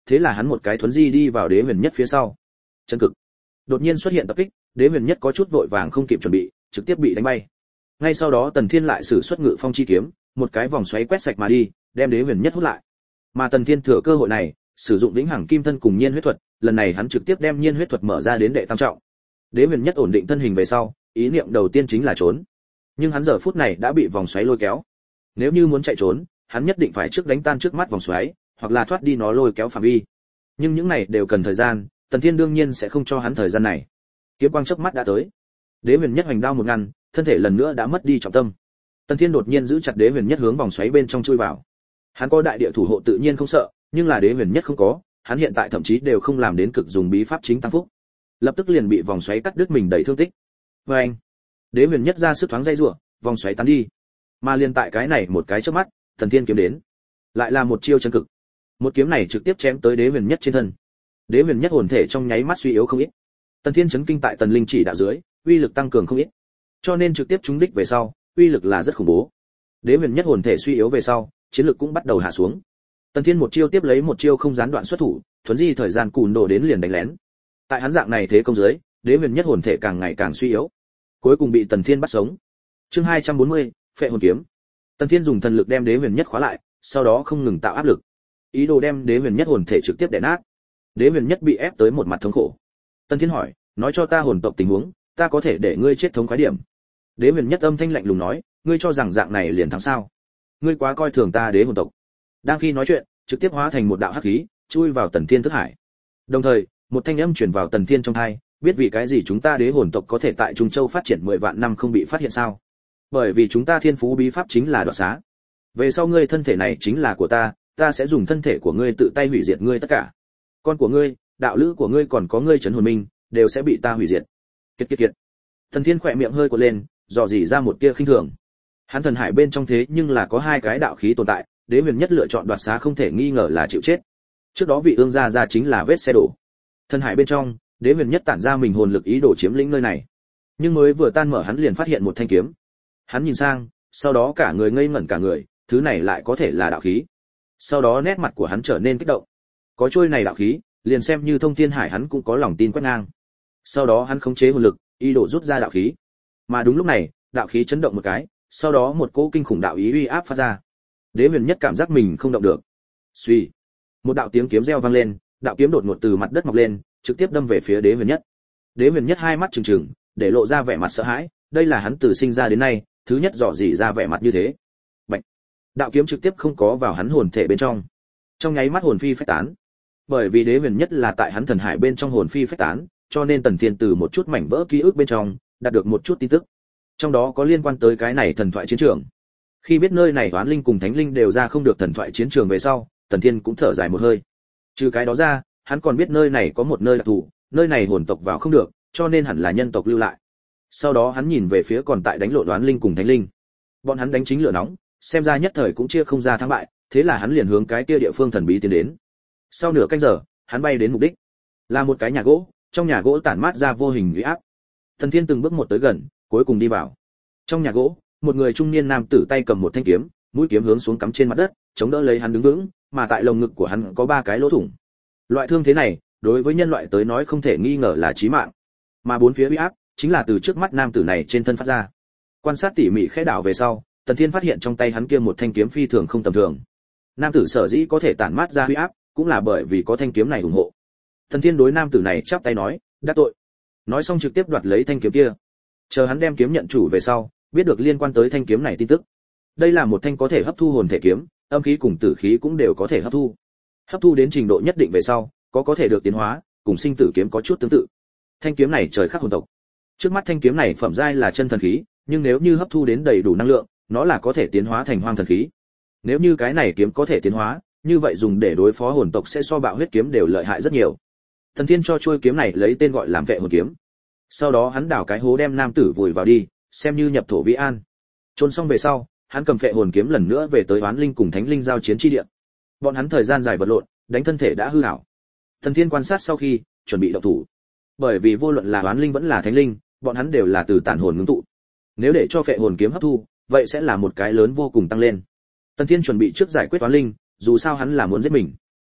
thế là hắn một cái thuấn di đi vào Đế Huyền Nhất phía sau. Chân cực đột nhiên xuất hiện tập kích, Đế Huyền Nhất có chút vội vàng không kịp chuẩn bị, trực tiếp bị đánh bay. Ngay sau đó Tần Thiên lại sử xuất Ngự Phong chi kiếm, một cái vòng xoáy quét sạch mà đi, đem Đế Huyền Nhất hút lại. Mà Tần Thiên thừa cơ hội này, sử dụng Vĩnh Hằng Kim Thân cùng Nhiên Huyết Thuật, lần này hắn trực tiếp đem Nhiên Huyết Thuật mở ra đến đệ tam trọng. Đế Huyền Nhất ổn định thân hình về sau, ý niệm đầu tiên chính là trốn. Nhưng hắn giờ phút này đã bị vòng xoáy lôi kéo. Nếu như muốn chạy trốn, hắn nhất định phải trước đánh tan trước mắt vòng xoáy, hoặc là thoát đi nó lôi kéo phạm vi. Nhưng những này đều cần thời gian, Tần Thiên đương nhiên sẽ không cho hắn thời gian này. Kiếm quang chớp mắt đã tới. Đế Huyền Nhất hoành đao một ngăn, thân thể lần nữa đã mất đi trọng tâm. Tần Thiên đột nhiên giữ chặt Đế Huyền Nhất hướng vòng xoáy bên trong chui vào. Hắn có đại địa thủ hộ tự nhiên không sợ, nhưng là Đế Huyền Nhất không có, hắn hiện tại thậm chí đều không làm đến cực dùng bí pháp chính tăng phúc. Lập tức liền bị vòng xoáy cắt đứt mình đầy thương tích. Và anh, Đế Huyền Nhất ra sức thoáng dây rủa, vòng xoáy tan đi. Mà liền tại cái này một cái chớp mắt, Tần Thiên kiếm đến, lại là một chiêu chân cực. Một kiếm này trực tiếp chém tới Đế Huyền Nhất trên thân. Đế Huyền Nhất hồn thể trong nháy mắt suy yếu không ít. Tần Thiên chấn kinh tại Tần Linh chỉ đạo dưới, uy lực tăng cường không ít. Cho nên trực tiếp trúng đích về sau, uy lực là rất khủng bố. Đế Huyền Nhất hồn thể suy yếu về sau, chiến lực cũng bắt đầu hạ xuống. Tần Thiên một chiêu tiếp lấy một chiêu không gián đoạn xuất thủ, thuấn di thời gian cùn đồ đến liền đánh lén. Tại hắn dạng này thế công dưới, Đế Huyền Nhất hồn thể càng ngày càng suy yếu, cuối cùng bị Tần Thiên bắt sống. Chương 240, Phệ hồn kiếm. Tần Thiên dùng thần lực đem Đế Huyền Nhất khóa lại, sau đó không ngừng tạo áp lực, ý đồ đem Đế Huyền Nhất hồn thể trực tiếp đè nát. Đế Huyền Nhất bị ép tới một mặt thống khổ. Tần Thiên hỏi, nói cho ta hồn tộc tình huống, ta có thể để ngươi chết thống khoái điểm. Đế Huyền Nhất âm thanh lạnh lùng nói, ngươi cho rằng dạng này liền thắng sao? Ngươi quá coi thường ta Đế hồn tộc. Đang khi nói chuyện, trực tiếp hóa thành một đạo hắc khí, chui vào Tần Thiên thức hải. Đồng thời, một thanh âm truyền vào Tần Thiên trong tai, biết vì cái gì chúng ta Đế hồn tộc có thể tại Trung Châu phát triển 10 vạn năm không bị phát hiện sao? Bởi vì chúng ta thiên phú bí pháp chính là đoạt xá. Về sau ngươi thân thể này chính là của ta, ta sẽ dùng thân thể của ngươi tự tay hủy diệt ngươi tất cả. Con của ngươi, đạo lữ của ngươi còn có ngươi trấn hồn minh, đều sẽ bị ta hủy diệt. Kiệt. Tần Thiên khỏe miệng hơi cuộn lên, dò dỉ ra một tia khinh thường. Hắn thần hải bên trong thế nhưng là có hai cái đạo khí tồn tại, Đế Huyền Nhất lựa chọn đoạt xá không thể nghi ngờ là chịu chết. Trước đó vị ương gia chính là vết xe đổ. Thần hải bên trong, Đế Huyền Nhất tản ra mình hồn lực ý đồ chiếm lĩnh nơi này. Nhưng mới vừa tan mở hắn liền phát hiện một thanh kiếm. Hắn nhìn sang, sau đó cả người ngây ngẩn cả người, thứ này lại có thể là đạo khí. Sau đó nét mặt của hắn trở nên kích động. Có trôi này đạo khí, liền xem như thông thiên hải hắn cũng có lòng tin quét ngang. Sau đó hắn khống chế hồn lực, ý đồ rút ra đạo khí. Mà đúng lúc này, đạo khí chấn động một cái, sau đó một cỗ kinh khủng đạo ý uy áp phát ra. Đế Huyền Nhất cảm giác mình không động được. Suy, một đạo tiếng kiếm reo vang lên, đạo kiếm đột ngột từ mặt đất mọc lên, trực tiếp đâm về phía Đế Huyền Nhất. Đế Huyền Nhất hai mắt trừng trừng, để lộ ra vẻ mặt sợ hãi, đây là hắn từ sinh ra đến nay thứ nhất dò dỉ ra vẻ mặt như thế. Bạch, đạo kiếm trực tiếp không có vào hắn hồn thể bên trong. Trong nháy mắt hồn phi phách tán. Bởi vì Đế Huyền Nhất là tại hắn thần hải bên trong hồn phi phách tán, cho nên Tần Thiên từ một chút mảnh vỡ ký ức bên trong đạt được một chút tin tức. Trong đó có liên quan tới cái này thần thoại chiến trường. Khi biết nơi này oán linh cùng thánh linh đều ra không được thần thoại chiến trường về sau, Tần Thiên cũng thở dài một hơi. Trừ cái đó ra, hắn còn biết nơi này có một nơi đặc thù, nơi này hồn tộc vào không được, cho nên hẳn là nhân tộc lưu lại. Sau đó hắn nhìn về phía còn tại đánh lộn oán linh cùng thánh linh. Bọn hắn đánh chính lửa nóng, xem ra nhất thời cũng chia không ra thắng bại, thế là hắn liền hướng cái kia địa phương thần bí tiến đến. Sau nửa canh giờ, hắn bay đến mục đích, là một cái nhà gỗ, trong nhà gỗ tản mát ra vô hình uy áp. Tần Thiên từng bước một tới gần, cuối cùng đi vào. Trong nhà gỗ, một người trung niên nam tử tay cầm một thanh kiếm, mũi kiếm hướng xuống cắm trên mặt đất, chống đỡ lấy hắn đứng vững, mà tại lồng ngực của hắn có 3 cái lỗ thủng. Loại thương thế này, đối với nhân loại tới nói không thể nghi ngờ là chí mạng. Mà bốn phía uy áp chính là từ trước mắt nam tử này trên thân phát ra. Quan sát tỉ mỉ khẽ đảo về sau, Tần Thiên phát hiện trong tay hắn kia một thanh kiếm phi thường không tầm thường. Nam tử sở dĩ có thể tản mát ra uy áp, cũng là bởi vì có thanh kiếm này ủng hộ. Tần Thiên đối nam tử này chắp tay nói, đắc tội. Nói xong trực tiếp đoạt lấy thanh kiếm kia. Chờ hắn đem kiếm nhận chủ về sau, biết được liên quan tới thanh kiếm này tin tức. Đây là một thanh có thể hấp thu hồn thể kiếm, âm khí cùng tử khí cũng đều có thể hấp thu. Hấp thu đến trình độ nhất định về sau, có thể được tiến hóa, cùng sinh tử kiếm có chút tương tự. Thanh kiếm này trời khắc hồn tộc. Trước mắt thanh kiếm này phẩm giai là chân thần khí, nhưng nếu như hấp thu đến đầy đủ năng lượng, nó là có thể tiến hóa thành hoang thần khí. Nếu như cái này kiếm có thể tiến hóa, như vậy dùng để đối phó hồn tộc sẽ so bạo huyết kiếm đều lợi hại rất nhiều. Thần Thiên cho chuôi kiếm này lấy tên gọi làm Vệ hồn kiếm. Sau đó hắn đào cái hố đem nam tử vùi vào đi, xem như nhập thổ vi an. Chôn xong về sau, hắn cầm Vệ hồn kiếm lần nữa về tới oán linh cùng thánh linh giao chiến chi địa. Bọn hắn thời gian dài vật lộn, đánh thân thể đã hư hảo. Thần Thiên quan sát sau khi chuẩn bị động thủ. Bởi vì vô luận là oán linh vẫn là thánh linh, bọn hắn đều là từ tản hồn ngưng tụ. Nếu để cho Vệ hồn kiếm hấp thu, vậy sẽ là một cái lớn vô cùng tăng lên. Tần Thiên chuẩn bị trước giải quyết oán linh, dù sao hắn là muốn giết mình.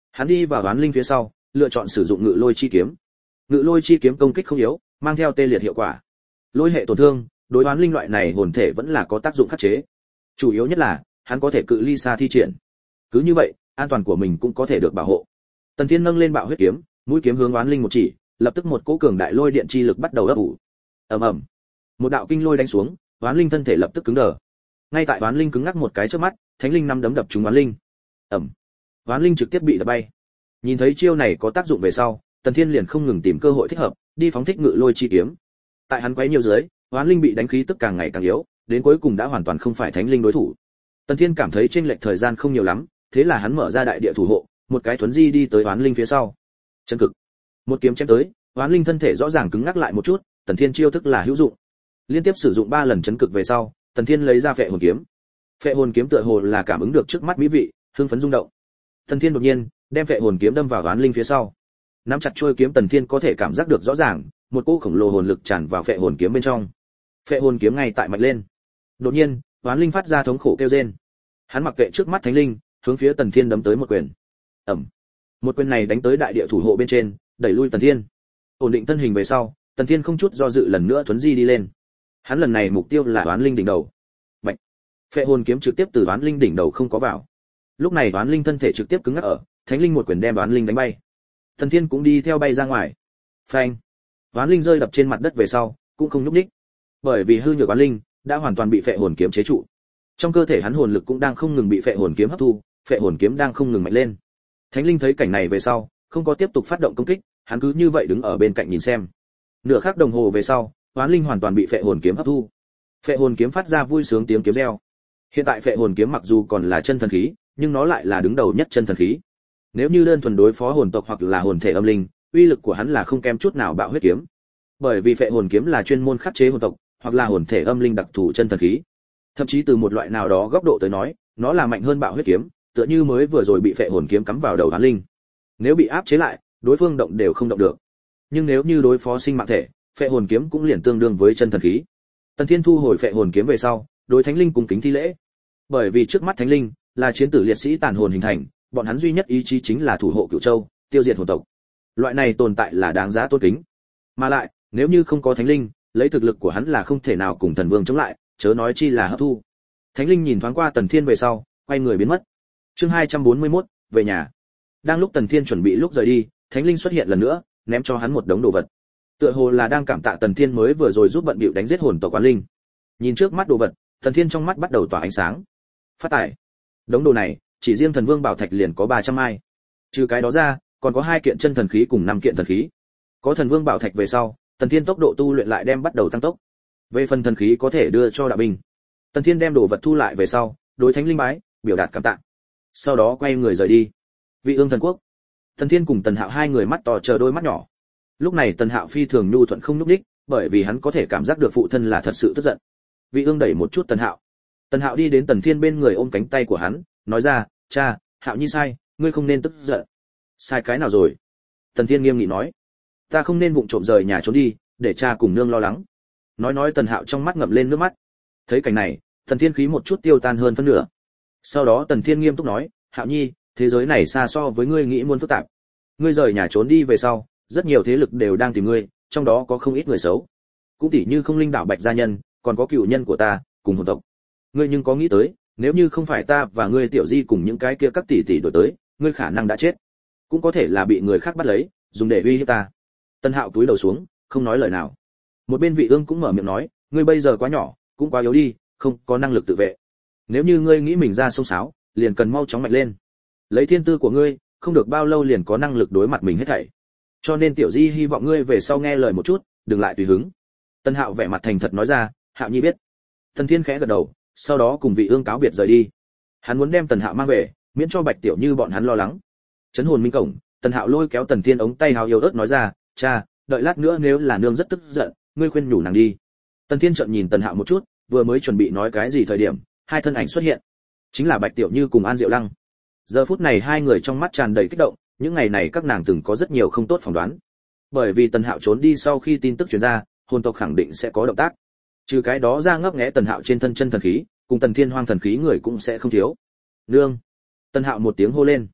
Hắn đi vào oán linh phía sau, lựa chọn sử dụng ngự lôi chi kiếm. Ngự lôi chi kiếm công kích không yếu, mang theo tê liệt hiệu quả. Lôi hệ tổn thương, đối oán linh loại này hồn thể vẫn là có tác dụng khắc chế. Chủ yếu nhất là, hắn có thể cự ly xa thi triển. Cứ như vậy, an toàn của mình cũng có thể được bảo hộ. Tần Thiên nâng lên bạo huyết kiếm, mũi kiếm hướng oán linh một chỉ, lập tức một cỗ cường đại lôi điện chi lực bắt đầu ấp ủ. Ầm ầm. Một đạo kinh lôi đánh xuống, oán linh thân thể lập tức cứng đờ. Ngay tại oán linh cứng ngắc một cái trước mắt, thánh linh năm đấm đập trúng oán linh. Ầm. Oán linh trực tiếp bị đập bay. Nhìn thấy chiêu này có tác dụng về sau, Tần Thiên liền không ngừng tìm cơ hội thích hợp, đi phóng thích ngự lôi chi kiếm. Tại hắn quấy nhiều dưới, oán linh bị đánh khí tức càng ngày càng yếu, đến cuối cùng đã hoàn toàn không phải thánh linh đối thủ. Tần Thiên cảm thấy chênh lệch thời gian không nhiều lắm, thế là hắn mở ra đại địa thủ hộ, một cái thuấn di đi tới oán linh phía sau. Chân cực. Một kiếm chém tới, oán linh thân thể rõ ràng cứng ngắc lại một chút, Tần Thiên chiêu thức là hữu dụng. Liên tiếp sử dụng 3 lần chấn cực về sau, Tần Thiên lấy ra phệ hồn kiếm. Phệ hồn kiếm tựa hồ là cảm ứng được trước mắt mỹ vị, hưng phấn rung động. Tần Thiên đột nhiên đem phệ hồn kiếm đâm vào oán linh phía sau. Nắm chặt chuôi kiếm Tần Thiên có thể cảm giác được rõ ràng, một cỗ khổng lồ hồn lực tràn vào phệ hồn kiếm bên trong. Phệ hồn kiếm ngay tại mạnh lên. Đột nhiên, oán linh phát ra thống khổ kêu rên. Hắn mặc kệ trước mắt thánh linh, hướng phía Tần Thiên đấm tới một quyền. Ầm. Một quyền này đánh tới đại địa thủ hộ bên trên, đẩy lui Tần Thiên. Ổn định thân hình về sau, Tần Thiên không chút do dự lần nữa thuấn di đi lên. Hắn lần này mục tiêu là oán linh đỉnh đầu. Bạch. Phệ hồn kiếm trực tiếp từ oán linh đỉnh đầu không có vào. Lúc này oán linh thân thể trực tiếp cứng ngắc ở, thánh linh một quyền đem oán linh đánh bay. Tần Thiên cũng đi theo bay ra ngoài. Phanh. Oán linh rơi đập trên mặt đất về sau, cũng không nhúc nhích. Bởi vì hư nhược oán linh đã hoàn toàn bị phệ hồn kiếm chế trụ. Trong cơ thể hắn hồn lực cũng đang không ngừng bị phệ hồn kiếm hấp thu, phệ hồn kiếm đang không ngừng mạnh lên. Thánh linh thấy cảnh này về sau, không có tiếp tục phát động công kích, hắn cứ như vậy đứng ở bên cạnh nhìn xem. Nửa khắc đồng hồ về sau, oán linh hoàn toàn bị phệ hồn kiếm hấp thu. Phệ hồn kiếm phát ra vui sướng tiếng kiếm reo. Hiện tại phệ hồn kiếm mặc dù còn là chân thần khí, nhưng nó lại là đứng đầu nhất chân thần khí. Nếu như đơn thuần đối phó hồn tộc hoặc là hồn thể âm linh, uy lực của hắn là không kém chút nào bạo huyết kiếm. Bởi vì phệ hồn kiếm là chuyên môn khắc chế hồn tộc hoặc là hồn thể âm linh đặc thù chân thần khí. Thậm chí từ một loại nào đó góc độ tới nói, nó là mạnh hơn bạo huyết kiếm, tựa như mới vừa rồi bị phệ hồn kiếm cắm vào đầu oán linh. Nếu bị áp chế lại, đối phương động đều không động được. Nhưng nếu như đối phó sinh mạng thể, phệ hồn kiếm cũng liền tương đương với chân thần khí. Tần Thiên thu hồi phệ hồn kiếm về sau, đối thánh linh cung kính thi lễ. Bởi vì trước mắt thánh linh là chiến tử liệt sĩ tàn hồn hình thành, bọn hắn duy nhất ý chí chính là thủ hộ Cửu Châu, tiêu diệt hồn tộc. Loại này tồn tại là đáng giá tôn kính. Mà lại, nếu như không có thánh linh, lấy thực lực của hắn là không thể nào cùng thần vương chống lại, chớ nói chi là hấp thu. Thánh linh nhìn thoáng qua Tần Thiên về sau, quay người biến mất. Chương 241, về nhà. Đang lúc Tần Thiên chuẩn bị lúc rời đi, thánh linh xuất hiện lần nữa, ném cho hắn một đống đồ vật. Tựa hồ là đang cảm tạ Tần Thiên mới vừa rồi giúp bận bịu đánh giết hồn tộc oán linh. Nhìn trước mắt đồ vật, Tần Thiên trong mắt bắt đầu tỏa ánh sáng. Phát tải. Đống đồ này, chỉ riêng thần vương bảo thạch liền có 300 mai. Trừ cái đó ra, còn có 2 kiện chân thần khí cùng 5 kiện thần khí. Có thần vương bảo thạch về sau, Tần Thiên tốc độ tu luyện lại đem bắt đầu tăng tốc. Về phần thần khí có thể đưa cho đạo binh. Tần Thiên đem đồ vật thu lại về sau, đối thánh linh bái, biểu đạt cảm tạ. Sau đó quay người rời đi. Vị ương thần quốc. Tần Thiên cùng Tần Hạo hai người mắt to chờ đôi mắt nhỏ. Lúc này Tần Hạo phi thường nhu thuận không nhúc nhích, bởi vì hắn có thể cảm giác được phụ thân là thật sự tức giận. Vị ương đẩy một chút Tần Hạo. Tần Hạo đi đến Tần Thiên bên người ôm cánh tay của hắn, nói ra, cha, Hạo Nhi sai, ngươi không nên tức giận. Sai cái nào rồi? Tần Thiên nghiêm nghị nói, ta không nên vụng trộm rời nhà trốn đi, để cha cùng nương lo lắng. Nói Tần Hạo trong mắt ngậm lên nước mắt. Thấy cảnh này, Tần Thiên khí một chút tiêu tan hơn phân nửa. Sau đó Tần Thiên nghiêm túc nói, Hạo Nhi, thế giới này xa so với ngươi nghĩ muôn phức tạp. Ngươi rời nhà trốn đi về sau, rất nhiều thế lực đều đang tìm ngươi, trong đó có không ít người xấu. Cũng tỉ như Không Linh đảo Bạch gia nhân, còn có cựu nhân của ta, cùng hồn tộc. Ngươi nhưng có nghĩ tới, nếu như không phải ta và ngươi Tiểu Di cùng những cái kia các tỷ tỷ đổi tới, ngươi khả năng đã chết. Cũng có thể là bị người khác bắt lấy, dùng để uy hiếp ta. Tần Hạo cúi đầu xuống, không nói lời nào. Một bên Vị ương cũng mở miệng nói, ngươi bây giờ quá nhỏ, cũng quá yếu đi, không có năng lực tự vệ. Nếu như ngươi nghĩ mình ra sông sáo, liền cần mau chóng mạnh lên. Lấy thiên tư của ngươi, không được bao lâu liền có năng lực đối mặt mình hết thảy. Cho nên Tiểu Di hy vọng ngươi về sau nghe lời một chút, đừng lại tùy hứng. Tần Hạo vẻ mặt thành thật nói ra, Hạo Nhi biết. Tần Thiên khẽ gật đầu, sau đó cùng Vị ương cáo biệt rời đi. Hắn muốn đem Tần Hạo mang về, miễn cho Bạch Tiểu Như bọn hắn lo lắng. Chấn hồn minh cổng, Tần Hạo lôi kéo Tần Thiên ống tay hào yêu ớt nói ra, cha, đợi lát nữa nếu là nương rất tức giận, ngươi khuyên nhủ nàng đi. Tần Thiên trợn nhìn Tần Hạo một chút, vừa mới chuẩn bị nói cái gì thời điểm, hai thân ảnh xuất hiện, chính là Bạch Tiểu Như cùng An Diệu Lăng. Giờ phút này hai người trong mắt tràn đầy kích động, những ngày này các nàng từng có rất nhiều không tốt phỏng đoán. Bởi vì Tần Hạo trốn đi sau khi tin tức truyền ra, hồn tộc khẳng định sẽ có động tác. Trừ cái đó ra ngấp nghé Tần Hạo trên thân chân thần khí, cùng Tần Thiên Hoang thần khí người cũng sẽ không thiếu. Nương. Tần Hạo một tiếng hô lên.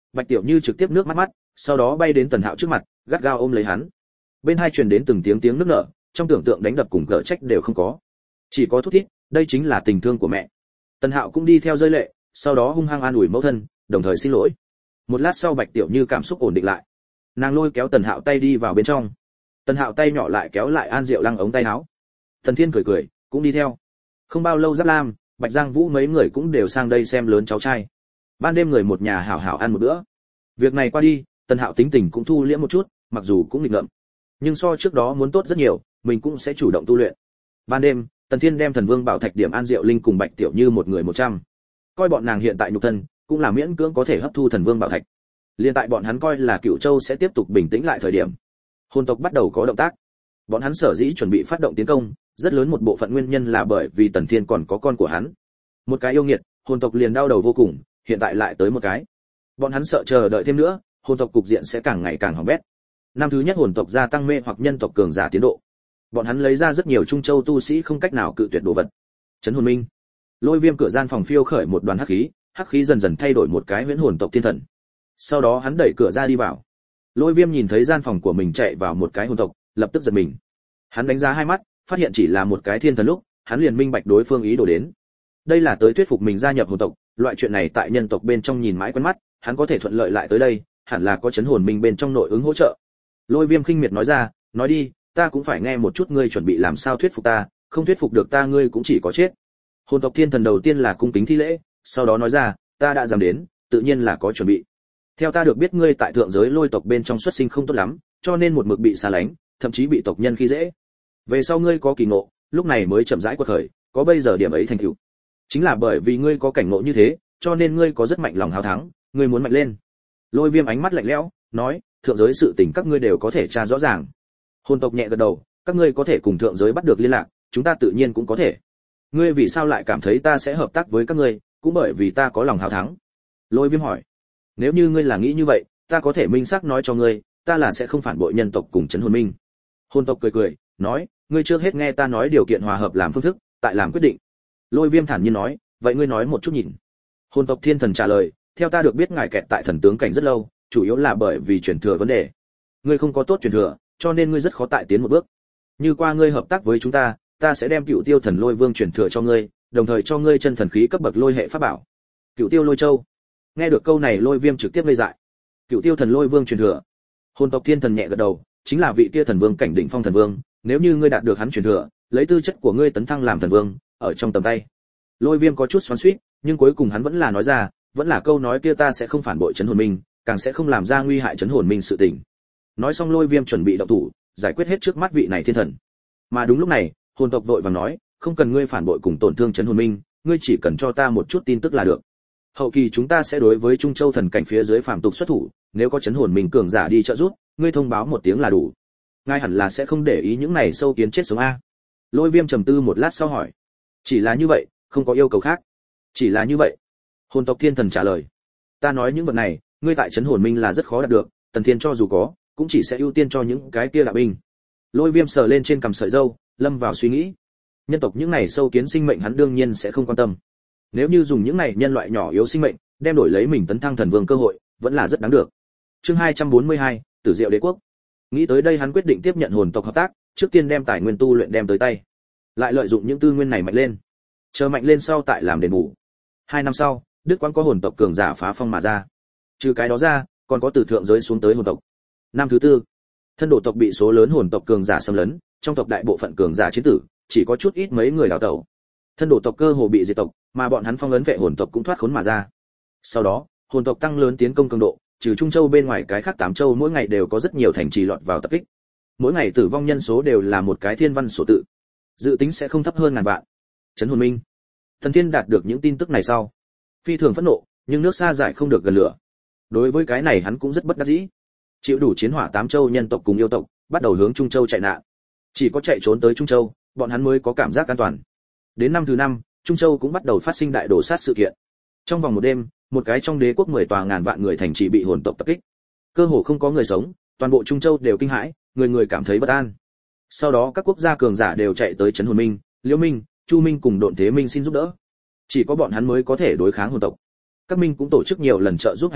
Bạch Tiểu Như trực tiếp nước mắt mắt, sau đó bay đến Tần Hạo trước mặt, gắt gao ôm lấy hắn. Bên hai truyền đến từng tiếng nước nở, trong tưởng tượng đánh đập cùng cỡ trách đều không có, chỉ có thút thít, đây chính là tình thương của mẹ. Tần Hạo cũng đi theo rơi lệ, sau đó hung hăng an ủi mẫu thân, đồng thời xin lỗi. Một lát sau Bạch Tiểu Như cảm xúc ổn định lại, nàng lôi kéo Tần Hạo tay đi vào bên trong. Tần Hạo tay nhỏ lại kéo lại An Diệu Lăng ống tay áo. Thần Thiên cười cười, cũng đi theo. Không bao lâu Giáp Lam, Bạch Giang Vũ mấy người cũng đều sang đây xem lớn cháu trai. Ban đêm người một nhà hảo hảo ăn một bữa. Việc này qua đi, Tần Hạo tính tình cũng thu liễm một chút, mặc dù cũng nghịch ngợm, nhưng so trước đó muốn tốt rất nhiều, mình cũng sẽ chủ động tu luyện. Ban đêm, Tần Thiên đem Thần Vương Bảo Thạch điểm An Diệu Linh cùng Bạch Tiểu Như một người 100. Coi bọn nàng hiện tại nhục thân, cũng là miễn cưỡng có thể hấp thu Thần Vương Bảo Thạch. Liên tại bọn hắn coi là Cửu Châu sẽ tiếp tục bình tĩnh lại thời điểm, hồn tộc bắt đầu có động tác. Bọn hắn sở dĩ chuẩn bị phát động tiến công, rất lớn một bộ phận nguyên nhân là bởi vì Tần Thiên còn có con của hắn. Một cái yêu nghiệt, hồn tộc liền đau đầu vô cùng, hiện tại lại tới một cái. Bọn hắn sợ chờ đợi thêm nữa, hồn tộc cục diện sẽ càng ngày càng hỏng bét. Năm thứ nhất hồn tộc gia tăng mê hoặc nhân tộc cường giả tiến độ. Bọn hắn lấy ra rất nhiều trung châu tu sĩ không cách nào cự tuyệt đồ vật. Chấn hồn minh. Lôi Viêm cửa gian phòng phiêu khởi một đoàn hắc khí dần dần thay đổi một cái huyễn hồn tộc thiên thần. Sau đó hắn đẩy cửa ra đi vào. Lôi Viêm nhìn thấy gian phòng của mình chạy vào một cái hồn tộc, lập tức giật mình. Hắn đánh giá hai mắt, phát hiện chỉ là một cái thiên thần lúc, hắn liền minh bạch đối phương ý đồ đến. Đây là tới thuyết phục mình gia nhập hồn tộc, loại chuyện này tại nhân tộc bên trong nhìn mãi quen mắt, hắn có thể thuận lợi lại tới đây, hẳn là có chấn hồn minh bên trong nội ứng hỗ trợ. Lôi Viêm khinh miệt nói ra, nói đi, ta cũng phải nghe một chút ngươi chuẩn bị làm sao thuyết phục ta, không thuyết phục được ta ngươi cũng chỉ có chết. Hồn tộc thiên thần đầu tiên là cung kính thi lễ, sau đó nói ra, ta đã dám đến, tự nhiên là có chuẩn bị. Theo ta được biết ngươi tại thượng giới Lôi tộc bên trong xuất sinh không tốt lắm, cho nên một mực bị xa lánh, thậm chí bị tộc nhân khi dễ. Về sau ngươi có kỳ ngộ, lúc này mới chậm rãi quật khởi, có bây giờ điểm ấy thành tựu. Chính là bởi vì ngươi có cảnh ngộ như thế, cho nên ngươi có rất mạnh lòng háo thắng, ngươi muốn mạnh lên. Lôi Viêm ánh mắt lạnh lẽo, nói, thượng giới sự tình các ngươi đều có thể tra rõ ràng. Hồn tộc nhẹ gật đầu, các ngươi có thể cùng thượng giới bắt được liên lạc, chúng ta tự nhiên cũng có thể. Ngươi vì sao lại cảm thấy ta sẽ hợp tác với các ngươi, cũng bởi vì ta có lòng háo thắng. Lôi Viêm hỏi, nếu như ngươi là nghĩ như vậy, ta có thể minh xác nói cho ngươi, ta là sẽ không phản bội nhân tộc cùng chấn hồn minh. Hồn tộc cười cười, nói, ngươi chưa hết nghe ta nói điều kiện hòa hợp làm phương thức, tại làm quyết định. Lôi Viêm thản nhiên nói, vậy ngươi nói một chút nhìn. Hồn tộc thiên thần trả lời, theo ta được biết ngài kẹt tại thần tướng cảnh rất lâu, chủ yếu là bởi vì truyền thừa vấn đề. Ngươi không có tốt truyền thừa, cho nên ngươi rất khó tại tiến một bước. Như qua ngươi hợp tác với chúng ta, ta sẽ đem Cựu Tiêu Thần Lôi Vương truyền thừa cho ngươi, đồng thời cho ngươi chân thần khí cấp bậc lôi hệ pháp bảo. Cựu Tiêu Lôi Châu. Nghe được câu này Lôi Viêm trực tiếp ngây dại. Cựu Tiêu Thần Lôi Vương truyền thừa. Hồn tộc thiên thần nhẹ gật đầu, chính là vị kia thần vương cảnh đỉnh phong thần vương, nếu như ngươi đạt được hắn truyền thừa, lấy tư chất của ngươi tấn thăng làm thần vương, ở trong tầm tay. Lôi Viêm có chút xoắn xuýt, nhưng cuối cùng hắn vẫn là nói ra, vẫn là câu nói kia, ta sẽ không phản bội chấn hồn minh, càng sẽ không làm ra nguy hại chấn hồn minh sự tình. Nói xong Lôi Viêm chuẩn bị động thủ, giải quyết hết trước mắt vị này thiên thần. Mà đúng lúc này, hồn tộc vội vàng nói, không cần ngươi phản bội cùng tổn thương chấn hồn minh, ngươi chỉ cần cho ta một chút tin tức là được. Hậu kỳ chúng ta sẽ đối với Trung Châu thần cảnh phía dưới phàm tục xuất thủ, nếu có chấn hồn minh cường giả đi trợ giúp, ngươi thông báo một tiếng là đủ. Ngài hẳn là sẽ không để ý những này sâu kiến chết sống a. Lôi Viêm trầm tư một lát sau hỏi, chỉ là như vậy, không có yêu cầu khác. Chỉ là như vậy. Hồn tộc thiên thần trả lời, ta nói những vật này, ngươi tại chấn hồn minh là rất khó đạt được, Tần Thiên cho dù có, cũng chỉ sẽ ưu tiên cho những cái kia đạo binh. Lôi Viêm sờ lên trên cằm sợi râu, lâm vào suy nghĩ. Nhân tộc những này sâu kiến sinh mệnh hắn đương nhiên sẽ không quan tâm. Nếu như dùng những này nhân loại nhỏ yếu sinh mệnh, đem đổi lấy mình tấn thăng thần vương cơ hội, vẫn là rất đáng được. Chương 242, Tử Diệu Đế Quốc. Nghĩ tới đây hắn quyết định tiếp nhận hồn tộc hợp tác, trước tiên đem tài nguyên tu luyện đem tới tay, lại lợi dụng những tư nguyên này mạnh lên. Chờ mạnh lên sau tại làm đền bù. 2 năm sau, Đức Quang có hồn tộc cường giả phá phong mà ra. Trừ cái đó ra, còn có từ thượng giới xuống tới hồn tộc. Năm thứ tư, thân đồ tộc bị số lớn hồn tộc cường giả xâm lấn, trong tộc đại bộ phận cường giả chiến tử, chỉ có chút ít mấy người đào tẩu. Thân đồ tộc cơ hồ bị diệt tộc, mà bọn hắn phong ấn vệ hồn tộc cũng thoát khốn mà ra. Sau đó, hồn tộc tăng lớn tiến công cường độ, trừ Trung Châu bên ngoài cái khác 8 châu mỗi ngày đều có rất nhiều thành trì lọt vào tập kích. Mỗi ngày tử vong nhân số đều là một cái thiên văn số tự. Dự tính sẽ không thấp hơn ngàn vạn. Trấn hồn minh. Thần Thiên đạt được những tin tức này sau, phi thường phẫn nộ, nhưng nước xa giải không được gần lửa. Đối với cái này hắn cũng rất bất đắc dĩ. Chịu đủ chiến hỏa 8 châu nhân tộc cùng yêu tộc, bắt đầu hướng Trung Châu chạy nạn. Chỉ có chạy trốn tới Trung Châu, bọn hắn mới có cảm giác an toàn. Đến năm thứ 5, Trung Châu cũng bắt đầu phát sinh đại đổ sát sự kiện. Trong vòng một đêm, một cái trong đế quốc 10 tòa ngàn vạn người thành trì bị hồn tộc tập kích. Cơ hồ không có người sống, toàn bộ Trung Châu đều kinh hãi, người người cảm thấy bất an. Sau đó các quốc gia cường giả đều chạy tới trấn hồn minh, Liễu Minh, Chu Minh cùng Độn Thế Minh xin giúp đỡ. Chỉ có bọn hắn mới có thể đối kháng hồn tộc. Các minh cũng tổ chức nhiều lần trợ giúp hành động,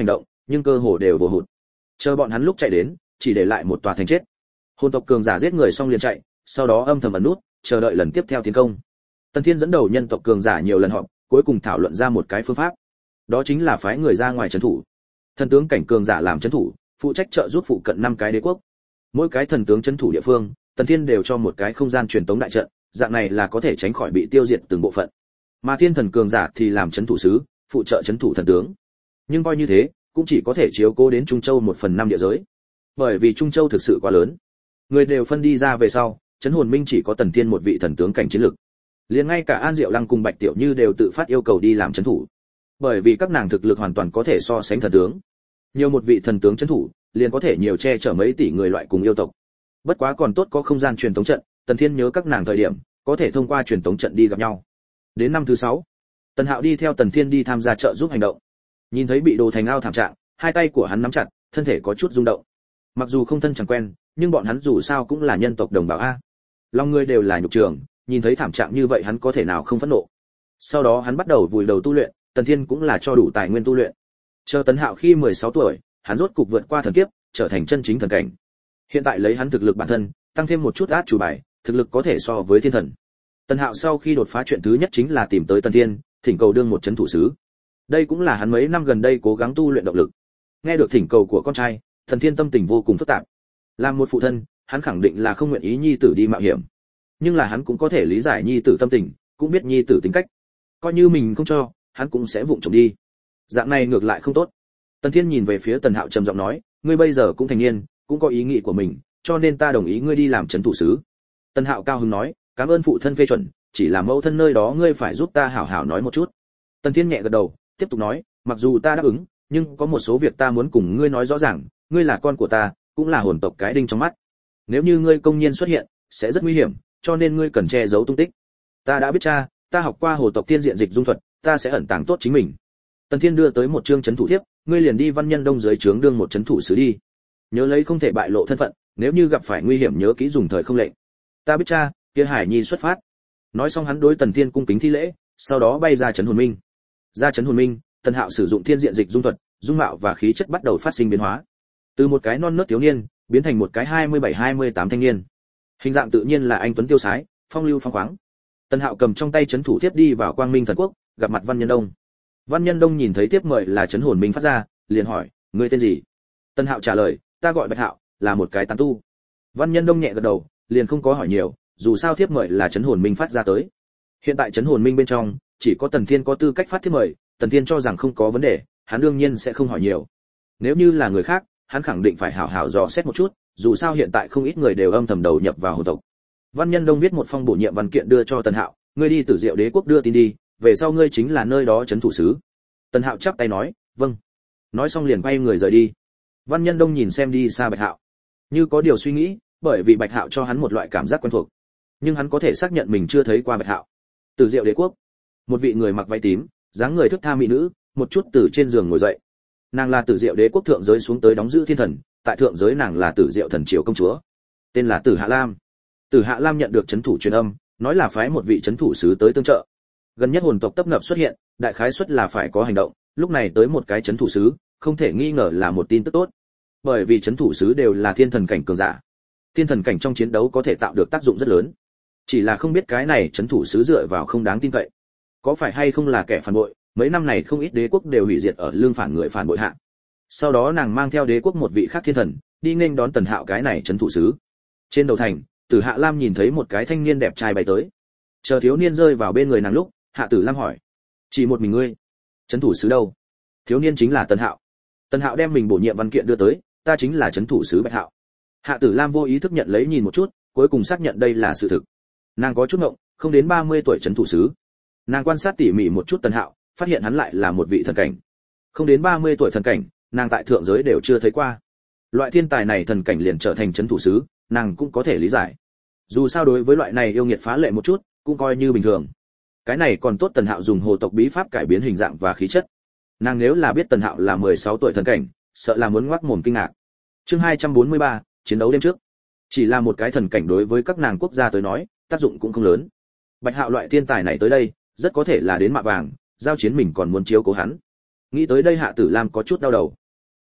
nhưng cơ hồ đều vô hụt. Chờ bọn hắn lúc chạy đến, chỉ để lại một tòa thành chết. Hồn tộc cường giả giết người xong liền chạy, sau đó âm thầm ẩn nút, chờ đợi lần tiếp theo tiến công. Tần Thiên dẫn đầu nhân tộc cường giả nhiều lần họp, cuối cùng thảo luận ra một cái phương pháp. Đó chính là phái người ra ngoài trấn thủ. Thần tướng cảnh cường giả làm trấn thủ, phụ trách trợ giúp phụ cận 5 cái đế quốc. Mỗi cái thần tướng trấn thủ địa phương, Tần Thiên đều cho một cái không gian truyền tống đại trận, dạng này là có thể tránh khỏi bị tiêu diệt từng bộ phận. Mà Thiên thần cường giả thì làm trấn thủ sứ, phụ trợ trấn thủ thần tướng. Nhưng coi như thế, cũng chỉ có thể chiếu cố đến Trung Châu 1/5 địa giới. Bởi vì Trung Châu thực sự quá lớn. Người đều phân đi ra về sau, Trấn Hồn Minh chỉ có Tần Thiên một vị thần tướng cảnh chiến lực. Liền ngay cả An Diệu Lăng cùng Bạch Tiểu Như đều tự phát yêu cầu đi làm trấn thủ. Bởi vì các nàng thực lực hoàn toàn có thể so sánh thần tướng. Nhiều một vị thần tướng trấn thủ, liền có thể nhiều che chở mấy tỷ người loại cùng yêu tộc. Bất quá còn tốt có không gian truyền tống trận, Tần Thiên nhớ các nàng thời điểm, có thể thông qua truyền tống trận đi gặp nhau. Đến năm thứ 6, Tần Hạo đi theo Tần Thiên đi tham gia trợ giúp hành động. Nhìn thấy bị đồ thành ao thảm trạng, hai tay của hắn nắm chặt, thân thể có chút rung động. Mặc dù không thân chẳng quen, nhưng bọn hắn dù sao cũng là nhân tộc đồng bào a. Lòng người đều là nhục trường, nhìn thấy thảm trạng như vậy hắn có thể nào không phẫn nộ. Sau đó hắn bắt đầu vùi đầu tu luyện, Tần Thiên cũng là cho đủ tài nguyên tu luyện. Chờ Tần Hạo khi 16 tuổi, hắn rốt cục vượt qua thần kiếp, trở thành chân chính thần cảnh. Hiện tại lấy hắn thực lực bản thân, tăng thêm một chút át chủ bài, thực lực có thể so với thiên thần. Tần Hạo sau khi đột phá chuyện thứ nhất chính là tìm tới Tần Thiên, thỉnh cầu đương một trấn thủ sứ. Đây cũng là hắn mấy năm gần đây cố gắng tu luyện động lực. Nghe được thỉnh cầu của con trai, Tần Thiên tâm tình vô cùng phức tạp. Làm một phụ thân, hắn khẳng định là không nguyện ý nhi tử đi mạo hiểm. Nhưng là hắn cũng có thể lý giải nhi tử tâm tình, cũng biết nhi tử tính cách. Coi như mình không cho, hắn cũng sẽ vụng trộm đi. Dạng này ngược lại không tốt. Tần Thiên nhìn về phía Tần Hạo trầm giọng nói, ngươi bây giờ cũng thành niên, cũng có ý nghĩ của mình, cho nên ta đồng ý ngươi đi làm trấn thủ sứ. Tần Hạo cao hứng nói, cảm ơn phụ thân phê chuẩn, chỉ là mẫu thân nơi đó ngươi phải giúp ta hảo hảo nói một chút. Tần Thiên nhẹ gật đầu, tiếp tục nói, mặc dù ta đáp ứng, nhưng có một số việc ta muốn cùng ngươi nói rõ ràng, ngươi là con của ta, cũng là hồn tộc cái đinh trong mắt. Nếu như ngươi công nhiên xuất hiện, sẽ rất nguy hiểm, cho nên ngươi cần che giấu tung tích. Ta đã biết cha, ta học qua hồ tộc tiên diện dịch dung thuật, ta sẽ ẩn tàng tốt chính mình. Tần Thiên đưa tới một chương trấn thủ thiếp, ngươi liền đi Văn Nhân Đông dưới trướng đương một trấn thủ sứ đi. Nhớ lấy không thể bại lộ thân phận, nếu như gặp phải nguy hiểm nhớ kỹ dùng thời không lệnh. Ta biết cha, kia Hải Nhi xuất phát. Nói xong hắn đối Tần Thiên cung kính thi lễ, sau đó bay ra trấn hồn minh. Ra trấn hồn minh, Tần Hạo sử dụng thiên diện dịch dung thuật, dung mạo và khí chất bắt đầu phát sinh biến hóa. Từ một cái non nớt thiếu niên, biến thành một cái 27-28 thanh niên. Hình dạng tự nhiên là anh tuấn tiêu sái, phong lưu phong khoáng. Tần Hạo cầm trong tay trấn thủ thiếp đi vào Quang Minh Thần Quốc, gặp mặt Văn Nhân Đông. Văn Nhân Đông nhìn thấy tiếp mời là trấn hồn minh phát ra, liền hỏi, ngươi tên gì? Tần Hạo trả lời, ta gọi Bạch Hạo, là một cái tán tu. Văn Nhân Đông nhẹ gật đầu, liền không có hỏi nhiều, dù sao thiếp mời là trấn hồn minh phát ra tới. Hiện tại trấn hồn minh bên trong, chỉ có Tần Thiên có tư cách phát thiếp mời, Tần Thiên cho rằng không có vấn đề, hắn đương nhiên sẽ không hỏi nhiều. Nếu như là người khác, hắn khẳng định phải hảo hảo dò xét một chút, dù sao hiện tại không ít người đều âm thầm đầu nhập vào hồn tộc. Văn Nhân Đông viết một phong bổ nhiệm văn kiện đưa cho Tần Hạo, ngươi đi Tử Diệu Đế quốc đưa tin đi, về sau ngươi chính là nơi đó trấn thủ sứ. Tần Hạo chắp tay nói, vâng. Nói xong liền quay người rời đi. Văn Nhân Đông nhìn xem đi xa Bạch Hạo, như có điều suy nghĩ, bởi vì Bạch Hạo cho hắn một loại cảm giác quen thuộc, nhưng hắn có thể xác nhận mình chưa thấy qua Bạch Hạo. Tử Diệu Đế quốc, một vị người mặc váy tím, dáng người thước tha mỹ nữ, một chút từ trên giường ngồi dậy. Nàng là Tử Diệu Đế quốc thượng giới xuống tới đóng giữ thiên thần, tại thượng giới nàng là Tử Diệu thần triều công chúa, tên là Tử Hạ Lam. Tử Hạ Lam nhận được trấn thủ truyền âm, nói là phái một vị trấn thủ sứ tới tương trợ. Gần nhất hồn tộc tấp nập xuất hiện, đại khái suất là phải có hành động, lúc này tới một cái trấn thủ sứ, không thể nghi ngờ là một tin tức tốt. Bởi vì trấn thủ sứ đều là thiên thần cảnh cường giả. Thiên thần cảnh trong chiến đấu có thể tạo được tác dụng rất lớn. Chỉ là không biết cái này trấn thủ sứ dựa vào không đáng tin cậy. Có phải hay không là kẻ phản bội, mấy năm này không ít đế quốc đều hủy diệt ở lương phản người phản bội hạ. Sau đó nàng mang theo đế quốc một vị khác thiên thần, đi nghênh đón Tần Hạo cái này trấn thủ sứ. Trên đầu thành, Tử Hạ Lam nhìn thấy một cái thanh niên đẹp trai bay tới. Chờ thiếu niên rơi vào bên người nàng lúc, Hạ Tử Lam hỏi: "Chỉ một mình ngươi? Trấn thủ sứ đâu?" Thiếu niên chính là Tần Hạo. Tần Hạo đem mình bổ nhiệm văn kiện đưa tới, "Ta chính là trấn thủ sứ Bạch Hạo." Hạ Tử Lam vô ý thức nhận lấy nhìn một chút, cuối cùng xác nhận đây là sự thực. Nàng có chút ngộng, không đến 30 tuổi trấn thủ sứ. Nàng quan sát tỉ mỉ một chút Tần Hạo, phát hiện hắn lại là một vị thần cảnh. Không đến 30 tuổi thần cảnh, nàng tại thượng giới đều chưa thấy qua. Loại thiên tài này thần cảnh liền trở thành trấn thủ sứ, nàng cũng có thể lý giải. Dù sao đối với loại này yêu nghiệt phá lệ một chút, cũng coi như bình thường. Cái này còn tốt, Tần Hạo dùng hồ tộc bí pháp cải biến hình dạng và khí chất. Nàng nếu là biết Tần Hạo là 16 tuổi thần cảnh, sợ là muốn ngoác mồm kinh ngạc. Chương 243, chiến đấu đêm trước. Chỉ là một cái thần cảnh đối với các nàng quốc gia tới nói, tác dụng cũng không lớn. Bạch Hạo loại thiên tài này tới đây, rất có thể là đến mạ vàng, giao chiến mình còn muốn chiếu cố hắn. Nghĩ tới đây Hạ Tử Lam có chút đau đầu.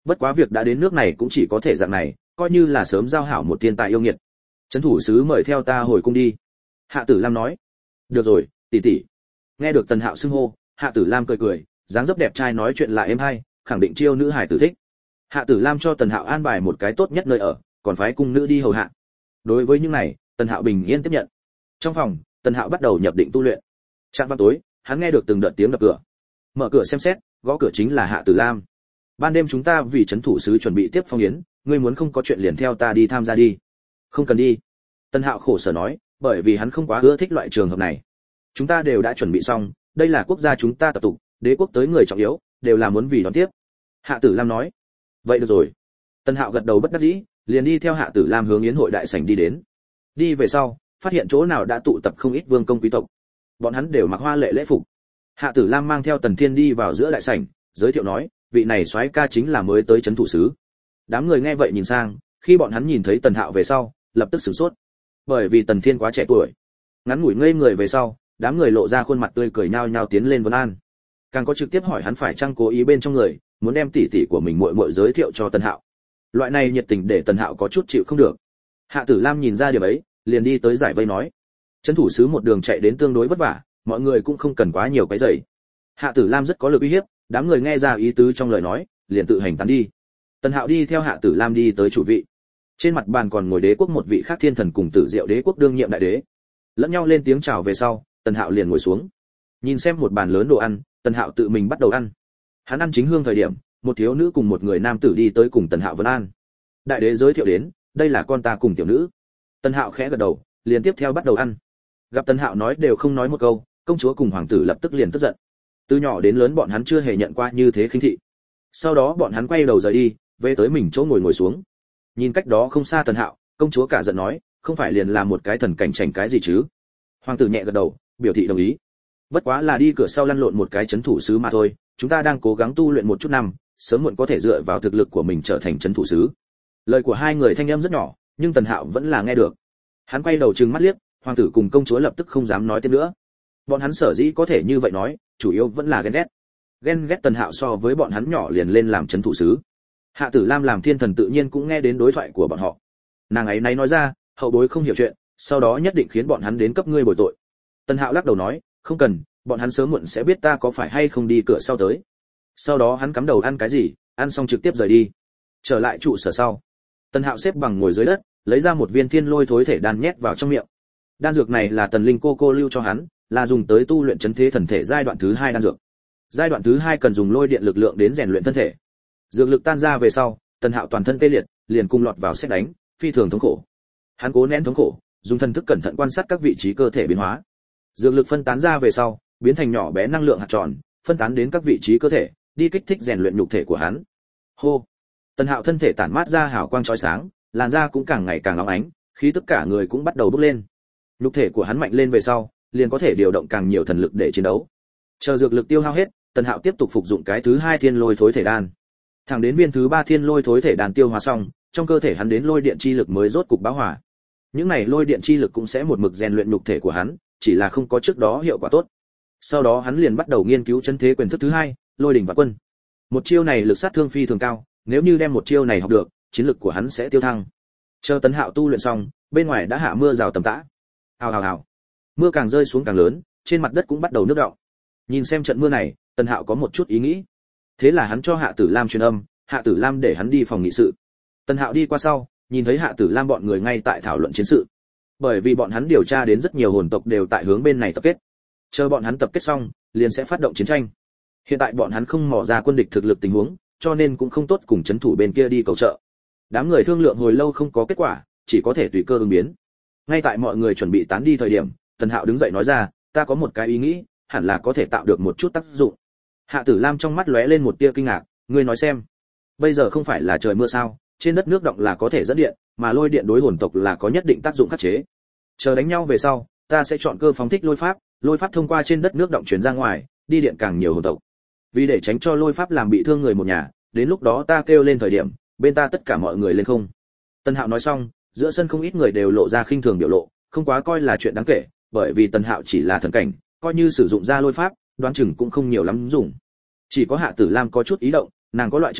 Bất quá việc đã đến nước này cũng chỉ có thể dạng này, coi như là sớm giao hảo một thiên tài yêu nghiệt. Trấn thủ sứ mời theo ta hồi cung đi. Hạ Tử Lam nói. Được rồi, tỷ tỷ. Nghe được Tần Hạo xưng hô, Hạ Tử Lam cười cười, dáng dấp đẹp trai nói chuyện lại êm hay, khẳng định chiêu nữ hải tử thích. Hạ Tử Lam cho Tần Hạo an bài một cái tốt nhất nơi ở, còn phái cung nữ đi hầu hạ. Đối với những này, Tần Hạo bình yên tiếp nhận. Trong phòng, Tần Hạo bắt đầu nhập định tu luyện. Trạm vào tối, hắn nghe được từng đợt tiếng đập cửa. Mở cửa xem xét, gõ cửa chính là Hạ Tử Lam. Ban đêm chúng ta vì trấn thủ sứ chuẩn bị tiếp phong yến, ngươi muốn không có chuyện liền theo ta đi tham gia đi. Không cần đi. Tần Hạo khổ sở nói, bởi vì hắn không quá ưa thích loại trường hợp này. Chúng ta đều đã chuẩn bị xong, đây là quốc gia chúng ta tập tục, đế quốc tới người trọng yếu, đều là muốn vì đón tiếp. Hạ Tử Lam nói. Vậy được rồi. Tần Hạo gật đầu bất đắc dĩ, liền đi theo Hạ Tử Lam hướng yến hội đại sảnh đi đến. Đi về sau, phát hiện chỗ nào đã tụ tập không ít vương công quý tộc. Bọn hắn đều mặc hoa lệ lễ phục. Hạ Tử Lam mang theo Tần Thiên đi vào giữa đại sảnh, giới thiệu nói, vị này soái ca chính là mới tới trấn thủ sứ. Đám người nghe vậy nhìn sang, khi bọn hắn nhìn thấy Tần Hạo về sau, lập tức sửng sốt. Bởi vì Tần Thiên quá trẻ tuổi. Ngắn ngủi ngây người về sau, đám người lộ ra khuôn mặt tươi cười nhao nhao tiến lên vấn an. Càng có trực tiếp hỏi hắn phải chăng cố ý bên trong người, muốn đem tỷ tỷ của mình muội muội giới thiệu cho Tần Hạo. Loại này nhiệt tình để Tần Hạo có chút chịu không được. Hạ Tử Lam nhìn ra điều ấy, liền đi tới giải vây nói: "Trấn thủ sứ một đường chạy đến tương đối vất vả, mọi người cũng không cần quá nhiều cái rầy." Hạ Tử Lam rất có lực uy hiếp, đám người nghe ra ý tứ trong lời nói, liền tự hành tán đi. Tần Hạo đi theo Hạ Tử Lam đi tới chủ vị. Trên mặt bàn còn ngồi đế quốc một vị khác thiên thần cùng Tử Diệu đế quốc đương nhiệm đại đế. Lẫn nhau lên tiếng chào về sau, Tần Hạo liền ngồi xuống. Nhìn xem một bàn lớn đồ ăn, Tần Hạo tự mình bắt đầu ăn. Hắn ăn chính hương thời điểm, một thiếu nữ cùng một người nam tử đi tới cùng Tần Hạo vấn an. Đại đế giới thiệu đến, đây là con ta cùng tiểu nữ. Tần Hạo khẽ gật đầu, liền tiếp theo bắt đầu ăn. Gặp Tần Hạo nói đều không nói một câu, công chúa cùng hoàng tử lập tức liền tức giận. Từ nhỏ đến lớn bọn hắn chưa hề nhận qua như thế khinh thị. Sau đó bọn hắn quay đầu rời đi, về tới mình chỗ ngồi xuống. Nhìn cách đó không xa Tần Hạo, công chúa cả giận nói, không phải liền là một cái thần cảnh chảnh cái gì chứ? Hoàng tử nhẹ gật đầu, biểu thị đồng ý. Bất quá là đi cửa sau lăn lộn một cái trấn thủ sứ mà thôi, chúng ta đang cố gắng tu luyện một chút năm, sớm muộn có thể dựa vào thực lực của mình trở thành trấn thủ sứ. Lời của hai người thanh âm rất nhỏ, nhưng Tần Hạo vẫn là nghe được. Hắn quay đầu trừng mắt liếc, hoàng tử cùng công chúa lập tức không dám nói tiếp nữa. Bọn hắn sở dĩ có thể như vậy nói, chủ yếu vẫn là ghen ghét. Ghen ghét Tần Hạo so với bọn hắn nhỏ liền lên làm trấn thủ sứ. Hạ Tử Lam làm thiên thần tự nhiên cũng nghe đến đối thoại của bọn họ. Nàng ấy nay nói ra, hậu bối không hiểu chuyện, sau đó nhất định khiến bọn hắn đến cấp ngươi bồi tội. Tần Hạo lắc đầu nói, không cần, bọn hắn sớm muộn sẽ biết ta có phải hay không đi cửa sau tới. Sau đó hắn cắm đầu ăn cái gì, ăn xong trực tiếp rời đi. Trở lại trụ sở sau, Tần Hạo xếp bằng ngồi dưới đất, lấy ra một viên thiên lôi thối thể đan nhét vào trong miệng. Đan dược này là Tần Linh cô lưu cho hắn, là dùng tới tu luyện chấn thế thần thể giai đoạn thứ 2 đan dược. Giai đoạn thứ 2 cần dùng lôi điện lực lượng đến rèn luyện thân thể. Dược lực tan ra về sau, Tần Hạo toàn thân tê liệt, liền cung lọt vào sét đánh, phi thường thống khổ. Hắn cố nén thống khổ, dùng thần thức cẩn thận quan sát các vị trí cơ thể biến hóa. Dược lực phân tán ra về sau, biến thành nhỏ bé năng lượng hạt tròn, phân tán đến các vị trí cơ thể, đi kích thích rèn luyện nhục thể của hắn. Hô. Tần Hạo thân thể tản mát ra hào quang chói sáng, làn da cũng càng ngày càng óng ánh, khí tức cả người cũng bắt đầu bốc lên. Nhục thể của hắn mạnh lên về sau, liền có thể điều động càng nhiều thần lực để chiến đấu. Chờ dược lực tiêu hao hết, Tần Hạo tiếp tục phục dụng cái thứ 2 thiên lôi thối thể đan. Thẳng đến viên thứ 3 thiên lôi thối thể đan tiêu hóa xong, trong cơ thể hắn đến lôi điện chi lực mới rốt cục bão hòa. Những này lôi điện chi lực cũng sẽ một mực rèn luyện nhục thể của hắn, chỉ là không có trước đó hiệu quả tốt. Sau đó hắn liền bắt đầu nghiên cứu chân thế quyền thức thứ 2, Lôi đỉnh và quân. Một chiêu này lực sát thương phi thường cao, nếu như đem một chiêu này học được, chiến lực của hắn sẽ tiêu thăng. Chờ Tần Hạo tu luyện xong, bên ngoài đã hạ mưa rào tầm tã. Ào ào ào. Mưa càng rơi xuống càng lớn, trên mặt đất cũng bắt đầu nước đọng. Nhìn xem trận mưa này, Tần Hạo có một chút ý nghĩ. Thế là hắn cho Hạ Tử Lam truyền âm, Hạ Tử Lam để hắn đi phòng nghị sự. Tần Hạo đi qua sau, nhìn thấy Hạ Tử Lam bọn người ngay tại thảo luận chiến sự. Bởi vì bọn hắn điều tra đến rất nhiều hồn tộc đều tại hướng bên này tập kết. Chờ bọn hắn tập kết xong, liền sẽ phát động chiến tranh. Hiện tại bọn hắn không mò ra quân địch thực lực tình huống, cho nên cũng không tốt cùng trấn thủ bên kia đi cầu trợ. Đám người thương lượng hồi lâu không có kết quả, chỉ có thể tùy cơ ứng biến. Ngay tại mọi người chuẩn bị tán đi thời điểm, Tần Hạo đứng dậy nói ra, ta có một cái ý nghĩ, hẳn là có thể tạo được một chút tác dụng. Hạ Tử Lam trong mắt lóe lên một tia kinh ngạc, ngươi nói xem. Bây giờ không phải là trời mưa sao, trên đất nước động là có thể dẫn điện, mà lôi điện đối hồn tộc là có nhất định tác dụng khắc chế. Chờ đánh nhau về sau, ta sẽ chọn cơ phóng thích lôi pháp thông qua trên đất nước động truyền ra ngoài, đi điện càng nhiều hồn tộc. Vì để tránh cho lôi pháp làm bị thương người một nhà, đến lúc đó ta kêu lên thời điểm, bên ta tất cả mọi người lên không. Tần Hạo nói xong, giữa sân không ít người đều lộ ra khinh thường biểu lộ, không quá coi là chuyện đáng kể, bởi vì Tần Hạo chỉ là thần cảnh, coi như sử dụng ra lôi pháp, đoán chừng cũng không nhiều lắm dùng. Chỉ có Hạ Tử Lam có chút ý động, nàng có loại trực giác,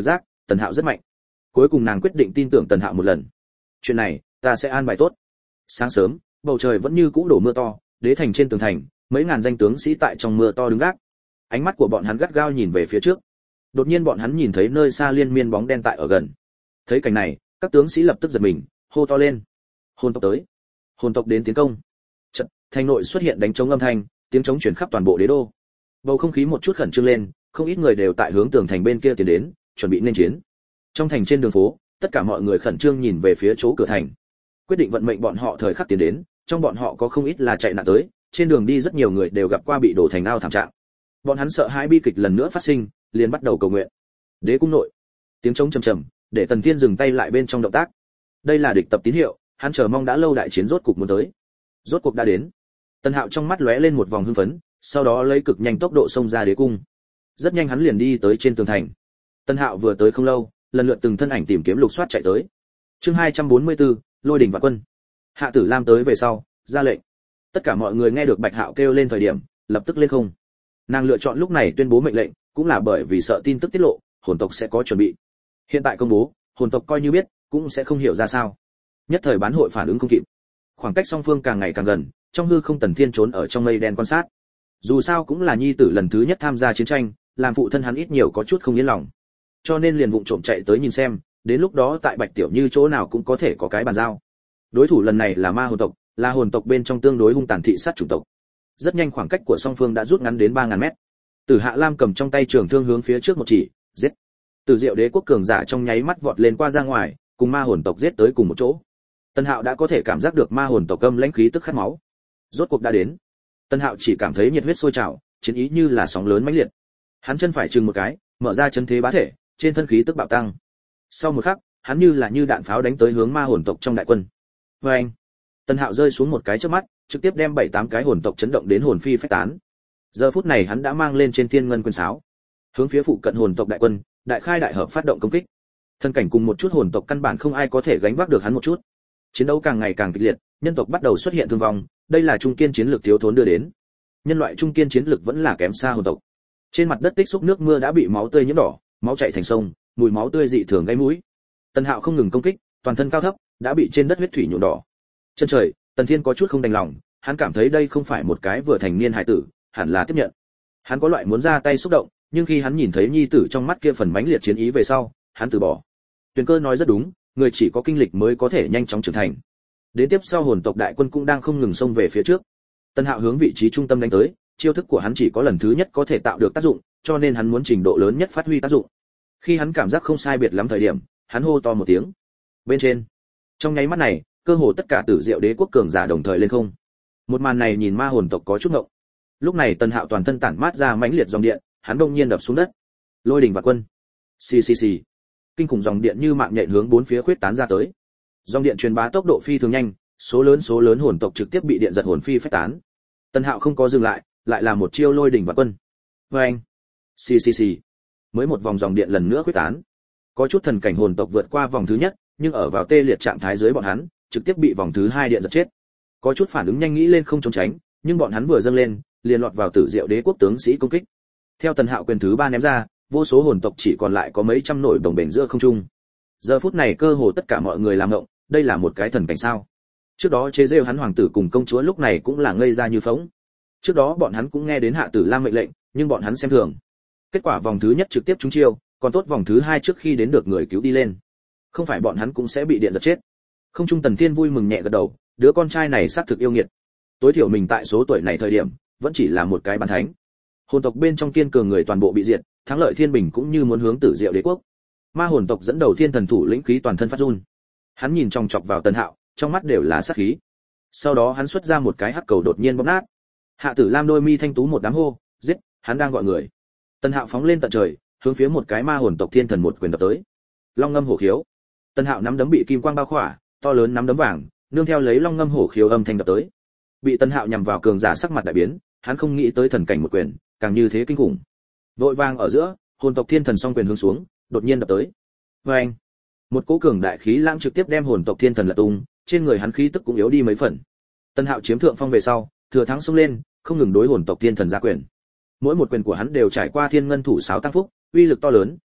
Tần Hạo rất mạnh. Cuối cùng nàng quyết định tin tưởng Tần Hạo một lần. Chuyện này, ta sẽ an bài tốt. Sáng sớm, bầu trời vẫn như cũ đổ mưa to, đế thành trên tường thành, mấy ngàn danh tướng sĩ tại trong mưa to đứng gác. Ánh mắt của bọn hắn gắt gao nhìn về phía trước. Đột nhiên bọn hắn nhìn thấy nơi xa liên miên bóng đen tại ở gần. Thấy cảnh này, các tướng sĩ lập tức giật mình, hô to lên. Hồn tộc tới. Hồn tộc đến tiến công. Chợt, thành nội xuất hiện đánh trống âm thanh, tiếng trống truyền khắp toàn bộ đế đô. Bầu không khí một chút khẩn trương lên, không ít người đều tại hướng tường thành bên kia tiến đến, chuẩn bị nên chiến. Trong thành trên đường phố, tất cả mọi người khẩn trương nhìn về phía chỗ cửa thành. Quyết định vận mệnh bọn họ thời khắc tiến đến, trong bọn họ có không ít là chạy nạn tới, trên đường đi rất nhiều người đều gặp qua bị đổ thành ao thảm trạng. Bọn hắn sợ hãi bi kịch lần nữa phát sinh, liền bắt đầu cầu nguyện. Đế cung nội, tiếng trống trầm trầm, để Tần Thiên dừng tay lại bên trong động tác. Đây là địch tập tín hiệu, hắn chờ mong đã lâu đại chiến rốt cục muốn tới. Rốt cuộc đã đến. Tần Hạo trong mắt lóe lên một vòng hưng phấn, sau đó lấy cực nhanh tốc độ xông ra đế cung. Rất nhanh hắn liền đi tới trên tường thành. Tần Hạo vừa tới không lâu, lần lượt từng thân ảnh tìm kiếm lục soát chạy tới. Chương 244, Lôi đỉnh và quân. Hạ Tử Lam tới về sau, ra lệnh. Tất cả mọi người nghe được Bạch Hạo kêu lên thời điểm, lập tức lên không. Nàng lựa chọn lúc này tuyên bố mệnh lệnh, cũng là bởi vì sợ tin tức tiết lộ, hồn tộc sẽ có chuẩn bị. Hiện tại công bố, hồn tộc coi như biết, cũng sẽ không hiểu ra sao. Nhất thời bán hội phản ứng không kịp. Khoảng cách song phương càng ngày càng gần, trong hư không Tần Thiên trốn ở trong mây đen quan sát. Dù sao cũng là nhi tử lần thứ nhất tham gia chiến tranh, làm phụ thân hắn ít nhiều có chút không yên lòng. Cho nên liền vụng trộm chạy tới nhìn xem, đến lúc đó tại Bạch Tiểu Như chỗ nào cũng có thể có cái bàn giao. Đối thủ lần này là ma hồn tộc, là hồn tộc bên trong tương đối hung tàn thị sát chủng tộc. Rất nhanh khoảng cách của song phương đã rút ngắn đến 3000 mét. Tử Hạ Lam cầm trong tay trường thương hướng phía trước một chỉ, giết. Tử Diệu Đế quốc cường giả trong nháy mắt vọt lên qua ra ngoài, cùng ma hồn tộc giết tới cùng một chỗ. Tân Hạo đã có thể cảm giác được ma hồn tộc âm lãnh khí tức khát máu. Rốt cuộc đã đến. Tân Hạo chỉ cảm thấy nhiệt huyết sôi trào, chiến ý như là sóng lớn mãnh liệt. Hắn chân phải chừng một cái, mở ra chân thế bá thể, trên thân khí tức bạo tăng. Sau một khắc, hắn như đạn pháo đánh tới hướng ma hồn tộc trong đại quân. Oeng! Tân Hạo rơi xuống một cái chớp mắt, trực tiếp đem 7-8 cái hồn tộc chấn động đến hồn phi phách tán. Giờ phút này hắn đã mang lên trên thiên ngân quân sáo, hướng phía phụ cận hồn tộc đại quân, đại khai đại hợp phát động công kích. Thân cảnh cùng một chút hồn tộc căn bản không ai có thể gánh vác được hắn một chút. Chiến đấu càng ngày càng kịch liệt, nhân tộc bắt đầu xuất hiện thương vong, đây là trung kiên chiến lược thiếu thốn đưa đến. Nhân loại trung kiên chiến lược vẫn là kém xa hồn tộc. Trên mặt đất tích xúc nước mưa đã bị máu tươi nhiễm đỏ, máu chảy thành sông, mùi máu tươi dị thường gây mũi. Tần Hạo không ngừng công kích, toàn thân cao thấp đã bị trên đất huyết thủy nhuộm đỏ. Chân trời, Tần Thiên có chút không đành lòng, hắn cảm thấy đây không phải một cái vừa thành niên hải tử, hẳn là tiếp nhận. Hắn có loại muốn ra tay xúc động, nhưng khi hắn nhìn thấy nhi tử trong mắt kia phần mãnh liệt chiến ý về sau, hắn từ bỏ. Tuyền Cơ nói rất đúng, người chỉ có kinh lịch mới có thể nhanh chóng trưởng thành. Đến tiếp sau hồn tộc đại quân cũng đang không ngừng xông về phía trước. Tần Hạo hướng vị trí trung tâm đánh tới, chiêu thức của hắn chỉ có lần thứ nhất có thể tạo được tác dụng, cho nên hắn muốn trình độ lớn nhất phát huy tác dụng. Khi hắn cảm giác không sai biệt lắm thời điểm, hắn hô to một tiếng. Bên trên, trong nháy mắt này, cơ hồ tất cả Tử Diệu Đế quốc cường giả đồng thời lên không. Một màn này nhìn ma hồn tộc có chút ngộng. Lúc này Tần Hạo toàn thân tản mát ra mãnh liệt dòng điện, hắn đột nhiên đập xuống đất. Lôi đỉnh và quân. Xì xì xì. Kinh khủng dòng điện như mạng nhện hướng bốn phía khuyết tán ra tới. Dòng điện truyền bá tốc độ phi thường nhanh, số lớn hồn tộc trực tiếp bị điện giật hồn phi phách tán. Tần Hạo không có dừng lại, lại là một chiêu lôi đỉnh và quân. Oeng. Xì xì xì. Mới một vòng dòng điện lần nữa khuyết tán. Có chút thần cảnh hồn tộc vượt qua vòng thứ nhất, nhưng ở vào tê liệt trạng thái dưới bọn hắn, trực tiếp bị vòng thứ hai điện giật chết. Có chút phản ứng nhanh nghĩ lên không trốn tránh, nhưng bọn hắn vừa dâng lên, liền lọt vào Tử Diệu Đế quốc tướng sĩ công kích. Theo Tần Hạo quyền thứ 3 ném ra, vô số hồn tộc chỉ còn lại có mấy trăm nổi đồng bền giữa không trung. Giờ phút này cơ hồ tất cả mọi người làm ngộng, đây là một cái thần cảnh sao? Trước đó chế giễu hắn hoàng tử cùng công chúa lúc này cũng là ngây ra như phỗng. Trước đó bọn hắn cũng nghe đến Hạ Tử Lam mệnh lệnh, nhưng bọn hắn xem thường. Kết quả vòng thứ nhất trực tiếp trúng chiêu, còn tốt vòng thứ 2 trước khi đến được người cứu đi lên. Không phải bọn hắn cũng sẽ bị điện giật chết. Không trung Tần Thiên vui mừng nhẹ gật đầu, đứa con trai này xác thực yêu nghiệt. Tối thiểu mình tại số tuổi này thời điểm, vẫn chỉ là một cái bán thánh. Hồn tộc bên trong kiên cường người toàn bộ bị diệt, thắng lợi thiên bình cũng như muốn hướng Tử Diệu Đế quốc. Ma hồn tộc dẫn đầu thiên thần thủ lĩnh khí toàn thân phát run. Hắn nhìn chòng chọc vào Tần Hạo, trong mắt đều là sát khí. Sau đó hắn xuất ra một cái hắc cầu đột nhiên bóp nát. Hạ Tử Lam đôi mi thanh tú một đám hô, giết, hắn đang gọi người. Tần Hạo phóng lên tận trời, hướng phía một cái ma hồn tộc thiên thần một quyền đập tới. Long ngâm hổ khiếu. Tần Hạo nắm đấm bị kim quang bao khỏa, to lớn nắm đấm vàng, nương theo lấy long ngâm hổ khiếu âm thanh đập tới. Bị Tần Hạo nhằm vào cường giả sắc mặt đại biến, hắn không nghĩ tới thần cảnh một quyền, càng như thế kinh khủng. Vội vàng ở giữa, hồn tộc thiên thần song quyền hướng xuống, đột nhiên đập tới. Oeng! Một cỗ cường đại khí lãng trực tiếp đem hồn tộc thiên thần lật tung, trên người hắn khí tức cũng yếu đi mấy phần. Tần Hạo chiếm thượng phong về sau, thừa thắng xông lên, không ngừng đối hồn tộc thiên thần ra quyền. Mỗi một quyền của hắn đều trải qua thiên ngân thủ sáo tăng phúc, uy lực to lớn,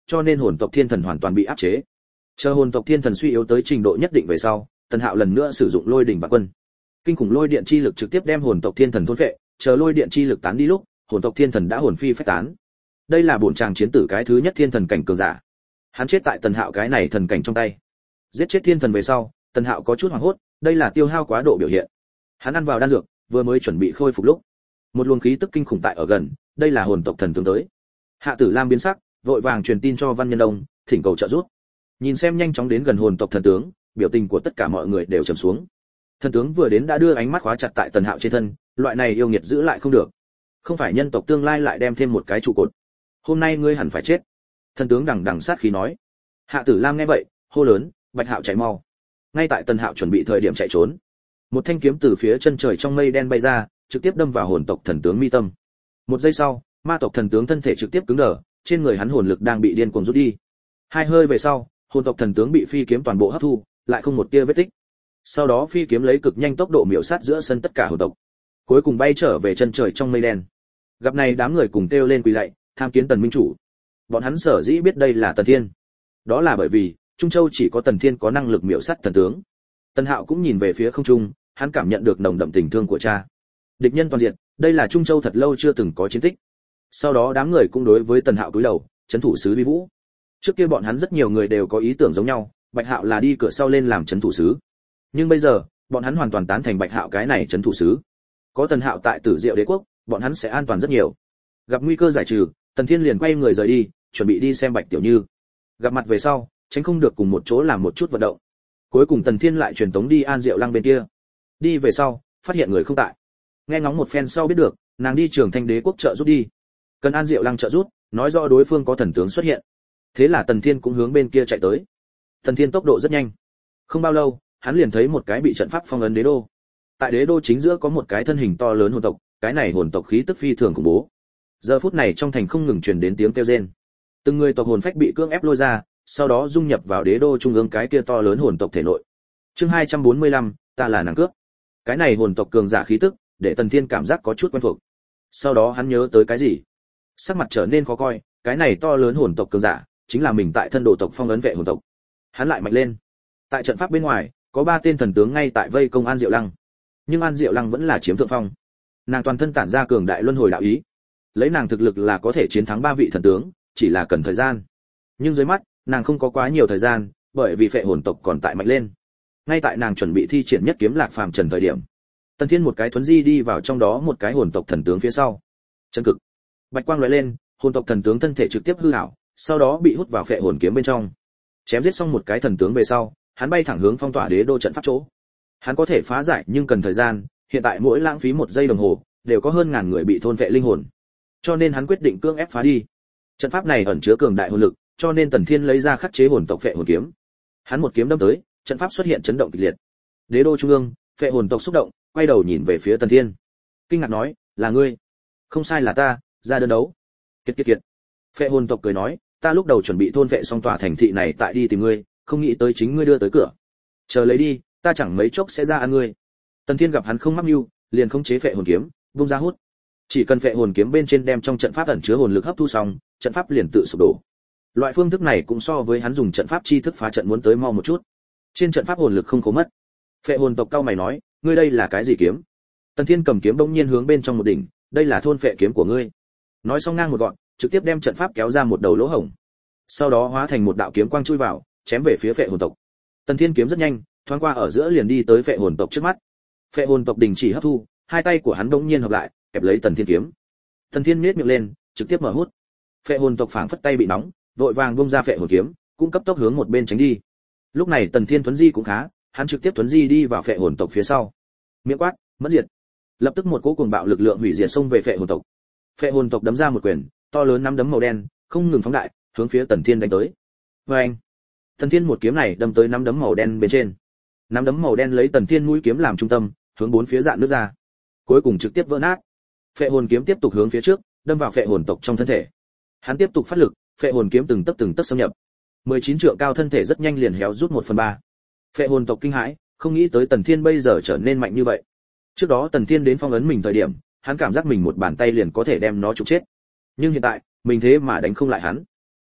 cho nên hồn tộc thiên thần hoàn toàn bị áp chế. Chờ hồn tộc thiên thần suy yếu tới trình độ nhất định về sau, Tần Hạo lần nữa sử dụng lôi đỉnh vạn quân. Kinh khủng lôi điện chi lực trực tiếp đem hồn tộc thiên thần thôn phệ, chờ lôi điện chi lực tán đi lúc, hồn tộc thiên thần đã hồn phi phách tán. Đây là bổn chàng chiến tử cái thứ nhất thiên thần cảnh cường giả. Hắn chết tại Tần Hạo cái này thần cảnh trong tay. Giết chết thiên thần về sau, Tần Hạo có chút hoảng hốt, đây là tiêu hao quá độ biểu hiện. Hắn ăn vào đan dược, vừa mới chuẩn bị khôi phục lúc, một luồng khí tức kinh khủng tại ở gần, đây là hồn tộc thần tướng tới. Hạ Tử Lam biến sắc, vội vàng truyền tin cho Văn Nhân Đông, thỉnh cầu trợ giúp. Nhìn xem nhanh chóng đến gần hồn tộc thần tướng, biểu tình của tất cả mọi người đều trầm xuống. Thần tướng vừa đến đã đưa ánh mắt khóa chặt tại Tần Hạo trên thân, loại này yêu nghiệt giữ lại không được. Không phải nhân tộc tương lai lại đem thêm một cái trụ cột. Hôm nay ngươi hẳn phải chết. Thần tướng đằng đằng sát khí nói. Hạ Tử Lam nghe vậy, hô lớn, Bạch Hạo chạy mau. Ngay tại Tần Hạo chuẩn bị thời điểm chạy trốn, một thanh kiếm từ phía chân trời trong mây đen bay ra, trực tiếp đâm vào hồn tộc thần tướng mi tâm. Một giây sau, ma tộc thần tướng thân thể trực tiếp cứng đờ, trên người hắn hồn lực đang bị điên cuồng rút đi. Hai hơi về sau, hồn tộc thần tướng bị phi kiếm toàn bộ hấp thu, lại không một tia vết tích. Sau đó phi kiếm lấy cực nhanh tốc độ miểu sát giữa sân tất cả hồn tộc, cuối cùng bay trở về chân trời trong mây đen. Gặp này đám người cùng kêu lên quỳ lạy, tham kiến Tần minh chủ. Bọn hắn sở dĩ biết đây là Tần Thiên, đó là bởi vì Trung Châu chỉ có Tần Thiên có năng lực miểu sát thần tướng. Tần Hạo cũng nhìn về phía không trung, hắn cảm nhận được nồng đậm tình thương của cha. Địch nhân toàn diện, đây là Trung Châu thật lâu chưa từng có chiến tích. Sau đó đám người cũng đối với Tần Hạo cúi đầu, trấn thủ sứ Vi Vũ. Trước kia bọn hắn rất nhiều người đều có ý tưởng giống nhau, Bạch Hạo là đi cửa sau lên làm trấn thủ sứ. Nhưng bây giờ, bọn hắn hoàn toàn tán thành Bạch Hạo cái này trấn thủ sứ. Có Tần Hạo tại Tử Diệu Đế quốc, bọn hắn sẽ an toàn rất nhiều. Gặp nguy cơ giải trừ, Tần Thiên liền quay người rời đi, chuẩn bị đi xem Bạch Tiểu Như. Gặp mặt về sau, tránh không được cùng một chỗ làm một chút vận động. Cuối cùng Tần Thiên lại truyền tống đi An Diệu Lăng bên kia. Đi về sau, phát hiện người không tại. Nghe ngóng một phen sau biết được, nàng đi Trường Thanh Đế quốc trợ giúp đi. Cần An Diệu Lăng trợ giúp, nói rõ đối phương có thần tướng xuất hiện. Thế là Tần Thiên cũng hướng bên kia chạy tới. Tần Thiên tốc độ rất nhanh. Không bao lâu, hắn liền thấy một cái bị trận pháp phong ấn đế đô. Tại đế đô chính giữa có một cái thân hình to lớn hồn tộc, cái này hồn tộc khí tức phi thường khủng bố. Giờ phút này trong thành không ngừng truyền đến tiếng kêu rên. Từng người tộc hồn phách bị cưỡng ép lôi ra, sau đó dung nhập vào đế đô trung ương cái kia to lớn hồn tộc thể nội. Chương 245, ta là nàng cướp. Cái này hồn tộc cường giả khí tức, để Tần Thiên cảm giác có chút quen thuộc. Sau đó hắn nhớ tới cái gì, sắc mặt trở nên khó coi, cái này to lớn hồn tộc cường giả, chính là mình tại thân đồ tộc phong ấn vệ hồn tộc. Hắn lại mạnh lên. Tại trận pháp bên ngoài, có 3 tên thần tướng ngay tại vây công An Diệu Lăng. Nhưng An Diệu Lăng vẫn là chiếm thượng phong. Nàng toàn thân tản ra cường đại luân hồi đạo ý. Lấy nàng thực lực là có thể chiến thắng 3 vị thần tướng, chỉ là cần thời gian. Nhưng dưới mắt, nàng không có quá nhiều thời gian, bởi vì phệ hồn tộc còn tại mạnh lên. Ngay tại nàng chuẩn bị thi triển nhất kiếm lạc phàm trần thời điểm, Tần Thiên một cái thuấn di đi vào trong đó một cái hồn tộc thần tướng phía sau. Chân cực, bạch quang lóe lên, hồn tộc thần tướng thân thể trực tiếp hư ảo, sau đó bị hút vào phệ hồn kiếm bên trong. Chém giết xong một cái thần tướng về sau, hắn bay thẳng hướng phong tỏa đế đô trận pháp chỗ. Hắn có thể phá giải nhưng cần thời gian, hiện tại mỗi lãng phí 1 giây đồng hồ, đều có hơn ngàn người bị thôn phệ linh hồn. Cho nên hắn quyết định cưỡng ép phá đi. Trận pháp này ẩn chứa cường đại hồn lực, cho nên Tần Thiên lấy ra khắc chế hồn tộc phệ hồn kiếm. Hắn một kiếm đâm tới, trận pháp xuất hiện chấn động kịch liệt. Đế đô trung ương, phệ hồn tộc xúc động, quay đầu nhìn về phía Tần Thiên. Kinh ngạc nói, là ngươi? Không sai là ta, ra đơn đấu. Kiệt kiệt kiệt. Phệ hồn tộc cười nói, ta lúc đầu chuẩn bị thôn phệ xong tòa thành thị này tại đi tìm ngươi, không nghĩ tới chính ngươi đưa tới cửa. Chờ lấy đi, ta chẳng mấy chốc sẽ ra ăn ngươi. Tần Thiên gặp hắn không mắc mưu, liền khống chế phệ hồn kiếm, vung ra hút. Chỉ cần phệ hồn kiếm bên trên đem trong trận pháp ẩn chứa hồn lực hấp thu xong, trận pháp liền tự sụp đổ. Loại phương thức này cũng so với hắn dùng trận pháp chi thức phá trận muốn tới mau một chút. Trên trận pháp hồn lực không cố mất. Phệ hồn tộc cao mày nói, ngươi đây là cái gì kiếm? Tần Thiên cầm kiếm bỗng nhiên hướng bên trong một đỉnh, đây là thôn phệ kiếm của ngươi. Nói xong ngang một gọn, trực tiếp đem trận pháp kéo ra một đầu lỗ hổng. Sau đó hóa thành một đạo kiếm quang chui vào, chém về phía phệ hồn tộc. Tần Thiên kiếm rất nhanh, thoáng qua ở giữa liền đi tới phệ hồn tộc trước mắt. Phệ hồn tộc đình chỉ hấp thu, hai tay của hắn bỗng nhiên hợp lại, kẹp lấy Tần Thiên kiếm. Tần Thiên nhếch miệng lên, trực tiếp mở hút. Phệ hồn tộc phảng phất tay bị nóng, vội vàng bung ra phệ hồn kiếm, cũng cấp tốc hướng một bên tránh đi. Lúc này Tần Thiên thuấn di cũng khá, hắn trực tiếp thuấn di đi vào phệ hồn tộc phía sau. Miệng quát, mất diệt. Lập tức một cỗ cuồng bạo lực lượng hủy diệt xông về phệ hồn tộc. Phệ hồn tộc đấm ra một quyền, to lớn nắm đấm màu đen, không ngừng phóng đại, hướng phía Tần Thiên đánh tới. Oeng! Tần Thiên một kiếm này đâm tới nắm đấm màu đen bên trên. Nắm đấm màu đen lấy Tần Thiên mũi kiếm làm trung tâm, hướng bốn phía dạn nước ra. Cuối cùng trực tiếp vỡ nát. Phệ hồn kiếm tiếp tục hướng phía trước, đâm vào phệ hồn tộc trong thân thể. Hắn tiếp tục phát lực, phệ hồn kiếm từng tấc xâm nhập. 19 trượng cao thân thể rất nhanh liền héo rút 1/3. Phệ hồn tộc kinh hãi, không nghĩ tới Tần Thiên bây giờ trở nên mạnh như vậy. Trước đó Tần Thiên đến phong ấn mình thời điểm, hắn cảm giác mình một bàn tay liền có thể đem nó trục chết. Nhưng hiện tại, mình thế mà đánh không lại hắn.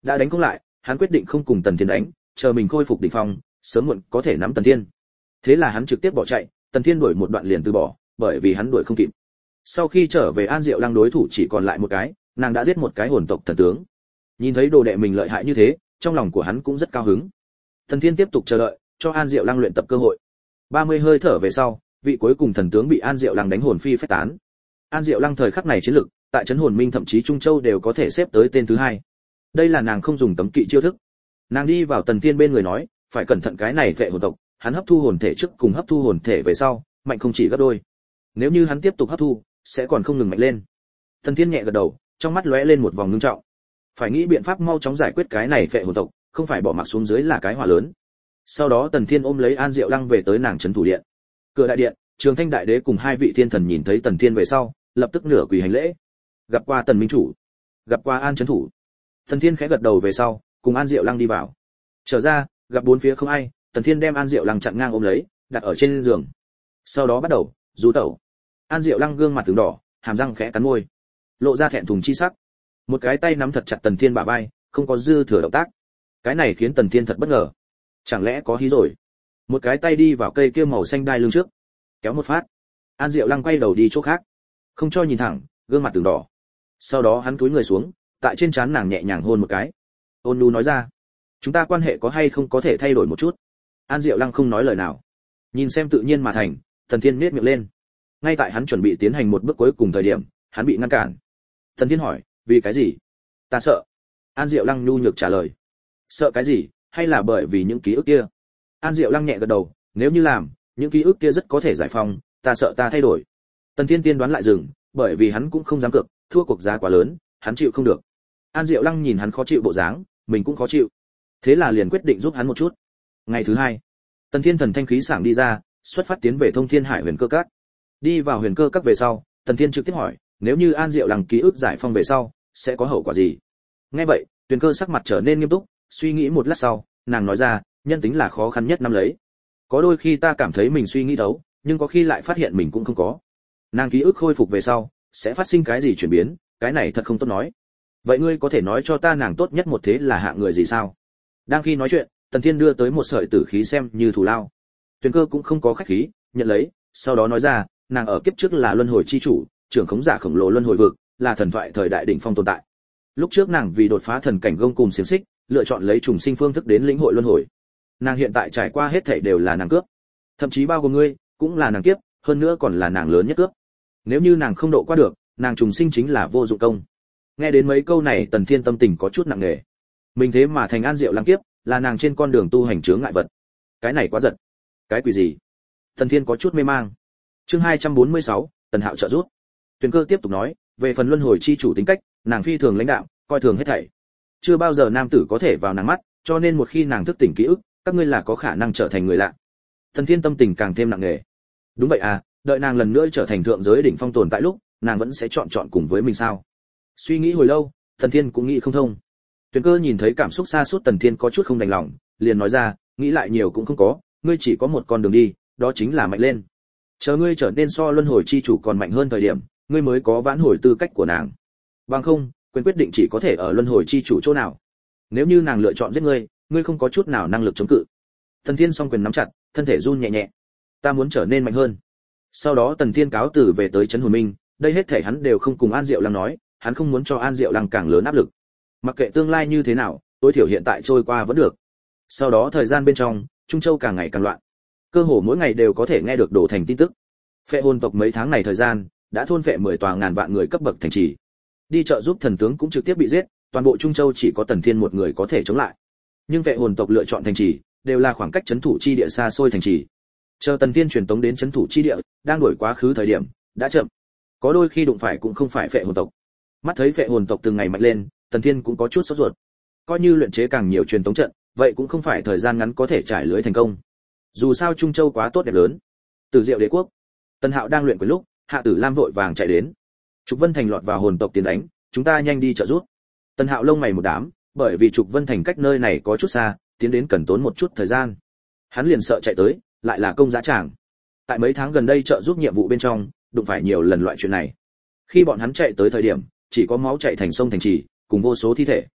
Đã đánh không lại, hắn quyết định không cùng Tần Thiên đánh, chờ mình khôi phục đỉnh phong, sớm muộn có thể nắm Tần Thiên. Thế là hắn trực tiếp bỏ chạy, Tần Thiên đuổi một đoạn liền từ bỏ, bởi vì hắn đuổi không kịp. Sau khi trở về An Diệu Lăng đối thủ chỉ còn lại một cái, nàng đã giết một cái hồn tộc thần tướng. Nhìn thấy đồ đệ mình lợi hại như thế, trong lòng của hắn cũng rất cao hứng. Tần Thiên tiếp tục chờ đợi, cho An Diệu Lăng luyện tập cơ hội. 30 hơi thở về sau, vị cuối cùng thần tướng bị An Diệu Lăng đánh hồn phi phách tán. An Diệu Lăng thời khắc này chiến lực, tại trấn hồn minh thậm chí Trung Châu đều có thể xếp tới tên thứ 2. Đây là nàng không dùng tấm kỵ chiêu thức. Nàng đi vào Tần Thiên bên người nói, phải cẩn thận cái này vệ hồn tộc, hắn hấp thu hồn thể trước cùng hấp thu hồn thể về sau, mạnh không chỉ gấp đôi. Nếu như hắn tiếp tục hấp thu, sẽ còn không ngừng mạnh lên. Tần Thiên nhẹ gật đầu, trong mắt lóe lên một vòng ngưng trọng. Phải nghĩ biện pháp mau chóng giải quyết cái này vệ hồn tộc, không phải bỏ mặc xuống dưới là cái họa lớn. Sau đó Tần Thiên ôm lấy An Diệu Lăng về tới nàng trấn thủ điện. Cửa đại điện, Trường Thanh đại đế cùng 2 vị thiên thần nhìn thấy Tần Thiên về sau, lập tức nửa quỳ hành lễ. Gặp qua Tần minh chủ, gặp qua An trấn thủ. Tần Thiên khẽ gật đầu về sau, cùng An Diệu Lăng đi vào. Trở ra, gặp bốn phía không ai, Tần Thiên đem An Diệu Lăng chặn ngang ôm lấy, đặt ở trên giường. Sau đó bắt đầu rú tẩu. An Diệu Lăng gương mặt từng đỏ, hàm răng khẽ cắn môi, lộ ra thẹn thùng chi sắc. Một cái tay nắm thật chặt Tần Thiên bả vai, không có dư thừa động tác. Cái này khiến Tần Thiên thật bất ngờ. Chẳng lẽ có hí rồi? Một cái tay đi vào cây kia màu xanh đai lưng trước, kéo một phát. An Diệu Lăng quay đầu đi chỗ khác, không cho nhìn thẳng, gương mặt từng đỏ. Sau đó hắn cúi người xuống, tại trên trán nàng nhẹ nhàng hôn một cái. Ôn nhu nói ra, chúng ta quan hệ có hay không có thể thay đổi một chút? An Diệu Lăng không nói lời nào, nhìn xem tự nhiên mà thành. Tần Thiên nhếch miệng lên. Ngay tại hắn chuẩn bị tiến hành một bước cuối cùng thời điểm, hắn bị ngăn cản. Tần Thiên hỏi, vì cái gì? Ta sợ. An Diệu Lăng nhu nhược trả lời. Sợ cái gì, hay là bởi vì những ký ức kia? An Diệu Lăng nhẹ gật đầu, nếu như làm, những ký ức kia rất có thể giải phóng, ta sợ ta thay đổi. Tần Thiên tiên đoán lại dừng, bởi vì hắn cũng không dám cược, thua cuộc giá quá lớn, hắn chịu không được. An Diệu Lăng nhìn hắn khó chịu bộ dáng, mình cũng khó chịu. Thế là liền quyết định giúp hắn một chút. Ngày thứ 2, Tần Thiên thần thanh khí sảng đi ra, xuất phát tiến về Thông Thiên Hải Huyền Cơ Các. Đi vào Huyền Cơ Các về sau, Tần Thiên trực tiếp hỏi, nếu như An Diệu Lăng ký ức giải phóng về sau, sẽ có hậu quả gì? Nghe vậy, Tuyền Cơ sắc mặt trở nên nghiêm túc, suy nghĩ một lát sau, nàng nói ra, nhân tính là khó khăn nhất năm lấy. Có đôi khi ta cảm thấy mình suy nghĩ đấu, nhưng có khi lại phát hiện mình cũng không có. Nàng ký ức khôi phục về sau, sẽ phát sinh cái gì chuyển biến, cái này thật không tốt nói. Vậy ngươi có thể nói cho ta nàng tốt nhất một thế là hạng người gì sao? Đang khi nói chuyện, Tần Thiên đưa tới một sợi tử khí xem như thù lao. Tuyền Cơ cũng không có khách khí, nhận lấy, sau đó nói ra, nàng ở kiếp trước là luân hồi chi chủ, trưởng khống giả khổng lồ luân hồi vực, là thần thoại thời đại đỉnh phong tồn tại. Lúc trước nàng vì đột phá thần cảnh gông cùng xiềng xích, lựa chọn lấy trùng sinh phương thức đến lĩnh hội luân hồi. Nàng hiện tại trải qua hết thảy đều là nàng cướp, thậm chí bao gồm ngươi, cũng là nàng kiếp, hơn nữa còn là nàng lớn nhất cướp. Nếu như nàng không độ qua được, nàng trùng sinh chính là vô dụng công. Nghe đến mấy câu này, Tần Thiên tâm tình có chút nặng nề. Mình thế mà thành An Diệu Lăng kiếp, là nàng trên con đường tu hành chướng ngại vật. Cái này quá giật. Cái quỷ gì? Tần Thiên có chút mê mang. Chương 246, Tần Hạo trợ giúp. Tuyền Cơ tiếp tục nói, về phần luân hồi chi chủ tính cách, nàng phi thường lãnh đạo, coi thường hết thảy. Chưa bao giờ nam tử có thể vào nàng mắt, cho nên một khi nàng thức tỉnh ký ức, các ngươi là có khả năng trở thành người lạ. Tần Thiên tâm tình càng thêm nặng nề. Đúng vậy à, đợi nàng lần nữa trở thành thượng giới đỉnh phong tồn tại lúc, nàng vẫn sẽ chọn cùng với mình sao? Suy nghĩ hồi lâu, Tần Thiên cũng nghĩ không thông. Tuyền Cơ nhìn thấy cảm xúc xa suốt Tần Thiên có chút không đành lòng, liền nói ra, nghĩ lại nhiều cũng không có, ngươi chỉ có một con đường đi, đó chính là mạnh lên. Chờ ngươi trở nên so luân hồi chi chủ còn mạnh hơn thời điểm, ngươi mới có vãn hồi tư cách của nàng. Bằng không, quyền quyết định chỉ có thể ở luân hồi chi chủ chỗ nào. Nếu như nàng lựa chọn giết ngươi, ngươi không có chút nào năng lực chống cự. Tần Thiên song quyền nắm chặt, thân thể run nhẹ nhẹ. Ta muốn trở nên mạnh hơn. Sau đó Tần Thiên cáo từ về tới trấn Hồn Minh, đây hết thể hắn đều không cùng An Diệu Lăng nói, hắn không muốn cho An Diệu Lăng càng lớn áp lực. Mặc kệ tương lai như thế nào, tối thiểu hiện tại trôi qua vẫn được. Sau đó thời gian bên trong, Trung Châu càng ngày càng loạn. Cơ hồ mỗi ngày đều có thể nghe được đổ thành tin tức. Phệ hồn tộc mấy tháng này thời gian, đã thôn phệ 10 tòa ngàn vạn người cấp bậc thành trì. Đi trợ giúp thần tướng cũng trực tiếp bị giết, toàn bộ Trung Châu chỉ có Tần Thiên một người có thể chống lại. Nhưng Phệ hồn tộc lựa chọn thành trì, đều là khoảng cách trấn thủ chi địa xa xôi thành trì. Chờ Tần Thiên truyền tống đến trấn thủ chi địa, đang đuổi quá khứ thời điểm, đã chậm. Có đôi khi đụng phải cũng không phải Phệ hồn tộc. Mắt thấy Phệ hồn tộc từng ngày mạnh lên, Tần Thiên cũng có chút sốt ruột. Coi như luyện chế càng nhiều truyền tống trận, vậy cũng không phải thời gian ngắn có thể trải lưới thành công. Dù sao Trung Châu quá tốt đẹp lớn. Từ Diệu Đế quốc, Tần Hạo đang luyện quyền lúc, Hạ Tử Lam vội vàng chạy đến. Trục Vân Thành lọt vào hồn tộc tiến đánh, chúng ta nhanh đi trợ giúp. Tần Hạo lông mày một đám, bởi vì Trục Vân Thành cách nơi này có chút xa, tiến đến cần tốn một chút thời gian. Hắn liền sợ chạy tới, lại là công giá tràng. Tại mấy tháng gần đây trợ giúp nhiệm vụ bên trong, đụng phải nhiều lần loại chuyện này. Khi bọn hắn chạy tới thời điểm, chỉ có máu chảy thành sông thành trì, cùng vô số thi thể.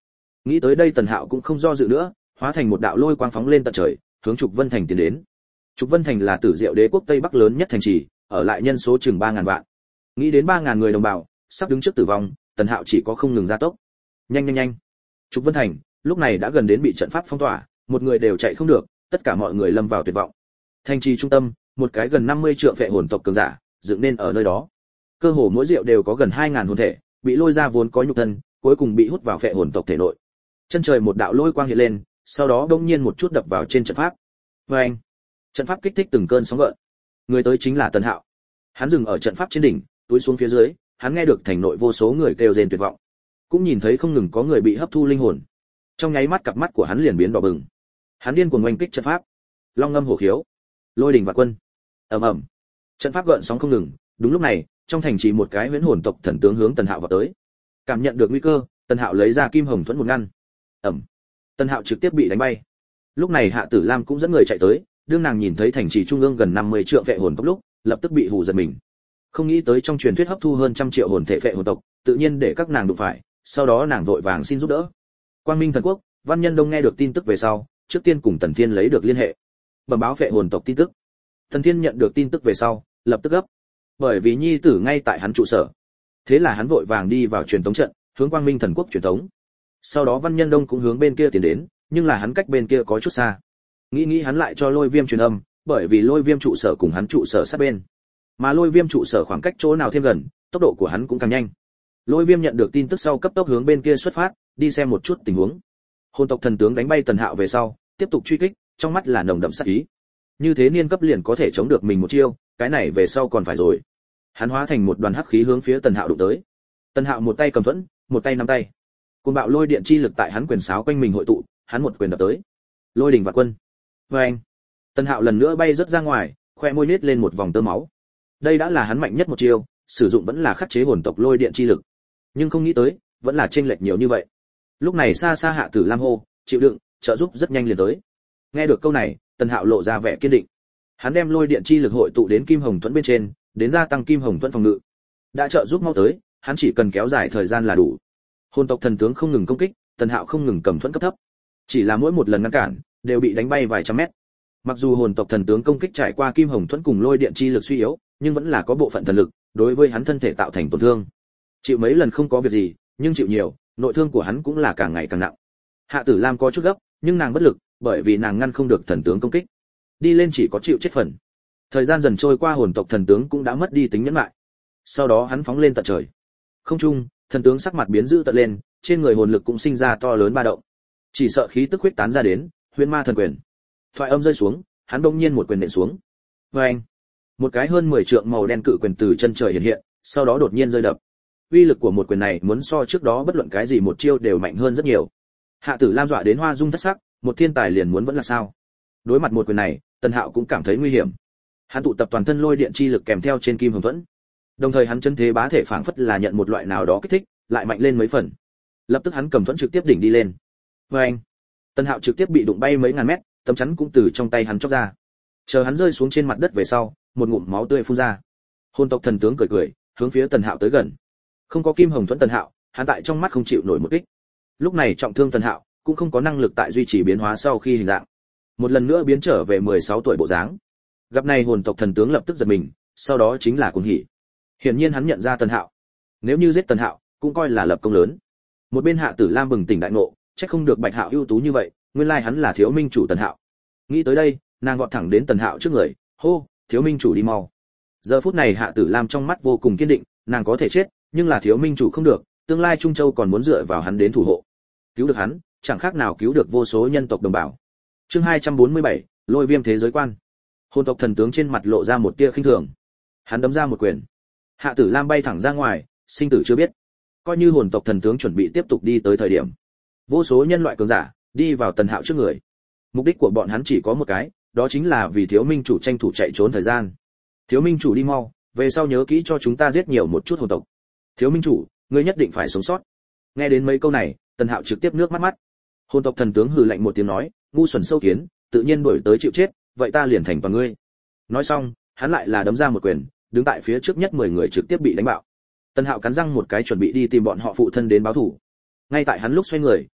Nghĩ tới đây Tần Hạo cũng không do dự nữa, hóa thành một đạo lôi quang phóng lên tận trời, hướng Trục Vân Thành tiến đến. Trục Vân Thành là Tử Diệu Đế quốc Tây Bắc lớn nhất thành trì, ở lại nhân số chừng 3000 vạn. Nghĩ đến 3000 người đồng bào, sắp đứng trước tử vong, Tần Hạo chỉ có không ngừng gia tốc. Nhanh nhanh nhanh. Trục Vân Thành lúc này đã gần đến bị trận pháp phong tỏa, một người đều chạy không được, tất cả mọi người lâm vào tuyệt vọng. Thành trì trung tâm, một cái gần 50 trượng phệ hồn tộc cường giả, dựng nên ở nơi đó. Cơ hồ mỗi diệu đều có gần 2000 hồn thể, bị lôi ra vốn có nhục thân, cuối cùng bị hút vào phệ hồn tộc thể nội. Chân trời một đạo lôi quang hiện lên, sau đó bỗng nhiên một chút đập vào trên trận pháp. Oeng! Trận pháp kích thích từng cơn sóng gợn. Người tới chính là Tần Hạo. Hắn dừng ở trận pháp trên đỉnh, túi xuống phía dưới, hắn nghe được thành nội vô số người kêu rên tuyệt vọng, cũng nhìn thấy không ngừng có người bị hấp thu linh hồn. Trong nháy mắt cặp mắt của hắn liền biến đỏ bừng. Hắn điên cuồng oanh kích trận pháp. Long ngâm hổ khiếu, lôi đình và quân. Ầm ầm. Trận pháp gợn sóng không ngừng, đúng lúc này, trong thành chỉ một cái huyễn hồn tộc thần tướng hướng Tần Hạo vào tới. Cảm nhận được nguy cơ, Tần Hạo lấy ra kim hồng thuẫn một ngăn. Ầm. Tần Hạo trực tiếp bị đánh bay. Lúc này Hạ Tử Lam cũng dẫn người chạy tới, đương nàng nhìn thấy thành trì trung ương gần 50 trượng phệ hồn tộc lúc, lập tức bị hù giật mình. Không nghĩ tới trong truyền thuyết hấp thu hơn 100 triệu hồn thể phệ hồn tộc, tự nhiên để các nàng đụng phải, sau đó nàng vội vàng xin giúp đỡ. Quang Minh Thần Quốc, Văn Nhân Đông nghe được tin tức về sau, trước tiên cùng Tần Thiên lấy được liên hệ. Bẩm báo phệ hồn tộc tin tức. Tần Thiên nhận được tin tức về sau, lập tức gấp. Bởi vì nhi tử ngay tại hắn trụ sở. Thế là hắn vội vàng đi vào truyền tống trận, hướng Quang Minh Thần Quốc truyền tống. Sau đó Văn Nhân Đông cũng hướng bên kia tiến đến, nhưng là hắn cách bên kia có chút xa. Nghĩ hắn lại cho Lôi Viêm truyền âm, bởi vì Lôi Viêm trụ sở cùng hắn trụ sở sát bên. Mà Lôi Viêm trụ sở khoảng cách chỗ nào thêm gần, tốc độ của hắn cũng càng nhanh. Lôi Viêm nhận được tin tức sau cấp tốc hướng bên kia xuất phát, đi xem một chút tình huống. Hồn tộc thần tướng đánh bay Tần Hạo về sau, tiếp tục truy kích, trong mắt là nồng đậm sát ý. Như thế niên cấp liền có thể chống được mình một chiêu, cái này về sau còn phải rồi. Hắn hóa thành một đoàn hắc khí hướng phía Tần Hạo đụng tới. Tần Hạo một tay cầm thuẫn, một tay nắm tay. Cuồng bạo lôi điện chi lực tại hắn quyền sáo quanh mình hội tụ, hắn một quyền đập tới. Lôi đỉnh và quân. Oeng. Tần Hạo lần nữa bay rất ra ngoài, khoe môi nết lên một vòng tơ máu. Đây đã là hắn mạnh nhất một chiêu, sử dụng vẫn là khắc chế hồn tộc lôi điện chi lực. Nhưng không nghĩ tới, vẫn là chênh lệch nhiều như vậy. Lúc này xa xa Hạ Tử Lam hô, chịu đựng, trợ giúp rất nhanh liền tới. Nghe được câu này, Tần Hạo lộ ra vẻ kiên định. Hắn đem lôi điện chi lực hội tụ đến kim hồng thuẫn bên trên, đến gia tăng kim hồng thuẫn phòng ngự. Đã trợ giúp mau tới, hắn chỉ cần kéo dài thời gian là đủ. Hồn tộc thần tướng không ngừng công kích, Tần Hạo không ngừng cầm thuẫn cấp thấp. Chỉ là mỗi một lần ngăn cản, đều bị đánh bay vài trăm mét. Mặc dù hồn tộc thần tướng công kích trải qua kim hồng thuẫn cùng lôi điện chi lực suy yếu, nhưng vẫn là có bộ phận thần lực đối với hắn thân thể tạo thành tổn thương. Chịu mấy lần không có việc gì, nhưng chịu nhiều, nội thương của hắn cũng là càng ngày càng nặng. Hạ Tử Lam có chút gấp, nhưng nàng bất lực, bởi vì nàng ngăn không được thần tướng công kích. Đi lên chỉ có chịu chết phần. Thời gian dần trôi qua, hồn tộc thần tướng cũng đã mất đi tính nhẫn nại. Sau đó hắn phóng lên tận trời. Không trung, thần tướng sắc mặt biến dữ tợn lên, trên người hồn lực cũng sinh ra to lớn ba động. Chỉ sợ khí tức huyết tán ra đến, Huyền Ma thần quyền. Thoại âm rơi xuống, hắn bỗng nhiên một quyền nện xuống. Oeng! Một cái hơn 10 trượng màu đen cự quyền từ chân trời hiện hiện, sau đó đột nhiên rơi đập. Uy lực của một quyền này muốn so trước đó bất luận cái gì một chiêu đều mạnh hơn rất nhiều. Hạ Tử Lam dọa đến hoa dung thất sắc, một thiên tài liền muốn vẫn là sao? Đối mặt một quyền này, Tần Hạo cũng cảm thấy nguy hiểm. Hắn tụ tập toàn thân lôi điện chi lực kèm theo trên kim hồng thuẫn. Đồng thời hắn chân thế bá thể phảng phất là nhận một loại nào đó kích thích, lại mạnh lên mấy phần. Lập tức hắn cầm thuẫn trực tiếp đỉnh đi lên. Oeng! Tần Hạo trực tiếp bị đụng bay mấy ngàn mét, tấm chắn cũng từ trong tay hắn chóc ra. Chờ hắn rơi xuống trên mặt đất về sau, một ngụm máu tươi phun ra. Hồn tộc thần tướng cười cười, hướng phía Tần Hạo tới gần. Không có kim hồng thuẫn Tần Hạo, hắn tại trong mắt không chịu nổi một kích. Lúc này trọng thương Tần Hạo cũng không có năng lực tại duy trì biến hóa sau khi hình dạng. Một lần nữa biến trở về 16 tuổi bộ dáng. Gặp này hồn tộc thần tướng lập tức giật mình, sau đó chính là cuồng hỉ. Hiển nhiên hắn nhận ra Tần Hạo. Nếu như giết Tần Hạo, cũng coi là lập công lớn. Một bên Hạ Tử Lam bừng tỉnh đại ngộ, chắc không được Bạch Hạo ưu tú như vậy, nguyên lai hắn là thiếu minh chủ Tần Hạo. Nghĩ tới đây, nàng vọt thẳng đến Tần Hạo trước người, hô, thiếu minh chủ đi mau. Giờ phút này Hạ Tử Lam trong mắt vô cùng kiên định, nàng có thể chết, nhưng là thiếu minh chủ không được, tương lai Trung Châu còn muốn dựa vào hắn đến thủ hộ. Cứu được hắn, chẳng khác nào cứu được vô số nhân tộc đồng bào. Chương 247, Lôi Viêm thế giới quan. Hồn tộc thần tướng trên mặt lộ ra một tia khinh thường. Hắn đấm ra một quyền. Hạ Tử Lam bay thẳng ra ngoài, sinh tử chưa biết. Coi như hồn tộc thần tướng chuẩn bị tiếp tục đi tới thời điểm, vô số nhân loại cường giả đi vào Tần Hạo trước người. Mục đích của bọn hắn chỉ có một cái, đó chính là vì thiếu minh chủ tranh thủ chạy trốn thời gian. Thiếu minh chủ đi mau, về sau nhớ kỹ cho chúng ta giết nhiều một chút hồn tộc. Thiếu minh chủ, ngươi nhất định phải sống sót. Nghe đến mấy câu này, Tần Hạo trực tiếp nước mắt mắt. Hồn tộc thần tướng hừ lạnh một tiếng nói, ngu xuẩn sâu kiến, tự nhiên đuổi tới chịu chết, vậy ta liền thành toàn ngươi. Nói xong, hắn lại là đấm ra một quyền, đứng tại phía trước nhất 10 người trực tiếp bị đánh bạo. Tần Hạo cắn răng một cái chuẩn bị đi tìm bọn họ phụ thân đến báo thù. Ngay tại hắn lúc xoay người,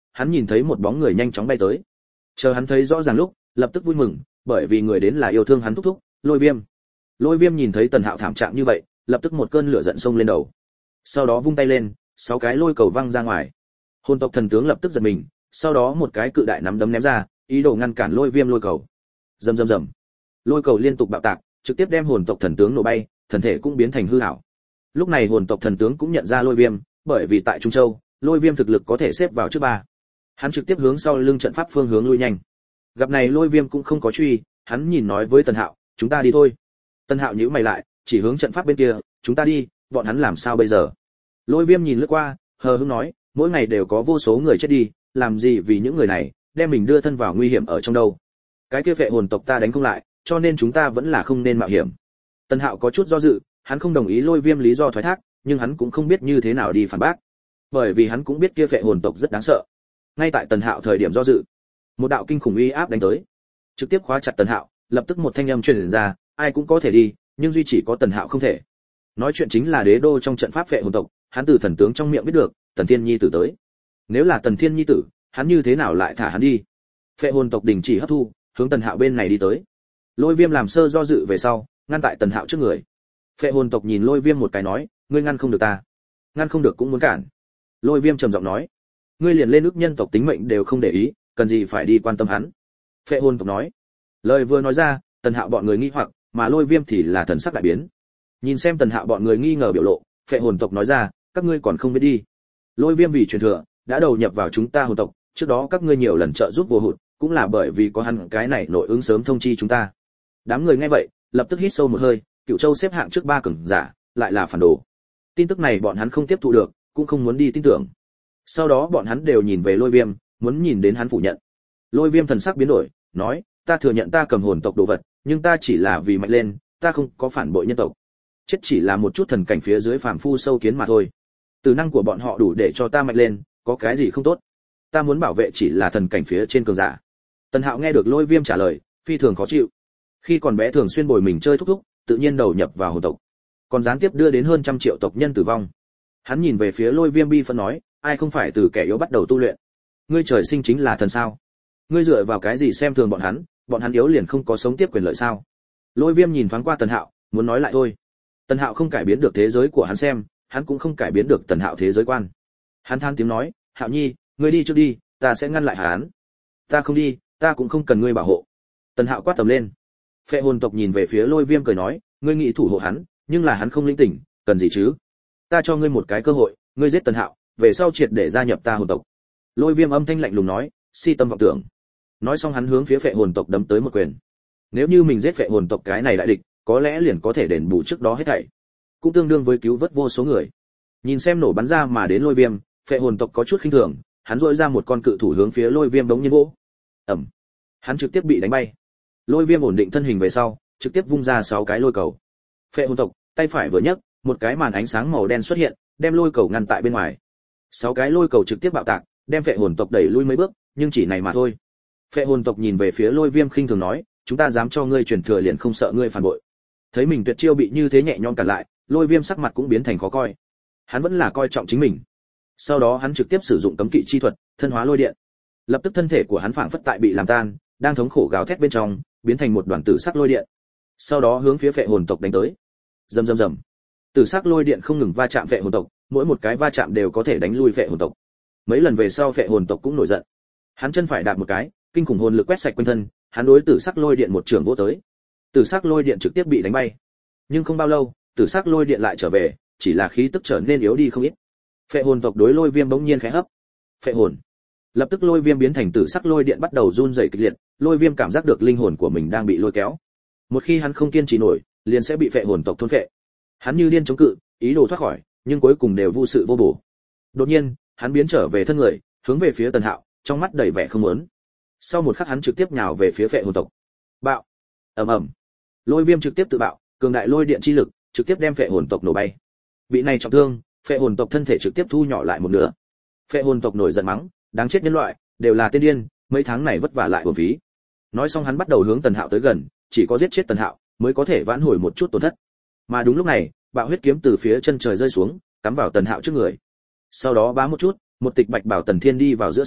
hắn nhìn thấy một bóng người nhanh chóng bay tới. Chờ hắn thấy rõ ràng lúc, lập tức vui mừng, bởi vì người đến là yêu thương hắn thúc thúc, Lôi Viêm. Lôi Viêm nhìn thấy Tần Hạo thảm trạng như vậy, lập tức một cơn lửa giận xông lên đầu. Sau đó vung tay lên, 6 cái lôi cầu văng ra ngoài. Hồn tộc thần tướng lập tức giật mình, sau đó một cái cự đại nắm đấm ném ra, ý đồ ngăn cản Lôi Viêm lôi cầu. Rầm rầm rầm. Lôi cầu liên tục bạo tạc, trực tiếp đem hồn tộc thần tướng nổ bay, thân thể cũng biến thành hư ảo. Lúc này hồn tộc thần tướng cũng nhận ra Lôi Viêm, bởi vì tại Trung Châu, Lôi Viêm thực lực có thể xếp vào trước 3. Hắn trực tiếp hướng sau lưng trận pháp phương hướng lui nhanh. Gặp này Lôi Viêm cũng không có truy, hắn nhìn nói với Tần Hạo, "Chúng ta đi thôi." Tần Hạo nhíu mày lại, chỉ hướng trận pháp bên kia, "Chúng ta đi, bọn hắn làm sao bây giờ?" Lôi Viêm nhìn lướt qua, hờ hững nói, "Mỗi ngày đều có vô số người chết đi, làm gì vì những người này, đem mình đưa thân vào nguy hiểm ở trong đâu. Cái kia phệ hồn tộc ta đánh không lại, cho nên chúng ta vẫn là không nên mạo hiểm." Tần Hạo có chút do dự, hắn không đồng ý Lôi Viêm lý do thoái thác, nhưng hắn cũng không biết như thế nào đi phản bác, bởi vì hắn cũng biết kia phệ hồn tộc rất đáng sợ. Ngay tại Tần Hạo thời điểm do dự, một đạo kinh khủng uy áp đánh tới, trực tiếp khóa chặt Tần Hạo, lập tức một thanh âm truyền ra, "Ai cũng có thể đi, nhưng duy chỉ có Tần Hạo không thể." Nói chuyện chính là đế đô trong trận pháp phệ hồn tộc, hắn từ thần tướng trong miệng biết được, Tần Thiên Nhi tử tới. Nếu là Tần Thiên Nhi tử, hắn như thế nào lại thả hắn đi? Phệ hồn tộc đình chỉ hấp thu, hướng Tần Hạo bên này đi tới. Lôi Viêm làm sơ do dự về sau, ngăn tại Tần Hạo trước người. Phệ hồn tộc nhìn Lôi Viêm một cái nói, "Ngươi ngăn không được ta." "Ngăn không được cũng muốn cản." Lôi Viêm trầm giọng nói, "Ngươi liền lên ước nhân tộc tính mệnh đều không để ý, cần gì phải đi quan tâm hắn?" Phệ hồn tộc nói. Lời vừa nói ra, Tần Hạo bọn người nghi hoặc, mà Lôi Viêm thì là thần sắc đại biến. Nhìn xem Tần Hạo bọn người nghi ngờ biểu lộ, Phệ hồn tộc nói ra, "Các ngươi còn không biết đi. Lôi Viêm vì truyền thừa, đã đầu nhập vào chúng ta hồn tộc, trước đó các ngươi nhiều lần trợ giúp vô hụt, cũng là bởi vì có hắn cái này nội ứng sớm thông chi chúng ta." Đám người nghe vậy, lập tức hít sâu một hơi, Cửu Châu xếp hạng trước 3 cường giả, lại là phản đồ. Tin tức này bọn hắn không tiếp thu được, cũng không muốn đi tin tưởng. Sau đó bọn hắn đều nhìn về Lôi Viêm, muốn nhìn đến hắn phủ nhận. Lôi Viêm thần sắc biến đổi, nói, "Ta thừa nhận ta cầm hồn tộc đồ vật, nhưng ta chỉ là vì mạnh lên, ta không có phản bội nhân tộc. Chết chỉ là một chút thần cảnh phía dưới phàm phu sâu kiến mà thôi. Từ năng của bọn họ đủ để cho ta mạnh lên, có cái gì không tốt? Ta muốn bảo vệ chỉ là thần cảnh phía trên cường giả." Tần Hạo nghe được Lôi Viêm trả lời, phi thường khó chịu. Khi còn bé thường xuyên bồi mình chơi thúc thúc, tự nhiên đầu nhập vào hồn tộc, còn gián tiếp đưa đến hơn 100 triệu tộc nhân tử vong. Hắn nhìn về phía Lôi Viêm bi phẫn nói, "Ai không phải từ kẻ yếu bắt đầu tu luyện? Ngươi trời sinh chính là thần sao? Ngươi dựa vào cái gì xem thường bọn hắn yếu liền không có sống tiếp quyền lợi sao?" Lôi Viêm nhìn thoáng qua Tần Hạo, muốn nói lại thôi. Tần Hạo không cải biến được thế giới của hắn xem, hắn cũng không cải biến được Tần Hạo thế giới quan. Hắn than tiếng nói, "Hạo Nhi, ngươi đi trước đi, ta sẽ ngăn lại hắn." "Ta không đi, ta cũng không cần ngươi bảo hộ." Tần Hạo quát tầm lên. Phệ hồn tộc nhìn về phía Lôi Viêm cười nói, "Ngươi nghĩ thủ hộ hắn, nhưng là hắn không linh tỉnh, cần gì chứ? Ta cho ngươi một cái cơ hội, ngươi giết Tần Hạo, về sau triệt để gia nhập ta hồn tộc." Lôi Viêm âm thanh lạnh lùng nói, "Si tâm vọng tưởng." Nói xong hắn hướng phía Phệ hồn tộc đấm tới một quyền. Nếu như mình giết Phệ hồn tộc cái này đại địch, có lẽ liền có thể đền bù trước đó hết thảy, cũng tương đương với cứu vớt vô số người. Nhìn xem nổ bắn ra mà đến Lôi Viêm, Phệ hồn tộc có chút khinh thường, hắn rũa ra một con cự thủ hướng phía Lôi Viêm đống nhiên vỗ. Ầm. Hắn trực tiếp bị đánh bay. Lôi Viêm ổn định thân hình về sau, trực tiếp vung ra 6 cái lôi cầu. Phệ hồn tộc, tay phải vừa nhấc, một cái màn ánh sáng màu đen xuất hiện, đem lôi cầu ngăn tại bên ngoài. 6 cái lôi cầu trực tiếp bạo tạc, đem Phệ hồn tộc đẩy lui mấy bước, nhưng chỉ này mà thôi. Phệ hồn tộc nhìn về phía Lôi Viêm khinh thường nói, "Chúng ta dám cho ngươi truyền thừa liền không sợ ngươi phản bội." Thấy mình tuyệt chiêu bị như thế nhẹ nhõm cản lại, Lôi Viêm sắc mặt cũng biến thành khó coi. Hắn vẫn là coi trọng chính mình. Sau đó hắn trực tiếp sử dụng cấm kỵ chi thuật, thân hóa lôi điện. Lập tức thân thể của hắn phảng phất tại bị làm tan, đang thống khổ gào thét bên trong, biến thành một đoàn tử sắc lôi điện. Sau đó hướng phía Phệ hồn tộc đánh tới. Rầm rầm rầm. Tử sắc lôi điện không ngừng va chạm Phệ hồn tộc, mỗi một cái va chạm đều có thể đánh lui Phệ hồn tộc. Mấy lần về sau Phệ hồn tộc cũng nổi giận. Hắn chân phải đạp một cái, kinh khủng hồn lực quét sạch quanh thân, hắn đối tử sắc lôi điện một trường vỗ tới. Tử sắc lôi điện trực tiếp bị đánh bay. Nhưng không bao lâu, tử sắc lôi điện lại trở về, chỉ là khí tức trở nên yếu đi không ít. Phệ hồn tộc đối Lôi Viêm bỗng nhiên khẽ hấp. Phệ hồn. Lập tức Lôi Viêm biến thành tử sắc lôi điện bắt đầu run rẩy kịch liệt, Lôi Viêm cảm giác được linh hồn của mình đang bị lôi kéo. Một khi hắn không kiên trì nổi, liền sẽ bị Phệ hồn tộc thôn phệ. Hắn như điên chống cự, ý đồ thoát khỏi, nhưng cuối cùng đều vô sự vô bổ. Đột nhiên, hắn biến trở về thân người, hướng về phía Tần Hạo, trong mắt đầy vẻ không muốn. Sau một khắc hắn trực tiếp nhào về phía Phệ hồn tộc. Bạo. Ầm ầm. Lôi Viêm trực tiếp tự bạo, cường đại lôi điện chi lực, trực tiếp đem Phệ hồn tộc nổ bay. Bị này trọng thương, Phệ hồn tộc thân thể trực tiếp thu nhỏ lại một nửa. Phệ hồn tộc nổi giận mắng, đáng chết nhân loại, đều là tên điên, mấy tháng này vất vả lại uổng phí. Nói xong hắn bắt đầu hướng Tần Hạo tới gần, chỉ có giết chết Tần Hạo mới có thể vãn hồi một chút tổn thất. Mà đúng lúc này, bạo huyết kiếm từ phía chân trời rơi xuống, cắm vào Tần Hạo trước người. Sau đó bá một chút, một tịch bạch bảo Tần Thiên đi vào giữa sân,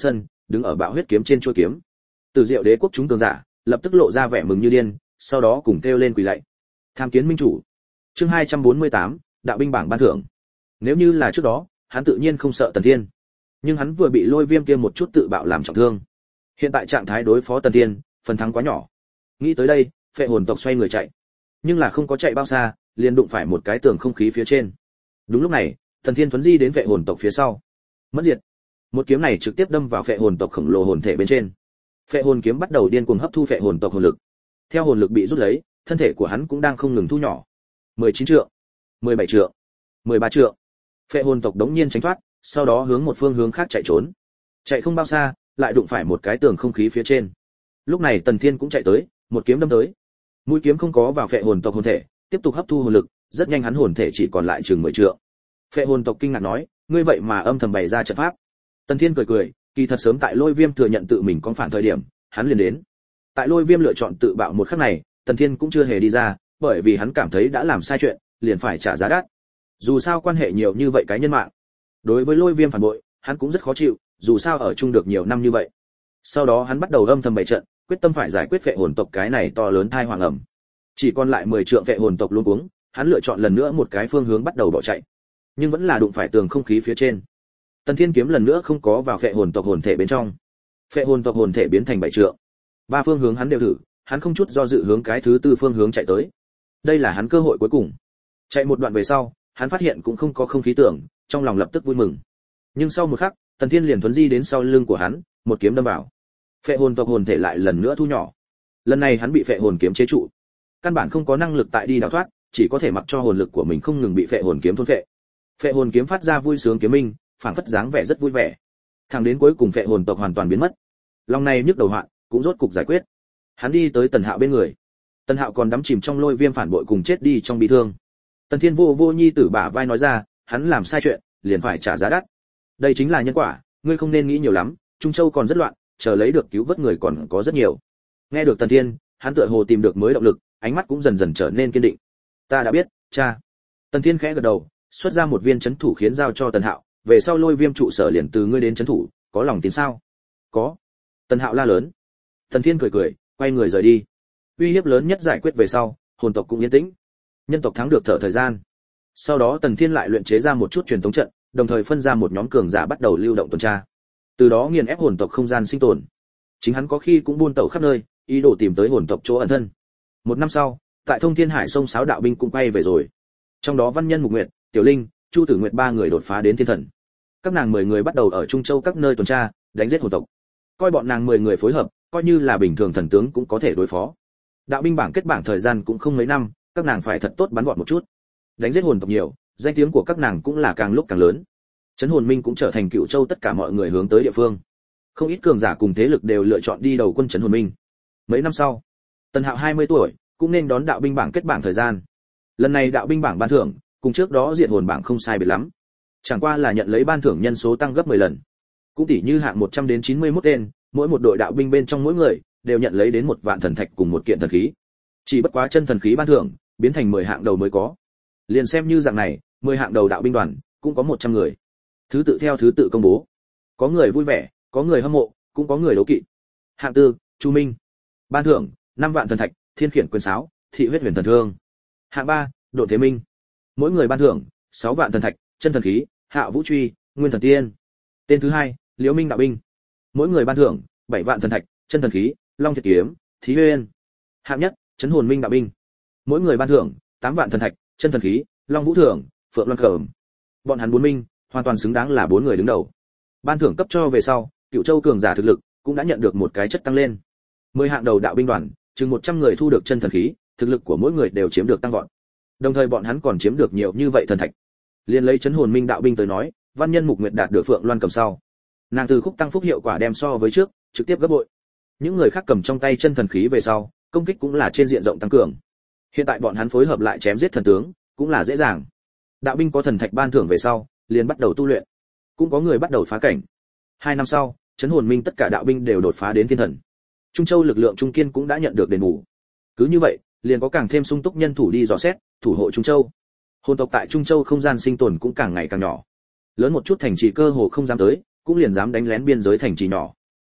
đứng ở bạo huyết kiếm trên chuôi kiếm. Từ Diệu Đế quốc chúng cường giả lập tức lộ ra vẻ mừng như điên, sau đó cùng kêu lên quỳ lạy. Tham kiến minh chủ. Chương 248, đạo binh bảng ban thưởng. Nếu như là trước đó, hắn tự nhiên không sợ Tần Thiên, nhưng hắn vừa bị Lôi Viêm kia một chút tự bạo làm trọng thương. Hiện tại trạng thái đối phó Tần Thiên, phần thắng quá nhỏ. Nghĩ tới đây, phệ hồn tộc xoay người chạy, nhưng là không có chạy bao xa, liền đụng phải một cái tường không khí phía trên. Đúng lúc này, Tần Thiên thuấn di đến phệ hồn tộc phía sau. Mất diệt. Một kiếm này trực tiếp đâm vào phệ hồn tộc khổng lồ hồn thể bên trên. Phệ hồn kiếm bắt đầu điên cuồng hấp thu phệ hồn tộc hồn lực. Theo hồn lực bị rút lấy, thân thể của hắn cũng đang không ngừng thu nhỏ. 19 trượng, 17 trượng, 13 trượng. Phệ hồn tộc đống nhiên tránh thoát, sau đó hướng một phương hướng khác chạy trốn. Chạy không bao xa, lại đụng phải một cái tường không khí phía trên. Lúc này Tần Thiên cũng chạy tới, một kiếm đâm tới. Mũi kiếm không có vào phệ hồn tộc hồn thể, tiếp tục hấp thu hồn lực, rất nhanh hắn hồn thể chỉ còn lại chừng 10 trượng. Phệ hồn tộc kinh ngạc nói, ngươi vậy mà âm thầm bày ra trận pháp. Tần Thiên cười cười, kỳ thật sớm tại Lôi Viêm thừa nhận tự mình có phản thời điểm, hắn liền đến. Tại Lôi Viêm lựa chọn tự bạo một khắc này, Tần Thiên cũng chưa hề đi ra, bởi vì hắn cảm thấy đã làm sai chuyện, liền phải trả giá đắt. Dù sao quan hệ nhiều như vậy cái nhân mạng, đối với Lôi Viêm phản bội, hắn cũng rất khó chịu, dù sao ở chung được nhiều năm như vậy. Sau đó hắn bắt đầu âm thầm bày trận, quyết tâm phải giải quyết phệ hồn tộc cái này to lớn thai hoàng ẩm. Chỉ còn lại 10 trượng phệ hồn tộc luống cuống, hắn lựa chọn lần nữa một cái phương hướng bắt đầu bỏ chạy, nhưng vẫn là đụng phải tường không khí phía trên. Tần Thiên kiếm lần nữa không có vào phệ hồn tộc hồn thể bên trong. Phệ hồn tộc hồn thể biến thành 7 trượng. Ba phương hướng hắn đều thử, hắn không chút do dự hướng cái thứ tư phương hướng chạy tới. Đây là hắn cơ hội cuối cùng. Chạy một đoạn về sau, hắn phát hiện cũng không có không khí tưởng, trong lòng lập tức vui mừng. Nhưng sau một khắc, Tần Thiên liền thuấn di đến sau lưng của hắn, một kiếm đâm vào. Phệ hồn tộc hồn thể lại lần nữa thu nhỏ. Lần này hắn bị phệ hồn kiếm chế trụ, căn bản không có năng lực tại đi đào thoát, chỉ có thể mặc cho hồn lực của mình không ngừng bị phệ hồn kiếm thôn phệ. Phệ hồn kiếm phát ra vui sướng kiếm minh, phảng phất dáng vẻ rất vui vẻ. Thẳng đến cuối cùng phệ hồn tộc hoàn toàn biến mất. Lòng này nhức đầu hoạn, cũng rốt cục giải quyết. Hắn đi tới Tần Hạo bên người. Tần Hạo còn đắm chìm trong Lôi Viêm phản bội cùng chết đi trong bi thương. Tần Thiên vô vô nhi tử bả vai nói ra, hắn làm sai chuyện, liền phải trả giá đắt. Đây chính là nhân quả, ngươi không nên nghĩ nhiều lắm, Trung Châu còn rất loạn, chờ lấy được cứu vớt người còn có rất nhiều. Nghe được Tần Thiên, hắn tựa hồ tìm được mới động lực, ánh mắt cũng dần dần trở nên kiên định. Ta đã biết, cha. Tần Thiên khẽ gật đầu, xuất ra một viên chấn thủ khiến giao cho Tần Hạo, về sau Lôi Viêm trụ sở liền từ ngươi đến chấn thủ, có lòng tin sao? Có. Tần Hạo la lớn. Tần Thiên cười cười, quay người rời đi. Uy hiếp lớn nhất giải quyết về sau, hồn tộc cũng yên tĩnh. Nhân tộc thắng được thở thời gian. Sau đó Tần Thiên lại luyện chế ra một chút truyền thống trận, đồng thời phân ra một nhóm cường giả bắt đầu lưu động tuần tra. Từ đó nghiền ép hồn tộc không gian sinh tồn. Chính hắn có khi cũng buôn tẩu khắp nơi, ý đồ tìm tới hồn tộc chỗ ẩn thân. Một năm sau, tại Thông Thiên Hải sông Sáo đạo binh cũng quay về rồi. Trong đó Văn Nhân Mục Nguyệt, Tiểu Linh, Chu Tử Nguyệt ba người đột phá đến thiên thần. Các nàng 10 người bắt đầu ở Trung Châu các nơi tuần tra, đánh giết hồn tộc. Coi bọn nàng 10 người phối hợp, coi như là bình thường thần tướng cũng có thể đối phó. Đạo binh bảng kết bảng thời gian cũng không mấy năm, các nàng phải thật tốt bắn vọt một chút. Đánh giết hồn tộc nhiều, danh tiếng của các nàng cũng là càng lúc càng lớn. Trấn Hồn Minh cũng trở thành Cựu Châu tất cả mọi người hướng tới địa phương. Không ít cường giả cùng thế lực đều lựa chọn đi đầu quân Trấn Hồn Minh. Mấy năm sau, Tần Hạo 20 tuổi, cũng nên đón đạo binh bảng kết bảng thời gian. Lần này đạo binh bảng ban thưởng, cùng trước đó diệt hồn bảng không sai biệt lắm. Chẳng qua là nhận lấy ban thưởng nhân số tăng gấp 10 lần. Cũng tỷ như hạng 100 đến 91 tên, mỗi một đội đạo binh bên trong mỗi người đều nhận lấy đến 1 vạn thần thạch cùng một kiện thần khí. Chỉ bất quá chân thần khí ban thưởng biến thành 10 hạng đầu mới có. Liền xem như dạng này, 10 hạng đầu đạo binh đoàn cũng có 100 người. Thứ tự theo thứ tự công bố. Có người vui vẻ, có người hâm mộ, cũng có người đấu kỵ. Hạng tư, Chu Minh. Ban thưởng 5 vạn thần thạch, Thiên Khiển quyền sáo, Thị huyết huyền thần thương. Hạng 3, Độn Thế Minh. Mỗi người ban thưởng 6 vạn thần thạch, chân thần khí, Hạo Vũ truy, Nguyên thần tiên. Tên thứ 2, Liễu Minh đạo binh. Mỗi người ban thưởng 7 vạn thần thạch, chân thần khí, Long Thiệt kiếm, Thí Huyên. Hạng nhất, Trấn Hồn Minh đạo binh. Mỗi người ban thưởng 8 vạn thần thạch, chân thần khí, Long Vũ thưởng, Phượng Loan cẩm. Bọn hắn 4 minh, hoàn toàn xứng đáng là 4 người đứng đầu. Ban thưởng cấp cho về sau, Cựu Châu cường giả thực lực cũng đã nhận được một cái chất tăng lên. 10 hạng đầu đạo binh đoàn, chừng 100 người thu được chân thần khí, thực lực của mỗi người đều chiếm được tăng vọt. Đồng thời bọn hắn còn chiếm được nhiều như vậy thần thạch. Liên lấy Trấn Hồn Minh đạo binh tới nói, Văn Nhân Mục Nguyệt đạt được Phượng Loan cầm sau. Nàng từ khúc tăng phúc hiệu quả đem so với trước, trực tiếp gấp bội. Những người khác cầm trong tay chân thần khí về sau, công kích cũng là trên diện rộng tăng cường. Hiện tại bọn hắn phối hợp lại chém giết thần tướng, cũng là dễ dàng. Đạo binh có thần thạch ban thưởng về sau, liền bắt đầu tu luyện. Cũng có người bắt đầu phá cảnh. 2 năm sau, Trấn Hồn Minh tất cả đạo binh đều đột phá đến thiên thần. Trung Châu lực lượng trung kiên cũng đã nhận được đền bù. Cứ như vậy, liền có càng thêm sung túc nhân thủ đi dò xét, thủ hộ Trung Châu. Hồn tộc tại Trung Châu không gian sinh tồn cũng càng ngày càng nhỏ. Lớn một chút thành trì cơ hồ không dám tới, cũng liền dám đánh lén biên giới thành trì nhỏ.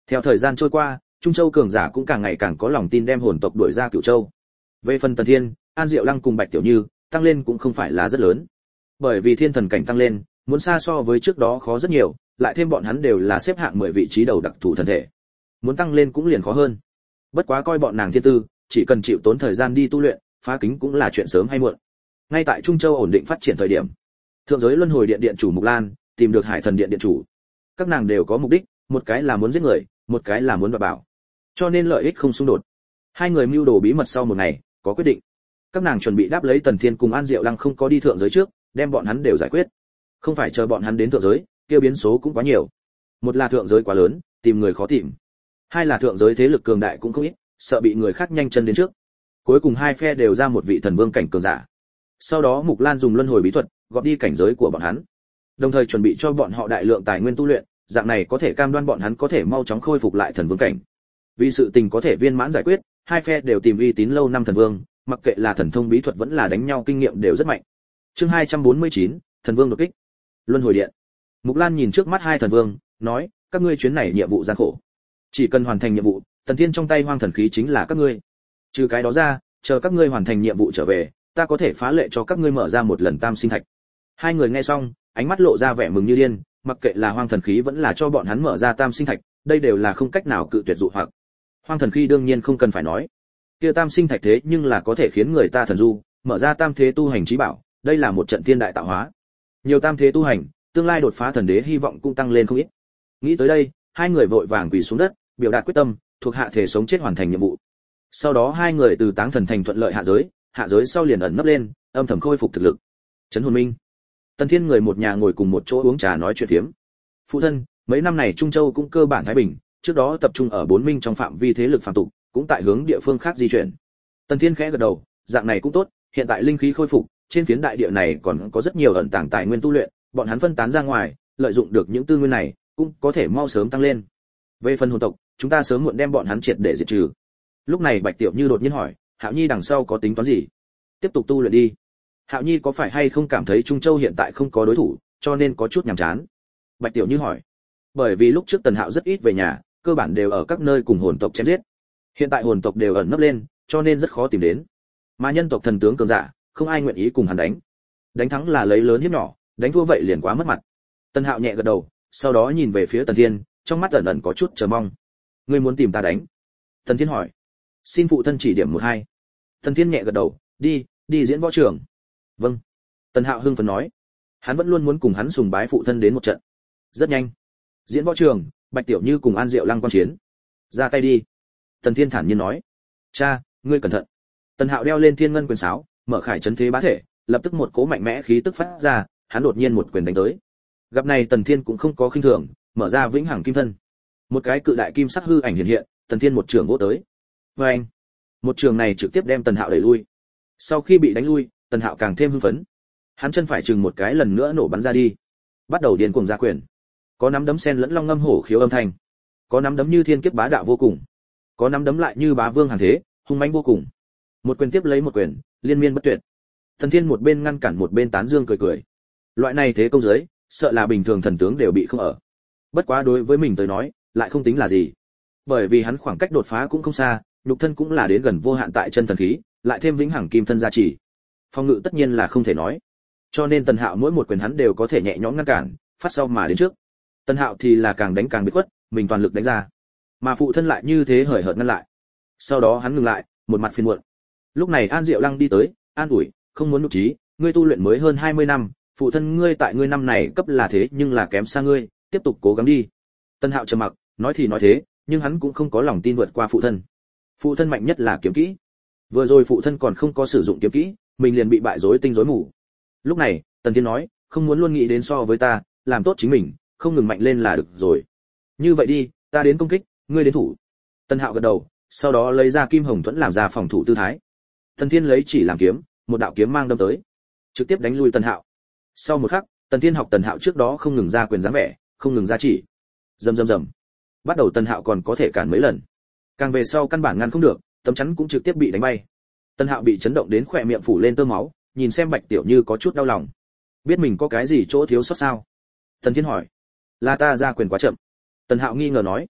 Theo thời gian trôi qua, Trung Châu cường giả cũng càng ngày càng có lòng tin đem hồn tộc đuổi ra Cửu Châu. Về phần Tần Thiên, An Diệu Lăng cùng Bạch Tiểu Như, tăng lên cũng không phải là rất lớn. Bởi vì thiên thần cảnh tăng lên, muốn xa so với trước đó khó rất nhiều, lại thêm bọn hắn đều là xếp hạng 10 vị trí đầu đặc thù thần thể. Muốn tăng lên cũng liền khó hơn. Bất quá coi bọn nàng thiên tư, chỉ cần chịu tốn thời gian đi tu luyện, phá kính cũng là chuyện sớm hay muộn. Ngay tại Trung Châu ổn định phát triển thời điểm, Thượng giới Luân Hồi Điện điện chủ Mục Lan tìm được Hải Thần Điện điện chủ. Các nàng đều có mục đích, một cái là muốn giết người, một cái là muốn đoạt bảo. Cho nên lợi ích không xung đột. Hai người mưu đồ bí mật sau một ngày, có quyết định. Các nàng chuẩn bị đáp lấy Tần Thiên cùng An Diệu Lăng không có đi thượng giới trước, đem bọn hắn đều giải quyết. Không phải chờ bọn hắn đến thượng giới, kia biến số cũng quá nhiều. Một là thượng giới quá lớn, tìm người khó tìm. Hai là thượng giới thế lực cường đại cũng không ít, sợ bị người khác nhanh chân đến trước. Cuối cùng hai phe đều ra một vị thần vương cảnh cường giả. Sau đó Mục Lan dùng luân hồi bí thuật, gọt đi cảnh giới của bọn hắn. Đồng thời chuẩn bị cho bọn họ đại lượng tài nguyên tu luyện, dạng này có thể cam đoan bọn hắn có thể mau chóng khôi phục lại thần vương cảnh. Vì sự tình có thể viên mãn giải quyết, hai phe đều tìm uy tín lâu năm thần vương, mặc kệ là thần thông bí thuật vẫn là đánh nhau kinh nghiệm đều rất mạnh. Chương 249, thần vương đột kích. Luân hồi điện. Mục Lan nhìn trước mắt hai thần vương, nói, các ngươi chuyến này nhiệm vụ gian khổ. Chỉ cần hoàn thành nhiệm vụ, Tần Thiên trong tay hoang thần khí chính là các ngươi. Trừ cái đó ra, chờ các ngươi hoàn thành nhiệm vụ trở về, ta có thể phá lệ cho các ngươi mở ra một lần tam sinh thạch. Hai người nghe xong, ánh mắt lộ ra vẻ mừng như điên, mặc kệ là hoang thần khí vẫn là cho bọn hắn mở ra tam sinh thạch, đây đều là không cách nào cự tuyệt dụ hoặc. Hoang thần khí đương nhiên không cần phải nói. Kia tam sinh thạch thế nhưng là có thể khiến người ta thần du, mở ra tam thế tu hành chí bảo, đây là một trận thiên đại tạo hóa. Nhiều tam thế tu hành, tương lai đột phá thần đế hy vọng cũng tăng lên không ít. Nghĩ tới đây, hai người vội vàng quỳ xuống đất, biểu đạt quyết tâm, thuộc hạ thể sống chết hoàn thành nhiệm vụ. Sau đó hai người từ Táng Thần Thành thuận lợi hạ giới sau liền ẩn nấp lên, âm thầm khôi phục thực lực. Trấn Hồn Minh. Tần Thiên người một nhà ngồi cùng một chỗ uống trà nói chuyện phiếm. Phụ thân, mấy năm này Trung Châu cũng cơ bản thái bình, trước đó tập trung ở bốn minh trong phạm vi thế lực phàm tục, cũng tại hướng địa phương khác di chuyển. Tần Thiên khẽ gật đầu, dạng này cũng tốt, hiện tại linh khí khôi phục, trên phiến đại địa này còn có rất nhiều ẩn tàng tài nguyên tu luyện, bọn hắn phân tán ra ngoài, lợi dụng được những tư nguyên này, cũng có thể mau sớm tăng lên. Về phần hồn tộc, chúng ta sớm muộn đem bọn hắn triệt để diệt trừ. Lúc này Bạch Tiểu Như đột nhiên hỏi, Hạo Nhi đằng sau có tính toán gì? Tiếp tục tu luyện đi. Hạo Nhi có phải hay không cảm thấy Trung Châu hiện tại không có đối thủ, cho nên có chút nhàm chán? Bạch Tiểu Như hỏi. Bởi vì lúc trước Tần Hạo rất ít về nhà, cơ bản đều ở các nơi cùng hồn tộc chém giết. Hiện tại hồn tộc đều ẩn nấp lên, cho nên rất khó tìm đến. Mà nhân tộc thần tướng cường giả, không ai nguyện ý cùng hắn đánh. Đánh thắng là lấy lớn hiếp nhỏ, đánh thua vậy liền quá mất mặt. Tần Hạo nhẹ gật đầu, sau đó nhìn về phía Tần Thiên, trong mắt ẩn ẩn có chút chờ mong. Ngươi muốn tìm ta đánh? Tần Thiên hỏi. Xin phụ thân chỉ điểm một hai. Tần Thiên nhẹ gật đầu, đi diễn võ trường. Vâng. Tần Hạo hưng phấn nói. Hắn vẫn luôn muốn cùng hắn sùng bái phụ thân đến một trận. Rất nhanh. Diễn võ trường, Bạch Tiểu Như cùng An Diệu Lăng quan chiến. Ra tay đi. Tần Thiên thản nhiên nói. Cha, ngươi cẩn thận. Tần Hạo đeo lên Thiên Ngân quyền sáo, mở khải chấn thế bá thể, lập tức một cỗ mạnh mẽ khí tức phát ra, hắn đột nhiên một quyền đánh tới. Gặp này Tần Thiên cũng không có khinh thường, mở ra vĩnh hằng kim thân. Một cái cự đại kim sắc hư ảnh hiện hiện, Tần Thiên một trường vỗ tới. Và anh, một trường này trực tiếp đem Tần Hạo đẩy lui. Sau khi bị đánh lui, Tần Hạo càng thêm hưng phấn. Hắn chân phải chừng một cái lần nữa nổ bắn ra đi, bắt đầu điên cuồng ra quyền. Có nắm đấm sen lẫn long ngâm hổ khiếu âm thanh, có nắm đấm như thiên kiếp bá đạo vô cùng, có nắm đấm lại như bá vương hàng thế, hung mãnh vô cùng. Một quyền tiếp lấy một quyền, liên miên bất tuyệt. Tần Thiên một bên ngăn cản một bên tán dương cười cười. Loại này thế công dưới, sợ là bình thường thần tướng đều bị không ở. Bất quá đối với mình tới nói, lại không tính là gì. Bởi vì hắn khoảng cách đột phá cũng không xa, nhục thân cũng là đến gần vô hạn tại chân thần khí, lại thêm vĩnh hằng kim thân gia trì. Phong ngự tất nhiên là không thể nói. Cho nên Tần Hạo mỗi một quyền hắn đều có thể nhẹ nhõm ngăn cản, phát sau mà đến trước. Tần Hạo thì là càng đánh càng bị khuất, mình toàn lực đánh ra. Mà phụ thân lại như thế hời hợt ngăn lại. Sau đó hắn ngừng lại, một mặt phiền muộn. Lúc này An Diệu Lăng đi tới, an ủi, không muốn nụ trí, ngươi tu luyện mới hơn 20 năm, phụ thân ngươi tại ngươi năm này cấp là thế nhưng là kém xa ngươi, tiếp tục cố gắng đi. Tần Hạo trầm mặc, nói thì nói thế, nhưng hắn cũng không có lòng tin vượt qua phụ thân. Phụ thân mạnh nhất là kiếm kỹ. Vừa rồi phụ thân còn không có sử dụng kiếm kỹ, mình liền bị bại rối tinh rối mù. Lúc này, Tần Thiên nói, không muốn luôn nghĩ đến so với ta, làm tốt chính mình, không ngừng mạnh lên là được rồi. Như vậy đi, ta đến công kích, ngươi đến thủ. Tần Hạo gật đầu, sau đó lấy ra kim hồng thuẫn làm ra phòng thủ tư thái. Tần Thiên lấy chỉ làm kiếm, một đạo kiếm mang đâm tới, trực tiếp đánh lui Tần Hạo. Sau một khắc, Tần Thiên học Tần Hạo trước đó không ngừng ra quyền dáng vẻ, không ngừng ra chỉ. Rầm rầm rầm. Bắt đầu Tần Hạo còn có thể cản mấy lần, càng về sau căn bản ngăn không được, tấm chắn cũng trực tiếp bị đánh bay. Tần Hạo bị chấn động đến khóe miệng phủ lên tơ máu, nhìn xem Bạch Tiểu Như có chút đau lòng. Biết mình có cái gì chỗ thiếu sót sao? Tần Thiên hỏi. Là ta ra quyền quá chậm. Tần Hạo nghi ngờ nói.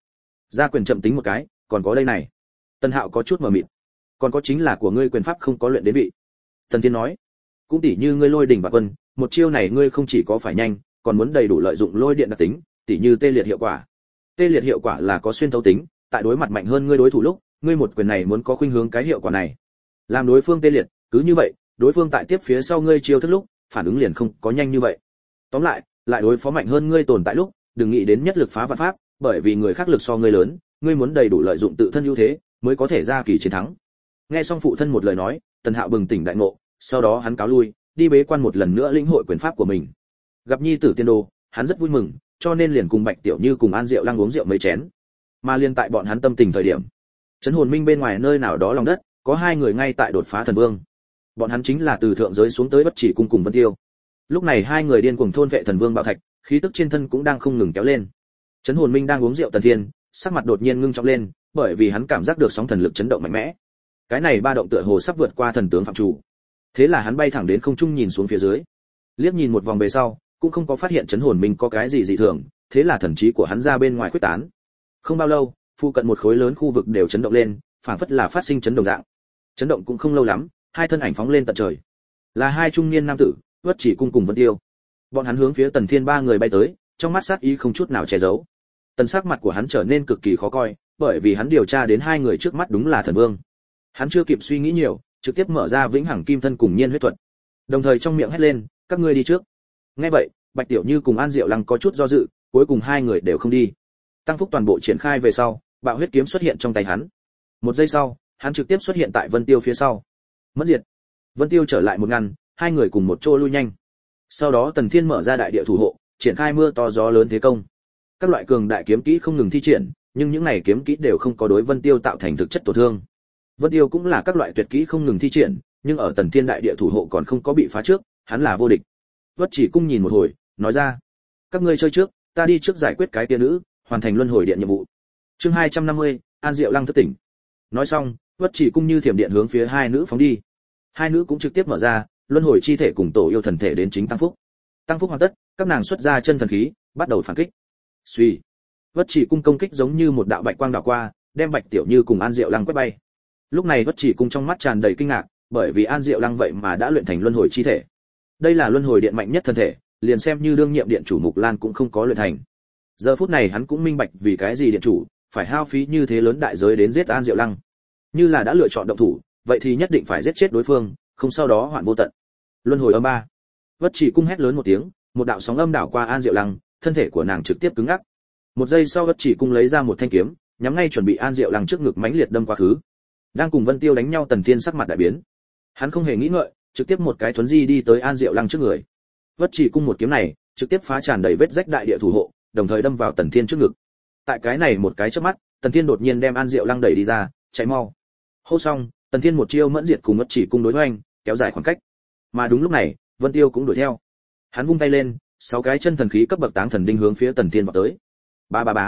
Gia quyền chậm tính một cái, còn có đây này. Tần Hạo có chút mờ mịt. Còn có chính là của ngươi quyền pháp không có luyện đến vị. Tần Thiên nói, cũng tỉ như ngươi lôi đỉnh và quân, một chiêu này ngươi không chỉ có phải nhanh, còn muốn đầy đủ lợi dụng lôi điện đặc tính, tỉ như tê liệt hiệu quả. Tê liệt hiệu quả là có xuyên thấu tính, tại đối mặt mạnh hơn ngươi đối thủ lúc, ngươi một quyền này muốn có khuynh hướng cái hiệu quả này. Làm đối phương tê liệt, cứ như vậy, đối phương tại tiếp phía sau ngươi chiêu thức lúc, phản ứng liền không có nhanh như vậy. Tóm lại, lại đối phó mạnh hơn ngươi tồn tại lúc, đừng nghĩ đến nhất lực phá vạn pháp, bởi vì người khác lực so ngươi lớn, ngươi muốn đầy đủ lợi dụng tự thân ưu thế, mới có thể ra kỳ chiến thắng. Nghe xong phụ thân một lời nói, Tần Hạo bừng tỉnh đại ngộ, sau đó hắn cáo lui, đi bế quan một lần nữa lĩnh hội quyền pháp của mình. Gặp nhi tử tiên đồ, hắn rất vui mừng, cho nên liền cùng Bạch Tiểu Như cùng An Diệu Lăng uống rượu mấy chén. Mà liên tại bọn hắn tâm tình thời điểm, Trấn Hồn Minh bên ngoài nơi nào đó lòng đất, có hai người ngay tại đột phá thần vương. Bọn hắn chính là từ thượng giới xuống tới Bất Chỉ cung cùng Vân Tiêu. Lúc này hai người điên cuồng thôn vệ thần vương bảo thạch, khí tức trên thân cũng đang không ngừng kéo lên. Trấn Hồn Minh đang uống rượu Tần Thiên, sắc mặt đột nhiên ngưng trọng lên, bởi vì hắn cảm giác được sóng thần lực chấn động mạnh mẽ. Cái này ba động tựa hồ sắp vượt qua thần tướng phạm chủ. Thế là hắn bay thẳng đến không trung nhìn xuống phía dưới. Liếc nhìn một vòng về sau, cũng không có phát hiện Trấn Hồn Minh có cái gì dị thường, thế là thần trí của hắn ra bên ngoài khuếch tán. Không bao lâu, phụ cận một khối lớn khu vực đều chấn động lên, phảng phất là phát sinh chấn động dạng. Chấn động cũng không lâu lắm, hai thân ảnh phóng lên tận trời. Là hai trung niên nam tử, Bất Chỉ cung cùng Vân Tiêu. Bọn hắn hướng phía Tần Thiên ba người bay tới, trong mắt sát ý không chút nào che giấu. Tần sắc mặt của hắn trở nên cực kỳ khó coi, bởi vì hắn điều tra đến hai người trước mắt đúng là thần vương. Hắn chưa kịp suy nghĩ nhiều, trực tiếp mở ra Vĩnh Hằng Kim Thân cùng Nhiên huyết thuật. Đồng thời trong miệng hét lên, các ngươi đi trước. Nghe vậy, Bạch Tiểu Như cùng An Diệu Lăng có chút do dự, cuối cùng hai người đều không đi. Tăng phúc toàn bộ triển khai về sau, bạo huyết kiếm xuất hiện trong tay hắn. Một giây sau, hắn trực tiếp xuất hiện tại Vân Tiêu phía sau. Mất diệt. Vân Tiêu trở lại một ngăn, hai người cùng một chỗ lui nhanh. Sau đó Tần Thiên mở ra đại địa thủ hộ, triển khai mưa to gió lớn thế công. Các loại cường đại kiếm kỹ không ngừng thi triển, nhưng những này kiếm kỹ đều không có đối Vân Tiêu tạo thành thực chất tổn thương. Vân Tiêu cũng là các loại tuyệt kỹ không ngừng thi triển, nhưng ở Tần Thiên đại địa thủ hộ còn không có bị phá trước, hắn là vô địch. Vất Chỉ cung nhìn một hồi, nói ra: "Các ngươi chơi trước, ta đi trước giải quyết cái tiên nữ, hoàn thành luân hồi điện nhiệm vụ." Chương 250, An Diệu Lăng thức tỉnh. Nói xong, Vất Chỉ cung như thiểm điện hướng phía hai nữ phóng đi. Hai nữ cũng trực tiếp mở ra, luân hồi chi thể cùng tổ yêu thần thể đến chính tăng phúc. Tăng phúc hoàn tất, các nàng xuất ra chân thần khí, bắt đầu phản kích. Suy, Vất Chỉ cung công kích giống như một đạo bạch quang đảo qua, đem Bạch Tiểu Như cùng An Diệu Lăng quét bay. Lúc này Vất Chỉ cung trong mắt tràn đầy kinh ngạc, bởi vì An Diệu Lăng vậy mà đã luyện thành luân hồi chi thể. Đây là luân hồi điện mạnh nhất thân thể, liền xem như đương nhiệm điện chủ Mục Lan cũng không có luyện thành. Giờ phút này hắn cũng minh bạch vì cái gì điện chủ phải hao phí như thế lớn đại giới đến giết An Diệu Lăng. Như là đã lựa chọn động thủ, vậy thì nhất định phải giết chết đối phương, không sau đó hoạn vô tận. Luân hồi âm ba. Vất Chỉ cung hét lớn một tiếng, một đạo sóng âm đảo qua An Diệu Lăng, thân thể của nàng trực tiếp cứng ngắc. Một giây sau Vất Chỉ cung lấy ra một thanh kiếm, nhắm ngay chuẩn bị An Diệu Lăng trước ngực mãnh liệt đâm quá khứ. Đang cùng Vân Tiêu đánh nhau Tần Thiên sắc mặt đại biến. Hắn không hề nghĩ ngợi, trực tiếp một cái thuấn di đi tới An Diệu Lăng trước người. Vất Chỉ cung một kiếm này, trực tiếp phá tràn đầy vết rách đại địa thủ hộ, đồng thời đâm vào Tần Thiên trước ngực. Tại cái này một cái chớp mắt, Tần Thiên đột nhiên đem An Diệu Lăng đẩy đi ra, chạy mau. Hô xong, Tần Thiên một chiêu mẫn diệt cùng Vất Chỉ cung đối hoành, kéo dài khoảng cách. Mà đúng lúc này, Vân Tiêu cũng đuổi theo. Hắn vung tay lên, 6 cái chân thần khí cấp bậc táng thần đinh hướng phía Tần Thiên vọt tới. Ba ba bá.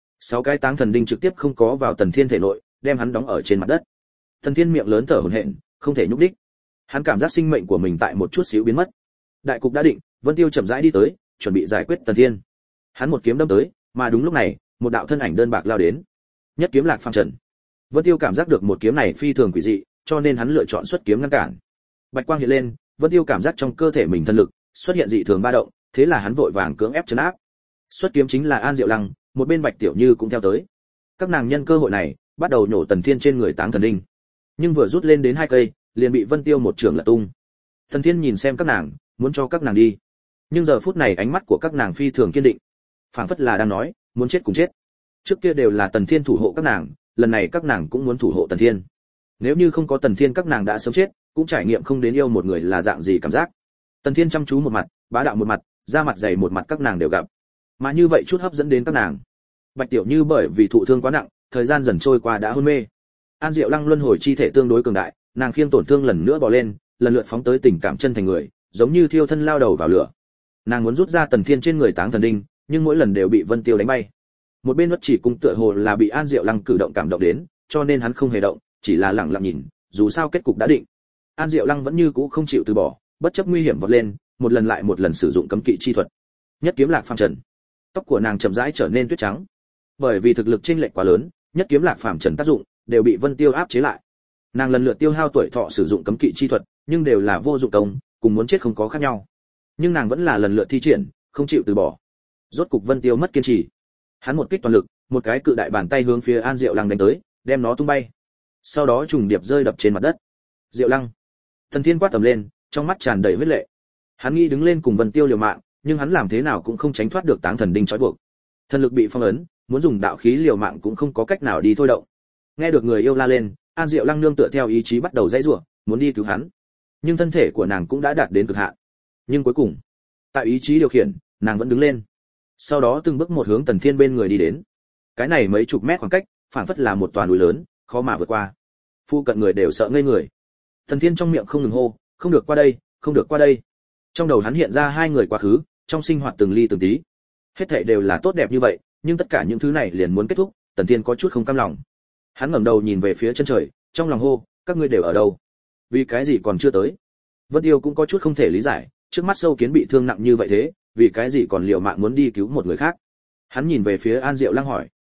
6 cái táng thần đinh trực tiếp không có vào Tần Thiên thể nội, đem hắn đóng ở trên mặt đất. Tần Thiên miệng lớn thở hổn hển, không thể nhúc đích. Hắn cảm giác sinh mệnh của mình tại một chút xíu biến mất. Đại cục đã định, Vân Tiêu chậm rãi đi tới, chuẩn bị giải quyết Tần Thiên. Hắn một kiếm đâm tới, mà đúng lúc này, một đạo thân ảnh đơn bạc lao đến. Nhất kiếm lạc phàm trần. Vân Tiêu cảm giác được một kiếm này phi thường quỷ dị, cho nên hắn lựa chọn xuất kiếm ngăn cản. Bạch quang hiện lên, Vân Tiêu cảm giác trong cơ thể mình thân lực xuất hiện dị thường ba động, thế là hắn vội vàng cưỡng ép trấn áp. Xuất kiếm chính là An Diệu Lăng, một bên Bạch Tiểu Như cũng theo tới. Các nàng nhân cơ hội này, bắt đầu nhổ Tần Thiên trên người táng thần đinh. Nhưng vừa rút lên đến 2 cây, liền bị Vân Tiêu một trường lật tung. Tần Thiên nhìn xem các nàng, muốn cho các nàng đi. Nhưng giờ phút này ánh mắt của các nàng phi thường kiên định, phảng phất là đang nói, muốn chết cùng chết. Trước kia đều là Tần Thiên thủ hộ các nàng, lần này các nàng cũng muốn thủ hộ Tần Thiên. Nếu như không có Tần Thiên các nàng đã sớm chết, cũng trải nghiệm không đến yêu một người là dạng gì cảm giác. Tần Thiên chăm chú một mặt, bá đạo một mặt, da mặt dày một mặt các nàng đều gặp. Mà như vậy chút hấp dẫn đến các nàng. Bạch Tiểu Như bởi vì thụ thương quá nặng, thời gian dần trôi qua đã hôn mê. An Diệu Lăng luân hồi chi thể tương đối cường đại, nàng khiêng tổn thương lần nữa bò lên, lần lượt phóng tới tình cảm chân thành người, giống như thiêu thân lao đầu vào lửa. Nàng muốn rút ra Tần Thiên trên người táng thần đinh, nhưng mỗi lần đều bị Vân Tiêu đánh bay. Một bên Vất Chỉ cung tựa hồ là bị An Diệu Lăng cử động cảm động đến, cho nên hắn không hề động, chỉ là lặng lặng nhìn, dù sao kết cục đã định. An Diệu Lăng vẫn như cũ không chịu từ bỏ, bất chấp nguy hiểm vọt lên, một lần lại một lần sử dụng cấm kỵ chi thuật. Nhất kiếm lạc phàm trần. Tóc của nàng chậm rãi trở nên tuyết trắng. Bởi vì thực lực chênh lệch quá lớn, nhất kiếm lạc phàm trần tác dụng đều bị Vân Tiêu áp chế lại. Nàng lần lượt tiêu hao tuổi thọ sử dụng cấm kỵ chi thuật, nhưng đều là vô dụng công, cùng muốn chết không có khác nhau. Nhưng nàng vẫn là lần lượt thi triển, không chịu từ bỏ. Rốt cục Vân Tiêu mất kiên trì. Hắn một kích toàn lực, một cái cự đại bàn tay hướng phía An Diệu Lăng đánh tới, đem nó tung bay. Sau đó trùng điệp rơi đập trên mặt đất. Diệu Lăng. Thần Thiên quát tầm lên, trong mắt tràn đầy huyết lệ. Hắn nghĩ đứng lên cùng Vân Tiêu liều mạng, nhưng hắn làm thế nào cũng không tránh thoát được Táng Thần Đinh trói buộc. Thần lực bị phong ấn, muốn dùng đạo khí liều mạng cũng không có cách nào đi thôi động. Nghe được người yêu la lên, An Diệu Lăng nương tựa theo ý chí bắt đầu giãy giụa, muốn đi cứu hắn. Nhưng thân thể của nàng cũng đã đạt đến cực hạn. Nhưng cuối cùng, tại ý chí điều khiển, nàng vẫn đứng lên. Sau đó từng bước một hướng Tần Thiên bên người đi đến. Cái này mấy chục mét khoảng cách, phản phất là một tòa núi lớn, khó mà vượt qua. Phu cận người đều sợ ngây người. Tần Thiên trong miệng không ngừng hô, không được qua đây, không được qua đây. Trong đầu hắn hiện ra hai người quá khứ, trong sinh hoạt từng ly từng tí. Hết thảy đều là tốt đẹp như vậy, nhưng tất cả những thứ này liền muốn kết thúc, Tần Thiên có chút không cam lòng. Hắn ngẩng đầu nhìn về phía chân trời, trong lòng hô, các ngươi đều ở đâu? Vì cái gì còn chưa tới? Vân Tiêu cũng có chút không thể lý giải, trước mắt sâu kiến bị thương nặng như vậy thế, vì cái gì còn liều mạng muốn đi cứu một người khác? Hắn nhìn về phía An Diệu Lăng hỏi,